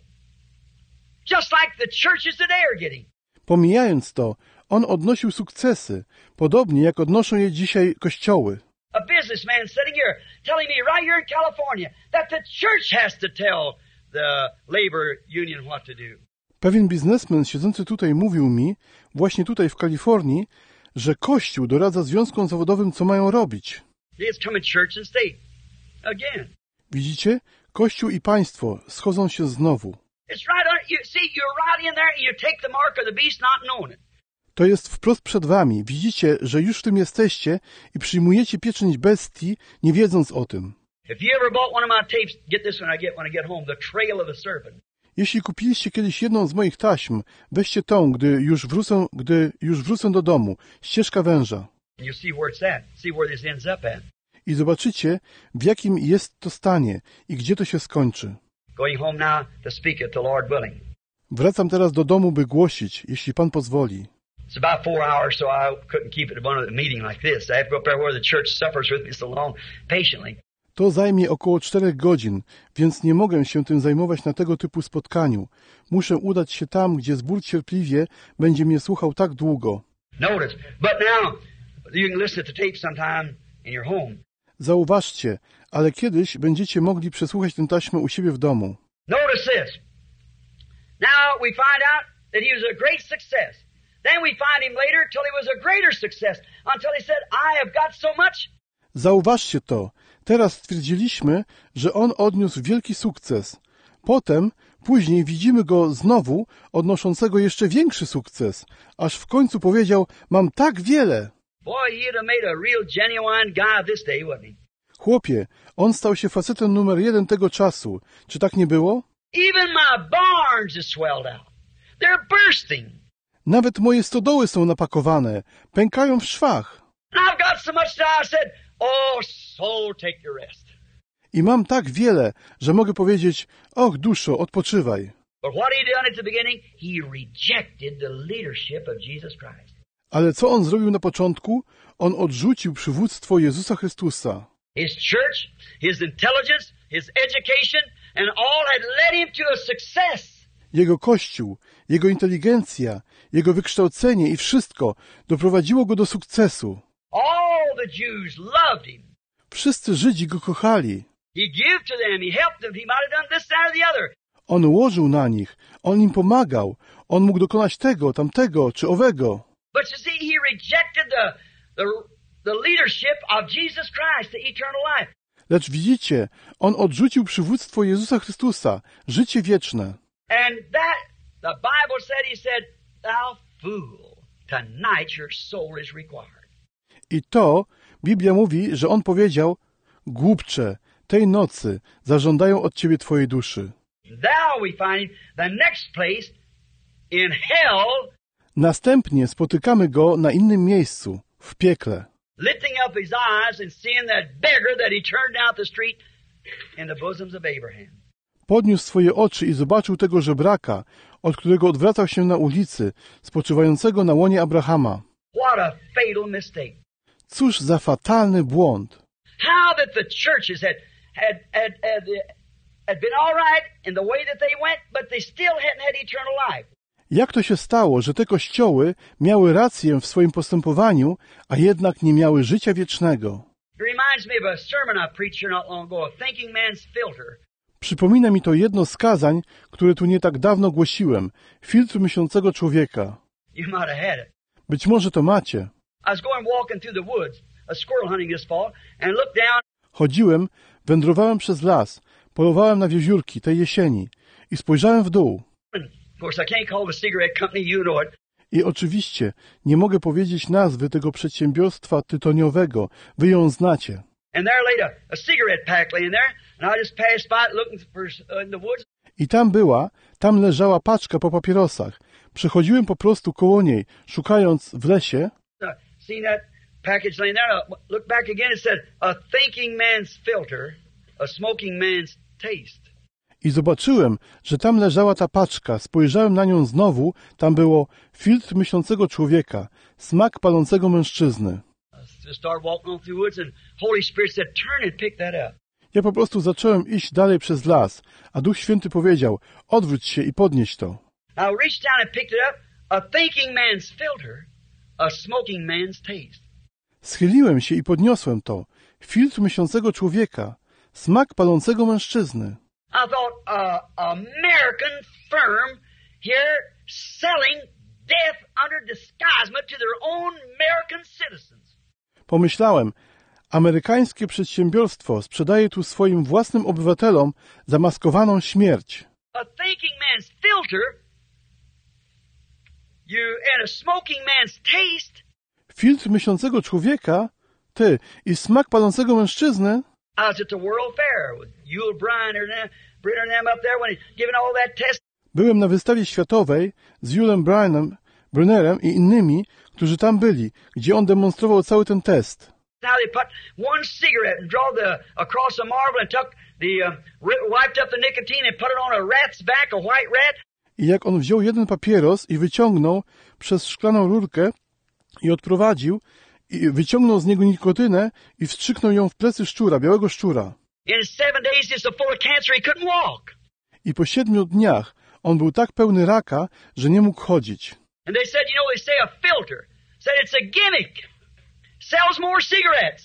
Just like the churches today are getting. Pomijając to, on odnosił sukcesy, podobnie jak odnoszą je dzisiaj kościoły. A businessman sitting here telling me right here in California that the church has to tell the labor union what to do. Pewien biznesmen siedzący tutaj mówił mi, właśnie tutaj w Kalifornii, że Kościół doradza związkom zawodowym, co mają robić. It's coming church and state again. Widzicie? Kościół i państwo schodzą się znowu. It's right on, you see, you're right in there and you take the mark of the beast not knowing it. To jest wprost przed wami. Widzicie, że już w tym jesteście i przyjmujecie pieczęć bestii, nie wiedząc o tym. If you ever bought one of my tapes, get this when I get when I get home, The Trail of the Serpent. Jeśli kupiliście kiedyś jedną z moich taśm, weźcie tą, gdy już wrócę, gdy już wrócę do domu. Ścieżka węża. And you'll see where it's at. See where this ends up at. I zobaczycie, w jakim jest to stanie i gdzie to się skończy. Going home now to speak it, the Lord willing. Wracam teraz do domu, by głosić, jeśli Pan pozwoli. It's about four hours, so I couldn't keep it one of the meeting like this. I have to go up there where the church suffers with me so long, patiently. To zajmie około czterech godzin, więc nie mogę się tym zajmować na tego typu spotkaniu. Muszę udać się tam, gdzie zbór cierpliwie będzie mnie słuchał tak długo. Notice, but now you can listen to the tape sometime in your home. Zauważcie, ale kiedyś będziecie mogli przesłuchać tę taśmę u siebie w domu. Notice this. Now we find out that he was a great success. Then we find him later till he was a greater success, until he said, I have got so much. Zauważcie to. Teraz stwierdziliśmy, że on odniósł wielki sukces. Potem, później widzimy go znowu odnoszącego jeszcze większy sukces, aż w końcu powiedział, mam tak wiele. Boy, he'd have made a real genuine guy of this day, wouldn't he? Chłopie, on stał się facetem numer jeden tego czasu. Czy tak nie było? Even my barns are swelled out. They're bursting. Nawet moje stodoły są napakowane, pękają w szwach. And I've got so much that I said, oh, soul, take your rest. I mam tak wiele, że mogę powiedzieć, och, duszo, odpoczywaj. But what he done at the beginning, he rejected the leadership of Jesus Christ. Ale co on zrobił na początku? On odrzucił przywództwo Jezusa Chrystusa. His church, his intelligence, his education, and all had led him to a success. Jego kościół, jego inteligencja, jego wykształcenie i wszystko doprowadziło go do sukcesu. All the Jews loved him. Wszyscy Żydzi go kochali. He gave to them, he helped them, he might have done this, that, or the other. On łożył na nich, on im pomagał, on mógł dokonać tego, tamtego czy owego. But you see, he rejected the, the, the leadership of Jesus Christ, the eternal life. Lecz widzicie, on odrzucił przywództwo Jezusa Chrystusa, życie wieczne. And that, the Bible said, he said, thou fool, tonight your soul is required. I to Biblia mówi, że on powiedział, głupcze, tej nocy zażądają od ciebie twojej duszy. Thou, we find him, the next place, in hell, Następnie spotykamy go na innym miejscu, w piekle. lifting up his eyes and seeing that beggar that he turned down the street in the bosoms of Abraham. Podniósł swoje oczy i zobaczył tego żebraka, od którego odwracał się na ulicy, spoczywającego na łonie Abrahama. What a fatal mistake. Cóż za fatalny błąd. How that the churches had, had, had, had, had been all right in the way that they went, but they still hadn't had eternal life. Jak to się stało, że te kościoły miały rację w swoim postępowaniu, a jednak nie miały życia wiecznego? It reminds me of a sermon I preached here not long ago, a thinking man's filter. Przypomina mi to jedno z kazań, które tu nie tak dawno głosiłem. Filtr myślącego człowieka. You might have had it. Być może to macie. I was going walking through the woods, a squirrel hunting this fall, and looked down. Chodziłem, wędrowałem przez las, polowałem na wiewiórki tej jesieni i spojrzałem w dół. And of course, I can't call the cigarette company, you know it. I oczywiście nie mogę powiedzieć nazwy tego przedsiębiorstwa tytoniowego. Wy ją znacie. And there laid a, a cigarette pack laying there, and I just passed by it looking for uh, in the woods. I tam była, tam leżała paczka po papierosach. Przechodziłem po prostu koło niej, szukając w lesie. Uh, seen that package laying there. I looked back again. It said, "A thinking man's filter, a smoking man's taste." I zobaczyłem, że tam leżała ta paczka. Spojrzałem na nią znowu. Tam było filtr myślącego człowieka, smak palącego mężczyzny. I just started walking on through woods, and Holy Spirit said, "Turn and pick that up." Ja po prostu zacząłem iść dalej przez las, a Duch Święty powiedział, odwróć się i podnieś to. I reached down and picked it up. A thinking man's filter, a smoking man's taste. Schyliłem się i podniosłem to. Filtr myślącego człowieka, smak palącego mężczyzny. I thought, uh, American firm here selling death under disguisement to their own American citizens. Pomyślałem, amerykańskie przedsiębiorstwo sprzedaje tu swoim własnym obywatelom zamaskowaną śmierć. A thinking man's filter, you and a smoking man's taste. Filtr myślącego człowieka, ty i smak palącego mężczyzny. I was at the World Fair with Yul Brynner and Brenner and them up there when he's giving all that test. Byłem na wystawie światowej z Julem Brynnerem, Brynnerem i innymi, którzy tam byli, gdzie on demonstrował cały ten test. Now they put one cigarette and draw the across a marble and took the uh, wiped up the nicotine and put it on a rat's back, a white rat. I jak on wziął jeden papieros i wyciągnął przez szklaną rurkę i odprowadził, i wyciągnął z niego nikotynę i wstrzyknął ją w plecy szczura, białego szczura. In seven days, just so full of cancer he couldn't walk. I po siedmiu dniach on był tak pełny raka, że nie mógł chodzić. And they said, you know, they say a filter. Said it's a gimmick. Sells more cigarettes.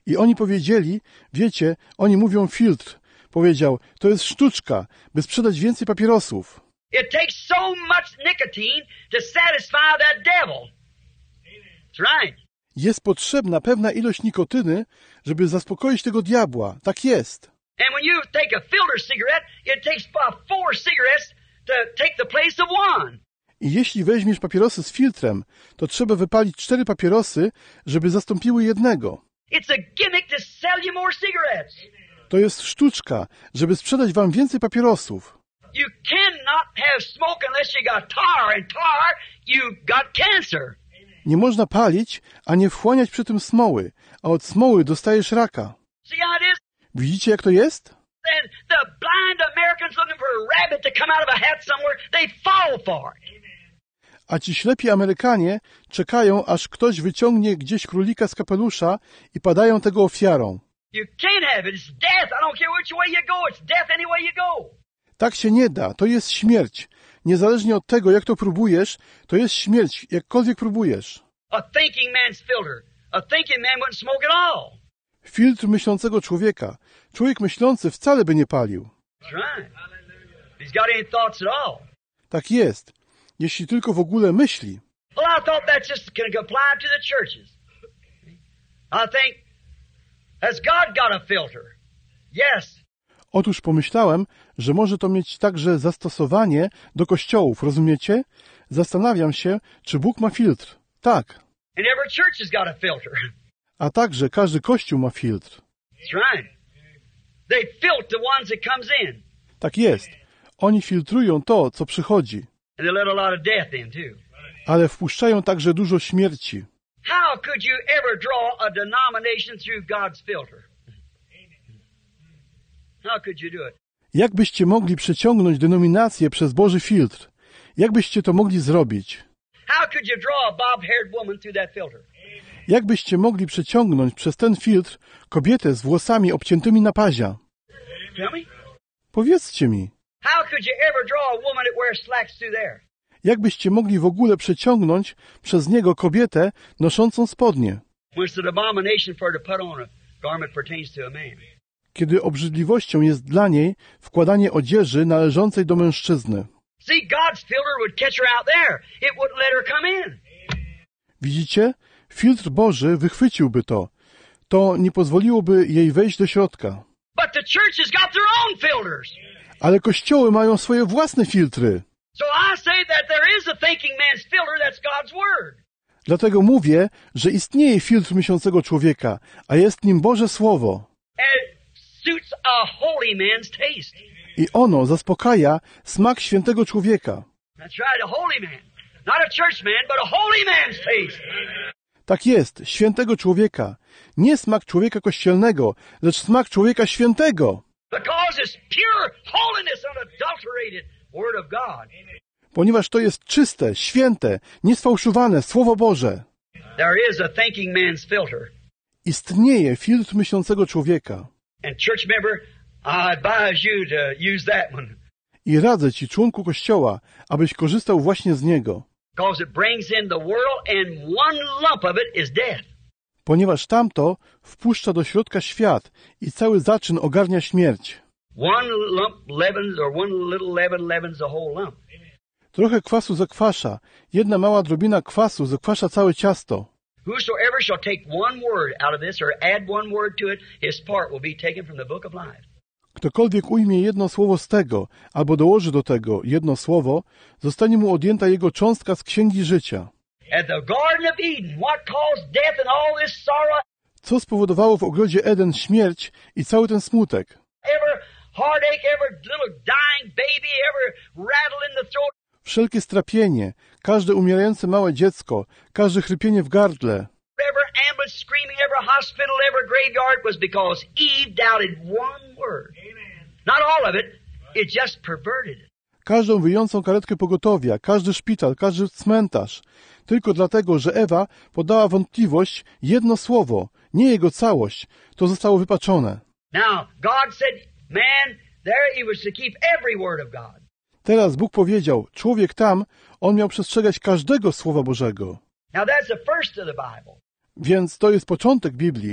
I oni powiedzieli, wiecie, oni mówią filtr. Powiedział, to jest sztuczka, by sprzedać więcej papierosów. It takes so much nicotine to satisfy that devil. That's right. Jest potrzebna pewna ilość nikotyny, żeby zaspokoić tego diabła. Tak jest. And when you take a filter cigarette, it takes about four cigarettes to take the place of one. I jeśli weźmiesz papierosy z filtrem, to trzeba wypalić cztery papierosy, żeby zastąpiły jednego. It's a gimmick to sell you more cigarettes. To jest sztuczka, żeby sprzedać wam więcej papierosów. You cannot have smoke unless you got tar, and tar, you got cancer. Nie można palić, a nie wchłaniać przy tym smoły, a od smoły dostajesz raka. See how it is? Widzicie, jak to jest? Then the blind Americans looking for a rabbit to come out of a hat somewhere, they fall for it. A ci ślepi Amerykanie czekają, aż ktoś wyciągnie gdzieś królika z kapelusza i padają tego ofiarą. You can't have it. It's death. I don't care which way you go. It's death any way you go. Tak się nie da. To jest śmierć. Niezależnie od tego, jak to próbujesz, to jest śmierć, jakkolwiek próbujesz. A thinking man's filter. A thinking man wouldn't smoke at all. Filtr myślącego człowieka. Człowiek myślący wcale by nie palił. That's right. He's got any thoughts at all. Tak jest. Jeśli tylko w ogóle myśli. Well, I thought that just can apply to the churches. I think, has God got a filter? Yes. Otóż pomyślałem, że może to mieć także zastosowanie do kościołów, rozumiecie? Zastanawiam się, czy Bóg ma filtr. Tak. And every church has got a filter. A także każdy kościół ma filtr. That's right. They filter the ones that comes in. Tak jest. Oni filtrują to, co przychodzi. And they let a lot of death in too. Ale wpuszczają także dużo śmierci. How could you ever draw a denomination through God's filter? How could you do it? Jak byście mogli przeciągnąć denominację przez Boży filtr? Jak byście to mogli zrobić? How could you draw a bob-haired woman through that filter? Jak byście mogli przeciągnąć przez ten filtr kobietę z włosami obciętymi na pazia? Tell me. Powiedzcie mi. How could you ever draw a woman that wears slacks through there? Jak byście mogli w ogóle przeciągnąć przez niego kobietę noszącą spodnie? When it's an abomination for her to put on a garment pertains to a man. Kiedy obrzydliwością jest dla niej wkładanie odzieży należącej do mężczyzny. See, God's filter would catch her out there. It wouldn't let her come in. Widzicie? Filtr Boży wychwyciłby to. To nie pozwoliłoby jej wejść do środka. But the church has got their own filters. Ale kościoły mają swoje własne filtry. So I say that there is a thinking man's filter, that's God's word. Dlatego mówię, że istnieje filtr myślącego człowieka, a jest nim Boże Słowo. And it suits a holy man's taste. I ono zaspokaja smak świętego człowieka. That's right, a holy man. Not a church man, but a holy man's taste. Tak jest, świętego człowieka. Nie smak człowieka kościelnego, lecz smak człowieka świętego. Because it's pure holiness, unadulterated word of God. Ponieważ to jest czyste, święte, niesfałszowane Słowo Boże. There is a thinking man's filter. Istnieje filtr myślącego człowieka. And church member, I advise you to use that one. I radzę ci, członku Kościoła, abyś korzystał właśnie z niego. Because it brings in the world and one lump of it is death. Ponieważ tamto wpuszcza do środka świat i cały zaczyn ogarnia śmierć. One lump leavens, or one little leaven leavens the whole lump. Trochę kwasu zakwasza, jedna mała drobina kwasu zakwasza całe ciasto. Whosoever shall take one word out of this or add one word to it, his part will be taken from the book of life. Ktokolwiek ujmie jedno słowo z tego, albo dołoży do tego jedno słowo, zostanie mu odjęta jego cząstka z księgi życia. At the Garden of Eden, what caused death and all this sorrow? Co spowodowało w ogrodzie Eden śmierć i cały ten smutek? Every heartache, every little dying baby, every rattle in the throat. Wszelkie strapienie, każde umierające małe dziecko, każde chrypienie w gardle, Every ambulance screaming, every hospital, every graveyard was because Eve doubted one word. Not all of it, it just perverted it. każdą wyjącą karetkę pogotowia, każdy szpital, każdy cmentarz, tylko dlatego, że Ewa podała wątpliwość jedno słowo, nie jego całość, to zostało wypaczone. Now, God said, man, there he was to keep every word of God. Teraz Bóg powiedział, człowiek tam, on miał przestrzegać każdego Słowa Bożego. Now, that's the first of the Bible. Więc to jest początek Biblii.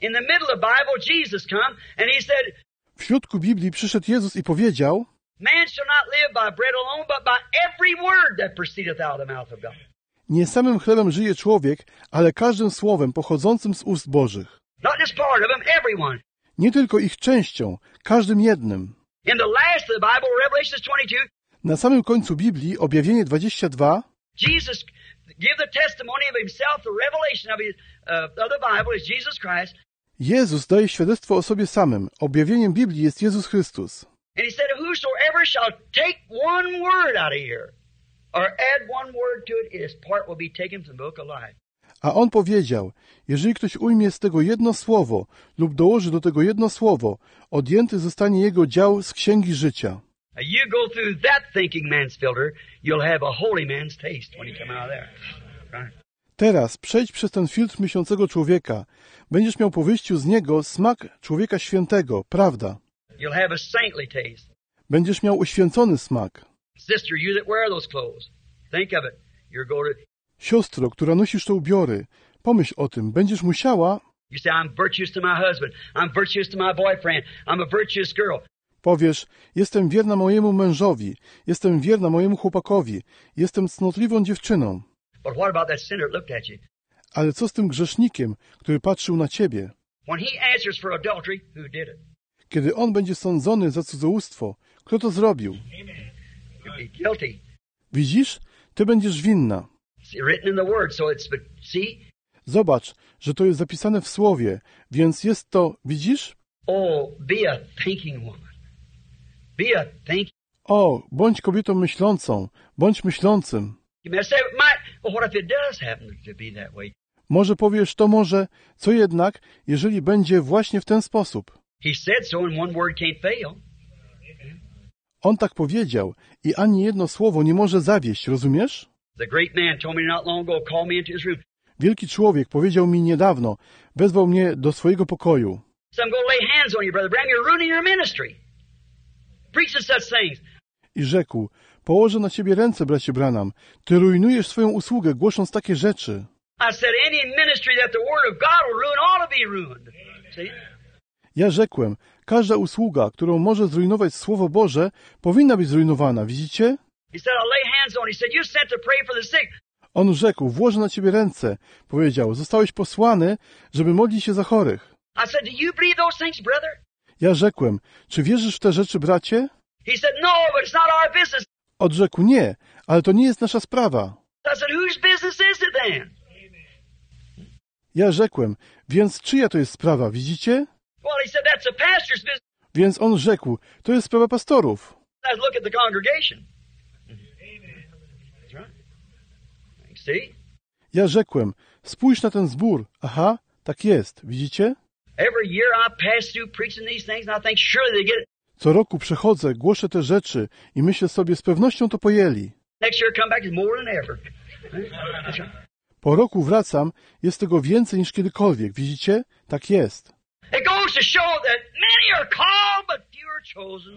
In the middle of the Bible, Jesus come and he said, W środku Biblii przyszedł Jezus i powiedział: man shall not live by bread alone, but by every word that proceedeth out of the mouth of God. Nie samym chlebem żyje człowiek, ale każdym słowem pochodzącym z ust Bożych. Not just part of them, everyone. Nie tylko ich częścią, każdym jednym. In the last of the Bible, Revelation twenty-two, Na samym końcu Biblii, Objawienie dwadzieścia dwa, Jesus give the testimony of himself, the revelation of, his, uh, of the Bible is Jesus Christ. Jezus daje świadectwo o sobie samym. Objawieniem Biblii jest Jezus Chrystus. And he said, whosoever shall take one word out of here, or add one word to it, his part will be taken from the book of life. A On powiedział: jeżeli ktoś ujmie z tego jedno słowo lub dołoży do tego jedno słowo, odjęty zostanie jego dział z księgi życia. Now you go through that thinking man's filter, you'll have a holy man's taste when you come out of there. Right? Teraz przejdź przez ten filtr myślącego człowieka. Będziesz miał po wyjściu z niego smak człowieka świętego, prawda? You'll have a saintly taste. Będziesz miał uświęcony smak. Sister, you that wear those clothes, think of it. You're going to, Siostro, która nosisz te ubiory, pomyśl o tym. Będziesz musiała... you say, I'm virtuous to my husband. I'm virtuous to my boyfriend. I'm a virtuous girl. Powiesz: jestem wierna mojemu mężowi, jestem wierna mojemu chłopakowi, jestem cnotliwą dziewczyną. But what about that sinner that looked at you? Ale co z tym grzesznikiem, który patrzył na ciebie? When he answers for adultery, who did it? Kiedy on będzie sądzony za cudzołóstwo, kto to zrobił? You'll be guilty. Widzisz? Ty będziesz winna. It's written in the word, so it's, but see? Zobacz, że to jest zapisane w słowie, więc jest to, widzisz? Oh, be a thinking woman. Be a thinking. O, bądź kobietą myślącą, bądź myślącym. You may say, it might, well, what if it does happen to be that way? Może powiesz to może, co jednak, jeżeli będzie właśnie w ten sposób. He said so, and one word can't fail. On tak powiedział i ani jedno słowo nie może zawieść, rozumiesz? The great man told me not long ago, called me into his room. Wielki człowiek powiedział mi niedawno, wezwał mnie do swojego pokoju. So I'm going to lay hands on you, Brother Branham. You're ruining your ministry. Preaching such things. I rzekł: położę na ciebie ręce, bracie Branham. Ty rujnujesz swoją usługę, głosząc takie rzeczy. I said, any ministry that the Word of God will ruin ought to be ruined. See? Ja rzekłem: każda usługa, którą może zrujnować Słowo Boże, powinna być zrujnowana, widzicie? He said, I'll lay hands on you. He said, you're sent to pray for the sick. On rzekł: włożę na ciebie ręce. Powiedział: zostałeś posłany, żeby modlić się za chorych. I said, do you believe those things, brother? Ja rzekłem: czy wierzysz w te rzeczy, bracie? He said, no, but it's not our business. Odrzekł: nie, ale to nie jest nasza sprawa. I said, whose business is it then? Ja rzekłem: więc czyja to jest sprawa, widzicie? Well, he said, that's a pastor's business. Więc on rzekł: to jest sprawa pastorów. Let's look at the congregation. That's right. See? Ja rzekłem: spójrz na ten zbór. Aha, tak jest, widzicie? Every year I pass through preaching these things, and I think surely they get it. Co roku przechodzę, głoszę te rzeczy i myślę sobie: z pewnością to pojęli. Next year come back is more than ever. That's right. Po roku wracam, jest tego więcej niż kiedykolwiek, widzicie? Tak jest. It goes to show that many are called, but few are chosen.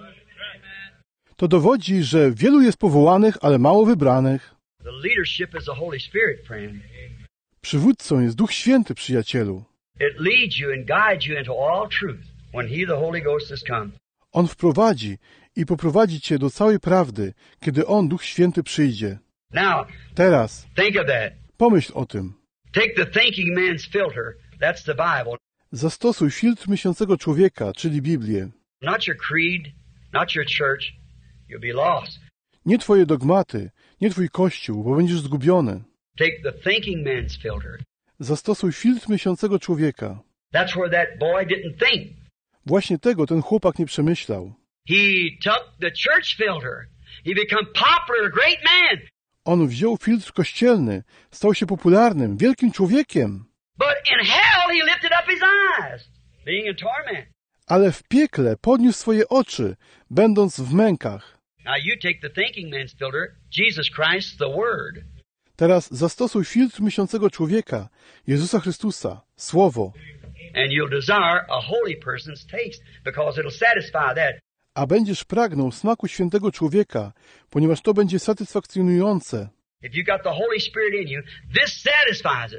To dowodzi, że wielu jest powołanych, ale mało wybranych. The leadership is the Holy Spirit, friend. Przywódcą jest Duch Święty, przyjacielu. It leads you and guides you into all truth when He, the Holy Ghost, has come. On wprowadzi i poprowadzi cię do całej prawdy, kiedy On, Duch Święty, przyjdzie. Now, Teraz think of that. pomyśl o tym. Take the thinking man's filter. That's the Bible. Zastosuj filtr myślącego człowieka, czyli Biblię. Not your creed, not your church. You'll be lost. Nie twoje dogmaty, nie twój kościół, bo będziesz zgubiony. Take the thinking man's filter. Zastosuj filtr myślącego człowieka. That's where that boy didn't think. Właśnie tego ten chłopak nie przemyślał. He took the church filter. He become popular, a great man. On wziął filtr kościelny, stał się popularnym, wielkim człowiekiem. But in hell he lifted up his eyes, being in torment. Ale w piekle podniósł swoje oczy, będąc w mękach. Now you take the thinking man's filter, Jesus Christ, the Word. Teraz zastosuj filtr myślącego człowieka, Jezusa Chrystusa, Słowo, And you'll desire a holy person's taste, because it'll satisfy that. a będziesz pragnął smaku świętego człowieka, ponieważ to będzie satysfakcjonujące. If you got the Holy Spirit in you, this satisfies it.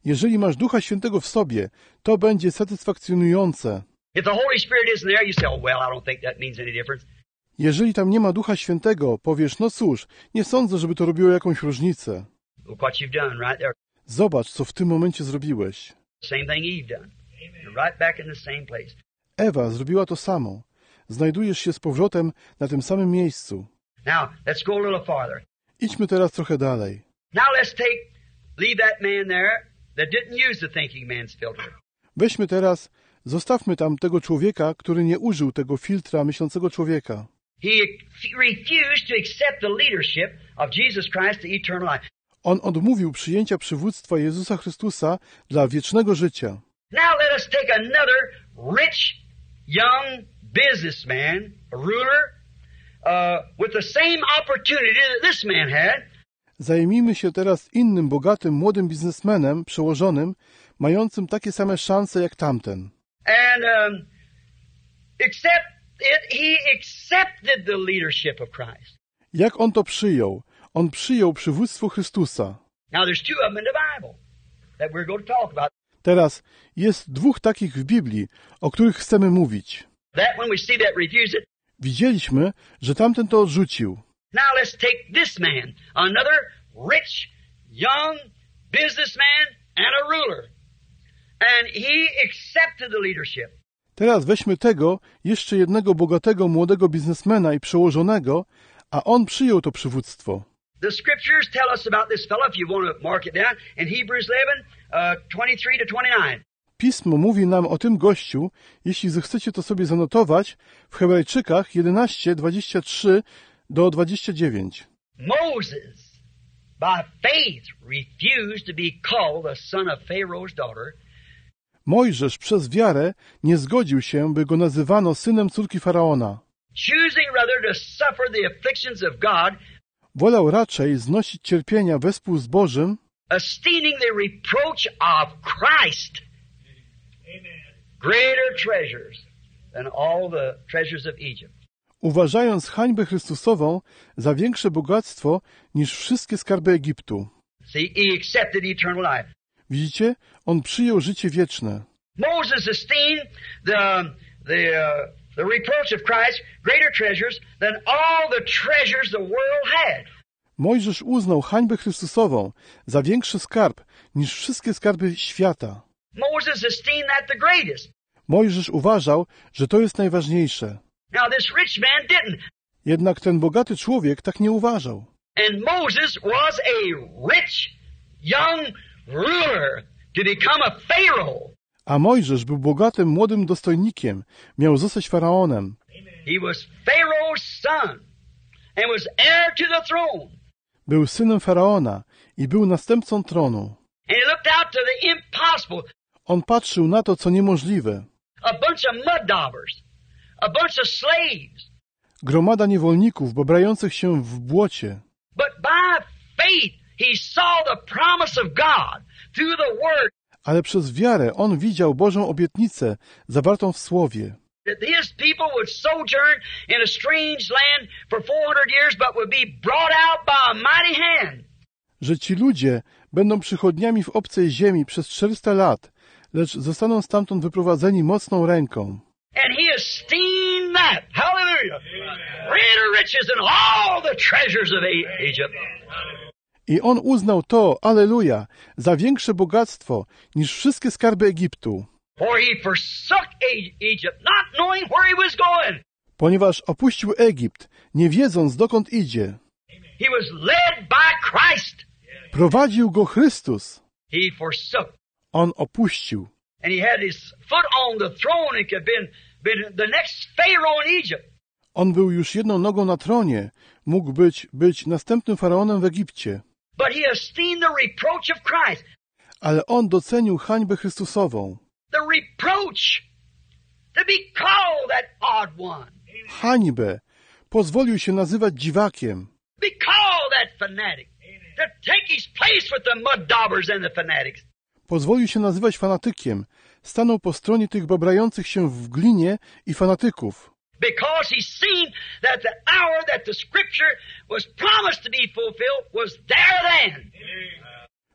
Jeżeli masz Ducha Świętego w sobie, to będzie satysfakcjonujące. If the Holy Spirit isn't there, you say, oh, well, I don't think that means any difference. Jeżeli tam nie ma Ducha Świętego, powiesz, no cóż, nie sądzę, żeby to robiło jakąś różnicę. Look what you've done right there. Zobacz, co w tym momencie zrobiłeś. Same thing Eve done. You're right back in the same place. Ewa zrobiła to samo. Znajdujesz się z powrotem na tym samym miejscu. Now, let's go a little farther. Idźmy teraz trochę dalej. Now let's take, leave that man there that didn't use the thinking man's filter. Weźmy teraz, zostawmy tam tego człowieka, który nie użył tego filtra myślącego człowieka. He refused to accept the leadership of Jesus Christ to eternal life. On odmówił przyjęcia przywództwa Jezusa Chrystusa dla wiecznego życia. Now let us take another rich, young businessman, a ruler, uh, with the same opportunity that this man had. Zajmijmy się teraz innym bogatym, młodym biznesmenem, przełożonym, mającym takie same szanse jak tamten. And um, except it, he accepted the leadership of Christ. Jak on to przyjął? On przyjął przywództwo Chrystusa. Now there's two of them in the Bible that we're going to talk about. Teraz jest dwóch takich w Biblii, o których chcemy mówić. That when we see that refuse it. Widzieliśmy, że tamten to odrzucił. Now let's take this man, another rich, young businessman and a ruler. And he accepted the leadership. Teraz weźmy tego, jeszcze jednego bogatego, młodego biznesmena i przełożonego, a on przyjął to przywództwo. The scriptures tell us about this fellow, if you want to mark it down, in Hebrews eleven, uh, twenty-three to twenty-nine. Pismo mówi nam o tym gościu, jeśli zechcecie to sobie zanotować, w Hebrajczykach jedenaście, dwadzieścia trzy do dwudziestego dziewiątego. Moses, by faith, refused to be called the son of Pharaoh's daughter. Mojżesz przez wiarę nie zgodził się, by go nazywano synem córki Faraona. Choosing rather to suffer the afflictions of God, wolał raczej znosić cierpienia wespół z Bożym, esteeming the reproach of Christ greater treasures than all the treasures of Egypt. uważając hańbę Chrystusową za większe bogactwo niż wszystkie skarby Egiptu. See, he accepted eternal life. Widzicie? On przyjął życie wieczne. Moses esteemed the, the, uh, the reproach of Christ greater treasures than all the treasures the world had. Mojżesz uznał hańbę Chrystusową za większy skarb niż wszystkie skarby świata. Moses esteemed that the greatest. Mojżesz uważał, że to jest najważniejsze. Now this rich man didn't. Jednak ten bogaty człowiek tak nie uważał. And Moses was a rich young ruler to become a Pharaoh. A Mojżesz był bogatym, młodym dostojnikiem. Miał zostać faraonem. He was Pharaoh's son and was heir to the throne. Był synem faraona i był następcą tronu. And he looked out to the impossible. On patrzył na to, co niemożliwe. A bunch of mud daubers, a bunch of slaves. Gromada niewolników bobrających się w błocie. But by faith he saw the promise of God through the word. Ale przez wiarę on widział Bożą obietnicę zawartą w Słowie. That his people would sojourn in a strange land for four hundred years, but would be brought out by a mighty hand. Że ci ludzie będą przychodniami w obcej ziemi przez czterysta lat, lecz zostaną stamtąd wyprowadzeni mocną ręką. And he esteemed that, hallelujah, greater riches than all the treasures of Egypt. I on uznał to, alleluja, za większe bogactwo niż wszystkie skarby Egiptu. For he forsook Egypt, not knowing where he was going. Ponieważ opuścił Egipt, nie wiedząc dokąd idzie. He was led by Christ. Prowadził go Chrystus. He forsook. On opuścił. And he had his foot on the throne and could been, been the next Pharaoh in Egypt. On był już jedną nogą na tronie. Mógł być, być następnym faraonem w Egipcie. But he esteemed the reproach of Christ. Ale on docenił hańbę Chrystusową. The reproach to be called that odd one. Hańbę. Pozwolił się nazywać dziwakiem. Be called that fanatic. To take his place with the mud daubers and the fanatics. Pozwolił się nazywać fanatykiem. Stanął po stronie tych babrających się w glinie i fanatyków. Because he seen that the hour that the scripture was promised to be fulfilled was there then.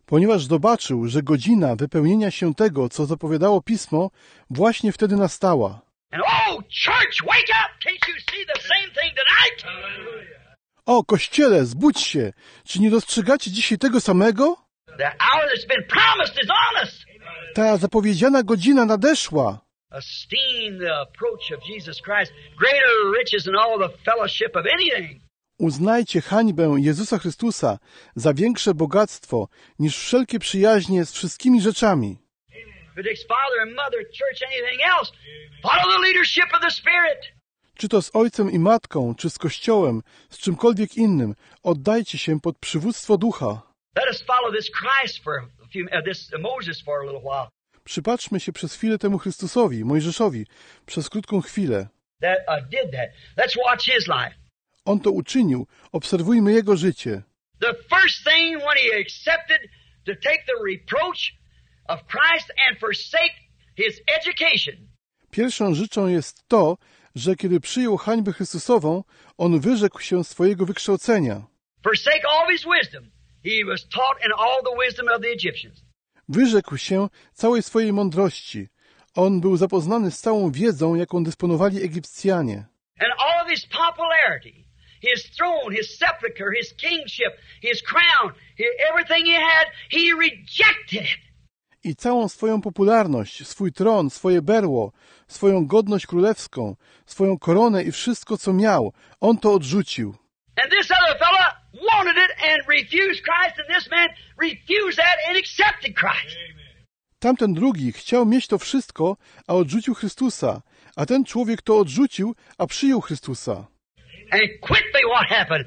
ponieważ zobaczył, że godzina wypełnienia się tego, co zapowiadało Pismo, właśnie wtedy nastała. And oh, church, wake up! Can't you see the same thing tonight? O, Kościele, zbudź się! Czy nie dostrzegacie dzisiaj tego samego? The hour that's been promised is on us. Ta zapowiedziana godzina nadeszła. Esteem the approach of Jesus Christ greater riches than all the fellowship of anything. Uznajcie hańbę Jezusa Chrystusa za większe bogactwo niż wszelkie przyjaźnie z wszystkimi rzeczami. If it takes father and mother, church, anything else, follow the leadership of the Spirit. Czy to z ojcem i matką, czy z Kościołem, z czymkolwiek innym, oddajcie się pod przywództwo Ducha. Let us follow this Christ for a few, uh, this uh, Moses for a little while. Przypatrzmy się przez chwilę temu Chrystusowi, Mojżeszowi, przez krótką chwilę. That uh, did that. Let's watch his life. On to uczynił. Obserwujmy jego życie. The first thing when he accepted to take the reproach of Christ and forsake his education. Pierwszą rzeczą jest to, że kiedy przyjął hańbę Chrystusową, on wyrzekł się swojego wykształcenia. Forsake all his wisdom. He was taught in all the wisdom of the Egyptians. Wyrzekł się całej swojej mądrości. On był zapoznany z całą wiedzą, jaką dysponowali Egipcjanie. And all of his popularity, his throne, his sepulchre, his kingship, his crown, his, everything he had, he rejected it. I całą swoją popularność, swój tron, swoje berło, swoją godność królewską, swoją koronę i wszystko, co miał, on to odrzucił. And this other fella wanted it and refused Christ, and this man refused that and accepted Christ. Tamten drugi chciał mieć to wszystko, a odrzucił Chrystusa, a ten człowiek to odrzucił, a przyjął Chrystusa. And quickly what happened?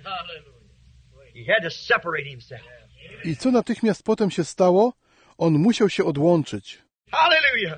He had to separate himself. I co natychmiast potem się stało? On musiał się odłączyć. Hallelujah.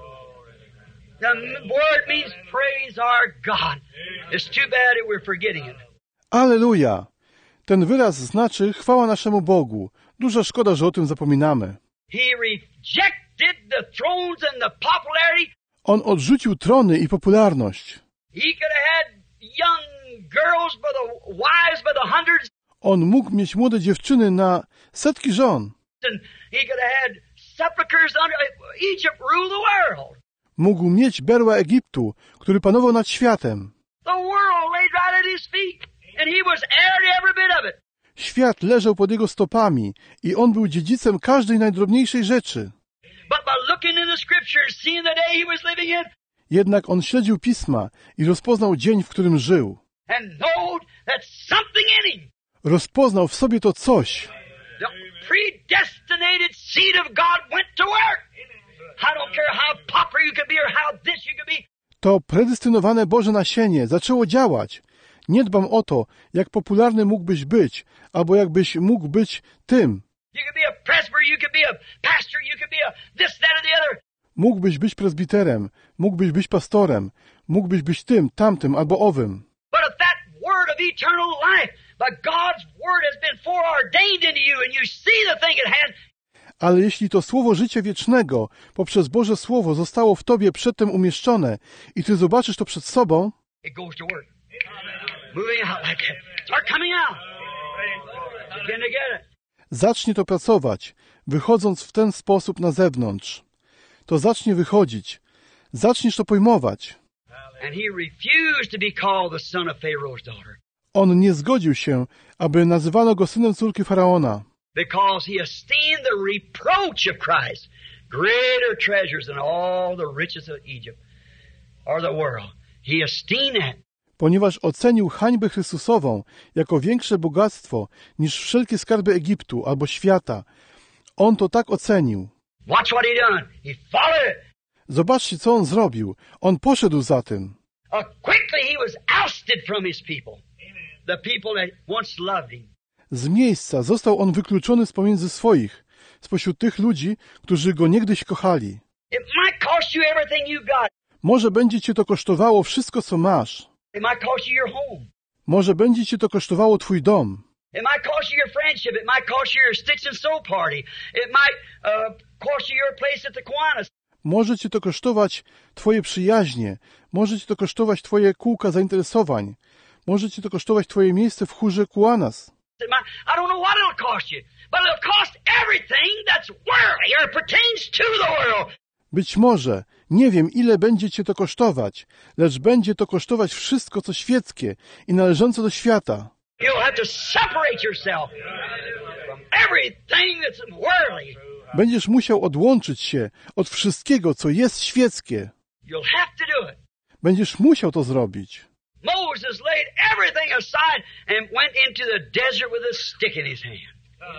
The word means praise our God. It's too bad that we're forgetting it. Alleluja! Ten wyraz znaczy chwała naszemu Bogu. Duża szkoda, że o tym zapominamy. He rejected the thrones and the popularity. On odrzucił trony i popularność. He could have had young girls by the wives by the hundreds. On mógł mieć młode dziewczyny na setki żon. And he could have had sepulchres under Egypt rule the world. Mógł mieć berła Egiptu, który panował nad światem. The world laid right at his feet, and he was heir to every bit of it. Świat leżał pod jego stopami i on był dziedzicem każdej najdrobniejszej rzeczy. But by looking in the scriptures, seeing the day he was living in, Jednak on śledził Pisma i rozpoznał dzień, w którym żył. and knowed that something in him, Rozpoznał w sobie to coś. the predestinated seed of God went to work. I don't care how popular you could be or how this you could be. To predestynowane Boże nasienie zaczęło działać. Nie dbam o to, jak popularny mógłbyś być, albo jakbyś mógł być tym. You could be a presbyter, you could be a pastor, you could be a this, that, or the other. Mógłbyś być prezbiterem, mógłbyś być pastorem, mógłbyś być tym, tamtym albo owym. But if that word of eternal life, by God's word has been foreordained into you and you see the thing at hand, Ale jeśli to słowo życia wiecznego poprzez Boże Słowo zostało w tobie przedtem umieszczone i ty zobaczysz to przed sobą, it goes to work. Moving out like that. Start coming out. Begin to get it. zacznie to pracować, wychodząc w ten sposób na zewnątrz. To zacznie wychodzić. Zaczniesz to pojmować. And he refused to be called the son of Pharaoh's daughter. On nie zgodził się, aby nazywano go synem córki Faraona, Because he esteemed the reproach of Christ greater treasures than all the riches of Egypt or the world. He esteemed that. ponieważ ocenił hańbę Chrystusową jako większe bogactwo niż wszelkie skarby Egiptu albo świata. On to tak ocenił. Watch what he done. He followed it. Zobaczcie, co on zrobił. On poszedł za tym. Uh, quickly he was ousted from his people. The people that once loved him. Z miejsca został on wykluczony z pomiędzy swoich, spośród tych ludzi, którzy go niegdyś kochali. It might cost you everything you got. Może będzie cię to kosztowało wszystko, co masz. It might cost you your home. Może będzie cię to kosztowało twój dom. It might cost you your friendship. It might cost you your stitch and sew party. It might uh, cost you your place at the Kiwanis. Może cię to kosztować twoje przyjaźnie. Może cię to kosztować twoje kółka zainteresowań. Może cię to kosztować twoje miejsce w chórze Kiwanis. It might, I don't know what it'll cost you, but it'll cost everything that's worldly or pertains to the world. Być może, nie wiem, ile będzie cię to kosztować, lecz będzie to kosztować wszystko, co świeckie i należące do świata. You'll have to separate yourself from everything that's worldly. Będziesz musiał odłączyć się od wszystkiego, co jest świeckie. You'll have to do it. Będziesz musiał to zrobić. Moses laid everything aside and went into the desert with a stick in his hand.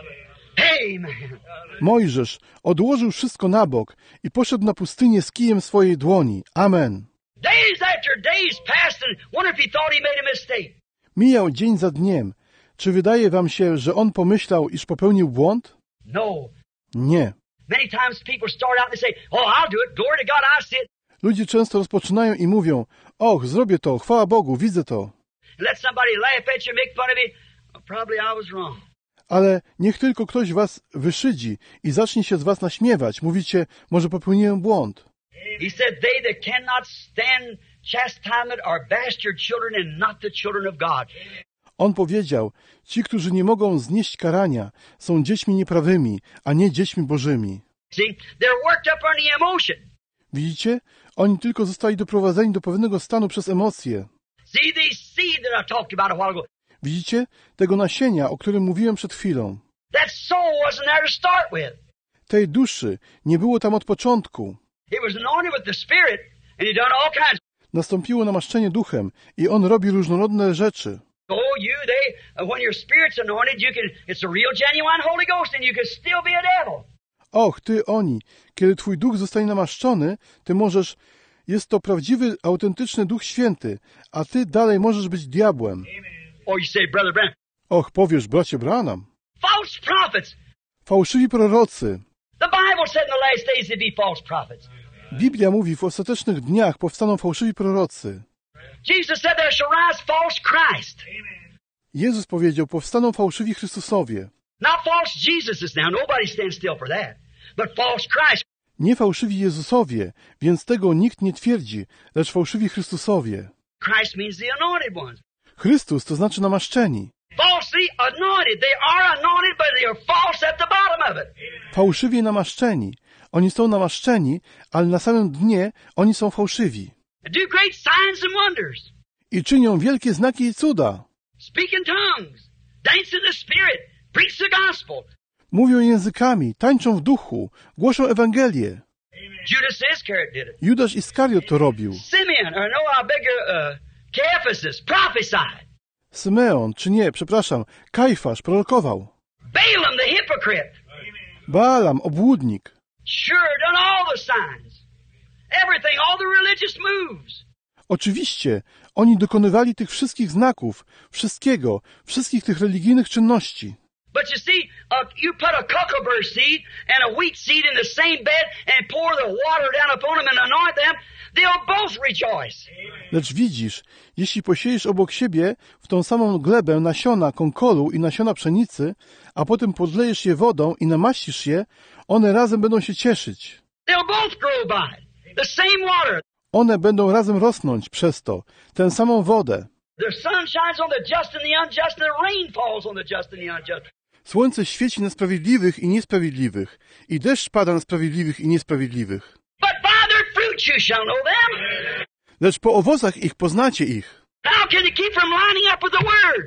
Amen. Mojżesz odłożył wszystko na bok i poszedł na pustynię z kijem w swojej dłoni. Amen. Days after days passed and wonder if he thought he made a mistake. Mijał dzień za dniem. Czy wydaje wam się, że on pomyślał, iż popełnił błąd? No. Nie. Many times people start out and say, "Oh, I'll do it. Glory to God, I see it." Ludzie często rozpoczynają i mówią, och, zrobię to, chwała Bogu, widzę to. Let somebody laugh at you, make fun of you. Well, probably I was wrong. Ale niech tylko ktoś was wyszydzi i zacznie się z was naśmiewać. Mówicie, może popełniłem błąd. He said, "They that cannot stand chastisement are bastard children and not the children of God." On powiedział, ci, którzy nie mogą znieść karania, są dziećmi nieprawymi, a nie dziećmi bożymi. See, they're worked up on the emotion. Widzicie? Oni tylko zostali doprowadzeni do pewnego stanu przez emocje. See these seed that I talked about a while ago. Widzicie? Tego nasienia, o którym mówiłem przed chwilą. That soul wasn't there to start with. Tej duszy nie było tam od początku. It was anointed with the Spirit, and he done all kinds. Nastąpiło namaszczenie duchem i on robi różnorodne rzeczy. Oh, you, they, uh, when your Spirit's anointed, you can, it's a real genuine Holy Ghost, and you can still be a devil. Och, ty, oni, kiedy twój duch zostanie namaszczony, ty możesz, jest to prawdziwy, autentyczny Duch Święty, a ty dalej możesz być diabłem. Or you say, Brother Branham, Och, powiesz, bracie Branham, false prophets. fałszywi prorocy. The Bible said in the last days there'd be false prophets. Biblia mówi, w ostatecznych dniach powstaną fałszywi prorocy. Jesus said there shall rise false Christ. Jezus powiedział, powstaną fałszywi Chrystusowie. Not false Jesuses now. Nobody stands still for that. But false Christ. Nie fałszywi Jezusowie, więc tego nikt nie twierdzi, lecz fałszywi Chrystusowie. Christ means the anointed ones. Chrystus to znaczy namaszczeni. Falsely anointed. They are anointed, but they are false at the bottom of it. Fałszywie namaszczeni. Oni są namaszczeni, ale na samym dnie oni są fałszywi. And do great signs and wonders. I czynią wielkie znaki i cuda. Speak in tongues. Dance in the Spirit. Preach the gospel. Mówią językami, tańczą w duchu, głoszą Ewangelię. Judas Iscariot did it. Judasz Iskariot to robił. Simeon, or no, I beg your, uh, Caiaphas prophesied. Symeon, czy nie, przepraszam, Kajfasz prorokował. Balaam the hypocrite. Baalam, obłudnik. Sure, done all the signs. Everything, all the religious moves. Oczywiście, oni dokonywali tych wszystkich znaków, wszystkiego, wszystkich tych religijnych czynności. But you see, uh, you put a cucumber seed and a wheat seed in the same bed and pour the water down upon them and anoint them, they'll both rejoice. Lecz widzisz, jeśli posiejesz obok siebie w tą samą glebę nasiona konkolu i nasiona pszenicy, a potem podlejesz je wodą i namaścisz je, one razem będą się cieszyć. They'll both grow by it. The same water. One będą razem rosnąć przez to, tę samą wodę. The sun shines on the just and the unjust, and the rain falls on the just and the unjust. Słońce świeci na sprawiedliwych i niesprawiedliwych, i deszcz pada na sprawiedliwych i niesprawiedliwych. But by their fruits you shall know them. Lecz po owocach ich poznacie ich. How can you keep from lining up with the Word?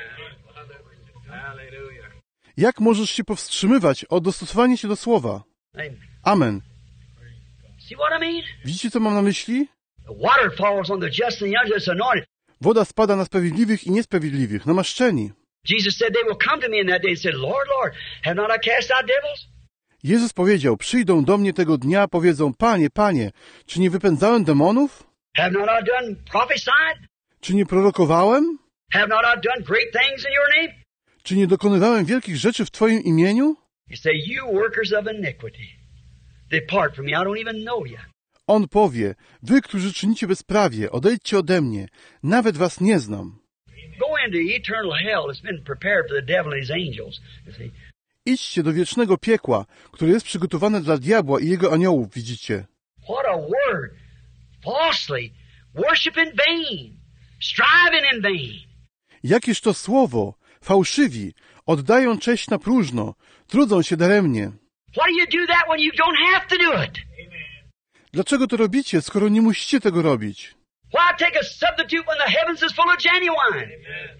Jak możesz się powstrzymywać od dostosowania się do Słowa? Amen. Amen. See what I mean? Widzicie, co mam na myśli? The water falls on the just and the unjust, anointed. Woda spada na sprawiedliwych i niesprawiedliwych, namaszczeni. Jesus said they will come to me in that day and said, Lord, Lord, have not I cast out devils? Jezus powiedział, przyjdą do mnie tego dnia, powiedzą, Panie, Panie, czy nie wypędzałem demonów? Have not I done prophesied? Czy nie prorokowałem? Have not I done great things in your name? Czy nie dokonywałem wielkich rzeczy w Twoim imieniu? You say, you workers of iniquity, depart from me, I don't even know you. On powie, wy, którzy czynicie bezprawie, odejdźcie ode mnie, nawet was nie znam. Go into eternal hell that's been prepared for the devil and his angels. You see. Idźcie do wiecznego piekła, które jest przygotowane dla diabła i jego aniołów, widzicie. What a word! Falsely, worship in vain, striving in vain. Jakież to słowo, fałszywi, Oddają cześć na próżno, trudzą się daremnie. Why do you do that when you don't have to do it? Dlaczego to robicie, skoro nie musicie tego robić? Why take a substitute when the heavens is full of genuine?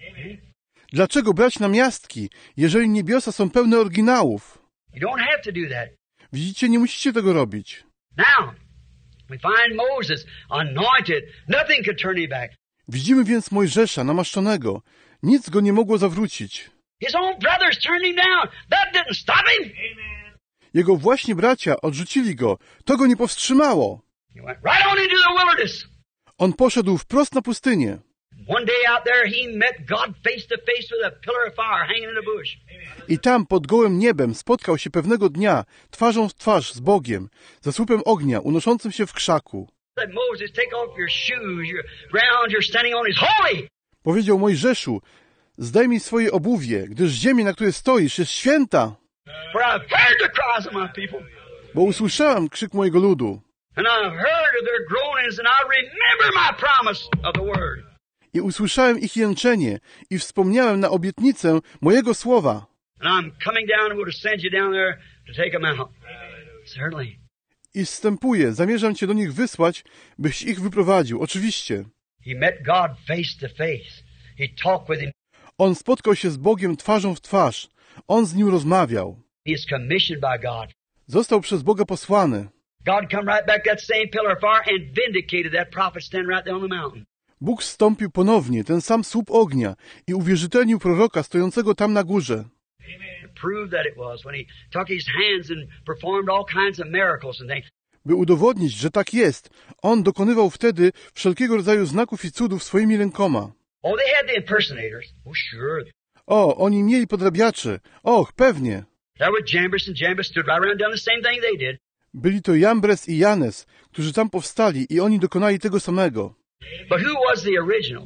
Dlaczego brać namiastki, jeżeli niebiosa są pełne oryginałów? You don't have to do that. Widzicie, nie musicie tego robić. Now, we find Moses anointed. Nothing could turn him back. Widzimy więc Mojżesza namaszczonego. Nic go nie mogło zawrócić. His own brothers turned him down. That didn't stop him. Jego właśnie bracia odrzucili go. To go nie powstrzymało. He went right on into the wilderness. On poszedł wprost na pustynię. One day out there he met God face to face with a pillar of fire hanging in a bush. I tam pod gołym niebem spotkał się pewnego dnia twarzą w twarz z Bogiem, za słupem ognia unoszącym się w krzaku. Said Moses, take off your shoes. Your ground you're standing on is holy. Powiedział Mojżeszu, zdejmij swoje obuwie, gdyż ziemia, na której stoisz, jest święta. For I've heard the cries of my people. Bo usłyszałem krzyk mojego ludu And I've heard of their groanings, and I remember my promise of the word. i usłyszałem ich jęczenie i wspomniałem na obietnicę mojego słowa. And I'm coming down and will send you down there to take them out. Certainly. I zstępuję, zamierzam cię do nich wysłać, byś ich wyprowadził. Oczywiście. He met God face to face. He talked with him. On spotkał się z Bogiem twarzą w twarz. On z nim rozmawiał. He is commissioned by God. Został przez Boga posłany. God come right back that same pillar of fire and vindicated that prophet standing right there on the mountain. Bóg zstąpił ponownie, ten sam słup ognia i uwierzytelnił proroka stojącego tam na górze. To prove that it was when he took his hands and performed all kinds of miracles and things. By udowodnić, że tak jest, on dokonywał wtedy wszelkiego rodzaju znaków i cudów swoimi rękoma. Oh, they had the impersonators. Oh, sure. O, oni mieli podrabiaczy. Och, pewnie. That was Jambres and Jambres stood right around doing the same thing they did. Byli to Jambres i Janes, którzy tam powstali i oni dokonali tego samego. But who was the original?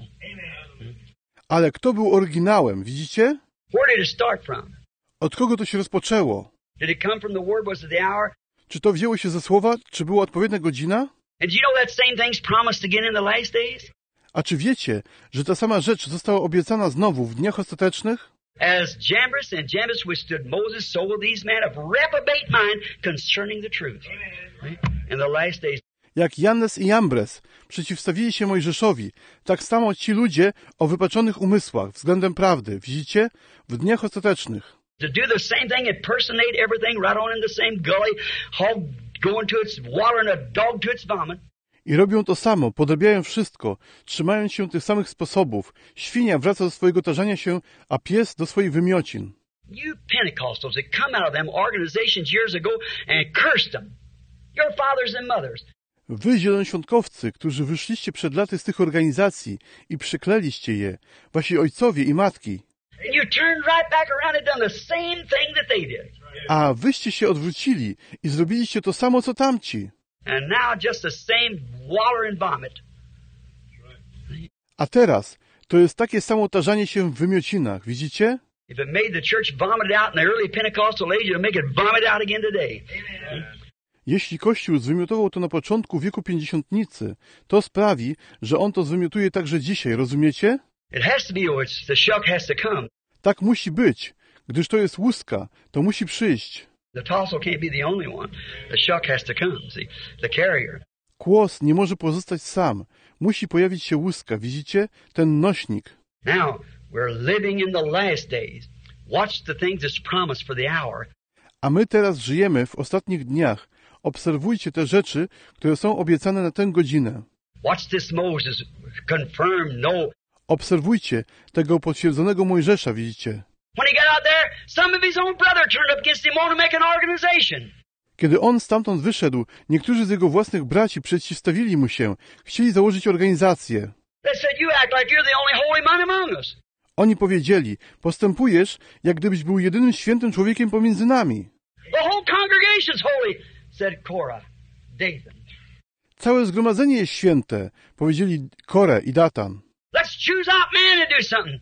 Ale kto był oryginałem, widzicie? Where did it start from? Od kogo to się rozpoczęło? Did it come from the word? Was it the hour? Czy to wzięło się ze słowa? Czy była odpowiednia godzina? And do you know that same thing's promised again in the last days? A czy wiecie, że ta sama rzecz została obiecana znowu w dniach ostatecznych? As Jambres and Jambres withstood Moses, so will these men of reprobate mind concerning the truth. Right? In the last days. Jak Jannes i Jambres przeciwstawili się Mojżeszowi, tak samo ci ludzie o wypaczonych umysłach względem prawdy, widzicie, w dniach ostatecznych. To do the same thing, impersonate everything right on in the same gully, hog going to its water and a dog to its vomit. I robią to samo, podrabiają wszystko, trzymając się tych samych sposobów. Świnia wraca do swojego tarzania się, a pies do swoich wymiocin. You Pentecostals that come out of them organizations years ago and cursed them. Your fathers and mothers. Wy, zielonoświątkowcy, którzy wyszliście przed laty z tych organizacji i przykleliście je, wasi ojcowie i matki, And you turned right back around and done the same thing that they did. a wyście się odwrócili i zrobiliście to samo, co tamci. And now just the same water and vomit. A teraz to jest takie samo tarzanie się w wymiocinach, widzicie? If it made the church vomit it out in the early Pentecostal age, it'll make it vomit out again today. Jeśli Kościół zwymiotował to na początku wieku pięćdziesiątnicy, to sprawi, że on to zwymiotuje także dzisiaj, rozumiecie? It has to be, or it's, the shuck has to come. Tak musi być, gdyż to jest łuska, to musi przyjść. The tassel can't be the only one. The shuck has to come, see, the carrier. Kłos nie może pozostać sam. Musi pojawić się łuska, widzicie? Ten nośnik. Now, we're living in the last days. Watch the things that's promised for the hour. A my teraz żyjemy w ostatnich dniach. Obserwujcie te rzeczy, które są obiecane na tę godzinę. Watch this Moses confirm no. Obserwujcie tego potwierdzonego Mojżesza, widzicie? When he got out there, some of his own brother turned up against him, wanted to make an organization. Kiedy on stamtąd wyszedł, niektórzy z jego własnych braci przeciwstawili mu się, chcieli założyć organizację. They said, you act like you're the only holy man among us. Oni powiedzieli, postępujesz, jak gdybyś był jedynym świętym człowiekiem pomiędzy nami. The whole congregation's holy, said Korah, Dathan. Całe zgromadzenie jest święte, powiedzieli Korę i Datan. Let's choose out men to do something.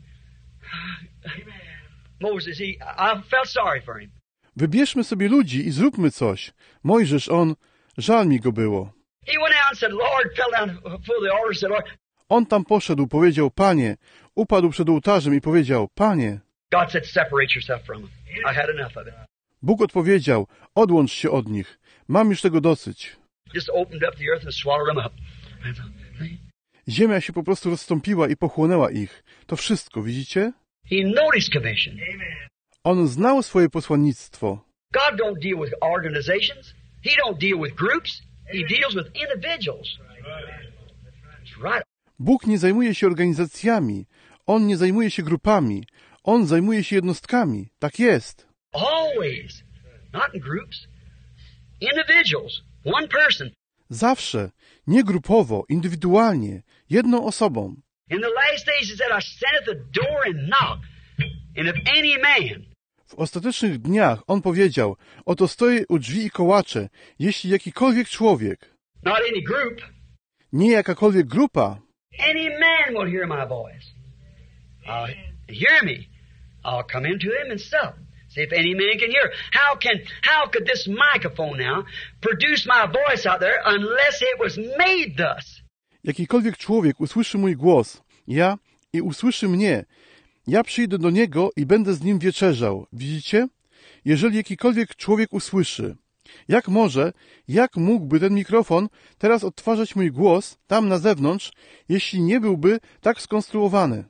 Moses, he, I felt sorry for him. Wybierzmy sobie ludzi i zróbmy coś. Mojżesz, on, żal mi go było. He went out and said, Lord, fell down before the altar and said, Lord. On tam poszedł, powiedział, Panie, upadł przed ołtarzem i powiedział, Panie. God said, separate yourself from them. I had enough of it. Bóg odpowiedział, odłącz się od nich. Mam już tego dosyć. Just opened up the earth and swallowed them up. Ziemia się po prostu rozstąpiła i pochłonęła ich. To wszystko, widzicie? He knowed his commission. On znał swoje posłannictwo. God don't deal with organizations. He don't deal with groups. He deals with individuals. That's right. Bóg nie zajmuje się organizacjami. On nie zajmuje się grupami. On zajmuje się jednostkami. Tak jest. Always. Not in groups. Individuals. One person. Zawsze. Nie grupowo, indywidualnie. Jedną osobą. In the last days he said, I stand at the door and knock. And if any man... W ostatecznych dniach On powiedział, oto stoję u drzwi i kołaczę, jeśli jakikolwiek człowiek, not any group, nie jakakolwiek grupa, any man will hear my voice. Uh, hear me. I'll come into him and stop. See if any man can hear. How can, how could this microphone now produce my voice out there unless it was made thus? Jakikolwiek człowiek usłyszy mój głos, ja, i usłyszy mnie, ja przyjdę do niego i będę z nim wieczerzał. Widzicie? Jeżeli jakikolwiek człowiek usłyszy, jak może, jak mógłby ten mikrofon teraz odtwarzać mój głos tam na zewnątrz, jeśli nie byłby tak skonstruowany?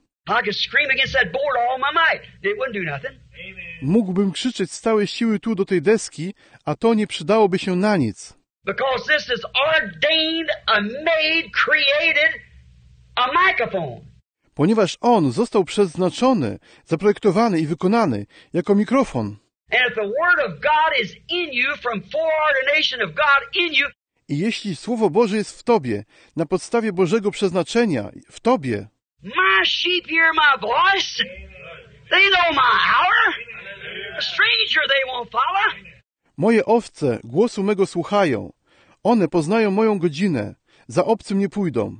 Mógłbym krzyczeć z całej siły tu do tej deski, a to nie przydałoby się na nic. Because this is ordained, a made, created, a microphone. Ponieważ on został przeznaczony, zaprojektowany i wykonany jako mikrofon. And if the word of God is in you from foreordination of God in you, i jeśli Słowo Boże jest w tobie, na podstawie Bożego przeznaczenia w tobie, my sheep hear my voice. They know my hour. A stranger they won't follow. Moje owce głosu mego słuchają. One poznają moją godzinę. Za obcym nie pójdą.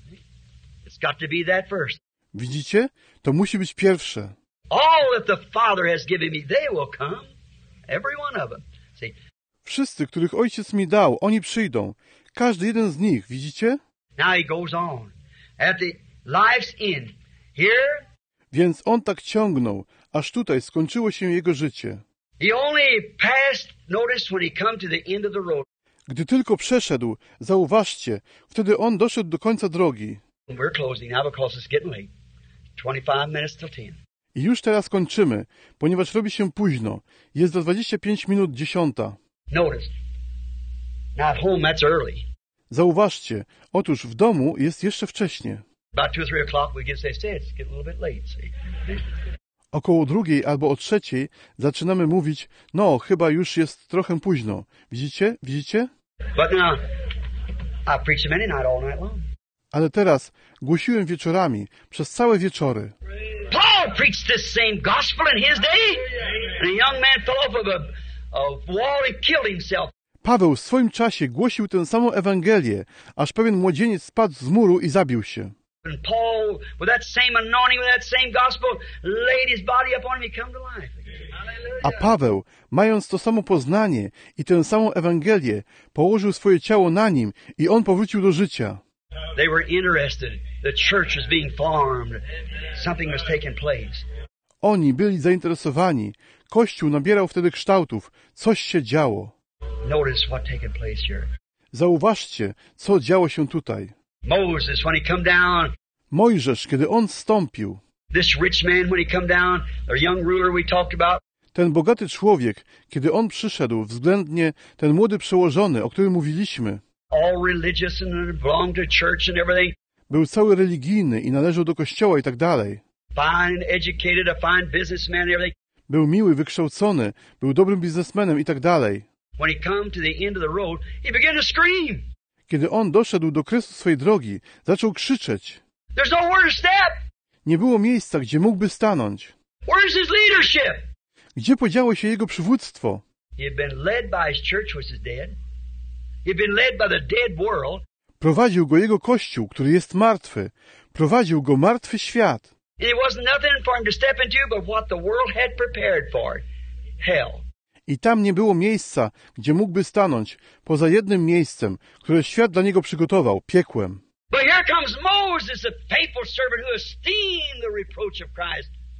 It's got to be that first. Widzicie? To musi być pierwsze. All that the Father has given me, they will come. Every one of them. See? Wszyscy, których Ojciec mi dał, oni przyjdą. Każdy jeden z nich, widzicie? Now he goes on. At the life's end. Here. Więc on tak ciągnął, aż tutaj skończyło się jego życie. He only passed, notice when he come to the end of the road. Gdy tylko przeszedł, zauważcie, wtedy on doszedł do końca drogi. We're closing now because it's getting late. twenty-five minutes till ten. I już teraz kończymy, ponieważ robi się późno. Jest do dwadzieścia pięć minut dziesiąta. Notice. Now at home that's early. Zauważcie, otóż w domu jest jeszcze wcześnie. About two or three o'clock we get say, say it's getting a little bit late. See? Około drugiej albo o trzeciej zaczynamy mówić, no chyba już jest trochę późno. Widzicie? Widzicie? But now, I preach them any night, all night long. Ale teraz głosiłem wieczorami, przez całe wieczory. Paul preached this same gospel in his day, and a young man fell off of a, a wall and killed himself. Paweł w swoim czasie głosił tę samą Ewangelię, aż pewien młodzieniec spadł z muru i zabił się. And Paul, with that same anointing, with that same gospel, laid his body upon him, he come to life. A Paweł, mając to samo poznanie i tę samą Ewangelię, położył swoje ciało na nim i on powrócił do życia. They were interested. The church was being formed. Something was taking place. Oni byli zainteresowani. Kościół nabierał wtedy kształtów. Coś się działo. Notice what taking place here. Zauważcie, co działo się tutaj. Moses, when he come down. Mojżesz, kiedy on zstąpił. This rich man, when he come down, the young ruler we talked about. Ten bogaty człowiek, kiedy on przyszedł, względnie ten młody przełożony, o którym mówiliśmy. All religious and belonged to church and everything. Był cały religijny i należał do kościoła i tak dalej. Fine, educated, a fine businessman and everything. Był miły, wykształcony, był dobrym biznesmenem i tak dalej. When he come to the end of the road, he began to scream. Kiedy on doszedł do kresu swej drogi, zaczął krzyczeć. There's nowhere to step. Nie było miejsca, gdzie mógłby stanąć. Where's his leadership? Gdzie podziało się jego przywództwo? He had been led by his church, which is dead. He had been led by the dead world. Prowadził go jego kościół, który jest martwy. Prowadził go martwy świat. And it wasn't nothing for him to step into but what the world had prepared for it. Hell. I tam nie było miejsca, gdzie mógłby stanąć, poza jednym miejscem, które świat dla niego przygotował, piekłem. But here comes Moses, a faithful servant who esteemed the reproach of Christ.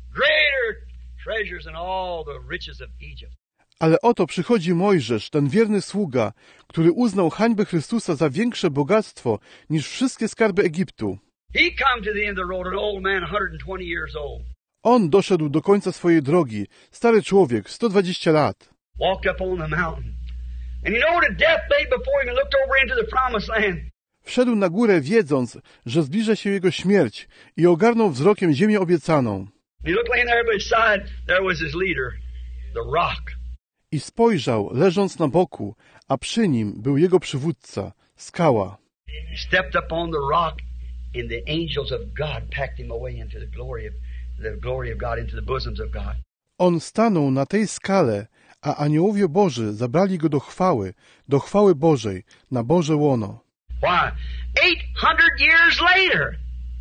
greater treasures than all the riches of Egypt. Ale oto przychodzi Mojżesz, ten wierny sługa, który uznał hańbę Chrystusa za większe bogactwo niż wszystkie skarby Egiptu. He come to the end of the road, an old man, one hundred twenty years old. On doszedł do końca swojej drogi, stary człowiek, sto dwadzieścia lat. Walked up on the mountain. And you know that death lay before him and looked over into the promised land. Wszedł na górę, wiedząc, że zbliża się jego śmierć i ogarnął wzrokiem ziemię obiecaną. He looked laying there by his side, there was his leader, the rock. I spojrzał, leżąc na boku, a przy nim był jego przywódca, skała. He stepped upon the rock and the angels of God packed him away into the glory of the glory of God, into the bosoms of God. On stanął na tej skale, a aniołowie Boży zabrali go do chwały, do chwały Bożej, na Boże łono. Why? eight hundred years later,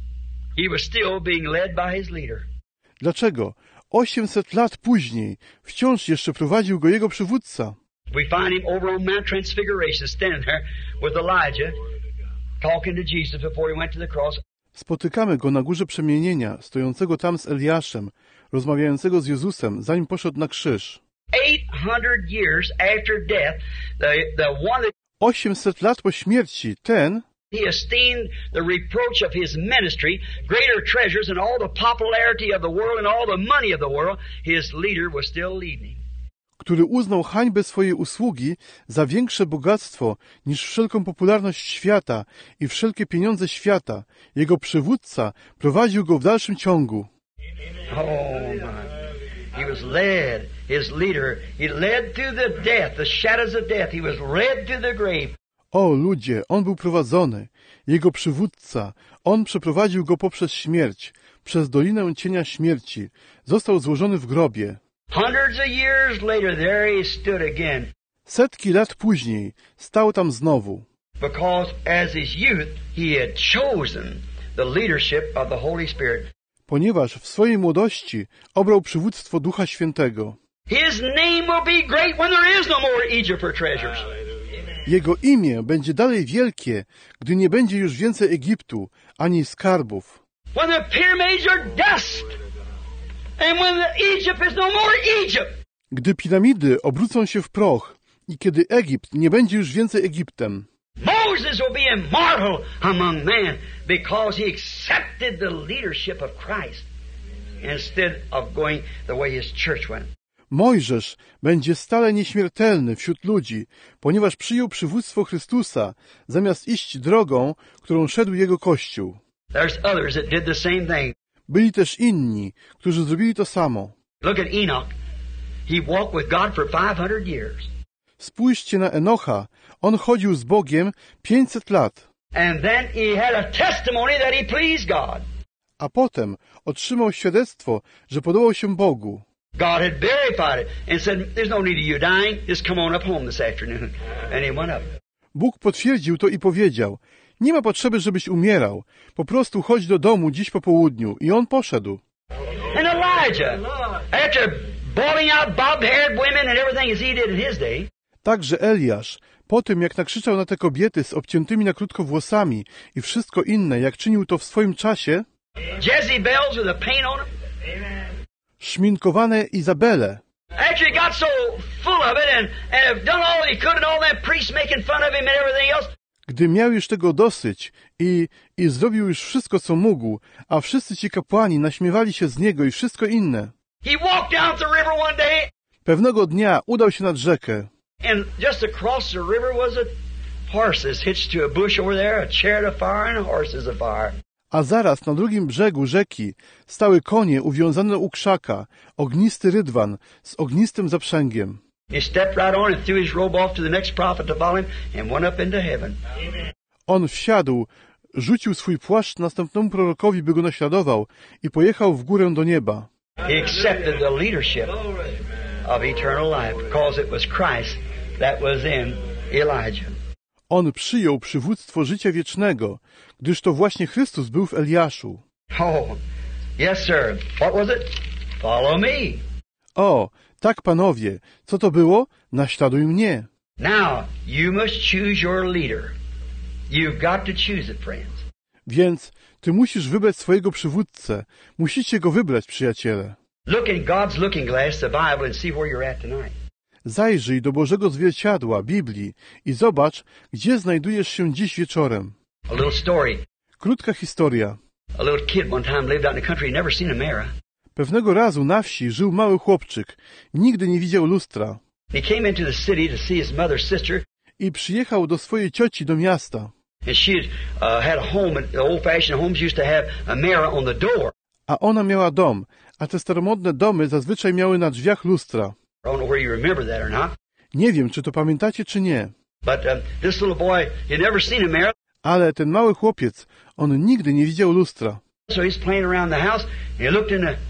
he was still being led by his leader. Dlaczego? osiemset lat później wciąż jeszcze prowadził go jego przywódca. We find him over on Mount Transfiguration, standing there with Elijah, talking to Jesus before he went to the cross. Spotykamy go na Górze Przemienienia, stojącego tam z Eliaszem, rozmawiającego z Jezusem, zanim poszedł na krzyż. eight hundred years after death, the, the one that osiemset lat po śmierci, ten, he esteemed the reproach of his ministry greater treasures than all the popularity of the world and all the money of the world, his leader was still leading. który uznał hańbę swojej usługi za większe bogactwo niż wszelką popularność świata i wszelkie pieniądze świata, jego przywódca prowadził go w dalszym ciągu. Oh my. He was led, his leader, he led through the death, the shadows of death. He was led to the grave. O ludzie, on był prowadzony, jego przywódca, on przeprowadził go poprzez śmierć, przez dolinę cienia śmierci, został złożony w grobie. Hundreds of years later, there he stood again. Setki lat później stał tam znowu. Because as his youth, he had chosen the leadership of the Holy Spirit. Ponieważ w swojej młodości obrał przywództwo Ducha Świętego. His name will be great when there is no more Egypt for treasures. Jego imię będzie dalej wielkie, gdy nie będzie już więcej Egiptu, ani skarbów. When the pyramids are dust, and when the Egypt is no more Egypt. Gdy piramidy obrócą się w proch i kiedy Egipt nie będzie już więcej Egiptem. Moses will be immortal among men because he accepted the leadership of Christ instead of going the way his church went. Mojżesz będzie stale nieśmiertelny wśród ludzi, ponieważ przyjął przywództwo Chrystusa, zamiast iść drogą, którą szedł jego Kościół. There's others that did the same thing. Byli też inni, którzy zrobili to samo. Look at Enoch. He walked with God for five hundred years. Spójrzcie na Enocha. On chodził z Bogiem pięćset lat. And then he had a testimony that he pleased God. A potem otrzymał świadectwo, że podobał się Bogu. God had verified it and said, there's no need of you dying, just come on up home this afternoon. And he went up. Bóg potwierdził to i powiedział, nie ma potrzeby, żebyś umierał. Po prostu chodź do domu dziś po południu. I on poszedł. And Elijah, after bawling out bob-haired women and everything as he did in his day, Także Eliasz, po tym jak nakrzyczał na te kobiety z obciętymi na krótko włosami i wszystko inne, jak czynił to w swoim czasie, Jezebels with a paint on them, szminkowane Izabele, after he got so full of it and, and have done all he could and all that priests making fun of him and everything else, gdy miał już tego dosyć i, i zrobił już wszystko, co mógł, a wszyscy ci kapłani naśmiewali się z niego i wszystko inne. he walked down the river one day, Pewnego dnia udał się nad rzekę. and just across the river was a horses hitched to a bush over there, a chariot of fire and horses of fire. A zaraz na drugim brzegu rzeki stały konie uwiązane u krzaka, ognisty rydwan z ognistym zaprzęgiem. He stepped right on and threw his robe off to the next prophet to follow him and went up into heaven. On wsiadł, rzucił swój płaszcz następnemu prorokowi, by go naśladował i pojechał w górę do nieba. He accepted the leadership of eternal life because it was Christ that was in Elijah. On przyjął przywództwo życia wiecznego, gdyż to właśnie Chrystus był w Eliaszu. Oh, yes, sir. What was it? Follow me. O, tak panowie, co to było? Naśladuj mnie. Now, you must choose your leader. You've got to choose it, friends. Więc ty musisz wybrać swojego przywódcę. Musicie go wybrać, przyjaciele. Look in God's looking glass, the Bible, and see where you're at tonight. Zajrzyj do Bożego zwierciadła, Biblii, i zobacz, gdzie znajdujesz się dziś wieczorem. A little story. Krótka historia. A little kid one time lived out in the country, never seen a mirror. Pewnego razu na wsi żył mały chłopczyk. Nigdy nie widział lustra. He came into the city to see his mother's sister. I przyjechał do swojej cioci do miasta. And she had, uh, had a home, and the old-fashioned homes used to have a mirror on the door. A ona miała dom, a te staromodne domy zazwyczaj miały na drzwiach lustra. I don't know where you remember that or not. Nie wiem, czy to pamiętacie, czy nie. But um, this little boy, he never seen a mirror. Ale ten mały chłopiec, on nigdy nie widział lustra. So he's playing around the house, and he looked in the...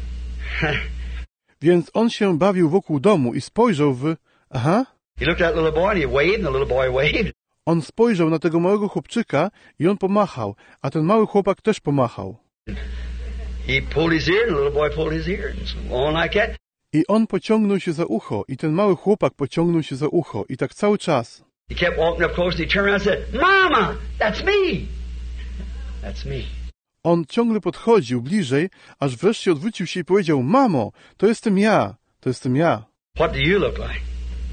Więc on się bawił wokół domu i spojrzał w... Aha. He looked at the little boy, and he waved, and the little boy waved. On spojrzał na tego małego chłopczyka i on pomachał, a ten mały chłopak też pomachał. He pulled his ear, and the little boy pulled his ear, and so on like that. I on pociągnął się za ucho, i ten mały chłopak pociągnął się za ucho, i tak cały czas. He kept walking up close, and he turned around and said, Mama, that's me. That's me. On ciągle podchodził bliżej, aż wreszcie odwrócił się i powiedział, mamo, to jestem ja, to jestem ja. What do you look like?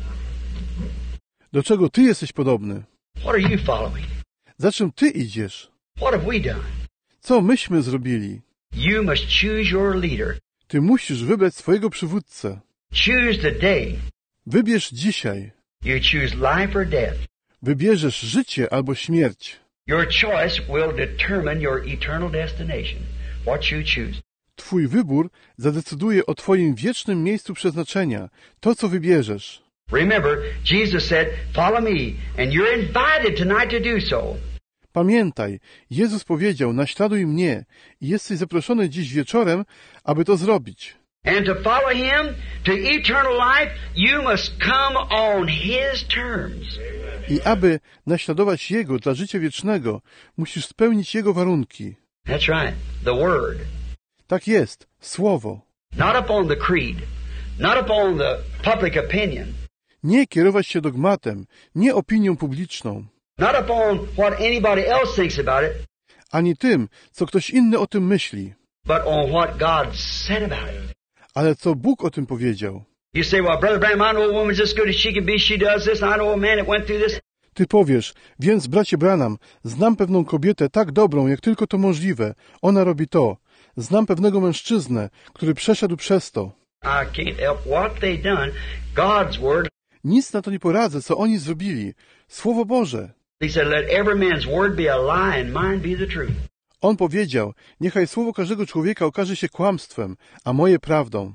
Do czego ty jesteś podobny? What are you following? Za czym ty idziesz? What have we done? Co myśmy zrobili? You must choose your leader. Ty musisz wybrać swojego przywódcę. Choose the day. Wybierz dzisiaj. You choose life or death. Wybierzesz życie albo śmierć. Your choice will determine your eternal destination. What you choose. Twój wybór zadecyduje o twoim wiecznym miejscu przeznaczenia. To, co wybierzesz. Remember, Jesus said, follow me, and you're invited tonight to do so. Pamiętaj, Jezus powiedział, naśladuj mnie i jesteś zaproszony dziś wieczorem, aby to zrobić. And to follow Him to eternal life, you must come on His terms. I aby naśladować Jego dla życia wiecznego, musisz spełnić Jego warunki. That's right, the Word. Tak jest, Słowo. Not upon the creed, not upon the public opinion. Nie kierować się dogmatem, nie opinią publiczną. Not upon what anybody else thinks about it. Ani tym, co ktoś inny o tym myśli. But on what God said about it. Ale co Bóg o tym powiedział. You say, well, Brother Branham, I know a woman's as good as she can be. She does this. I know a man that went through this. Ty powiesz, więc bracie Branham, znam pewną kobietę tak dobrą, jak tylko to możliwe. Ona robi to. Znam pewnego mężczyznę, który przeszedł przez to. I can't help what they done. God's word. Nic na to nie poradzę, co oni zrobili. Słowo Boże. He said, let every man's word be a lie and mine be the truth. On powiedział, niechaj słowo każdego człowieka okaże się kłamstwem, a moje prawdą.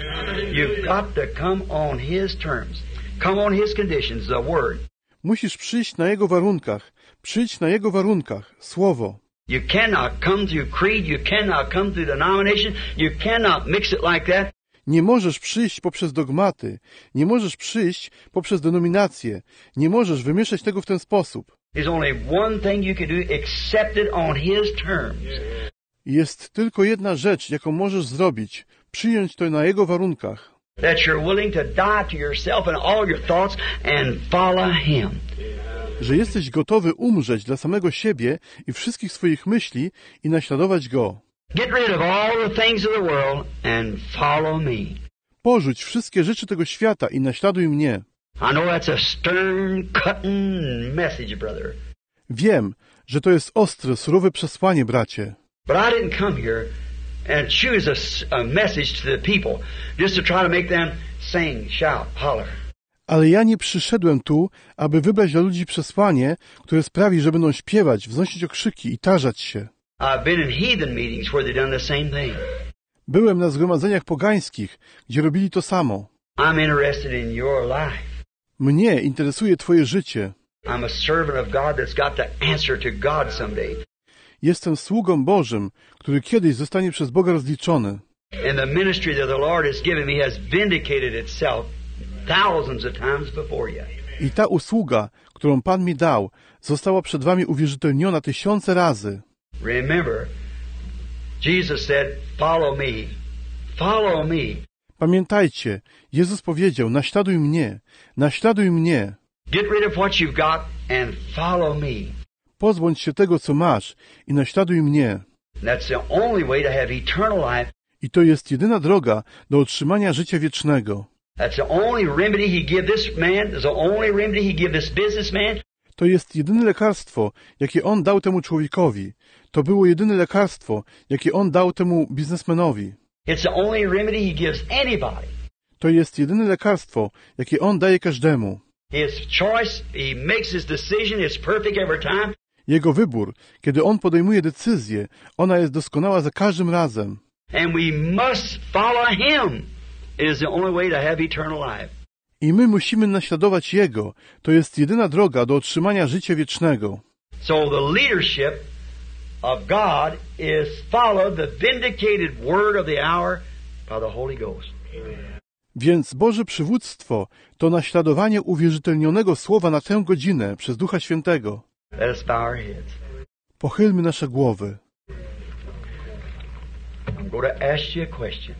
You've got to come on His terms. Come on His conditions, the word. Musisz przyjść na Jego warunkach. Przyjdź na Jego warunkach. Słowo. You cannot come through creed. You cannot come through denomination. You cannot mix it like that. Nie możesz przyjść poprzez dogmaty. Nie możesz przyjść poprzez denominację. Nie możesz wymieszać tego w ten sposób. There's only one thing you can do, accept it on His terms. Jest tylko jedna rzecz, jaką możesz zrobić. Przyjąć to na Jego warunkach. That you're willing to die to yourself and all your thoughts and follow Him. Że jesteś gotowy umrzeć dla samego siebie i wszystkich swoich myśli i naśladować Go. Get rid of all the things of the world and follow me. Porzuć wszystkie rzeczy tego świata i naśladuj mnie. I know that's a stern, cutting message, brother. Wiem, że to jest ostre, surowe przesłanie, bracie. But I didn't come here and choose a, a message to the people just to try to make them sing, shout, holler. Ale ja nie przyszedłem tu, aby wybrać dla ludzi przesłanie, które sprawi, że będą śpiewać, wznosić okrzyki i tarzać się. I've been in heathen meetings where they've done the same thing. Byłem na zgromadzeniach pogańskich, gdzie robili to samo. I'm interested in your life. Mnie interesuje twoje życie. I'm a servant of God that's got to answer to God someday. Jestem sługą Bożym, który kiedyś zostanie przez Boga rozliczony. And the ministry that the Lord has given me has vindicated itself thousands of times before you. I ta usługa, którą Pan mi dał, została przed wami uwierzytelniona tysiące razy. Remember, Jesus said, follow me. Follow me. Pamiętajcie, Jezus powiedział, naśladuj mnie, naśladuj mnie. Get rid of what you've got and follow me. Pozbądź się tego, co masz i naśladuj mnie. That's the only way to have eternal life. I to jest jedyna droga do otrzymania życia wiecznego. That's the only remedy he give this man. That's the only remedy he give this businessman. To jest jedyne lekarstwo, jakie on dał temu człowiekowi. To było jedyne lekarstwo, jakie on dał temu biznesmenowi. It's the only remedy he gives anybody. To jest jedyne lekarstwo, jakie on daje każdemu. His choice, he makes his decision, it's perfect every time. Jego wybór, kiedy on podejmuje decyzję, ona jest doskonała za każdym razem. And we must follow him. It is the only way to have eternal life. I my musimy naśladować Jego. To jest jedyna droga do otrzymania życia wiecznego. So the leadership of God is follow the vindicated word of the hour by the Holy Ghost. Więc Boże przywództwo to naśladowanie uwierzytelnionego słowa na tę godzinę przez Ducha Świętego. Let us bow our heads. Pochylmy nasze głowy. I'm going to ask you a question.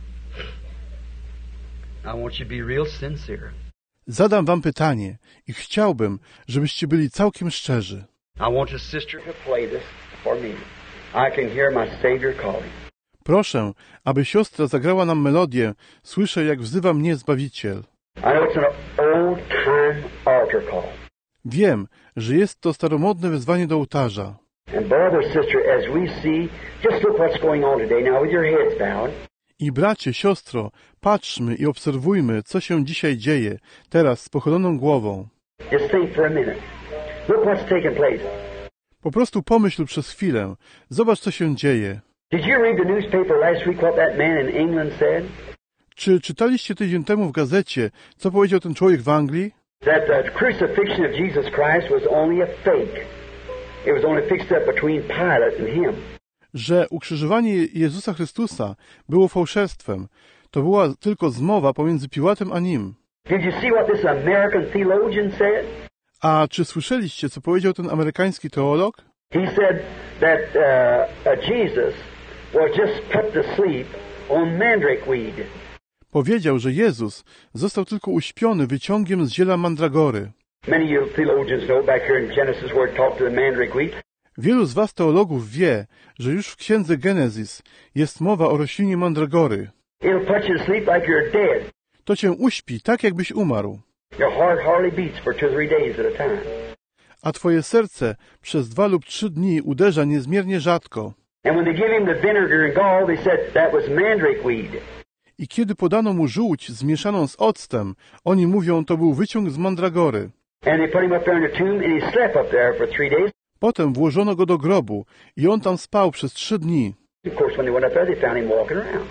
I want you to be real sincere. Zadam wam pytanie i chciałbym, żebyście byli całkiem szczerzy. I want a sister to play this for me. I can hear my Savior calling. Proszę, aby siostra zagrała nam melodię. Słyszę, jak wzywa mnie Zbawiciel. I know it's an old-time altar call. Wiem, że jest to staromodne wezwanie do ołtarza. And brother, sister, as we see, just look what's going on today now with your heads bowed. I bracie, siostro, patrzmy i obserwujmy, co się dzisiaj dzieje, teraz z pochyloną głową. Just think for a minute. Look what's taking place. Po prostu pomyśl przez chwilę. Zobacz, co się dzieje. Did you read the newspaper last week what that man in England said? Czy czytaliście tydzień temu w gazecie, co powiedział ten człowiek w Anglii? That the crucifixion of Jesus Christ was only a fake. It was only fixed up between Pilate and him. Że ukrzyżowanie Jezusa Chrystusa było fałszerstwem. To była tylko zmowa pomiędzy Piłatem a nim. Did you see what this American theologian said? A czy słyszeliście, co powiedział ten amerykański teolog? He said that uh, uh, Jesus was just put to sleep on mandrake weed. Powiedział, że Jezus został tylko uśpiony wyciągiem z ziela mandragory. Many of you theologians know back here in Genesis where it talked to the mandrake weed. Wielu z was teologów wie, że już w księdze Genezis jest mowa o roślinie mandragory. It'll put you to sleep like you're dead. To cię uśpi, tak jakbyś umarł. Your heart hardly beats for two or three days at a time. A twoje serce przez dwa lub trzy dni uderza niezmiernie rzadko. And when they give him the vinegar and gall, they said that was mandrake weed. I kiedy podano mu żółć zmieszaną z octem, oni mówią, to był wyciąg z mandragory. And they put him up there in the tomb, and he slept up there for three days. Potem włożono go do grobu i on tam spał przez trzy dni. Of course, when they went up there, they found him walking around.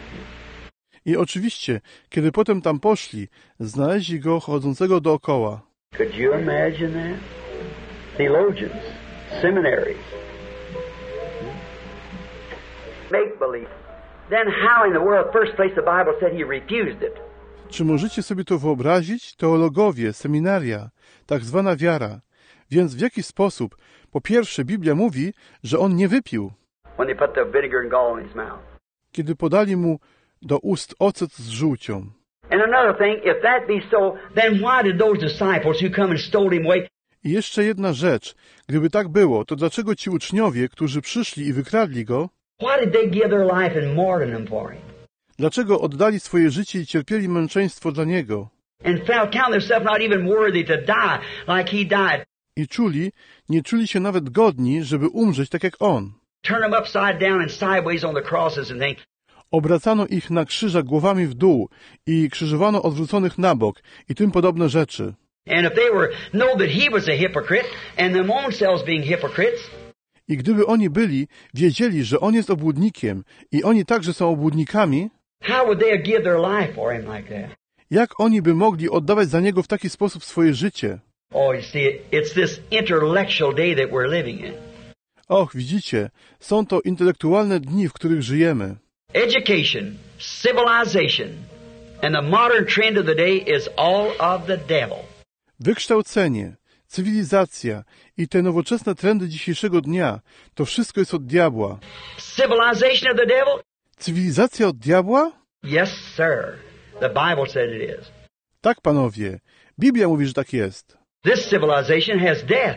I oczywiście, kiedy potem tam poszli, znaleźli go chodzącego dookoła. Could you imagine that? Theologians, seminaries, make believe. Then how in the world, first place the Bible said he refused it. Czy możecie sobie to wyobrazić? Teologowie, seminaria, tak zwana wiara. Więc w jaki sposób? Po pierwsze, Biblia mówi, że on nie wypił. When they put the vinegar and gall in his mouth. Kiedy podali mu do ust ocet z żółcią. And another thing, if that be so, then why did those disciples who come and stole him away? I jeszcze jedna rzecz. Gdyby tak było, to dlaczego ci uczniowie, którzy przyszli i wykradli go, Why did they give their life and martyrdom for him? dlaczego oddali swoje życie i cierpieli męczeństwo dla niego? And felt count themselves not even worthy to die like he died. I czuli, nie czuli się nawet godni, żeby umrzeć tak jak on. Turn them upside down and sideways on the crosses and think, Obracano ich na krzyżach głowami w dół i krzyżowano odwróconych na bok i tym podobne rzeczy. and if they were know that he was a hypocrite and them own selves being hypocrites, I gdyby oni byli, wiedzieli, że on jest obłudnikiem i oni także są obłudnikami, how would they give their life for him like that? jak oni by mogli oddawać za niego w taki sposób swoje życie? Oh, you see, it's this intellectual day that we're living in. Och, widzicie, są to intelektualne dni, w których żyjemy. Education, civilization, and the modern trend of the day is all of the devil. Wykształcenie, cywilizacja i te nowoczesne trendy dzisiejszego dnia, to wszystko jest od diabła. Civilization of the devil? Cywilizacja od diabła? Yes, sir. The Bible said it is. Tak, panowie. Biblia mówi, że tak jest. This civilization has death.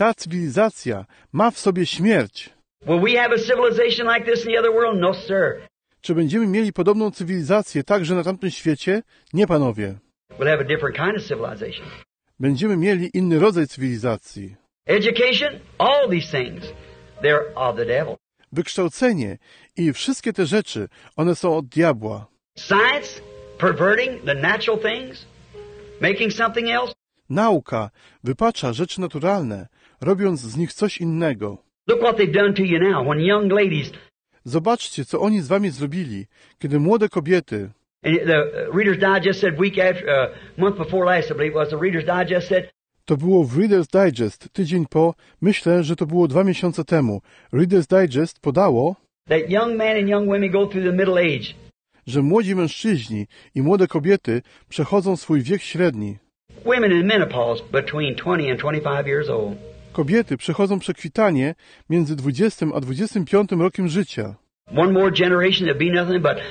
ta cywilizacja ma w sobie śmierć. Will we have a civilization like this in the other world? No, sir. Czy będziemy mieli podobną cywilizację także na tamtym świecie? Nie, panowie. We'll have a different kind of civilization. Będziemy mieli inny rodzaj cywilizacji. Education, all these things, they're of the devil. Wykształcenie i wszystkie te rzeczy, one są od diabła. Science, perverting the natural things, making something else. Nauka wypacza rzeczy naturalne, robiąc z nich coś innego. Look what they've done to you now, when young ladies. Zobaczcie, co oni z wami zrobili, kiedy młode kobiety. And the Reader's Digest said week after, uh, month before last, I believe it was, the Reader's Digest said. To było w Reader's Digest, tydzień po, myślę, że to było dwa miesiące temu. Reader's Digest podało, That young men and young women go through the middle age. że młodzi mężczyźni i młode kobiety przechodzą swój wiek średni. Women in menopause between twenty and twenty-five years old. Kobiety przechodzą przekwitanie między dwudziestym a dwudziestym piątym rokiem życia. One more generation that'll be nothing but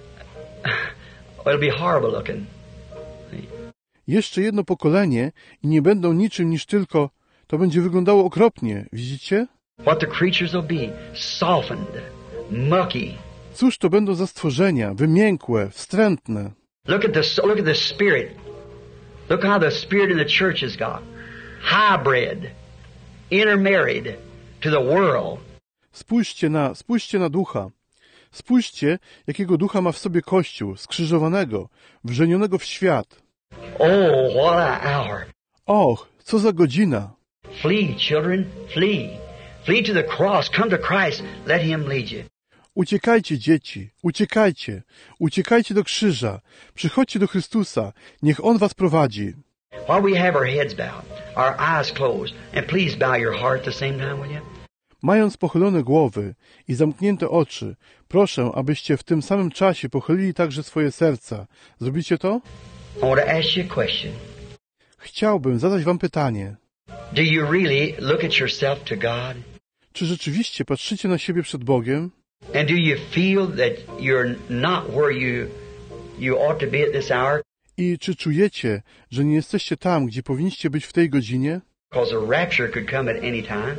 it'll be horrible looking. Jeszcze jedno pokolenie i nie będą niczym niż tylko, to będzie wyglądało okropnie, widzicie? What the creatures will be, softened, mucky. Cóż to będą za stworzenia, wymiękłe, wstrętne. Look at the look at the spirit. Look how the spirit in the church has got. Hybrid, intermarried to the world. Spójrzcie na, spójrzcie na ducha. Spójrzcie, jakiego ducha ma w sobie Kościół, skrzyżowanego, wrzenionego w świat. Oh, what a hour. Och, co za godzina. Flee, children, flee. Flee to the cross. Come to Christ. Let Him lead you. Uciekajcie, dzieci, uciekajcie, uciekajcie do krzyża, przychodźcie do Chrystusa, niech On was prowadzi. While we have our heads bowed, our eyes closed, and please bow your heart at the same time, will you? Mając pochylone głowy i zamknięte oczy, proszę, abyście w tym samym czasie pochylili także swoje serca. Zrobicie to? I want to ask you a question. Chciałbym zadać wam pytanie. Do you really look at yourself to God? Czy rzeczywiście patrzycie na siebie przed Bogiem? And do you feel that you're not where you you ought to be at this hour? I czy czujecie, że nie jesteście tam, gdzie powinniście być w tej godzinie? Because a rapture could come at any time.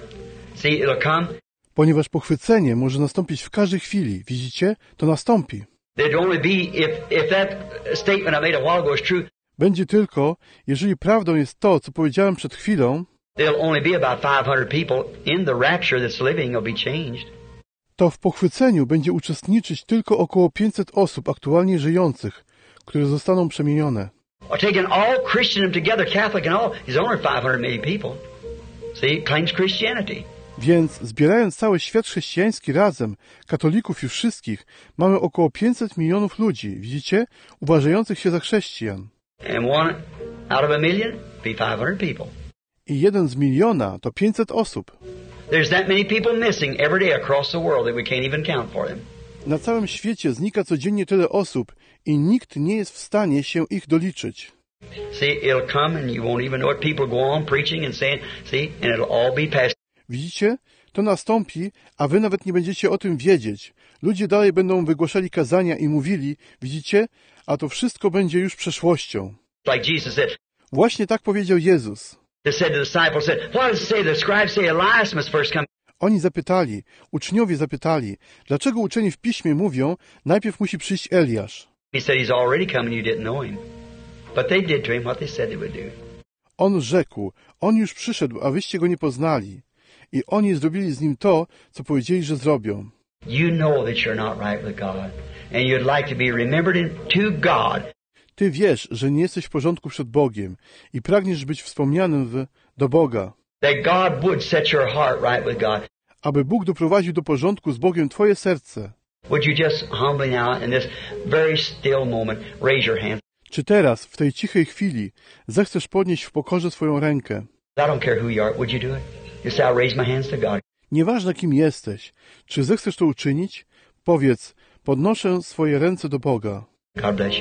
See, it'll come. Ponieważ pochwycenie może nastąpić w każdej chwili. Widzicie? To nastąpi. There'd only be if if that statement I made a while ago is true. Będzie tylko, jeżeli prawdą jest to, co powiedziałem przed chwilą, There'll only be about five hundred people in the rapture that's living will be changed. to w pochwyceniu będzie uczestniczyć tylko około pięćset osób aktualnie żyjących, które zostaną przemienione. Or taking all Christian together, Catholic and all, is only five hundred million people. See, claims Christianity. Więc zbierając cały świat chrześcijański razem, katolików i wszystkich, mamy około pięćset milionów ludzi, widzicie, uważających się za chrześcijan. And one out of a million, be five hundred people. I jeden z miliona to pięćset osób. There's that many people missing every day across the world that we can't even count for them. Na całym świecie znika codziennie tyle osób i nikt nie jest w stanie się ich doliczyć. See, it'll come and you won't even know it. People go on preaching and saying, see, and it'll all be past. Widzicie? To nastąpi, a wy nawet nie będziecie o tym wiedzieć. Ludzie dalej będą wygłaszali kazania i mówili, widzicie? A to wszystko będzie już przeszłością. Like Jesus said, Właśnie tak powiedział Jezus. they said to the disciples, said, what does it say? The scribes say Elias must first come. Oni zapytali, uczniowie zapytali, dlaczego uczeni w Piśmie mówią, najpierw musi przyjść Eliasz. He said he's already come and you didn't know him. But they did to him what they said they would do. On rzekł, on już przyszedł, a wyście go nie poznali. I oni zrobili z nim to, co powiedzieli, że zrobią. You know that you're not right with God. And you'd like to be remembered in, to God. Ty wiesz, że nie jesteś w porządku przed Bogiem i pragniesz być wspomnianym w, do Boga. That God would set your heart right with God. Aby Bóg doprowadził do porządku z Bogiem twoje serce. Would you just humbly now, in this very still moment, raise your hand? Czy teraz, w tej cichej chwili, zechcesz podnieść w pokorze swoją rękę? I don't care who you are. Would you do it? You say, I raise my hands to God. Nieważne kim jesteś, czy zechcesz to uczynić? Powiedz, podnoszę swoje ręce do Boga. God bless you.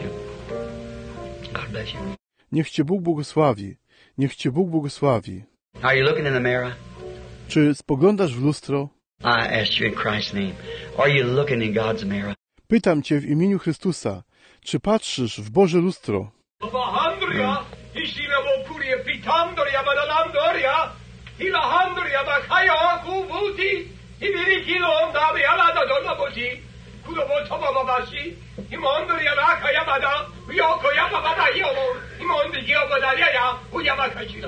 God bless you. Niech Cię Bóg błogosławi. Niech Cię Bóg błogosławi. Are you looking in the mirror? Czy spoglądasz w lustro? I asked you in Christ's name. Are you looking in God's mirror? Pytam Cię w imieniu Chrystusa, czy patrzysz w Boże lustro? Hilahandri Abakaya Kubuti, Hibirikilo Davi Alada Dolaboji, Kudobo Tobabashi, Himondri Abaka Yamada, Yoko Yamabada Yolo, Himondi Yobadaya, Uyamakashi.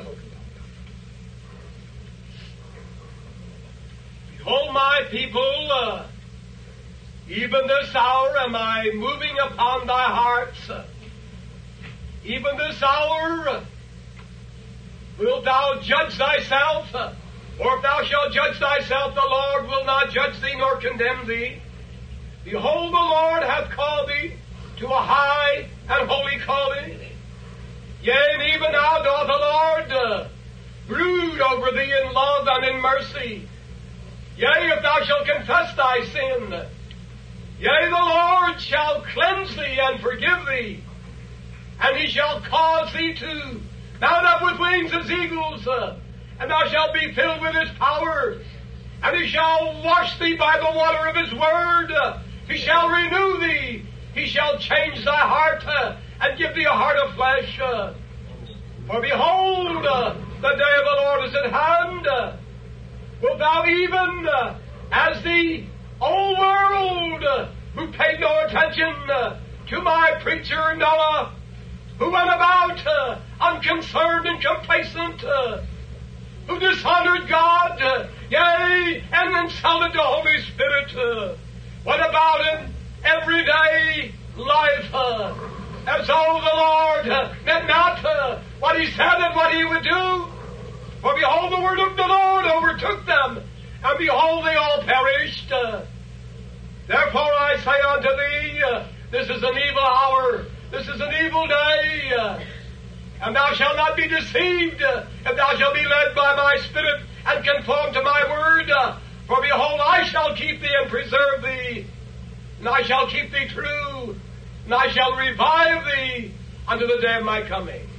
Behold, my people, uh, even this hour am I moving upon thy hearts. Uh, even this hour uh, wilt thou judge thyself, uh, or if thou shalt judge thyself, the Lord will not judge thee nor condemn thee. Behold, the Lord hath called thee to a high and holy calling. Yea, and even now doth the Lord uh, brood over thee in love and in mercy. Yea, if thou shalt confess thy sin, yea, the Lord shall cleanse thee and forgive thee, and He shall cause thee to mount up with wings as eagles, uh, and thou shalt be filled with His power, and He shall wash thee by the water of His word. Uh, he shall renew thee. He shall change thy heart uh, and give thee a heart of flesh. Uh, for behold, uh, the day of the Lord is at hand. Uh, Wilt thou even, uh, as the old world, uh, who paid no attention uh, to my preacher Noah, who went about uh, unconcerned and complacent, uh, who dishonored God, uh, yea, and insulted the Holy Spirit, uh, went about in everyday life uh, as though the Lord uh, meant not uh, what He said and what He would do. For behold, the word of the Lord overtook them, and behold, they all perished. Uh, therefore I say unto thee, uh, this is an evil hour, this is an evil day, uh, and thou shalt not be deceived, uh, if thou shalt be led by my Spirit and conform to my word. Uh, for behold, I shall keep thee and preserve thee, and I shall keep thee true, and I shall revive thee unto the day of my coming.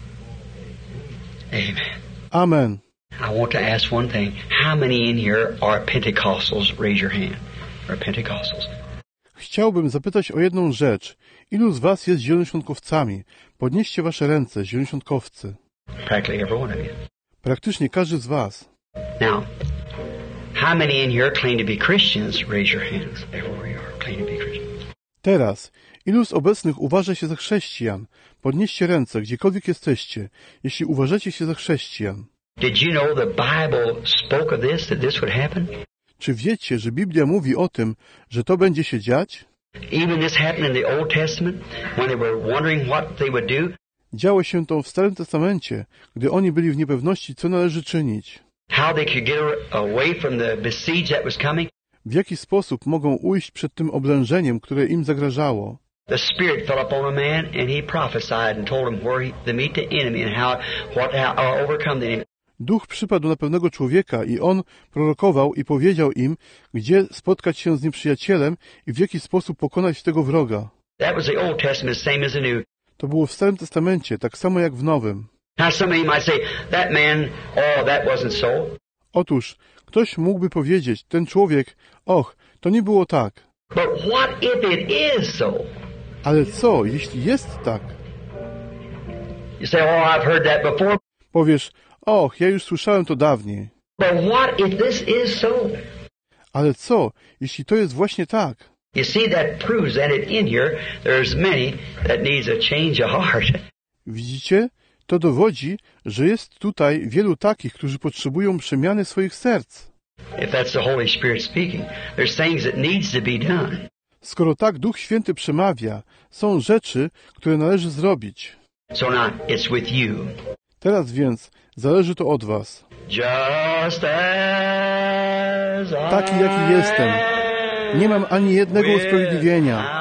Amen. Amen. I want to ask one thing. How many in here are Pentecostals? Raise your hand. Are Pentecostals? Chciałbym zapytać o jedną rzecz. Ilu z was jest zielonoświątkowcami? Podnieście wasze ręce, zielonoświątkowcy. Practically every one of you. Praktycznie każdy z was. Now, how many in here claim to be Christians? Raise your hands. Everywhere you are, claim to be Christians. Teraz, ilu z obecnych uważa się za chrześcijan? Podnieście ręce, gdziekolwiek jesteście, jeśli uważacie się za chrześcijan. Did you know the Bible spoke of this, that this would happen? Czy wiecie, że Biblia mówi o tym, że to będzie się dziać? Even this happened in the Old Testament, when they were wondering what they would do. Działo się to w Starym Testamencie, gdy oni byli w niepewności, co należy czynić. How they could get away from the besiege that was coming. W jaki sposób mogą ujść przed tym oblężeniem, które im zagrażało? The Spirit fell upon a man, and he prophesied and told him where he, to meet the enemy and how, what, how uh, overcome the enemy. Duch przypadł na pewnego człowieka i on prorokował i powiedział im, gdzie spotkać się z nieprzyjacielem i w jaki sposób pokonać tego wroga. That was the Old Testament, same as the New. To było w Starym Testamencie, tak samo jak w Nowym. Now somebody might say, that man, oh, that wasn't so. Otóż, ktoś mógłby powiedzieć, ten człowiek, och, to nie było tak. But what if it is so? Ale co, jeśli jest tak? You say, oh, I've heard that before. Powiesz, och, ja już słyszałem to dawniej. But what if this is so? Ale co, jeśli to jest właśnie tak? You see, that proves that it in here, there's many that needs a change of heart. Widzicie? To dowodzi, że jest tutaj wielu takich, którzy potrzebują przemiany swoich serc. If that's the Holy Spirit speaking, there's things that needs to be done. Skoro tak Duch Święty przemawia, są rzeczy, które należy zrobić. So now, it's with you. Teraz więc zależy to od was. Just as Taki, jaki jestem. Nie mam ani jednego usprawiedliwienia.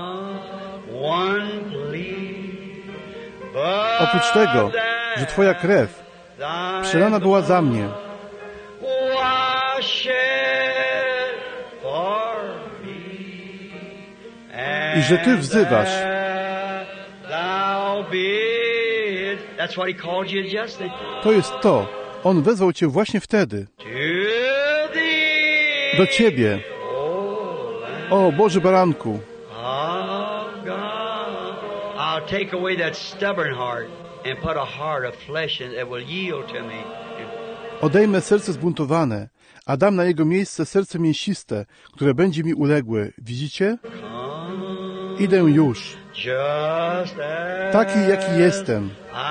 Oprócz tego, że Twoja krew przelana była za mnie. I że Ty wzywasz. To jest to. On wezwał Cię właśnie wtedy. Do Ciebie. O Boży Baranku. I'll take away that stubborn heart and put a heart of flesh that will yield to me. Odejmę serce zbuntowane, a dam na jego miejsce serce mięsiste, które będzie mi uległe. Widzicie? Idę już. Taki, jaki jestem.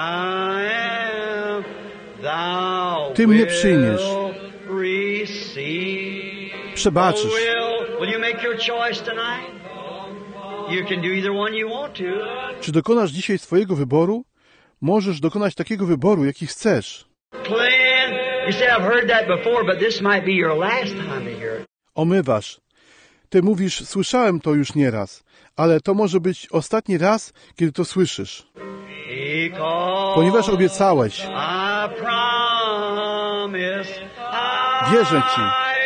Ty mnie przyjmiesz. Przebaczysz. Czy dokonasz dzisiaj swojego wyboru? Możesz dokonać takiego wyboru, jaki chcesz. Omywasz. Ty mówisz, słyszałem to już nieraz, ale to może być ostatni raz, kiedy to słyszysz. Ponieważ obiecałeś. Wierzę Ci.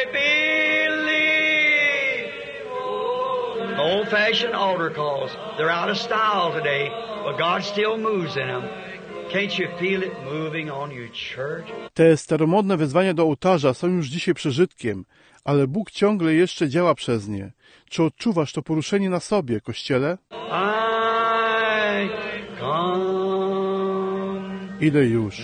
Old-fashioned altar calls. They're out of style today, but God still moves in them. Can't you feel it moving on your church? Te staromodne wezwania do ołtarza są już dzisiaj przeżytkiem, ale Bóg ciągle jeszcze działa przez nie. Czy odczuwasz to poruszenie na sobie, Kościele? I come. Idę już.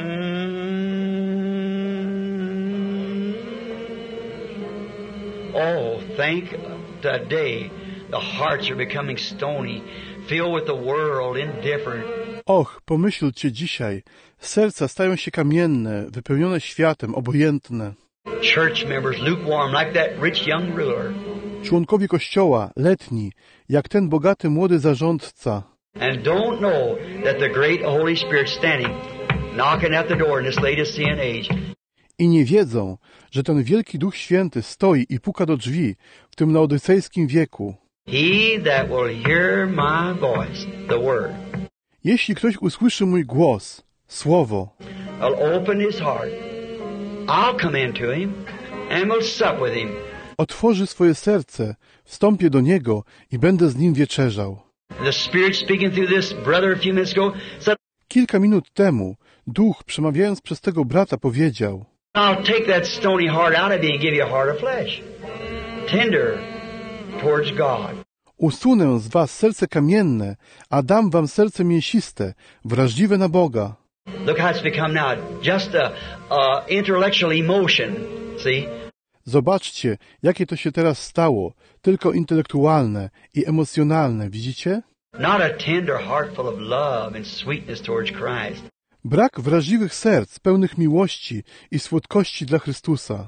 Oh, thank today the hearts are becoming stony, filled with the world, indifferent. Och, pomyślcie dzisiaj, serca stają się kamienne, wypełnione światem, obojętne. Church members lukewarm like that rich young ruler. Członkowie Kościoła, letni, jak ten bogaty młody zarządca. And don't know that the great Holy Spirit standing, knocking at the door in this Laodicean age. I nie wiedzą, że ten wielki Duch Święty stoi i puka do drzwi w tym laodycejskim wieku. He that will hear my voice, the word. Jeśli ktoś usłyszy mój głos, słowo, I'll open his heart. I'll come into him and will sup with him. otworzy swoje serce, wstąpię do niego i będę z nim wieczerzał. The Spirit speaking through this brother a few minutes ago said, Kilka minut temu Duch, przemawiając przez tego brata, powiedział: I'll take that stony heart out of you and give you a heart of flesh. Tender towards God. Usunę z was serce kamienne, a dam wam serce mięsiste, wrażliwe na Boga. Look how it's become now. Just a, a intellectual emotion. See? Zobaczcie, jakie to się teraz stało, tylko intelektualne i emocjonalne, widzicie? Not a tender heart full of love and sweetness towards Christ. Brak wrażliwych serc, pełnych miłości i słodkości dla Chrystusa.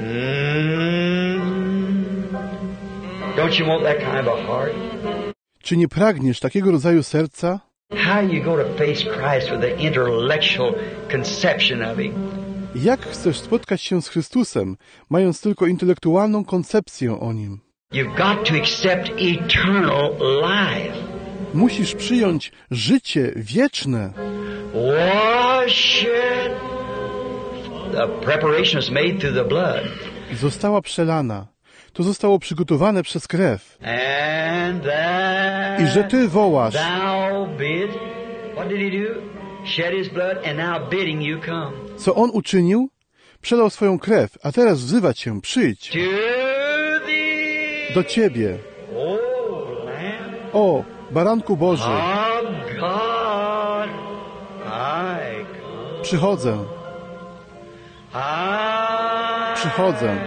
Mm. Don't you want that kind of a heart? Czy nie pragniesz takiego rodzaju serca? How you go to face Christ with the intellectual conception of Him? Jak chcesz spotkać się z Chrystusem, mając tylko intelektualną koncepcję o Nim? You've got to accept eternal life. Musisz przyjąć życie wieczne. Wash it. The preparation is made through the blood. Została przelana. To zostało przygotowane przez krew. And that I że Ty wołasz. thou bid. What did He do? Shed His blood and now bidding you come. Co On uczynił? Przelał swoją krew, a teraz wzywa Cię, przyjdź To thee. do Ciebie. Oh, Lamb O, Baranku Boży, of God, I come. przychodzę, I przychodzę.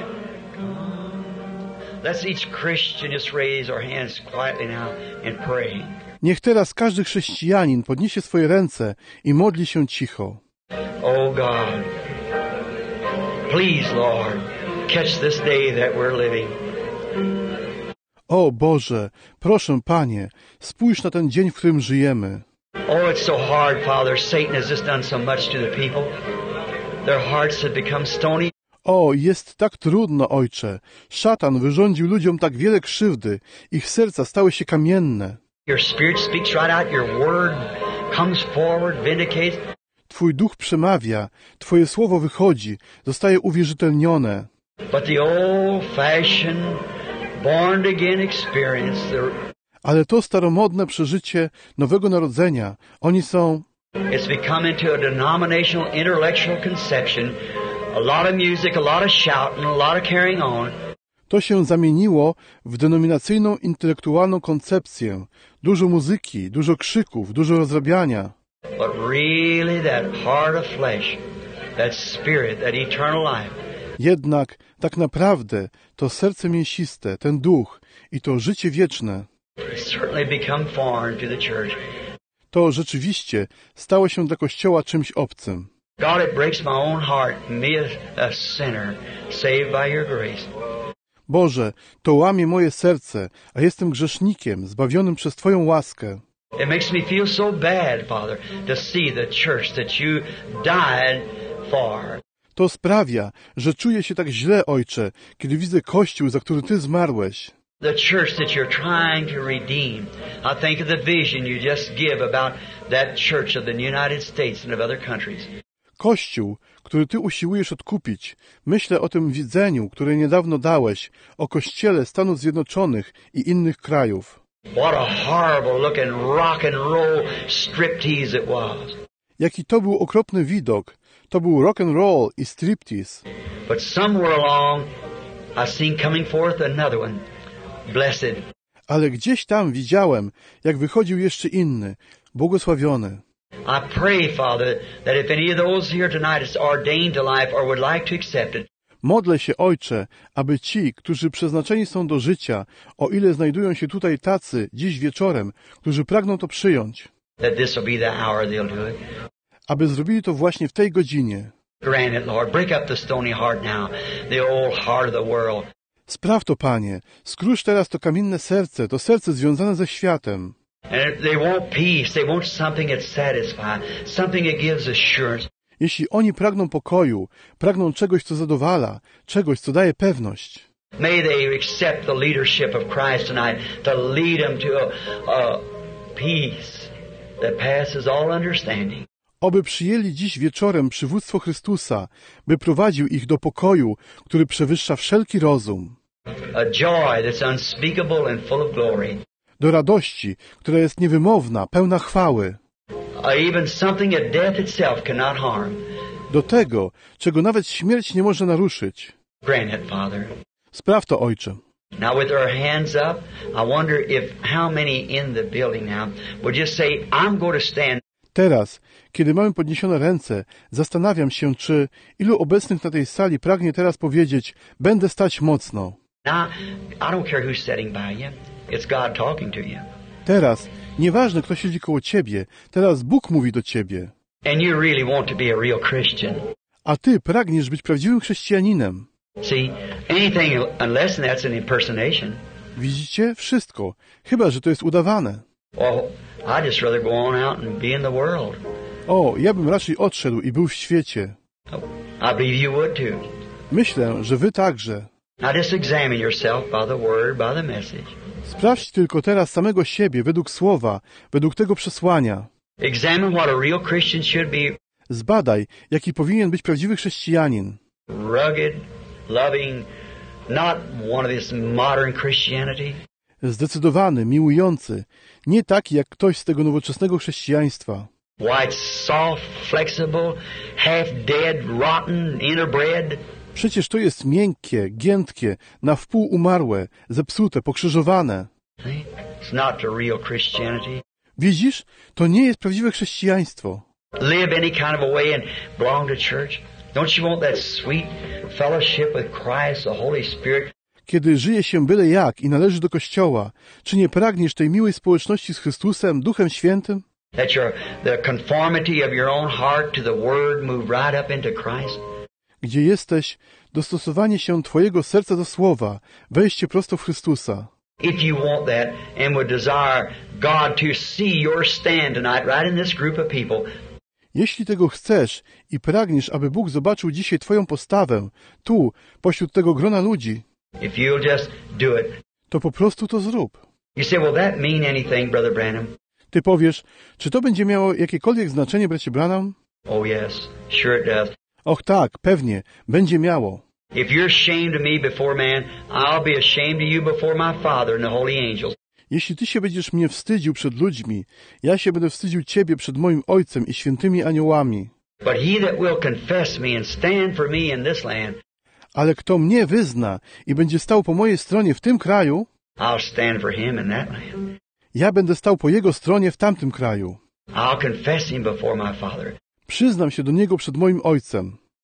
Let's each Christian just raise our hands quietly now and pray. Niech teraz każdy chrześcijanin podniesie swoje ręce i modli się cicho. Oh God, please Lord, catch this day that we're living. O Boże, proszę Panie, spójrz na ten dzień, w którym żyjemy. Oh, it's so hard, Father. Satan has just done so much to the people. Their hearts have become stony. O, jest tak trudno, Ojcze. Szatan wyrządził ludziom tak wiele krzywdy. Ich serca stały się kamienne. Your Spirit speaks right out. Your Word comes forward, vindicates. Twój duch przemawia, Twoje słowo wychodzi, zostaje uwierzytelnione. But the old-fashioned, born-again experience, the Ale to staromodne przeżycie Nowego Narodzenia, oni są... it's become into a denominational, intellectual conception. A lot of music, a lot of shouting, a lot of carrying on. To się zamieniło w denominacyjną, intelektualną koncepcję. Dużo muzyki, dużo krzyków, dużo rozrabiania. But really that heart of flesh that spirit, that eternal life. Jednak tak naprawdę to serce mięsiste, ten duch i to życie wieczne, It's certainly become foreign to the church. to rzeczywiście stało się dla Kościoła czymś obcym. God, it breaks my own heart, me a, a sinner, saved by your grace. Boże, to łamie moje serce, a jestem grzesznikiem, zbawionym przez Twoją łaskę. It makes me feel so bad, Father, to see the church that you died for. To sprawia, że czuję się tak źle, Ojcze, kiedy widzę Kościół, za który Ty zmarłeś. The church that you're trying to redeem. I think of the vision you just give about that church of the United States and of other countries. Kościół, który Ty usiłujesz odkupić. Myślę o tym widzeniu, które niedawno dałeś, o Kościele Stanów Zjednoczonych i innych krajów. What a horrible looking rock and roll striptease it was. Jaki to był okropny widok. To był rock and roll i striptease. But somewhere along, I seen coming forth another one. Blessed. Ale gdzieś tam widziałem, jak wychodził jeszcze inny, błogosławiony. I pray, Father, that if any of those here tonight is ordained to life or would like to accept it, Modlę się, Ojcze, aby ci, którzy przeznaczeni są do życia, o ile znajdują się tutaj tacy dziś wieczorem, którzy pragną to przyjąć, that this will be the hour they'll do it. aby zrobili to właśnie w tej godzinie. Grant it, Lord. Break up the stony heart now, the old heart of the world. Spraw to, Panie, skrusz teraz to kamienne serce, to serce związane ze światem. And they want peace. They want something that satisfies, something that gives assurance. Jeśli oni pragną pokoju, pragną czegoś, co zadowala, czegoś, co daje pewność, May they accept the leadership of Christ tonight to lead them to a, a peace that passes all understanding. oby przyjęli dziś wieczorem przywództwo Chrystusa, by prowadził ich do pokoju, który przewyższa wszelki rozum, A joy that's unspeakable and full of glory. do radości, która jest niewymowna, pełna chwały, Uh, even something that death itself cannot harm. do tego, czego nawet śmierć nie może naruszyć. Grant it, Father. Spraw to, Ojcze. Now with our hands up, I wonder if how many in the building now would just say, I'm going to stand. Teraz, kiedy mamy podniesione ręce, zastanawiam się, czy ilu obecnych na tej sali pragnie teraz powiedzieć, będę stać mocno. Now, I don't care who's sitting by you. It's God talking to you. Teraz, nieważne kto siedzi koło ciebie, teraz Bóg mówi do ciebie. And you really want to be a real Christian. A ty pragniesz być prawdziwym chrześcijaninem. See, anything unless that's an impersonation. Widzicie? Wszystko. Chyba że to jest udawane. Well, I'd just rather go on out and be in the world. O, ja bym raczej odszedł i był w świecie. I believe you would too. Myślę, że wy także. Now just examine yourself by the word, by the message. Sprawdź tylko teraz samego siebie według słowa, według tego przesłania. Examine what a real Christian should be. Zbadaj, jaki powinien być prawdziwy chrześcijanin. Rugged, loving, not one of this modern Christianity. Zdecydowany, miłujący, nie taki jak ktoś z tego nowoczesnego chrześcijaństwa. White, soft, flexible, half dead, rotten, interbred. Przecież to jest miękkie, giętkie, na wpół umarłe, zepsute, pokrzyżowane. See? It's not the real Christianity. Widzisz? To nie jest prawdziwe chrześcijaństwo. Live any kind of a way and belong to church. Don't you want that sweet fellowship with Christ, the Holy Spirit? Kiedy żyje się byle jak i należy do Kościoła, czy nie pragniesz tej miłej społeczności z Chrystusem, Duchem Świętym? That your the conformity of your own heart to the Word move right up into Christ? Gdzie jesteś, dostosowanie się Twojego serca do Słowa, wejście prosto w Chrystusa. If you want that and would desire God to see your stand tonight right in this group of people, Jeśli tego chcesz i pragniesz, aby Bóg zobaczył dzisiaj Twoją postawę, tu, pośród tego grona ludzi, if you'll just do it. to po prostu to zrób. You say, will that mean anything, Brother Branham? Ty powiesz, czy to będzie miało jakiekolwiek znaczenie, bracie Branham? Oh yes, sure it does. Och tak, pewnie, będzie miało. If you're ashamed of me before man, I'll be ashamed of you before my Father and the holy angels. Jeśli Ty się będziesz mnie wstydził przed ludźmi, ja się będę wstydził Ciebie przed moim Ojcem i świętymi aniołami. But he that will confess me and stand for me in this land, Ale kto mnie wyzna i będzie stał po mojej stronie w tym kraju, I'll stand for him in that land. ja będę stał po jego stronie w tamtym kraju. I'll confess him before my Father. Przyznam się do niego przed moim Ojcem.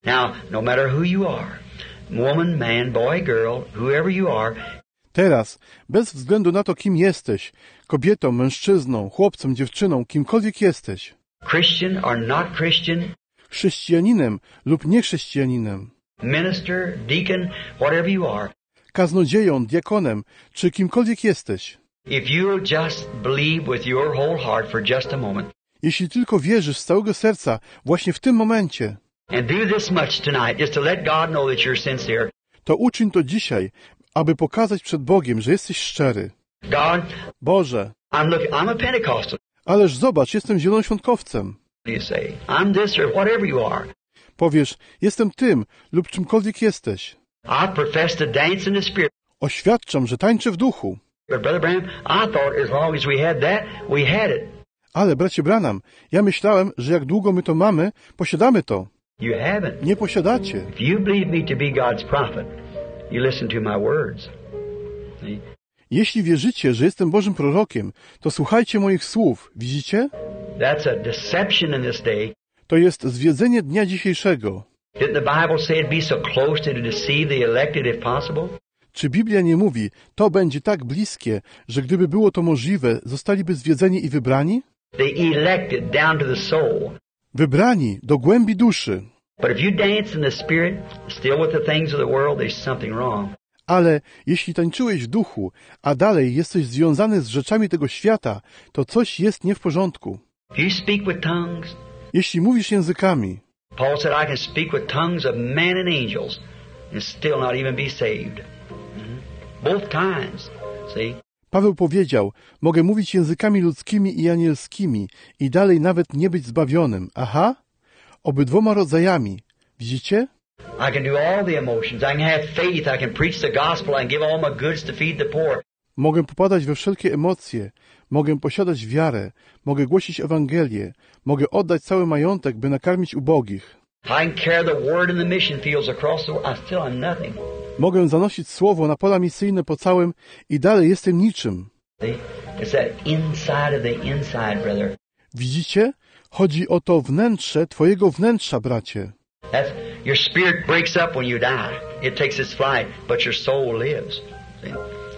Now, no matter who you are, woman, man, boy, girl, whoever you are, Teraz, bez względu na to, kim jesteś, kobietą, mężczyzną, chłopcem, dziewczyną, kimkolwiek jesteś, Christian or not Christian, chrześcijaninem lub niechrześcijaninem, minister, deacon, whatever you are, kaznodzieją, diakonem, czy kimkolwiek jesteś, if you'll just believe with your whole heart for just a moment, jeśli tylko wierzysz z całego serca właśnie w tym momencie, and do this much tonight, just to let God know that you're sincere. to uczyń to dzisiaj, aby pokazać przed Bogiem, że jesteś szczery. God, Boże, I'm looking, I'm a Pentecostal. ależ zobacz, jestem zielonoświątkowcem. You say, I'm this or whatever you are. Powiesz, jestem tym lub czymkolwiek jesteś. I profess to dance in the Spirit. Oświadczam, że tańczę w duchu. But Brother Branham, I thought as long as we had that, we had it. Ale, bracie Branham, ja myślałem, że jak długo my to mamy, posiadamy to. You haven't. Nie posiadacie. If you believe me to be God's prophet, you listen to my words. See? Jeśli wierzycie, że jestem Bożym prorokiem, to słuchajcie moich słów. Widzicie? That's a deception in this day. To jest zwiedzenie dnia dzisiejszego. Didn't the Bible say it'd be so close to deceive the elected if possible? Czy Biblia nie mówi, to będzie tak bliskie, że gdyby było to możliwe, zostaliby zwiedzeni i wybrani? They elected down to the soul. Wybrani do głębi duszy. But if you dance in the Spirit, still with the things of the world, there's something wrong. Ale jeśli tańczyłeś w duchu, a dalej jesteś związany z rzeczami tego świata, to coś jest nie w porządku. If you speak with tongues, Jeśli mówisz językami, Paul said, I can speak with tongues of men and angels and still not even be saved. Mhm. Both times, see? Paweł powiedział, mogę mówić językami ludzkimi i anielskimi i dalej nawet nie być zbawionym. Aha, obydwoma rodzajami. Widzicie? I can do all the emotions. I can have faith. I can preach the gospel. I can give all my goods to feed the poor. Mogę popadać we wszelkie emocje, mogę posiadać wiarę, mogę głosić Ewangelię, mogę oddać cały majątek, by nakarmić ubogich. I can carry the word in the mission fields across the world. I still am nothing. Mogę zanosić słowo na pola misyjne po całym i dalej jestem niczym. See? It's that inside of the inside, brother. Widzicie? Chodzi o to wnętrze twojego wnętrza, bracie. That's, your spirit breaks up when you die. It takes its flight, but your soul lives. See?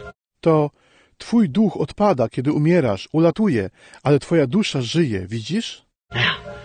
To twój duch odpada, kiedy umierasz, ulatuje, ale twoja dusza żyje. Widzisz? Now,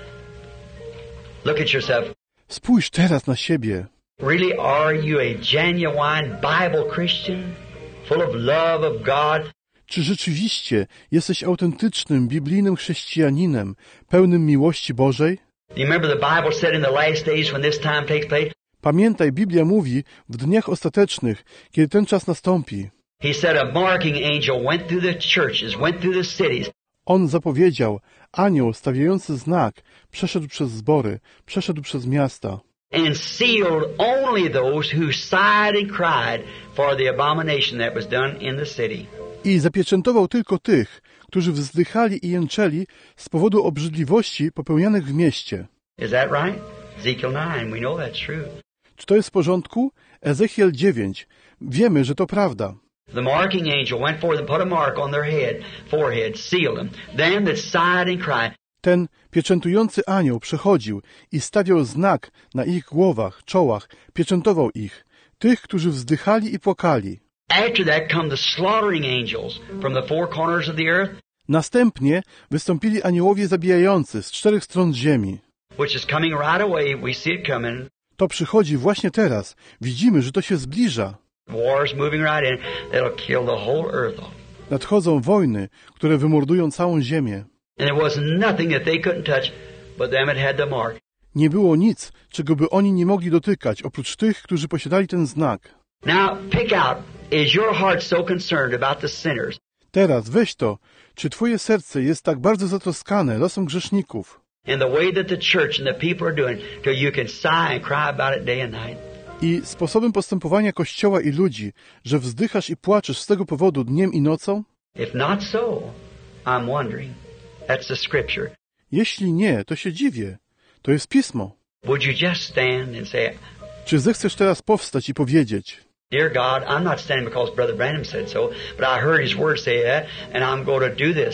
look at yourself. Spójrz teraz na siebie. Really, are you a genuine Bible Christian, full of love of God? Czy rzeczywiście jesteś autentycznym, biblijnym chrześcijaninem, pełnym miłości Bożej? Do you remember the Bible said in the last days when this time takes place? Pamiętaj, Biblia mówi, w dniach ostatecznych, kiedy ten czas nastąpi. He said a marking angel went through the churches, went through the cities, On zapowiedział, anioł stawiający znak przeszedł przez zbory, przeszedł przez miasta and sealed only those who sighed and cried for the abomination that was done in the city. i zapieczętował tylko tych, którzy wzdychali i jęczeli z powodu obrzydliwości popełnianych w mieście. Is that right? Ezekiel nine, we know that's true. Czy to jest w porządku? Ezechiel dziewięć. Wiemy, że to prawda. The marking angel went forth and put a mark on their head, forehead, sealed them. Them that sighed and cried. Ten pieczętujący anioł przechodził i stawiał znak na ich głowach, czołach, pieczętował ich, tych, którzy wzdychali i płakali. After that come the slaughtering angels from the four corners of the earth, Następnie wystąpili aniołowie zabijający z czterech stron ziemi. which is coming right away. We see it coming. To przychodzi właśnie teraz. Widzimy, że to się zbliża. Wars moving right in. That'll kill the whole earth off. Nadchodzą wojny, które wymordują całą ziemię. And there was nothing that they couldn't touch but them that had the mark. Nie było nic, czego by oni nie mogli dotykać, oprócz tych, którzy posiadali ten znak. Now, pick out, is your heart so concerned about the sinners? Teraz weź to, czy twoje serce jest tak bardzo zatroskane losem grzeszników And the way that the church and the people are doing, till you can sigh and cry about it day and night? i sposobem postępowania Kościoła i ludzi, że wzdychasz i płaczesz z tego powodu dniem i nocą? If not so, I'm wondering. That's the scripture. Jeśli nie, to się dziwię. To jest Pismo. Would you just stand and say, Czy zechcesz teraz powstać i powiedzieć: Dear God, I'm not standing because Brother Branham said so, but I heard his word say that, and I'm going to do this.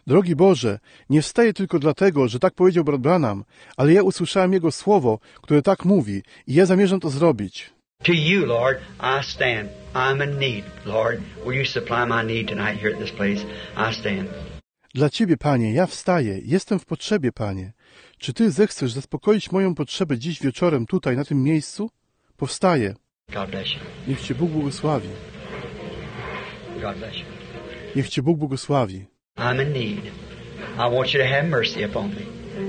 Drogi Boże, nie wstaję tylko dlatego, że tak powiedział brat Branham, ale ja usłyszałem Jego słowo, które tak mówi i ja zamierzam to zrobić. To you, Lord, I stand. I'm in need, Lord. Will you supply my need tonight here at this place? I stand. Dla Ciebie, Panie, ja wstaję, jestem w potrzebie, Panie. Czy Ty zechcesz zaspokoić moją potrzebę dziś wieczorem tutaj, na tym miejscu? Powstaję. God bless you. Niech Cię Bóg błogosławi. God bless you. Niech Cię Bóg błogosławi. I'm in need. I want you to have mercy upon me.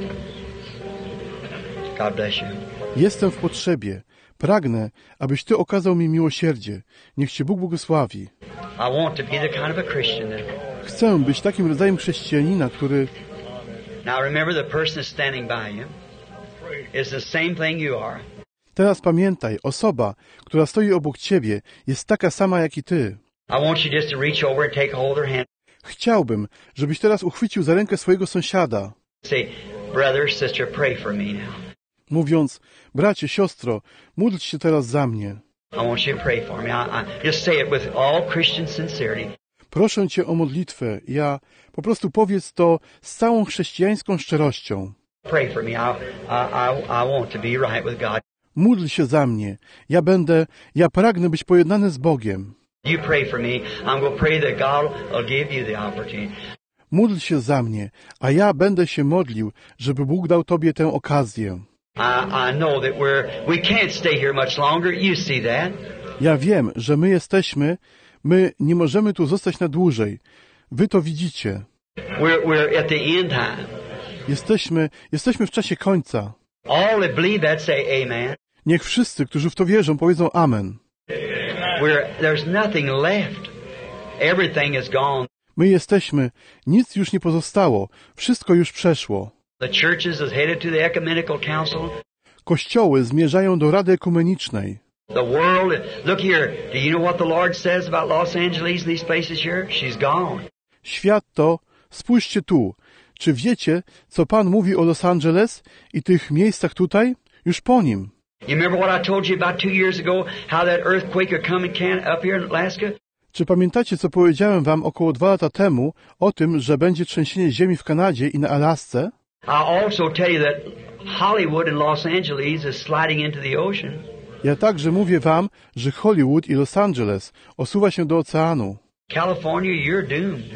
God bless you. Jestem w potrzebie. Pragnę, abyś Ty okazał mi miłosierdzie. Niech Cię Bóg błogosławi. I want to be the kind of a Christian that... Chcę być takim rodzajem chrześcijanina, który... Now remember, the person that's standing by you is the same thing you are. Teraz pamiętaj, osoba, która stoi obok Ciebie, jest taka sama jak i Ty. I want you just to reach over and take hold of their hand. Chciałbym, żebyś teraz uchwycił za rękę swojego sąsiada. Say, brother, sister, pray for me now. Mówiąc, bracie, siostro, módl się teraz za mnie. I want you to pray for me. I, I just say it with all Christian sincerity. Proszę Cię o modlitwę. Ja po prostu powiedz to z całą chrześcijańską szczerością. Pray for me. I, I, I want to be right with God. Módl się za mnie. Ja będę, ja pragnę być pojednany z Bogiem. You pray for me. I'm going to pray that God will give you the opportunity. Módl się za mnie, a ja będę się modlił, żeby Bóg dał Tobie tę okazję. I, I know that we're, we can't stay here much longer. You see that? Ja wiem, że my jesteśmy, my nie możemy tu zostać na dłużej. Wy to widzicie. We're, we're at the end time. Jesteśmy, jesteśmy w czasie końca. All that believe that say amen. Niech wszyscy, którzy w to wierzą, powiedzą amen. We're, there's nothing left. Everything is gone. My jesteśmy, nic już nie pozostało, wszystko już przeszło. The churches is headed to the ecumenical council. Kościoły zmierzają do Rady Ekumenicznej. The world, look here, do you know what the Lord says about Los Angeles and these places here? She's gone. Świat to, spójrzcie tu, czy wiecie, co Pan mówi o Los Angeles i tych miejscach tutaj? Już po nim. You remember what I told you about two years ago, how that earthquake would come in Canada, up here in Alaska? Czy pamiętacie, co powiedziałem wam około dwa lata temu o tym, że będzie trzęsienie ziemi w Kanadzie i na Alasce? I also tell you that Hollywood and Los Angeles is sliding into the ocean. Ja także mówię wam, że Hollywood i Los Angeles osuwa się do oceanu. California, you're doomed.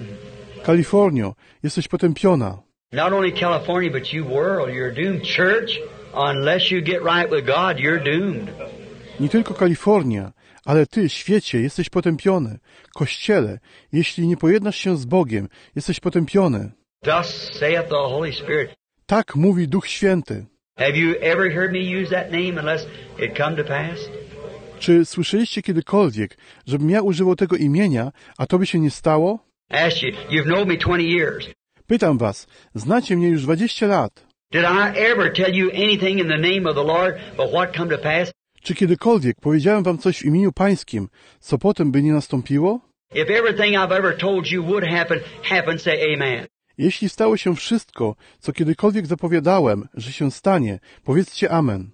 Kalifornio, jesteś potępiona. Not only California, but you world, you're doomed. Church, unless you get right with God, you're doomed. Nie tylko Kalifornia, ale ty, świecie, jesteś potępiony. Kościele, jeśli nie pojednasz się z Bogiem, jesteś potępiony. Thus saith the Holy Spirit. Tak mówi Duch Święty. Have you ever heard me use that name unless it come to pass? Czy słyszeliście kiedykolwiek, żebym ja używał tego imienia, a to by się nie stało? Ask you, you've known me twenty years. Pytam was, znacie mnie już dwadzieścia lat. Did I ever tell you anything in the name of the Lord, but what come to pass? Czy kiedykolwiek powiedziałem wam coś w imieniu Pańskim, co potem by nie nastąpiło? If everything I've ever told you would happen, happen, say amen. Jeśli stało się wszystko, co kiedykolwiek zapowiadałem, że się stanie, powiedzcie amen.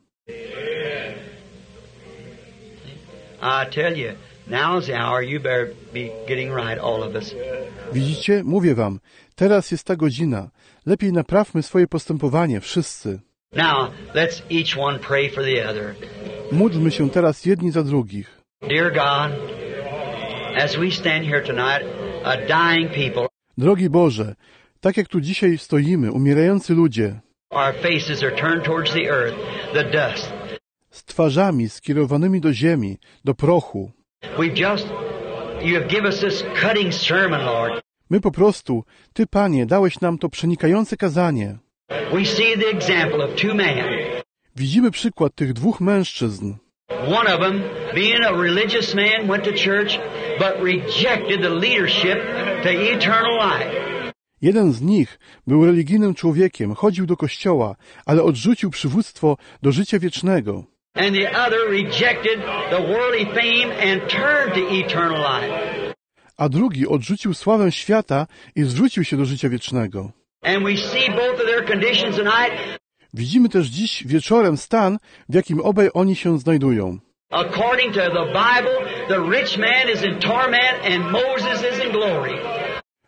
I tell you, now's the hour, you better be getting right, all of us. Widzicie? Mówię wam, teraz jest ta godzina. Lepiej naprawmy swoje postępowanie, wszyscy. Now, let's each one pray for the other. Módlmy się teraz jedni za drugich. Dear God, as we stand here tonight, a dying people, Drogi Boże, tak jak tu dzisiaj stoimy, umierający ludzie, our faces are turned towards the earth, the dust. z twarzami skierowanymi do ziemi, do prochu. We've just, you have given us this cutting sermon, Lord. My po prostu, Ty, Panie, dałeś nam to przenikające kazanie. We see the example of two men. Widzimy przykład tych dwóch mężczyzn. One of them, being a religious man, went to church, but rejected the leadership to eternal life. Jeden z nich był religijnym człowiekiem, chodził do kościoła, ale odrzucił przywództwo do życia wiecznego. And the other rejected the worldly fame and turned to eternal life. A drugi odrzucił sławę świata i zwrócił się do życia wiecznego. And we see both of their conditions tonight. Widzimy też dziś wieczorem stan, w jakim obaj oni się znajdują. According to the Bible, the rich man is in torment and Moses is in glory.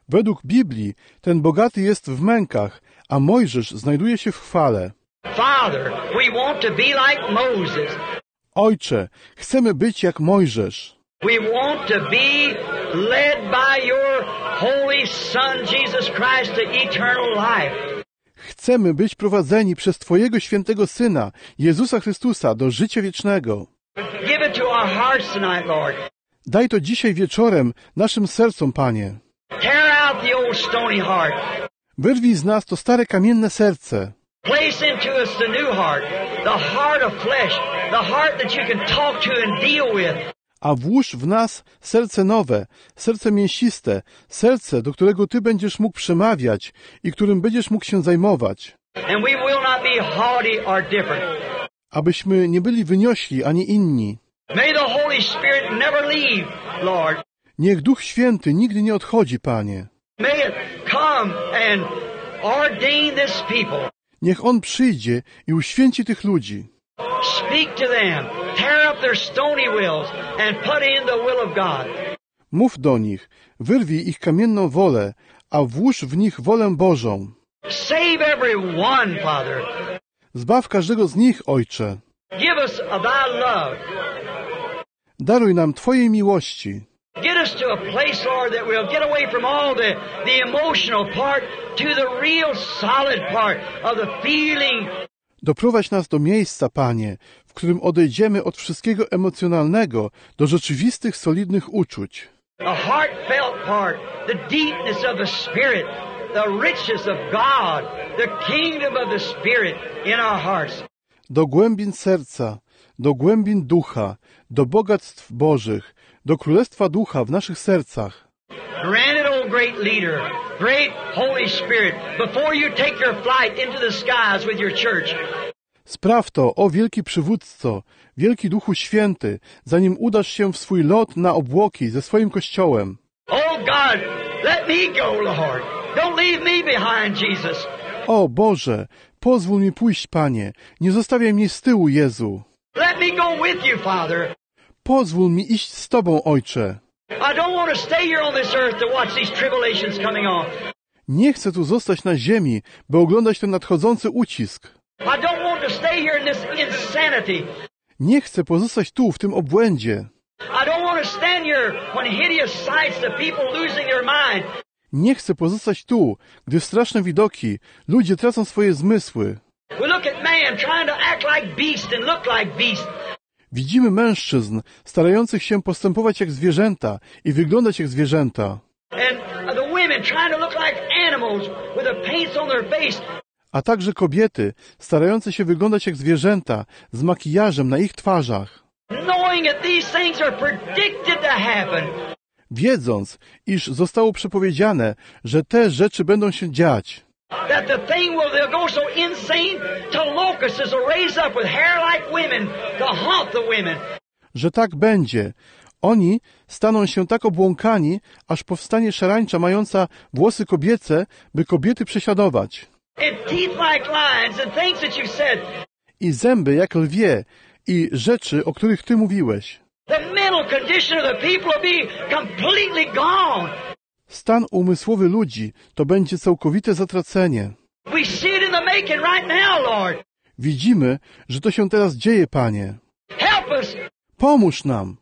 Według Biblii ten bogaty jest w mękach, a Mojżesz znajduje się w chwale. Father, we want to be like Moses. Ojcze, chcemy być jak Mojżesz. We want to be led by your Holy Son, Jesus Christ, to eternal life. Chcemy być prowadzeni przez Twojego świętego Syna, Jezusa Chrystusa, do życia wiecznego. Give it to our hearts tonight, Lord. Daj to dzisiaj wieczorem naszym sercom, Panie. Tear out the old stony heart. Wyrwij z nas to stare kamienne serce. Place into us the new heart, the heart of flesh, the heart that you can talk to and deal with. A włóż w nas serce nowe, serce mięsiste, serce, do którego Ty będziesz mógł przemawiać i którym będziesz mógł się zajmować. And we will not be haughty or different. Abyśmy nie byli wyniośli ani inni. May the Holy Spirit never leave, Lord. Niech Duch Święty nigdy nie odchodzi, Panie. May it come and ordain this people. Niech On przyjdzie i uświęci tych ludzi. Speak to them. Tear up their stony wills and put in the will of God. Mów do nich, wyrwij ich kamienną wolę, a włóż w nich wolę Bożą. Save every one, Father. Zbaw każdego z nich, Ojcze. Give us of Thy love. Daruj nam Twojej miłości. Get us to a place, Lord, that we'll get away from all the, the emotional part to the real solid part of the feeling. Doprowadź nas do miejsca, Panie, w którym odejdziemy od wszystkiego emocjonalnego do rzeczywistych, solidnych uczuć. The heartfelt part, the deepness of the Spirit, the riches of God, the kingdom of the Spirit in our hearts. Do głębin serca, do głębin ducha, do bogactw Bożych, do Królestwa Ducha w naszych sercach. Grant it, O great leader, great Holy Spirit, before you take your flight into the skies with your church. Spraw to, o wielki przywódco, wielki Duchu Święty, zanim udasz się w swój lot na obłoki ze swoim Kościołem. Oh God, let me go, Lord. Don't leave me behind, Jesus. O Boże, pozwól mi pójść, Panie, nie zostawiaj mnie z tyłu, Jezu. Let me go with you, Father. Pozwól mi iść z Tobą, Ojcze. I don't want to stay here on this earth to watch these tribulations coming on. Nie chcę tu zostać na ziemi, by oglądać ten nadchodzący ucisk. I don't want to stay here in this insanity. Nie chcę pozostać tu, w tym obłędzie. I don't want to stand here when hideous sights of people losing their mind. Nie chcę pozostać tu, gdy straszne widoki, ludzie tracą swoje zmysły. We look at man trying to act like beast and look like beast. Widzimy mężczyzn starających się postępować jak zwierzęta i wyglądać jak zwierzęta. And the women trying to look like animals with the paints on their face. A także kobiety starające się wyglądać jak zwierzęta z makijażem na ich twarzach. Knowing that these things are predicted to happen. Wiedząc, iż zostało przepowiedziane, że te rzeczy będą się dziać. That the thing will they'll go so insane to locusts will raise up with hair like women to haunt the women. Że tak będzie. Oni staną się tak obłąkani, aż powstanie szarańcza mająca włosy kobiece, by kobiety prześladować. And teeth like lions and things that you've said. I zęby jak lwie i rzeczy, o których Ty mówiłeś. The mental condition of the people will be completely gone. Stan umysłowy ludzi to będzie całkowite zatracenie. We see it in the making right now, Lord. Widzimy, że to się teraz dzieje, Panie. Help us. Pomóż nam.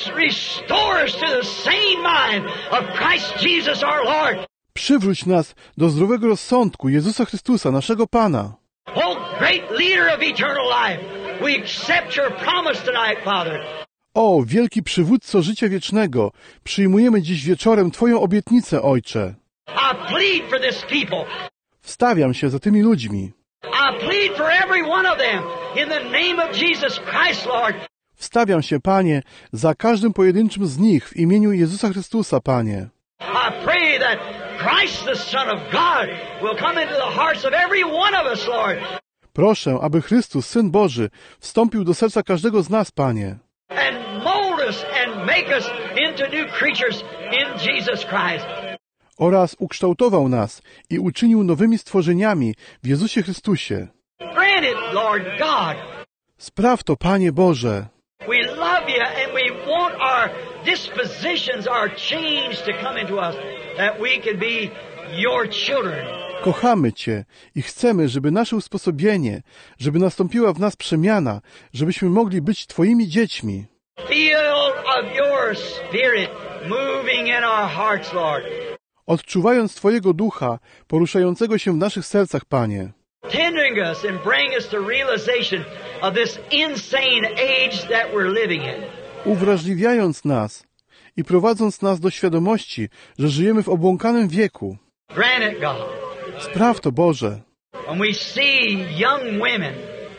Restore us to the sane mind of Christ Jesus our Lord. Przywróć nas do zdrowego rozsądku Jezusa Chrystusa, naszego Pana. Oh, great leader of eternal life, we accept your promise tonight, Father. O, wielki przywódco życia wiecznego, przyjmujemy dziś wieczorem Twoją obietnicę, Ojcze. I plead for this people. Wstawiam się za tymi ludźmi. I plead for every one of them in the name of Jesus Christ, Lord. Wstawiam się, Panie, za każdym pojedynczym z nich w imieniu Jezusa Chrystusa, Panie. I pray that Christ, the Son of God, will come into the hearts of every one of us, Lord. Proszę, aby Chrystus, Syn Boży, wstąpił do serca każdego z nas, Panie. And mold us and make us into new creatures in Jesus Christ. Oraz ukształtował nas i uczynił nowymi stworzeniami w Jezusie Chrystusie. Grant it, Lord God. Spraw to, Panie Boże. We love you and we want our dispositions are changed to come into us, that we can be your children. Kochamy Cię i chcemy, żeby nasze usposobienie, żeby nastąpiła w nas przemiana, żebyśmy mogli być Twoimi dziećmi. Feel of your spirit moving in our hearts, Lord. Odczuwając Twojego ducha, poruszającego się w naszych sercach, Panie. Tendering us and bring us to realization of this insane age that we're living in. Uwrażliwiając nas i prowadząc nas do świadomości, że żyjemy w obłąkanym wieku. Grant it, God. Spraw to, Boże. When we see young women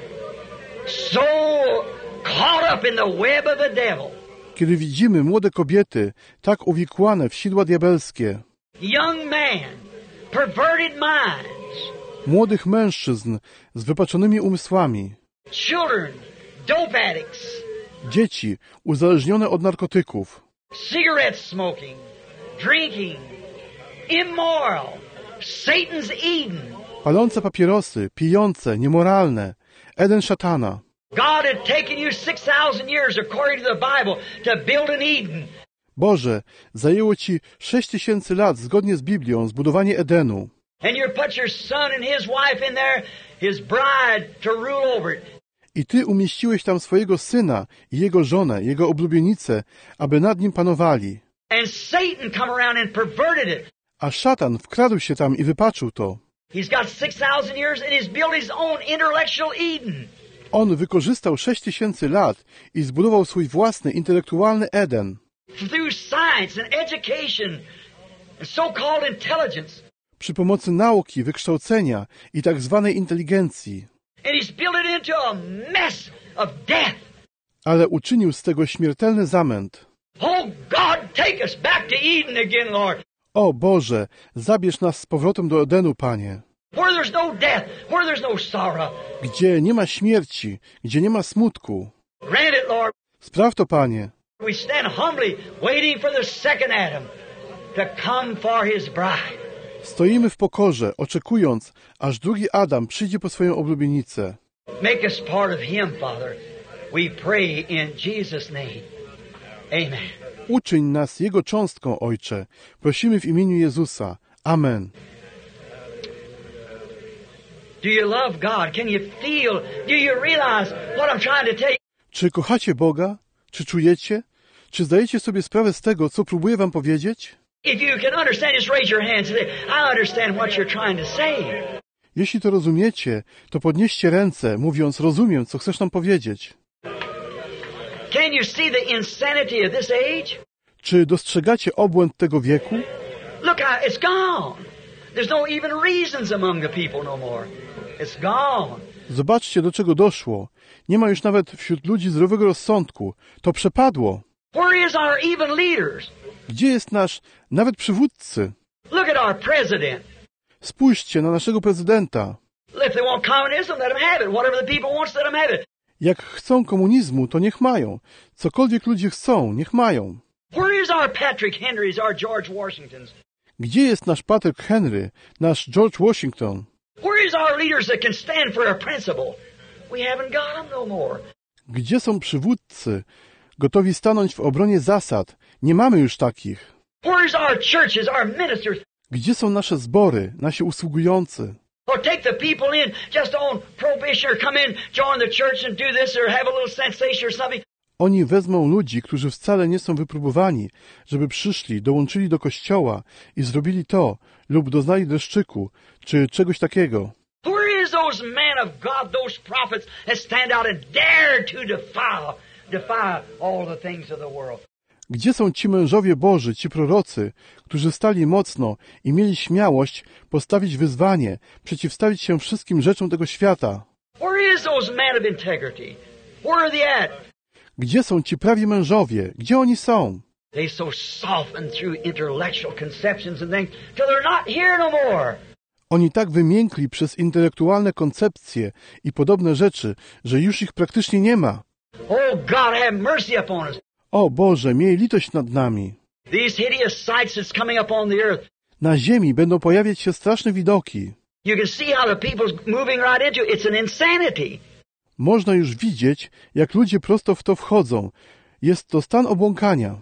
so caught up in the web of the devil. Kiedy widzimy młode kobiety tak uwikłane w sidła diabelskie. Young men, perverted minds. Młodych mężczyzn z wypaczonymi umysłami. Children, dope addicts. Dzieci uzależnione od narkotyków. Cigarette smoking, drinking, immoral, Satan's Eden. Palące papierosy, pijące, niemoralne. Eden szatana. God had taken you six thousand years, according to the Bible, to build an Eden. Boże, zajęło Ci sześć tysięcy lat, zgodnie z Biblią, zbudowanie Edenu. And you put your son and his wife in there, his bride, to rule over it. I Ty umieściłeś tam swojego syna i jego żonę, jego oblubienicę, aby nad nim panowali. And Satan come around and perverted it. A szatan wkradł się tam i wypaczył to. He's got six thousand years and he's built his own intellectual Eden. On wykorzystał sześć tysięcy lat i zbudował swój własny intelektualny Eden. Through science and education and so-called intelligence. Przy pomocy nauki, wykształcenia i tak zwanej inteligencji. And he's built it into a mess of death. Ale uczynił z tego śmiertelny zamęt. Oh God, take us back to Eden again, Lord. O Boże, zabierz nas z powrotem do Edenu, Panie. Where there's no death, where there's no sorrow. Gdzie nie ma śmierci, gdzie nie ma smutku. Grant it, Lord. Spraw to, Panie. We stand humbly waiting for the second Adam to come for his bride. Stoimy w pokorze, oczekując, aż drugi Adam przyjdzie po swoją oblubienicę. Make us part of him, Father. We pray in Jesus' name. Amen. Uczyń nas Jego cząstką, Ojcze. Prosimy w imieniu Jezusa. Amen. Do you love God? Can you feel? Do you realize what I'm trying to tell you? Czy kochacie Boga? Czy czujecie? Czy zdajecie sobie sprawę z tego, co próbuję wam powiedzieć? If you can understand, just raise your hands and say, I understand what you're trying to say. Jeśli to rozumiecie, to podnieście ręce, mówiąc, rozumiem, co chcesz nam powiedzieć. Can you see the insanity of this age? Czy dostrzegacie obłęd tego wieku? Look how it's gone. There's no even reasons among the people no more. It's gone. Zobaczcie, do czego doszło. Nie ma już nawet wśród ludzi zdrowego rozsądku. To przepadło. Where is our even leaders? Gdzie jest nasz nawet przywódcy? Look at our president. Spójrzcie na naszego prezydenta. If they want communism, let them have it. Whatever the people wants, let them have it. Jak chcą komunizmu, to niech mają. Cokolwiek ludzie chcą, niech mają. Where is our Patrick Henrys, our George Washingtons? Gdzie jest nasz Patrick Henry, nasz George Washington? Where is our leaders that can stand for a principle? We haven't got them no more. Gdzie są przywódcy, gotowi stanąć w obronie zasad? Nie mamy już takich. Where is our churches, our ministers? Gdzie są nasze zbory, nasi usługujący? Or take the people in just on probation or come in, join the church and do this or have a little sensation or something. Oni wezmą ludzi, którzy wcale nie są wypróbowani, żeby przyszli, dołączyli do kościoła i zrobili to, lub doznali dreszczyku, czy czegoś takiego. Where is those men of God, those prophets that stand out and dare to defy, defy all the things of the world? Gdzie są ci mężowie Boży, ci prorocy, którzy stali mocno i mieli śmiałość postawić wyzwanie, przeciwstawić się wszystkim rzeczom tego świata? Where is those men of integrity? Where are they at? Gdzie są ci prawi mężowie? Gdzie oni są? They so soften through intellectual conceptions and things till they're not here no more. Oni tak wymiękli przez intelektualne koncepcje i podobne rzeczy, że już ich praktycznie nie ma. Oh God, have mercy upon us. O Boże, miej litość nad nami. These hideous sights that's coming up on the earth. Na ziemi będą pojawiać się straszne widoki. You can see how the people's moving right into it. It's an insanity. Można już widzieć, jak ludzie prosto w to wchodzą. Jest to stan obłąkania.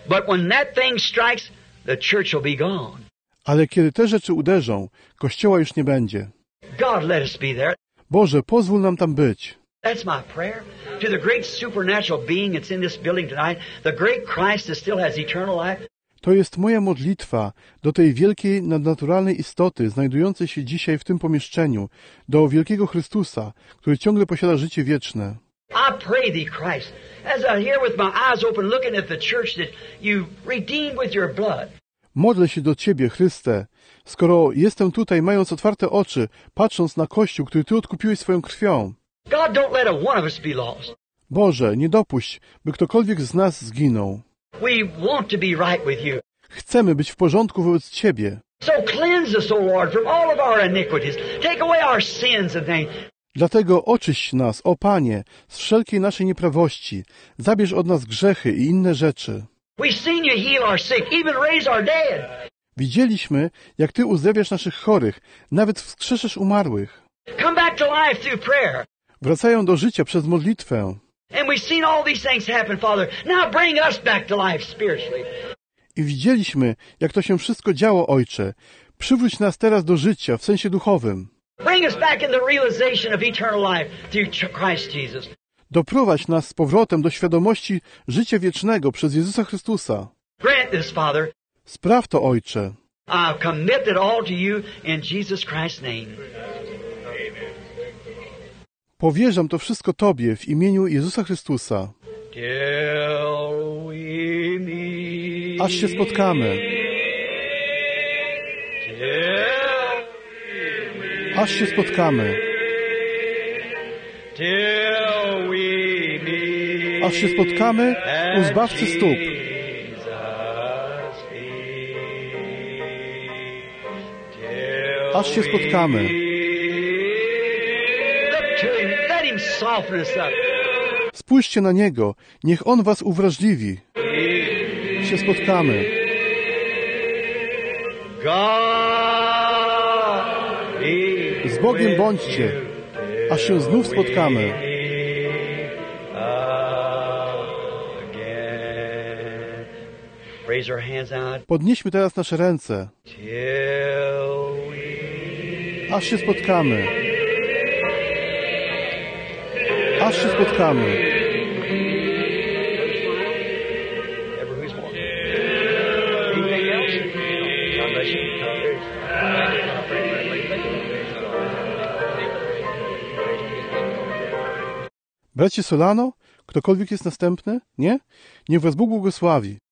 But when that thing strikes, the church will be gone. Ale kiedy te rzeczy uderzą, Kościoła już nie będzie. God, let us be there. Boże, pozwól nam tam być. That's my prayer. To the great supernatural being that's in this building tonight, the great Christ that still has eternal life. To jest moja modlitwa do tej wielkiej nadnaturalnej istoty znajdującej się dzisiaj w tym pomieszczeniu, do wielkiego Chrystusa, który ciągle posiada życie wieczne. I pray thee, Christ, as I here with my eyes open looking at the church that you redeemed with your blood. Modlę się do Ciebie, Chryste, skoro jestem tutaj, mając otwarte oczy, patrząc na Kościół, który Ty odkupiłeś swoją krwią. God, don't let a one of us be lost. Boże, nie dopuść, by ktokolwiek z nas zginął. We want to be right with you. Chcemy być w porządku wobec Ciebie. So cleanse us, O Lord, from all of our iniquities. Take away our sins and things. Dlatego oczyść nas, o Panie, z wszelkiej naszej nieprawości. Zabierz od nas grzechy i inne rzeczy. We've seen you heal our sick, even raise our dead. Widzieliśmy, jak Ty uzdrawiasz naszych chorych, nawet wskrzeszasz umarłych. Come back to life through prayer. Wracają do życia przez modlitwę. And we've seen all these things happen, Father. Now bring us back to life spiritually. I widzieliśmy, jak to się wszystko działo, Ojcze. Przywróć nas teraz do życia w sensie duchowym. Bring us back in the realization of eternal life through Christ Jesus. Doprowadź nas z powrotem do świadomości życia wiecznego przez Jezusa Chrystusa. Grant this, Father. Spraw to, Ojcze. I commit it all to you in Jesus Christ's name. Powierzam to wszystko Tobie w imieniu Jezusa Chrystusa. Till we meet. Aż się spotkamy. Aż się spotkamy. Till we meet. Aż się spotkamy u Zbawcy stóp. Aż się spotkamy. Let him soften us up. Spójrzcie na Niego. Niech On was uwrażliwi. Się spotkamy. Z Bogiem bądźcie, aż się znów spotkamy. Podnieśmy teraz nasze ręce. Aż się spotkamy. Aż się spotkamy. Bracie Solano, ktokolwiek jest następny? Nie? Niech was Bóg błogosławi.